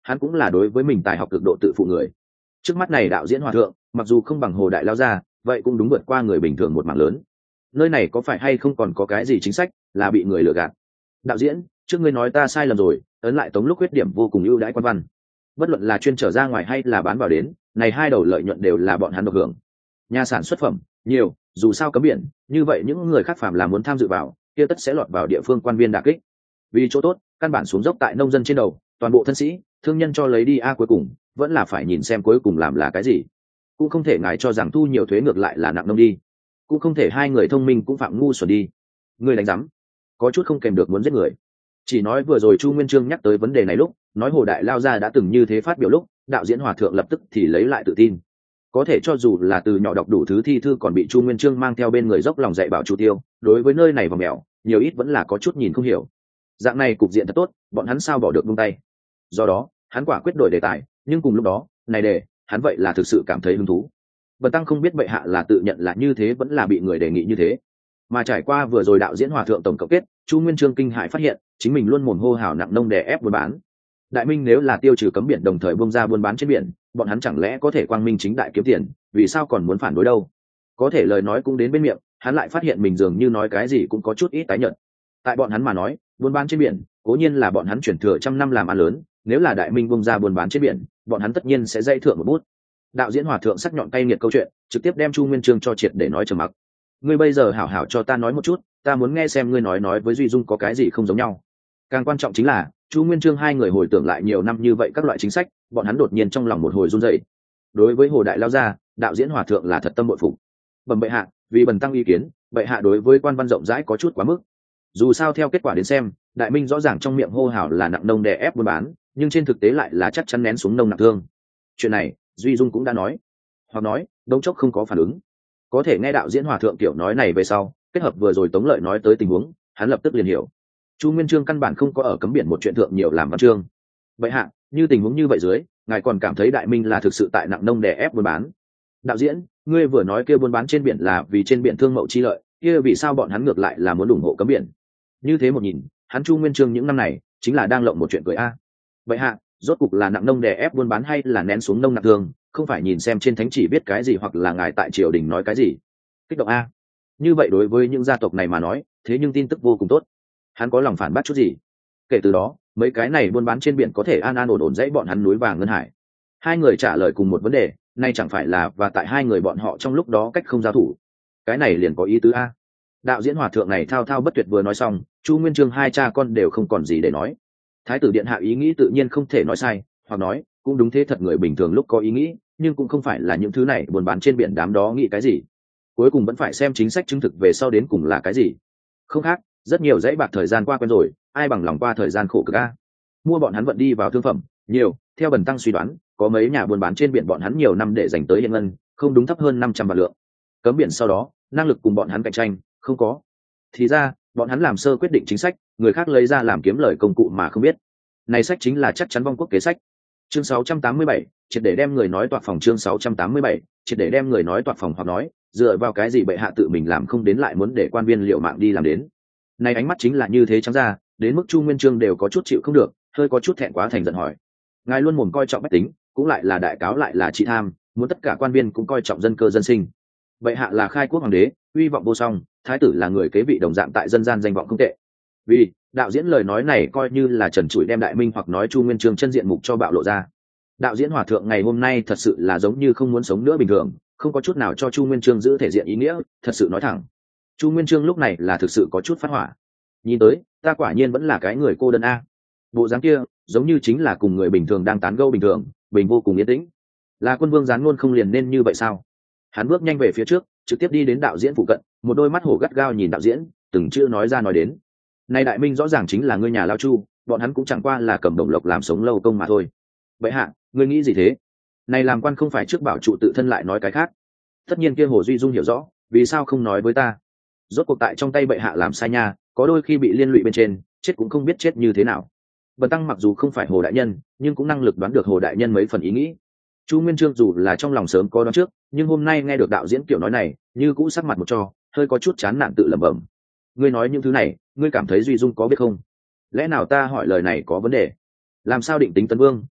hắn cũng là đối với mình tài học cực độ tự phụ người. Trước mắt này đạo diễn hòa thượng mặc dù không bằng Hồ Đại Lao gia, vậy cũng đúng vượt qua người bình thường một mảng lớn. Nơi này có phải hay không còn có cái gì chính sách là bị người lừa gạt? Đạo diễn, trước ngươi nói ta sai lầm rồi, ấn lại Tống Lúc khuyết điểm vô cùng ưu đãi quan văn. Bất luận là chuyên trở ra ngoài hay là bán vào đến, này hai đầu lợi nhuận đều là bọn hắn được hưởng. Nhà sản xuất phẩm nhiều, dù sao cấm biển, như vậy những người khác phạm là muốn tham dự vào, kia tất sẽ lọt vào địa phương quan viên đả kích. Vì chỗ tốt, căn bản xuống dốc tại nông dân trên đầu, toàn bộ thân sĩ, thương nhân cho lấy đi cuối cùng, vẫn là phải nhìn xem cuối cùng làm là cái gì. Cũng không thể ngài cho rằng thu nhiều thuế ngược lại là nặng nông đi, cũng không thể hai người thông minh cũng phạm ngu xuẩn đi. Người đánh rắm, có chút không kèm được muốn giết người. Chỉ nói vừa rồi Chu Nguyên Chương nhắc tới vấn đề này lúc nói Hồ Đại Lao gia đã từng như thế phát biểu lúc, đạo diễn hòa thượng lập tức thì lấy lại tự tin. Có thể cho dù là từ nhỏ đọc đủ thứ thi thư còn bị Chu Nguyên Chương mang theo bên người dốc lòng dạy bảo Chu Tiêu, đối với nơi này và mèo nhiều ít vẫn là có chút nhìn không hiểu. Dạng này cục diện thật tốt, bọn hắn sao bỏ được buông tay. Do đó hắn quả quyết đổi đề tài, nhưng cùng lúc đó này đề hắn vậy là thực sự cảm thấy hứng thú. Bần tăng không biết bệ hạ là tự nhận là như thế vẫn là bị người đề nghị như thế. Mà trải qua vừa rồi đạo diễn hòa thượng tổng cộng kết, Chu Nguyên Chương kinh hãi phát hiện chính mình luôn mồm hô hào nặng nông đè ép buôn bán. Đại Minh nếu là tiêu trừ cấm biển đồng thời bung ra buôn bán trên biển, bọn hắn chẳng lẽ có thể quang minh chính đại kiếm tiền, vì sao còn muốn phản đối đâu? Có thể lời nói cũng đến bên miệng, hắn lại phát hiện mình dường như nói cái gì cũng có chút ít tái nhợt. Tại bọn hắn mà nói, buôn bán trên biển, cố nhiên là bọn hắn chuyển thừa trăm năm làm ăn lớn, nếu là Đại Minh bung ra buôn bán trên biển, bọn hắn tất nhiên sẽ dây thượng một bút. Đạo diễn hòa thượng sắc nhọn cay nghiệt câu chuyện, trực tiếp đem Chu Nguyên Chương cho triệt để nói trầm mặc. Ngươi bây giờ hảo hảo cho ta nói một chút, ta muốn nghe xem ngươi nói với Duy Dung có cái gì không giống nhau. Càng quan trọng chính là Chu Nguyên Chương hai người hồi tưởng lại nhiều năm như vậy các loại chính sách, bọn hắn đột nhiên trong lòng một hồi run rẩy. Đối với Hồ Đại Lao gia, đạo diễn hòa thượng là thật tâm bội phục. Bẩm bệ hạ, vì bần tăng ý kiến, bệ hạ đối với quan văn rộng rãi có chút quá mức. Dù sao theo kết quả đến xem, Đại Minh rõ ràng trong miệng hô hào là nặng nông đè ép buôn bán, nhưng trên thực tế lại là chắc chắn nén xuống nông nặng thương. Chuyện này Duy Dung cũng đã nói, hoặc nói đống chốc không có phản ứng. Có thể nghe đạo diễn hòa thượng tiểu nói này về sau, kết hợp vừa rồi Tống Lợi nói tới tình huống, hắn lập tức liền hiểu. Chu Nguyên Chương căn bản không có ở cấm biển một chuyện thượng nhiều làm văn chương. Bệ hạ, như tình huống như vậy dưới, ngài còn cảm thấy Đại Minh là thực sự tại nặng nông đè ép buôn bán? Đạo diễn, ngươi vừa nói kia buôn bán trên biển là vì trên biển thương mậu chi lợi, kia vì sao bọn hắn ngược lại là muốn ủng hộ cấm biển? Như thế một nhìn, hắn Chu Nguyên Chương những năm này chính là đang lộng một chuyện cười a. Bệ hạ, rốt cục là nặng nông đè ép buôn bán hay là nén xuống nông nặng thương, không phải nhìn xem trên thánh chỉ biết cái gì hoặc là ngài tại triều đình nói cái gì. Kích động a. Như vậy đối với những gia tộc này mà nói, thế nhưng tin tức vô cùng tốt. Hắn có lòng phản bác chút gì? Kể từ đó, mấy cái này buôn bán trên biển có thể an an ổn ổn dãy bọn hắn núi vàng ngân hải. Hai người trả lời cùng một vấn đề, nay chẳng phải là và tại hai người bọn họ trong lúc đó cách không giao thủ. Cái này liền có ý tứ a. Đạo diễn hòa thượng này thao thao bất tuyệt vừa nói xong, Chu Nguyên Chương hai cha con đều không còn gì để nói. Thái tử điện hạ ý nghĩ tự nhiên không thể nói sai, hoặc nói cũng đúng thế thật, người bình thường lúc có ý nghĩ, nhưng cũng không phải là những thứ này buôn bán trên biển đám đó nghĩ cái gì. Cuối cùng vẫn phải xem chính sách chứng thực về sau đến cùng là cái gì. Không khác, rất nhiều dãy bạc thời gian qua quen rồi, ai bằng lòng qua thời gian khổ cực a. Mua bọn hắn vận đi vào thương phẩm nhiều, theo bần tăng suy đoán, có mấy nhà buôn bán trên biển bọn hắn nhiều năm để dành tới hiện ngân, không đúng thấp hơn 500 vạn lượng. Cấm biển sau đó, năng lực cùng bọn hắn cạnh tranh không có. Thì ra, bọn hắn làm sơ quyết định chính sách, người khác lấy ra làm kiếm lời công cụ mà không biết. Này sách chính là chắc chắn vong quốc kế sách. Chương 687, triệt để đem người nói toạc phòng. Chương 687, triệt để đem người nói toạc phòng. Hoặc nói, dựa vào cái gì bệ hạ tự mình làm không đến lại muốn để quan viên liệu mạng đi làm đến. Này ánh mắt chính là như thế trắng ra, đến mức Chu Nguyên Chương đều có chút chịu không được, hơi có chút thẹn quá thành giận hỏi. Ngài luôn mồm coi trọng bách tính, cũng lại là đại cáo lại là trị tham, muốn tất cả quan viên cũng coi trọng dân cơ dân sinh. Bệ hạ là khai quốc hoàng đế, uy vọng vô song, thái tử là người kế vị đồng dạng tại dân gian danh vọng không tệ. Vì đạo diễn lời nói này coi như là trần trụi đem Đại Minh hoặc nói Chu Nguyên Chương chân diện mục cho bạo lộ ra. Đạo diễn hòa thượng ngày hôm nay thật sự là giống như không muốn sống nữa bình thường, không có chút nào cho Chu Nguyên Chương giữ thể diện ý nghĩa, thật sự nói thẳng. Chu Nguyên Chương lúc này là thực sự có chút phát hỏa. Nhìn tới, ta quả nhiên vẫn là cái người cô đơn a. Bộ dáng kia, giống như chính là cùng người bình thường đang tán gẫu bình thường, bình vô cùng yên tĩnh. Là quân vương gián ngôn không liền nên như vậy sao? Hắn bước nhanh về phía trước, trực tiếp đi đến đạo diễn phụ cận, một đôi mắt hổ gắt gao nhìn đạo diễn, từng chữ nói ra nói đến. Nay Đại Minh rõ ràng chính là ngươi nhà lao Chu, bọn hắn cũng chẳng qua là cầm đồng lộc làm sống lâu công mà thôi. Bệ hạ, ngươi nghĩ gì thế? Này làm quan không phải trước bảo trụ tự thân lại nói cái khác. Tất nhiên kia Hồ Duy Dung hiểu rõ, vì sao không nói với ta? Rốt cuộc tại trong tay bệ hạ làm sai nha, có đôi khi bị liên lụy bên trên, chết cũng không biết chết như thế nào. Bần tăng mặc dù không phải Hồ đại nhân, nhưng cũng năng lực đoán được Hồ đại nhân mấy phần ý nghĩ. Chu Nguyên Chương dù là trong lòng sớm có đoán trước, nhưng hôm nay nghe được đạo diễn kiểu nói này, như cũ sắc mặt một trò, hơi có chút chán nản tự lẩm bẩm. Ngươi nói những thứ này, ngươi cảm thấy Duy Dung có biết không? Lẽ nào ta hỏi lời này có vấn đề? Làm sao định tính Tấn Vương,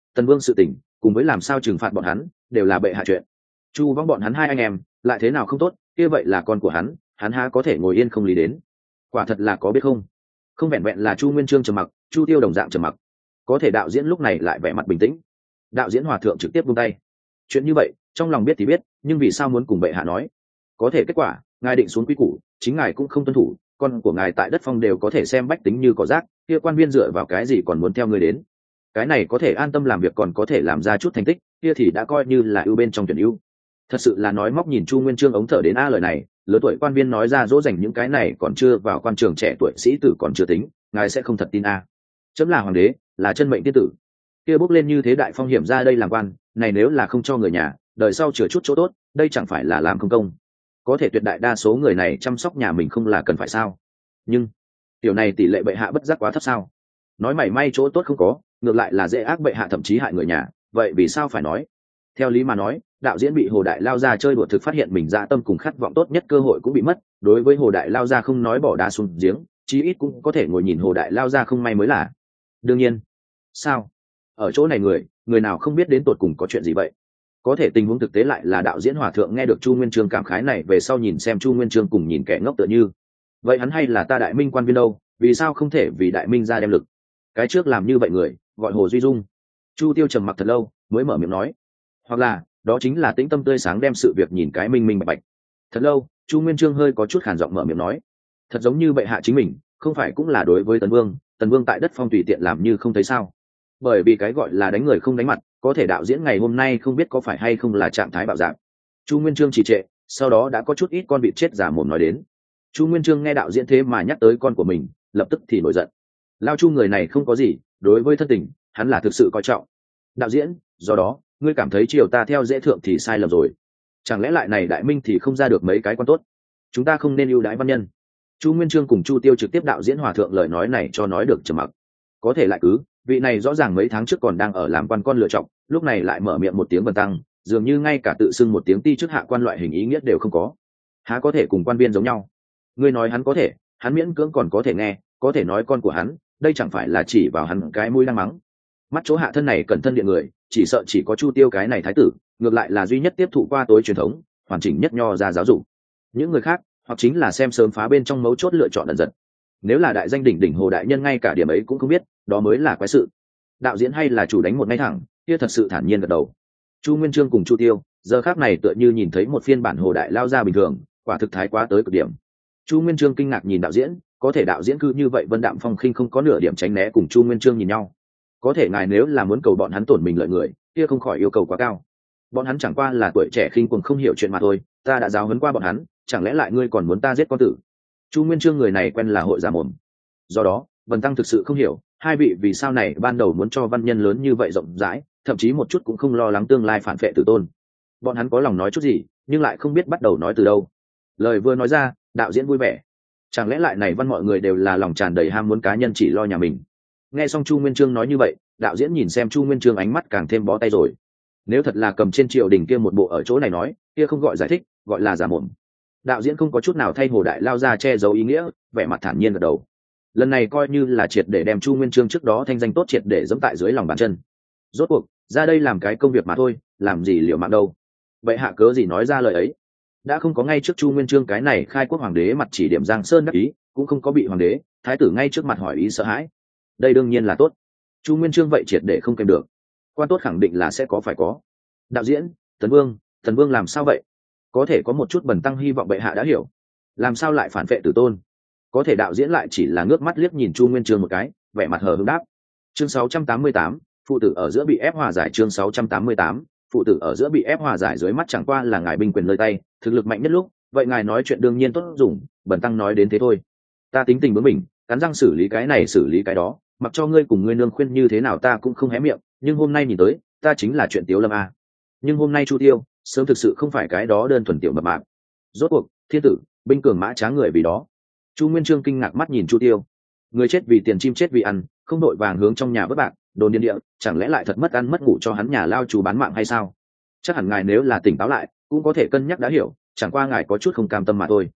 Tần Vương sự tình cùng với làm sao trừng phạt bọn hắn đều là bệ hạ chuyện. Chu Võng bọn hắn hai anh em lại thế nào không tốt, kia vậy là con của hắn há có thể ngồi yên không lý đến. Quả thật là có biết không. Không vẹn vẹn là Chu Nguyên Chương trầm mặc, Chu Tiêu đồng dạng trầm mặc. Có thể đạo diễn lúc này lại vẻ mặt bình tĩnh. Đạo diễn hòa thượng trực tiếp buông tay. Chuyện như vậy trong lòng biết thì biết, nhưng vì sao muốn cùng bệ hạ nói? Có thể kết quả ngài định xuống quy củ, chính ngài cũng không tuân thủ, con của ngài tại đất phong đều có thể xem bách tính như cỏ rác, kia quan viên dựa vào cái gì còn muốn theo ngươi đến? Cái này có thể an tâm làm việc còn có thể làm ra chút thành tích, kia thì đã coi như là ưu bên trong tuyển ưu. Thật sự là nói móc nhìn Chu Nguyên Chương ống thở đến a lời này, lớn tuổi quan viên nói ra dỗ dành những cái này còn chưa vào quan trường trẻ tuổi sĩ tử còn chưa tính, ngài sẽ không thật tin a? Chấm là hoàng đế, là chân mệnh tiên tử, kia bốc lên như thế đại phong hiểm ra đây làm quan, này nếu là không cho người nhà, đời sau chừa chút chỗ tốt, đây chẳng phải là làm không công. Có thể tuyệt đại đa số người này chăm sóc nhà mình không là cần phải sao? Nhưng điều này tỷ lệ bệ hạ bất giác quá thấp sao? Nói mảy may chỗ tốt không có, ngược lại là dễ ác bệ hạ thậm chí hại người nhà, vậy vì sao phải nói? Theo lý mà nói, đạo diễn bị Hồ Đại Lao Gia chơi đùa thực phát hiện mình dạ tâm cùng khát vọng tốt nhất cơ hội cũng bị mất, đối với Hồ Đại Lao Gia không nói bỏ đá xuống giếng, chí ít cũng có thể ngồi nhìn Hồ Đại Lao Gia không may mới là. Đương nhiên, sao? Ở chỗ này người nào không biết đến tột cùng có chuyện gì vậy? Có thể tình huống thực tế lại là đạo diễn hòa thượng nghe được Chu Nguyên Chương cảm khái này về sau nhìn xem Chu Nguyên Chương cùng nhìn kẻ ngốc tựa như. Vậy hắn hay là ta Đại Minh quan viên đâu, vì sao không thể vì Đại Minh ra đem lực? Cái trước làm như vậy người, gọi Hồ Duy Dung. Chu Tiêu trầm mặc thật lâu, mới mở miệng nói. Hoặc là, đó chính là tĩnh tâm tươi sáng đem sự việc nhìn cái minh minh bạch bạch. Thật lâu, Chu Nguyên Chương hơi có chút khàn giọng mở miệng nói. Thật giống như bệ hạ chính mình, không phải cũng là đối với Tần Vương tại đất phong tùy tiện làm như không thấy sao? Bởi vì cái gọi là đánh người không đánh mặt, có thể đạo diễn ngày hôm nay không biết có phải hay không là trạng thái bạo dạn. Chu Nguyên Chương trì trệ, sau đó đã có chút ít con vịt chết giả mồm nói đến. Chu Nguyên Chương nghe đạo diễn thế mà nhắc tới con của mình, lập tức thì nổi giận. Lao Chu người này không có gì, đối với thân tình, hắn là thực sự coi trọng. Đạo diễn, do đó, ngươi cảm thấy triều ta theo dễ thượng thì sai lầm rồi. Chẳng lẽ lại này Đại Minh thì không ra được mấy cái quan tốt? Chúng ta không nên ưu đãi văn nhân. Chu Nguyên Chương cùng Chu Tiêu trực tiếp đạo diễn hòa thượng lời nói này cho nói được trầm mặc. Có thể lại cứ, vị này rõ ràng mấy tháng trước còn đang ở làm quan con lựa chọn, lúc này lại mở miệng một tiếng bần tăng, dường như ngay cả tự xưng một tiếng ti chức hạ quan loại hình ý nghĩa đều không có. Há có thể cùng quan viên giống nhau? Ngươi nói hắn có thể, hắn miễn cưỡng còn có thể nghe, có thể nói con của hắn, đây chẳng phải là chỉ vào hắn cái mũi đang mắng. Mắt chỗ hạ thân này cẩn thân điện người, chỉ sợ chỉ có Chu Tiêu cái này thái tử, ngược lại là duy nhất tiếp thụ qua tối truyền thống, hoàn chỉnh nhất nho ra giáo dục. Những người khác, hoặc chính là xem sớm phá bên trong mấu chốt lựa chọn ẩn giật. Nếu là đại danh đỉnh đỉnh Hồ đại nhân ngay cả điểm ấy cũng không biết, đó mới là quái sự. Đạo diễn hay là chủ đánh một ngay thẳng, kia thật sự thản nhiên gật đầu. Chu Nguyên Chương cùng Chu Tiêu giờ khác này tựa như nhìn thấy một phiên bản Hồ đại lao ra bình thường, quả thực thái quá tới cực điểm. Chu Nguyên Chương kinh ngạc nhìn đạo diễn, có thể đạo diễn cứ như vậy vân đạm phong khinh không có nửa điểm tránh né cùng Chu Nguyên Chương nhìn nhau. Có thể ngài nếu là muốn cầu bọn hắn tổn mình lợi người, kia không khỏi yêu cầu quá cao. Bọn hắn chẳng qua là tuổi trẻ khinh cuồng không hiểu chuyện mà thôi, ta đã giáo huấn qua bọn hắn, chẳng lẽ lại ngươi còn muốn ta giết con tử? Chu Nguyên Chương người này quen là hội giả mồm. Do đó, Vân Tăng thực sự không hiểu, hai vị vì sao này ban đầu muốn cho văn nhân lớn như vậy rộng rãi, thậm chí một chút cũng không lo lắng tương lai phản phệ tử tôn. Bọn hắn có lòng nói chút gì, nhưng lại không biết bắt đầu nói từ đâu. Lời vừa nói ra, đạo diễn vui vẻ. Chẳng lẽ lại này văn mọi người đều là lòng tràn đầy ham muốn cá nhân chỉ lo nhà mình? Nghe xong Chu Nguyên Chương nói như vậy, đạo diễn nhìn xem Chu Nguyên Chương ánh mắt càng thêm bó tay rồi. Nếu thật là cầm trên triều đình kia một bộ ở chỗ này nói, kia không gọi giải thích, gọi là giả mồm. Đạo diễn không có chút nào thay Hồ đại lao ra che giấu ý nghĩa, vẻ mặt thản nhiên gật đầu. Lần này coi như là triệt để đem Chu Nguyên Chương trước đó thanh danh tốt triệt để giẫm tại dưới lòng bàn chân. Rốt cuộc ra đây làm cái công việc mà thôi, làm gì liệu mạng đâu. Vậy hạ cớ gì nói ra lời ấy? Đã không có ngay trước Chu Nguyên Chương cái này khai quốc hoàng đế mặt chỉ điểm Giang Sơn đắc ý, cũng không có bị hoàng đế thái tử ngay trước mặt hỏi ý sợ hãi. Đây đương nhiên là tốt. Chu Nguyên Chương vậy triệt để không kèm được. Quan tốt khẳng định là sẽ có phải có. Đạo diễn, Tần Vương làm sao vậy? Có thể có một chút bần tăng hy vọng bệ hạ đã hiểu. Làm sao lại phản vệ tử tôn? Có thể đạo diễn lại chỉ là ngước mắt liếc nhìn Chu Nguyên Chương một cái, vẻ mặt hờ hững đáp. Chương 688, phụ tử ở giữa bị ép hòa giải. Chương 688, phụ tử ở giữa bị ép hòa giải dưới mắt chẳng qua là ngài binh quyền nơi tay, thực lực mạnh nhất lúc, vậy ngài nói chuyện đương nhiên tốt dùng, bần tăng nói đến thế thôi. Ta tính tình bướng bỉnh, cắn răng xử lý cái này xử lý cái đó, mặc cho ngươi cùng ngươi nương khuyên như thế nào ta cũng không hé miệng, nhưng hôm nay nhìn tới, ta chính là chuyện Tiếu Lâm a. Nhưng hôm nay Chu Tiêu, sớm thực sự không phải cái đó đơn thuần tiểu mập mạp. Rốt cuộc, thiên tử, binh cường mã trá người vì đó. Chu Nguyên Chương kinh ngạc mắt nhìn Chu Tiêu. Người chết vì tiền, chim chết vì ăn, không đội vàng hướng trong nhà vớt bạc, đồn điên địa, chẳng lẽ lại thật mất ăn mất ngủ cho hắn nhà lao chủ bán mạng hay sao? Chắc hẳn ngài nếu là tỉnh táo lại, cũng có thể cân nhắc đã hiểu, chẳng qua ngài có chút không cam tâm mà thôi.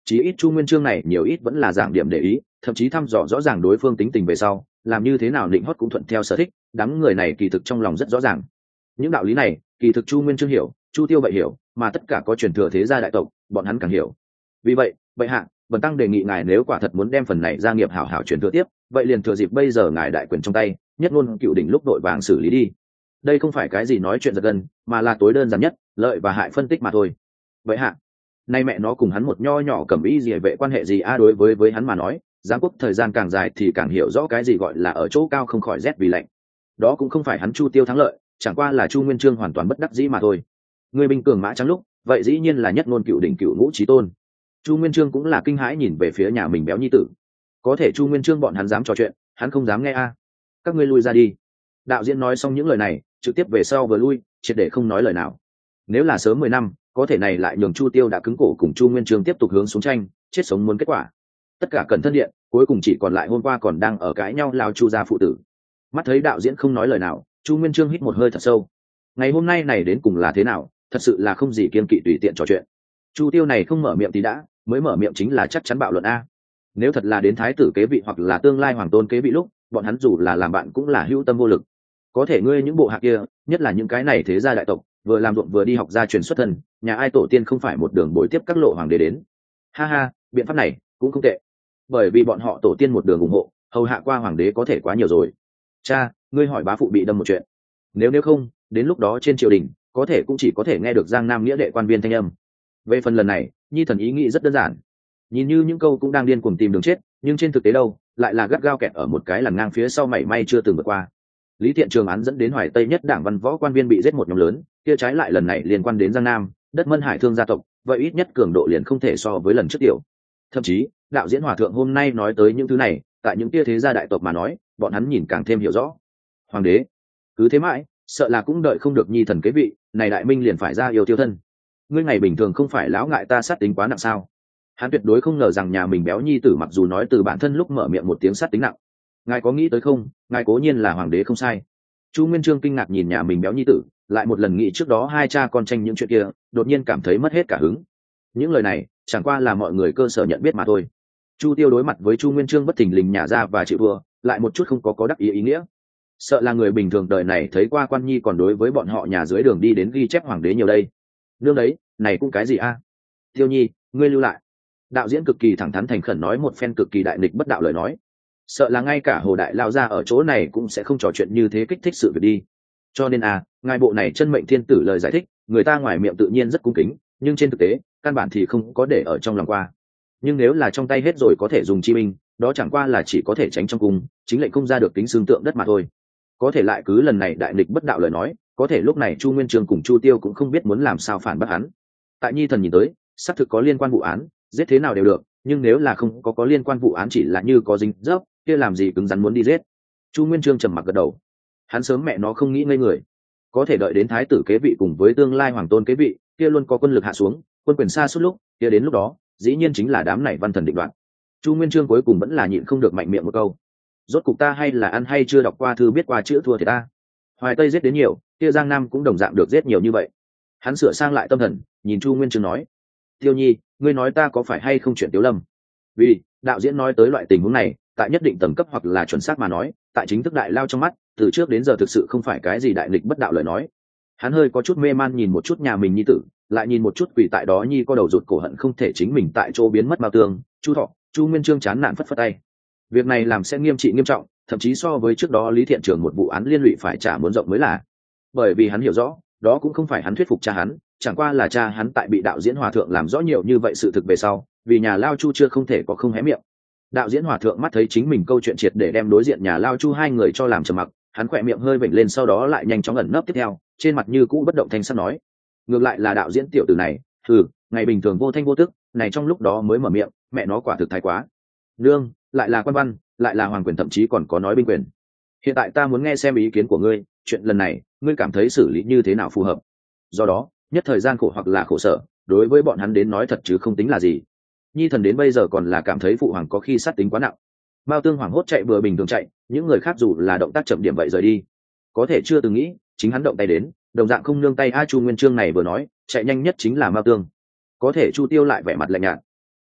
chí ít Chu Nguyên Chương này nhiều ít vẫn là giảng điểm để ý, thậm chí thăm dò rõ ràng đối phương tính tình về sau, làm như thế nào định hót cũng thuận theo sở thích, đám người này kỳ thực trong lòng rất rõ ràng. Những đạo lý này, kỳ thực Chu Nguyên Chương hiểu, Chu Tiêu vậy hiểu, mà tất cả có truyền thừa thế gia đại tộc, bọn hắn càng hiểu. Vì vậy, bệ hạ, bần tăng đề nghị ngài nếu quả thật muốn đem phần này gia nghiệp hảo hảo truyền thừa tiếp, vậy liền thừa dịp bây giờ ngài đại quyền trong tay, nhất ngôn cựu đỉnh lúc đội vàng xử lý đi. Đây không phải cái gì nói chuyện giật gân, mà là tối đơn giản nhất, lợi và hại phân tích mà thôi. Bệ hạ, nay mẹ nó cùng hắn một nho nhỏ cẩm y gì vệ quan hệ gì đối với hắn mà nói, giáng quốc thời gian càng dài thì càng hiểu rõ cái gì gọi là ở chỗ cao không khỏi rét vì lạnh. Đó cũng không phải hắn Chu Tiêu thắng lợi, chẳng qua là Chu Nguyên Chương hoàn toàn bất đắc dĩ mà thôi. Người binh cường mã trắng lúc, vậy dĩ nhiên là nhất ngôn cựu đỉnh cựu ngũ chí tôn. Chu Nguyên Chương cũng là kinh hãi nhìn về phía nhà mình béo nhi tử. Có thể Chu Nguyên Chương bọn hắn dám trò chuyện, hắn không dám nghe Các ngươi lui ra đi. Đạo diễn nói xong những lời này, trực tiếp về sau vừa lui, triệt để không nói lời nào. Nếu là sớm 10 năm, có thể này lại nhường Chu Tiêu đã cứng cổ cùng Chu Nguyên Chương tiếp tục hướng xuống tranh, chết sống muốn kết quả. Tất cả cẩn thân điện, cuối cùng chỉ còn lại hôm qua còn đang ở cãi nhau lao Chu gia phụ tử. Mắt thấy đạo diễn không nói lời nào, Chu Nguyên Chương hít một hơi thật sâu. Ngày hôm nay này đến cùng là thế nào, thật sự là không gì kiêng kỵ tùy tiện trò chuyện. Chu Tiêu này không mở miệng thì đã, mới mở miệng chính là chắc chắn bạo luận Nếu thật là đến thái tử kế vị hoặc là tương lai hoàng tôn kế vị lúc, bọn hắn dù là làm bạn cũng là hữu tâm vô lực. Có thể ngươi những bộ hạ kia, nhất là những cái này thế gia đại tộc, vừa làm ruộng vừa đi học gia truyền xuất thân, nhà ai tổ tiên không phải một đường bồi tiếp các lộ hoàng đế đến. Ha ha, biện pháp này cũng không tệ, bởi vì bọn họ tổ tiên một đường ủng hộ, hầu hạ qua hoàng đế có thể quá nhiều rồi. Cha, ngươi hỏi bá phụ bị đâm một chuyện, nếu không, đến lúc đó trên triều đình có thể cũng chỉ có thể nghe được Giang Nam nghĩa đệ quan viên thanh âm. Về phần lần này, Nhi thần ý nghĩ rất đơn giản, nhìn như những câu cũng đang điên cuồng tìm đường chết, nhưng trên thực tế đâu, lại là gắt gao kẹt ở một cái lằn ngang phía sau mảy may chưa từng vượt qua. Lý Thiện Trường án dẫn đến Hoài Tây nhất đảng văn võ quan viên bị giết một nhóm lớn, kia trái lại lần này liên quan đến Giang Nam, đất Mân Hải thương gia tộc, vậy ít nhất cường độ liền không thể so với lần trước tiểu. Thậm chí, đạo diễn hòa thượng hôm nay nói tới những thứ này, tại những kia thế gia đại tộc mà nói, bọn hắn nhìn càng thêm hiểu rõ. Hoàng đế, cứ thế mãi, sợ là cũng đợi không được Nhi thần kế vị, này đại minh liền phải ra yêu tiêu thân. Ngươi ngày bình thường không phải lão ngại ta sát tính quá nặng sao? Hắn tuyệt đối không ngờ rằng nhà mình béo nhi tử mặc dù nói từ bản thân lúc mở miệng một tiếng sát tính nặng. Ngài có nghĩ tới không, ngài cố nhiên là hoàng đế không sai. Chu Nguyên Chương kinh ngạc nhìn nhà mình béo nhi tử, lại một lần nghĩ trước đó hai cha con tranh những chuyện kia, đột nhiên cảm thấy mất hết cả hứng. Những lời này chẳng qua là mọi người cơ sở nhận biết mà thôi. Chu Tiêu đối mặt với Chu Nguyên Chương bất thình lình nhả ra và chịu thua, lại một chút không có đắc ý nghĩa. Sợ là người bình thường đời này thấy qua quan nhi còn đối với bọn họ nhà dưới đường đi đến ghi chép hoàng đế nhiều đây. Nương đấy, này cũng cái gì Tiêu Nhi, ngươi lưu lại. Đạo diễn cực kỳ thẳng thắn thành khẩn nói một phen cực kỳ đại nghịch bất đạo lời nói. Sợ là ngay cả Hồ Đại lao ra ở chỗ này cũng sẽ không trò chuyện như thế kích thích sự việc đi. Cho nên ngài bộ này chân mệnh thiên tử lời giải thích, người ta ngoài miệng tự nhiên rất cung kính, nhưng trên thực tế, căn bản thì không có để ở trong lòng qua. Nhưng nếu là trong tay hết rồi có thể dùng chi minh, đó chẳng qua là chỉ có thể tránh trong cung, chính lệnh không ra được tính xương tượng đất mà thôi. Có thể lại cứ lần này đại nghịch bất đạo lời nói, có thể lúc này Chu Nguyên Chương cùng Chu Tiêu cũng không biết muốn làm sao phản bác hắn. Tại Nhi thần nhìn tới, xác thực có liên quan vụ án, giết thế nào đều được, nhưng nếu là không có liên quan vụ án chỉ là như có dính dấp, kia làm gì cứng rắn muốn đi giết. Chu Nguyên Chương trầm mặc gật đầu. Hắn sớm mẹ nó không nghĩ ngây người, có thể đợi đến thái tử kế vị cùng với tương lai hoàng tôn kế vị, kia luôn có quân lực hạ xuống, quân quyền xa suốt lúc, kia đến lúc đó, dĩ nhiên chính là đám này văn thần định đoạt. Chu Nguyên Chương cuối cùng vẫn là nhịn không được mạnh miệng một câu. Rốt cục ta hay là ăn hay chưa đọc qua thư biết qua chữ thua thì ta. Hoài Tây giết đến nhiều, kia Giang Nam cũng đồng dạng được giết nhiều như vậy. Hắn sửa sang lại tâm thần, nhìn Chu Nguyên Chương nói: Tiêu Nhi, ngươi nói ta có phải hay không chuyện Tiếu Lâm? Vì đạo diễn nói tới loại tình huống này, tại nhất định tầm cấp hoặc là chuẩn xác mà nói, tại chính thức đại lao trong mắt, từ trước đến giờ thực sự không phải cái gì đại nghịch bất đạo lời nói. Hắn hơi có chút mê man nhìn một chút nhà mình nhi tử, lại nhìn một chút quỳ tại đó nhi có đầu rụt cổ hận không thể chính mình tại chỗ biến mất Mao Tường, Chu Thọ. Chu Nguyên Chương chán nản phất phất tay. Việc này làm sẽ nghiêm trị nghiêm trọng, thậm chí so với trước đó Lý Thiện Trường một vụ án liên lụy phải trả muốn rộng mới là. Bởi vì hắn hiểu rõ, đó cũng không phải hắn thuyết phục cha hắn, chẳng qua là cha hắn tại bị đạo diễn hòa thượng làm rõ nhiều như vậy sự thực về sau, vì nhà lao Chu chưa không thể có không hé miệng. Đạo diễn hòa thượng mắt thấy chính mình câu chuyện triệt để đem đối diện nhà lao Chu hai người cho làm trầm mặc, hắn khỏe miệng hơi vểnh lên, sau đó lại nhanh chóng ẩn nấp tiếp theo, trên mặt như cũ bất động thanh sắc nói: ngược lại là đạo diễn tiểu tử này, ngày bình thường vô thanh vô tức, này trong lúc đó mới mở miệng, mẹ nó quả thực thái quá. Nương, lại là quan văn, lại là hoàng quyền, thậm chí còn có nói binh quyền. Hiện tại ta muốn nghe xem ý kiến của ngươi, chuyện lần này ngươi cảm thấy xử lý như thế nào phù hợp? Do đó, nhất thời gian khổ hoặc là khổ sở, đối với bọn hắn đến nói thật chứ không tính là gì. Nhi thần đến bây giờ còn là cảm thấy phụ hoàng có khi sát tính quá nặng. Mao Tương hoảng hốt chạy vừa bình thường chạy, những người khác dù là động tác chậm điểm vậy rời đi, có thể chưa từng nghĩ chính hắn động tay đến, đồng dạng không nương tay. Chu Nguyên Chương này vừa nói chạy nhanh nhất chính là Mao Tương, có thể Chu Tiêu lại vẻ mặt lạnh nhạt.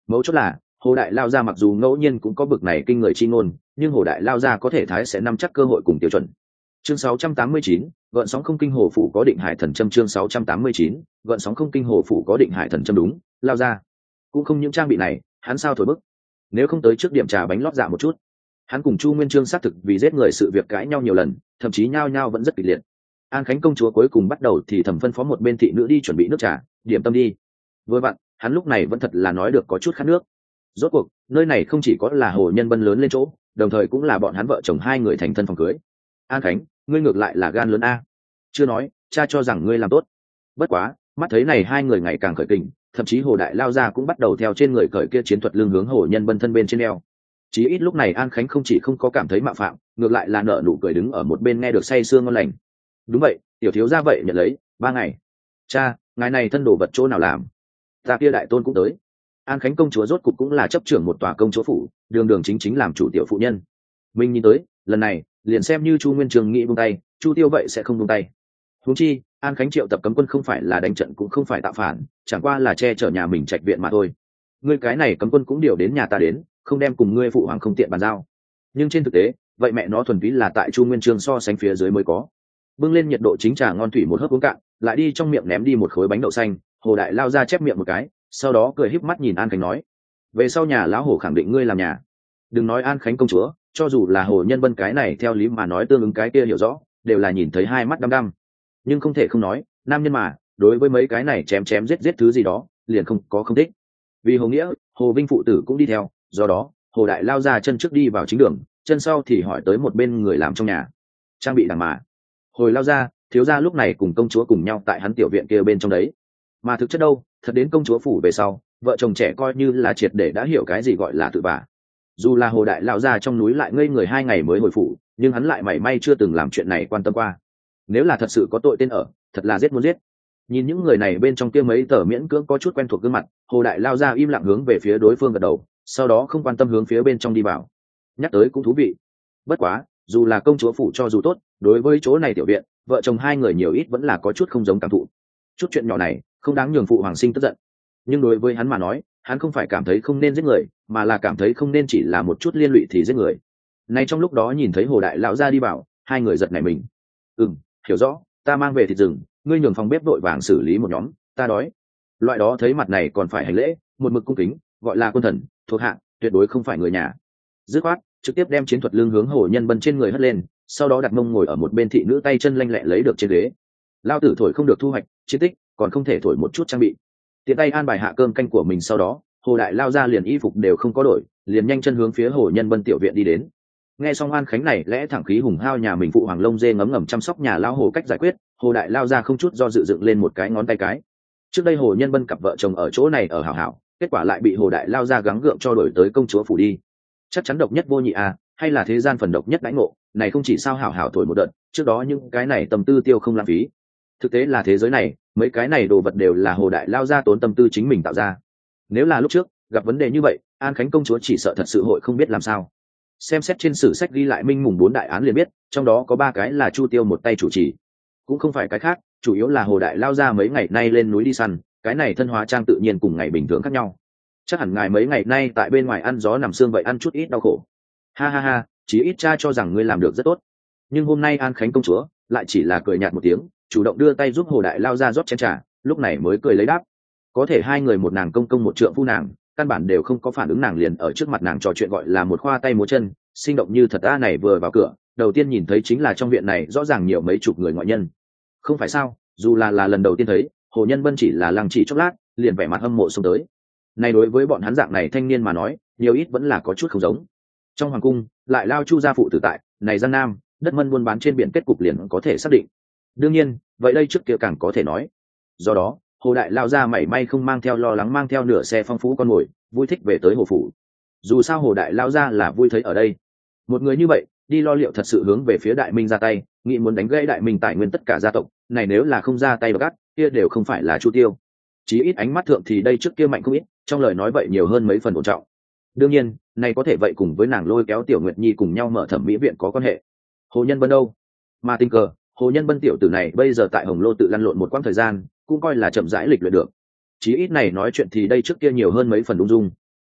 Mấu chốt là Hồ Đại Lao Gia mặc dù ngẫu nhiên cũng có bực này kinh người chi ngôn, nhưng Hồ Đại Lao Gia có thể thái sẽ nắm chắc cơ hội cùng tiêu chuẩn. Chương 689, gợn sóng không kinh hồ phủ có định hải thần châm. Chương 689, gợn sóng không kinh hồ phủ có định hải thần châm. Đúng, Lao Gia cũng không những trang bị này, hắn sao thổi bức. Nếu không tới trước điểm trà bánh lót dạ một chút. Hắn cùng Chu Nguyên Chương xác thực vì giết người sự việc cãi nhau nhiều lần, thậm chí nhao nhao vẫn rất kịch liệt. An Khánh công chúa cuối cùng bắt đầu thì thầm phân phó một bên thị nữ đi chuẩn bị nước trà, điểm tâm đi. Vừa vặn, hắn lúc này vẫn thật là nói được có chút khát nước. Rốt cuộc, nơi này không chỉ có là Hồ Nhân Bân lớn lên chỗ, đồng thời cũng là bọn hắn vợ chồng hai người thành thân phòng cưới. An Khánh, ngươi ngược lại là gan lớn a. Chưa nói, cha cho rằng ngươi làm tốt. Bất quá, mắt thấy này hai người ngày càng khởi kình, thậm chí Hồ Đại Lao Gia cũng bắt đầu theo trên người cởi kia chiến thuật lưng hướng Hồ Nhân Bân thân bên trên eo. Chí ít lúc này An Khánh không chỉ không có cảm thấy mạo phạm, ngược lại là nở nụ cười đứng ở một bên nghe được say sương ngon lành. Đúng vậy, tiểu thiếu gia vậy nhận lấy 3 ngày. Cha, ngài này thân đồ vật chỗ nào làm? Ta kia đại tôn cũng tới. An Khánh công chúa rốt cục cũng là chấp trưởng một tòa công chúa phủ, đường đường chính chính làm chủ tiểu phụ nhân. Mình nhìn tới, lần này liền xem như Chu Nguyên Chương nghĩ buông tay, Chu Tiêu vậy sẽ không buông tay. Huống chi, An Khánh triệu tập cấm quân không phải là đánh trận cũng không phải tạo phản, chẳng qua là che chở nhà mình trạch viện mà thôi. Ngươi cái này cấm quân cũng điều đến nhà ta đến, không đem cùng ngươi phụ hoàng không tiện bàn giao. Nhưng trên thực tế, vậy mẹ nó thuần túy là tại Chu Nguyên Chương so sánh phía dưới mới có. Bưng lên nhiệt độ chính trà ngon thủy một hớp uống cạn, lại đi trong miệng ném đi một khối bánh đậu xanh. Hồ Đại Lao Ra chép miệng một cái, sau đó cười híp mắt nhìn An Khánh nói: về sau nhà lão hổ khẳng định ngươi làm nhà. Đừng nói An Khánh công chúa, cho dù là Hồ Nhân Bân cái này theo lý mà nói tương ứng cái kia hiểu rõ, đều là nhìn thấy hai mắt đăm đăm. Nhưng không thể không nói, nam nhân mà, đối với mấy cái này chém chém giết giết thứ gì đó, liền không có không thích. Vì Hồ Nghĩa, Hồ Vinh phụ tử cũng đi theo, do đó, Hồ Đại Lao Ra chân trước đi vào chính đường, chân sau thì hỏi tới một bên người làm trong nhà. Trang bị đằng mà. Hồi Lao Ra, thiếu gia lúc này cùng công chúa cùng nhau tại hắn tiểu viện kia bên trong đấy. Mà thực chất đâu, thật đến công chúa phủ về sau, vợ chồng trẻ coi như là triệt để đã hiểu cái gì gọi là tự vả. Dù là Hồ Đại Lão Gia trong núi lại ngây người 2 ngày mới hồi phủ, nhưng hắn lại mảy may chưa từng làm chuyện này quan tâm qua. Nếu là thật sự có tội tên ở, thật là giết muốn giết. Nhìn những người này bên trong kia mấy tờ miễn cưỡng có chút quen thuộc gương mặt, Hồ Đại Lão Gia im lặng hướng về phía đối phương gật đầu, sau đó không quan tâm hướng phía bên trong đi vào. Nhắc tới cũng thú vị. Bất quá, dù là công chúa phủ cho dù tốt, đối với chỗ này tiểu viện, vợ chồng hai người nhiều ít vẫn là có chút không giống cảm thụ. Chút chuyện nhỏ này, không đáng nhường phụ hoàng sinh tức giận. Nhưng đối với hắn mà nói, hắn không phải cảm thấy không nên giết người, mà là cảm thấy không nên chỉ là một chút liên lụy thì giết người. Nay trong lúc đó nhìn thấy Hồ Đại Lão Gia đi vào, hai người giật nảy mình. Hiểu rõ, ta mang về thịt rừng, ngươi nhường phòng bếp vội vàng xử lý một nhóm, ta đói. Loại đó thấy mặt này còn phải hành lễ, một mực cung kính, gọi là quân thần, thuộc hạ, tuyệt đối không phải người nhà. Dứt khoát, trực tiếp đem chiến thuật lương hướng Hồ Nhân Bân trên người hất lên, sau đó đặt mông ngồi ở một bên thị nữ tay chân lanh lẹ lấy được trên ghế. Lao tử thổi không được thu hoạch, chiến tích, còn không thể thổi một chút trang bị. Tiện tay an bài hạ cơm canh của mình, sau đó Hồ Đại Lao Ra liền y phục đều không có đổi, liền nhanh chân hướng phía Hồ Nhân Bân tiểu viện đi đến. Nghe xong An Khánh này lẽ thẳng khí hùng hao nhà mình phụ hoàng lông dê ngấm ngầm chăm sóc nhà lao hồ cách giải quyết, Hồ Đại Lao Ra không chút do dự dựng lên một cái ngón tay cái. Trước đây Hồ Nhân Bân cặp vợ chồng ở chỗ này ở hảo hảo, kết quả lại bị Hồ Đại Lao Ra gắng gượng cho đổi tới công chúa phủ đi. Chắc chắn độc nhất vô nhị à, hay là thế gian phần độc nhất đãi ngộ, này không chỉ sao hảo hảo thổi một đợt, trước đó những cái này tâm tư tiêu không lãng phí. Thực tế là thế giới này, mấy cái này đồ vật đều là Hồ Đại Lao Ra tốn tâm tư chính mình tạo ra. Nếu là lúc trước gặp vấn đề như vậy, An Khánh công chúa chỉ sợ thật sự hội không biết làm sao. Xem xét trên sử sách ghi lại minh mùng 4 đại án liền biết, trong đó có 3 cái là Chu Tiêu một tay chủ trì. Cũng không phải cái khác, chủ yếu là Hồ Đại Lao Ra mấy ngày nay lên núi đi săn, cái này thân hóa trang tự nhiên cùng ngày bình thường khác nhau. Chắc hẳn ngài mấy ngày nay tại bên ngoài ăn gió nằm sương vậy ăn chút ít đau khổ. Ha ha ha, chí ít cha cho rằng ngươi làm được rất tốt. Nhưng hôm nay An Khánh công chúa lại chỉ là cười nhạt một tiếng, chủ động đưa tay giúp Hồ Đại Lao Ra rót chén trà, lúc này mới cười lấy đáp. Có thể hai người một nàng công công một trượng phu nàng, căn bản đều không có phản ứng, nàng liền ở trước mặt nàng trò chuyện gọi là một khoa tay múa chân, sinh động như thật. Này vừa vào cửa, đầu tiên nhìn thấy chính là trong viện này rõ ràng nhiều mấy chục người ngoại nhân. Không phải sao, dù là lần đầu tiên thấy, Hồ Nhân Bân chỉ là lăng chỉ chốc lát, liền vẻ mặt hâm mộ xông tới. Này đối với bọn hắn dạng này thanh niên mà nói, nhiều ít vẫn là có chút không giống. Trong hoàng cung, lại lao Chu gia phụ tử tại, này Giang Nam, đất mân buôn bán trên biển kết cục liền có thể xác định. Đương nhiên, vậy đây trước kia càng có thể nói. Do đó, Hồ Đại Lao Ra mảy may không mang theo lo lắng, mang theo nửa xe phong phú con mồi, vui thích về tới Hồ phủ. Dù sao Hồ Đại Lao Ra là vui thấy ở đây. Một người như vậy, đi lo liệu thật sự hướng về phía Đại Minh ra tay, nghĩ muốn đánh gãy Đại Minh tài nguyên tất cả gia tộc, này nếu là không ra tay gắt, kia đều không phải là Chu Tiêu. Chí ít ánh mắt thượng thì đây trước kia mạnh không ít, trong lời nói vậy nhiều hơn mấy phần ổn trọng. Đương nhiên, này có thể vậy cùng với nàng lôi kéo Tiểu Nguyệt Nhi cùng nhau mở thẩm mỹ viện có quan hệ. Hồ Nhân Bân đâu? Mà tình cờ, Hồ Nhân Bân tiểu tử này bây giờ tại Hồng Lô tự lăn lộn một quãng thời gian, cũng coi là chậm rãi lịch luyện được. Chí ít này nói chuyện thì đây trước kia nhiều hơn mấy phần ung dung.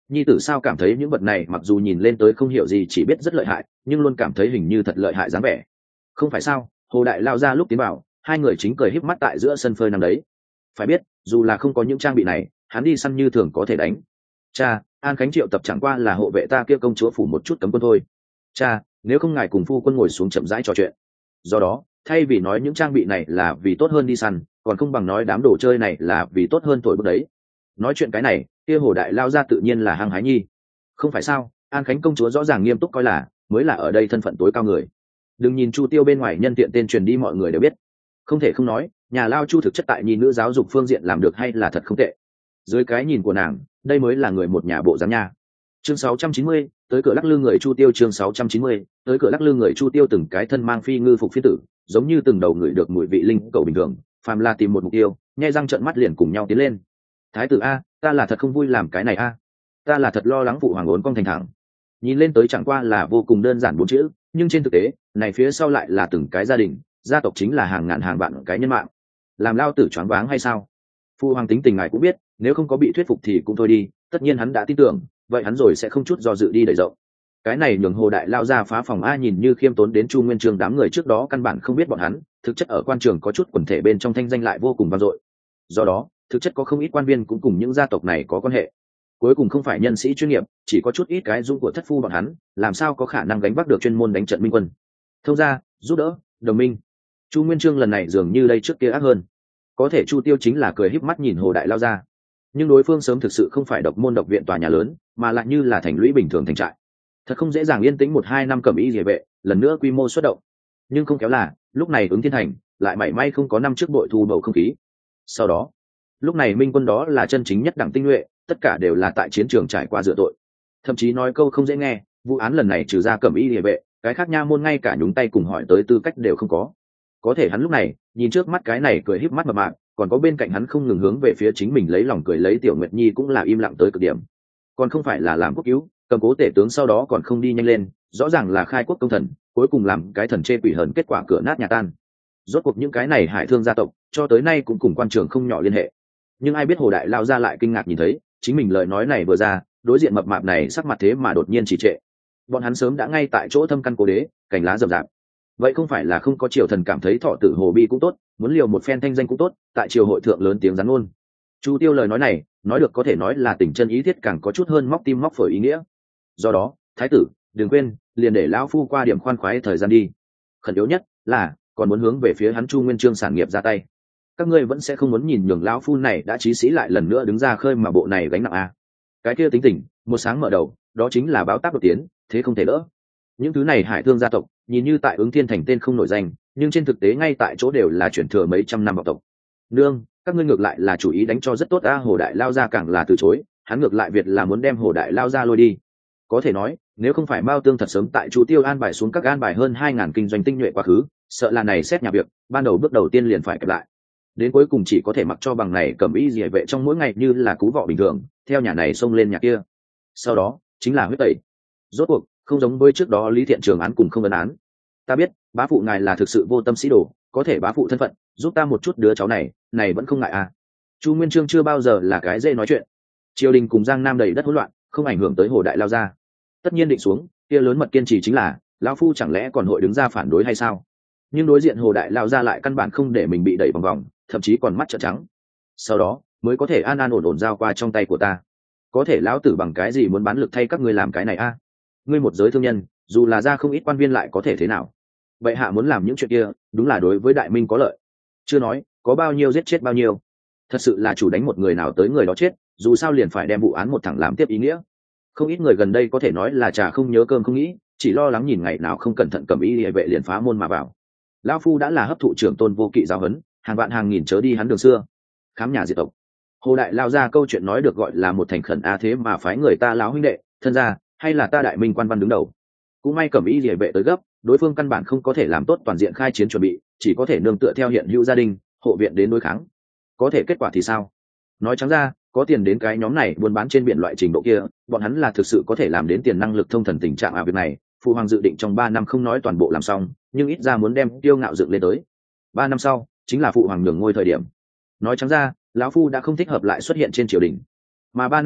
nhi tử sao cảm thấy những vật này mặc dù nhìn lên tới không hiểu gì, chỉ biết rất lợi hại, nhưng luôn cảm thấy hình như thật lợi hại dáng vẻ. Không phải sao? Hồ đại lao ra lúc tiến vào, hai người chính cười híp mắt tại giữa sân phơi nằm đấy. Phải biết, dù là không có những trang bị này, hắn đi săn như thường có thể đánh. Cha, An Khánh triệu tập chẳng qua là hộ vệ ta kia công chúa phủ một chút cấm quân thôi. Cha, nếu không ngài cùng phu quân ngồi xuống chậm rãi trò chuyện. Do đó, thay vì nói những trang bị này là vì tốt hơn đi săn, còn không bằng nói đám đồ chơi này là vì tốt hơn thổi bước đấy. Nói chuyện cái này, kia hồ đại lao ra tự nhiên là hăng hái nhi. Không phải sao? An Khánh công chúa rõ ràng nghiêm túc coi là mới là ở đây thân phận tối cao người. Đừng nhìn Chu Tiêu bên ngoài nhân tiện tên truyền đi mọi người đều biết. Không thể không nói, nhà lao Chu thực chất tại nhi nữ giáo dục phương diện làm được hay là thật không tệ. Dưới cái nhìn của nàng, đây mới là người một nhà bộ dáng nha. Chương 690, tới cửa lắc lư người Chu Tiêu. Chương 690, tới cửa lắc lư người Chu Tiêu, từng cái thân mang phi ngư phục phi tử, giống như từng đầu người được mùi vị linh cầu bình thường, phàm là tìm một mục tiêu, nhai răng trợn mắt liền cùng nhau tiến lên. Thái tử a, ta là thật không vui làm cái này a, ta là thật lo lắng phụ hoàng ốn cong thành thẳng. Nhìn lên tới chẳng qua là vô cùng đơn giản bốn chữ, nhưng trên thực tế, này phía sau lại là từng cái gia đình, gia tộc chính là hàng ngàn hàng vạn cái nhân mạng. Làm lao tử choáng váng hay sao? Phụ hoàng tính tình ngài cũng biết, nếu không có bị thuyết phục thì cũng thôi đi, tất nhiên hắn đã tin tưởng, vậy hắn rồi sẽ không chút do dự đi đẩy rộng. Cái này nhường hồ đại lao ra phá phòng a, nhìn như khiêm tốn đến Chu Nguyên Chương, đám người trước đó căn bản không biết bọn hắn, thực chất ở quan trường có chút quần thể bên trong thanh danh lại vô cùng vang dội. Do đó, thực chất có không ít quan viên cũng cùng những gia tộc này có quan hệ. Cuối cùng không phải nhân sĩ chuyên nghiệp, chỉ có chút ít cái dung của thất phu bọn hắn, làm sao có khả năng gánh vác được chuyên môn đánh trận minh quân. Thông gia, giúp đỡ, đồng minh. Chu Nguyên Chương lần này dường như đây trước kia ác hơn. Có thể Chu Tiêu chính là cười híp mắt nhìn hồ đại lao ra, nhưng đối phương sớm thực sự không phải độc môn độc viện tòa nhà lớn, mà lại như là thành lũy bình thường thành trại. Thật không dễ dàng yên tĩnh 1-2 năm cẩm y rìa vệ lần nữa quy mô xuất động. Nhưng không kéo là lúc này Ứng Thiên Thành lại mảy may không có năm trước bội thu bầu không khí. Sau đó, lúc này minh quân đó là chân chính nhất đẳng tinh nhuệ, tất cả đều là tại chiến trường trải qua dựa tội. Thậm chí nói câu không dễ nghe, vụ án lần này trừ ra cẩm y rìa vệ, cái khác nha môn ngay cả nhúng tay cùng hỏi tới tư cách đều không có. Có thể hắn lúc này nhìn trước mắt cái này cười híp mắt mập mạp, còn có bên cạnh hắn không ngừng hướng về phía chính mình lấy lòng cười lấy Tiểu Nguyệt Nhi cũng là im lặng tới cực điểm. Còn không phải là làm quốc cứu, cầm cố tể tướng sau đó còn không đi nhanh lên, rõ ràng là khai quốc công thần, cuối cùng làm cái thần chê quỷ hờn, kết quả cửa nát nhà tan. Rốt cuộc những cái này hải thương gia tộc cho tới nay cũng cùng quan trường không nhỏ liên hệ. Nhưng ai biết hồ đại lao ra lại kinh ngạc nhìn thấy chính mình lời nói này vừa ra, đối diện mập mạp này sắc mặt thế mà đột nhiên trì trệ. Bọn hắn sớm đã ngay tại chỗ thâm căn cố đế, cành lá rậm rạp. Vậy không phải là không có triều thần cảm thấy thọ tử hồ bi cũng tốt, muốn liều một phen thanh danh cũng tốt, tại triều hội thượng lớn tiếng rắn ngôn. Chu Tiêu lời nói này nói được có thể nói là tình chân ý thiết, càng có chút hơn móc tim móc phổi ý nghĩa. Do đó, thái tử đừng quên, liền để lão phu qua điểm khoan khoái thời gian đi. Khẩn yếu nhất là còn muốn hướng về phía hắn Chu Nguyên Chương sản nghiệp ra tay. Các ngươi vẫn sẽ không muốn nhìn nhường lão phu này đã chí sĩ lại lần nữa đứng ra khơi mà bộ này gánh nặng a. Cái kia tính tình một sáng mở đầu, đó chính là báo táp đột tiến, thế không thể đỡ. Những thứ này hải thương gia tộc nhìn như tại Ứng Thiên Thành tên không nổi danh, nhưng trên thực tế ngay tại chỗ đều là chuyển thừa mấy trăm năm vọng tộc. Nương, các ngươi ngược lại là chủ ý đánh cho rất tốt a. Hồ đại lao ra càng là từ chối, hắn ngược lại việt là muốn đem hồ đại lao ra lôi đi. Có thể nói, nếu không phải Mao Tương thật sớm tại Chu Tiêu an bài xuống các an bài hơn 2000 kinh doanh tinh nhuệ quá khứ, sợ là này xét nhà việc, ban đầu bước đầu tiên liền phải kẹp lại. Đến cuối cùng chỉ có thể mặc cho bằng này cầm y rìa vệ trong mỗi ngày như là cú vọ bình thường, theo nhà này xông lên nhà kia. Sau đó chính là huyết tẩy. Rốt cuộc không giống với trước đó Lý Thiện Trường án cùng không ấn án. Ta biết bá phụ ngài là thực sự vô tâm sĩ đồ, có thể bá phụ thân phận giúp ta một chút đứa cháu này vẫn không ngại à. Chu Nguyên Chương chưa bao giờ là cái dễ nói chuyện. Triều đình cùng Giang Nam đầy đất hỗn loạn, không ảnh hưởng tới hồ đại lao ra. Tất nhiên định xuống kia lớn mật kiên trì chính là lão phu chẳng lẽ còn hội đứng ra phản đối hay sao. Nhưng đối diện hồ đại lao ra lại căn bản không để mình bị đẩy vòng vòng, thậm chí còn mắt trợn trắng. Sau đó mới có thể an an ổn ổn giao qua trong tay của ta. Có thể lão tử bằng cái gì muốn bán lực thay các ngươi làm cái này a? Ngươi một giới thương nhân, dù là ra không ít quan viên lại có thể thế nào? Bệ hạ muốn làm những chuyện kia, đúng là đối với đại minh có lợi. Chưa nói có bao nhiêu giết chết bao nhiêu, thật sự là chủ đánh một người nào tới người đó chết, dù sao liền phải đem vụ án một thẳng làm tiếp ý nghĩa. Không ít người gần đây có thể nói là trà không nhớ cơm không nghĩ, chỉ lo lắng nhìn ngày nào không cẩn thận cầm y vệ liền phá môn mà vào. Lão phu đã là hấp thụ trưởng tôn vô kỵ giáo huấn, hàng vạn hàng nghìn chớ đi hắn đường xưa, khám nhà diệt tộc. Hồ đại lao ra câu chuyện nói được gọi là một thành khẩn a, thế mà phái người ta lão huynh đệ thân gia hay là ta đại minh quan văn đứng đầu. Cũng may cẩm y rìa vệ tới gấp, đối phương căn bản không có thể làm tốt toàn diện khai chiến chuẩn bị, chỉ có thể nương tựa theo hiện hữu gia đình hộ viện đến đối kháng. Có thể kết quả thì sao? Nói trắng ra, có tiền đến cái nhóm này buôn bán trên biển loại trình độ kia, bọn hắn là thực sự có thể làm đến tiền năng lực thông thần tình trạng việc này. Phụ hoàng dự định trong 3 năm không nói toàn bộ làm xong, nhưng ít ra muốn đem tiêu ngạo dựng lên tới 3 năm sau chính là phụ hoàng nhường ngôi thời điểm. Nói trắng ra, lão phu đã không thích hợp lại xuất hiện trên triều đình, mà 3 năm này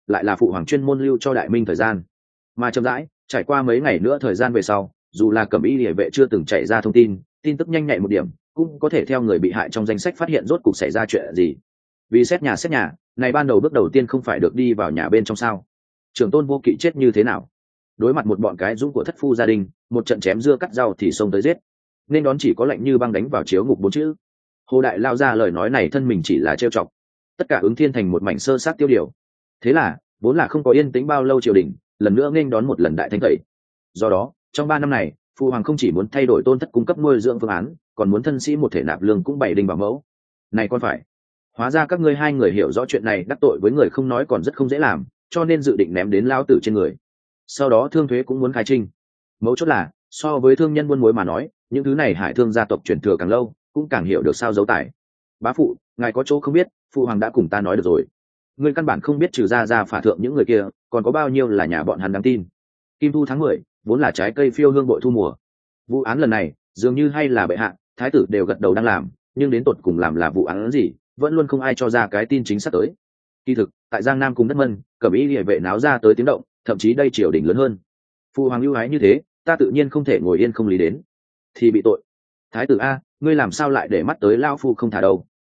lại là phụ hoàng chuyên môn lưu cho đại minh thời gian. Mà chậm rãi trải qua mấy ngày nữa thời gian về sau, dù là cẩm y địa vệ chưa từng chạy ra thông tin, tin tức nhanh nhạy một điểm cũng có thể theo người bị hại trong danh sách phát hiện rốt cuộc xảy ra chuyện gì. Vì xét nhà này ban đầu bước đầu tiên không phải được đi vào nhà bên trong sao? Trưởng tôn Vô Kỵ chết như thế nào? Đối mặt một bọn cái dũng của thất phu gia đình, một trận chém dưa cắt rau thì xông tới giết, nên đón chỉ có lạnh như băng đánh vào chiếu ngục 4 chữ. Hồ Đại lao ra lời nói này thân mình chỉ là trêu chọc, tất cả ứng thiên thành một mảnh sơ sát tiêu điều. Thế là vốn là không có yên tĩnh bao lâu triều đình lần nữa nên đón một lần đại thanh tẩy. Do đó trong 3 năm này phụ hoàng không chỉ muốn thay đổi tôn thất cung cấp nuôi dưỡng phương án, còn muốn thân sĩ một thể nạp lương cũng bày đình bảo mẫu. Này con phải, hóa ra các ngươi hai người hiểu rõ chuyện này đắc tội với người không nói còn rất không dễ làm, cho nên dự định ném đến lao tử trên người. Sau đó thương thuế cũng muốn khai trinh. Mấu chốt là so với thương nhân buôn muối mà nói, những thứ này hải thương gia tộc truyền thừa càng lâu cũng càng hiểu được sao giấu tài. Bá phụ, ngài có chỗ không biết, phụ hoàng đã cùng ta nói được rồi. Ngươi căn bản không biết trừ ra phả thượng những người kia còn có bao nhiêu là nhà bọn hắn đáng tin. Kim thu tháng 10 vốn là trái cây phiêu hương bội thu mùa. Vụ án lần này dường như hay là bệ hạ thái tử đều gật đầu đang làm, nhưng đến tột cùng làm là vụ án gì vẫn luôn không ai cho ra cái tin chính xác tới. Kỳ thực tại Giang Nam cùng đất Mân, cẩm y liề vệ náo ra tới tiếng động, thậm chí đây triều đình lớn hơn. Phụ hoàng ưu ái như thế, ta tự nhiên không thể ngồi yên không lý đến. Thì bị tội. Thái tử a, ngươi làm sao lại để mắt tới lao phu không thả đâu?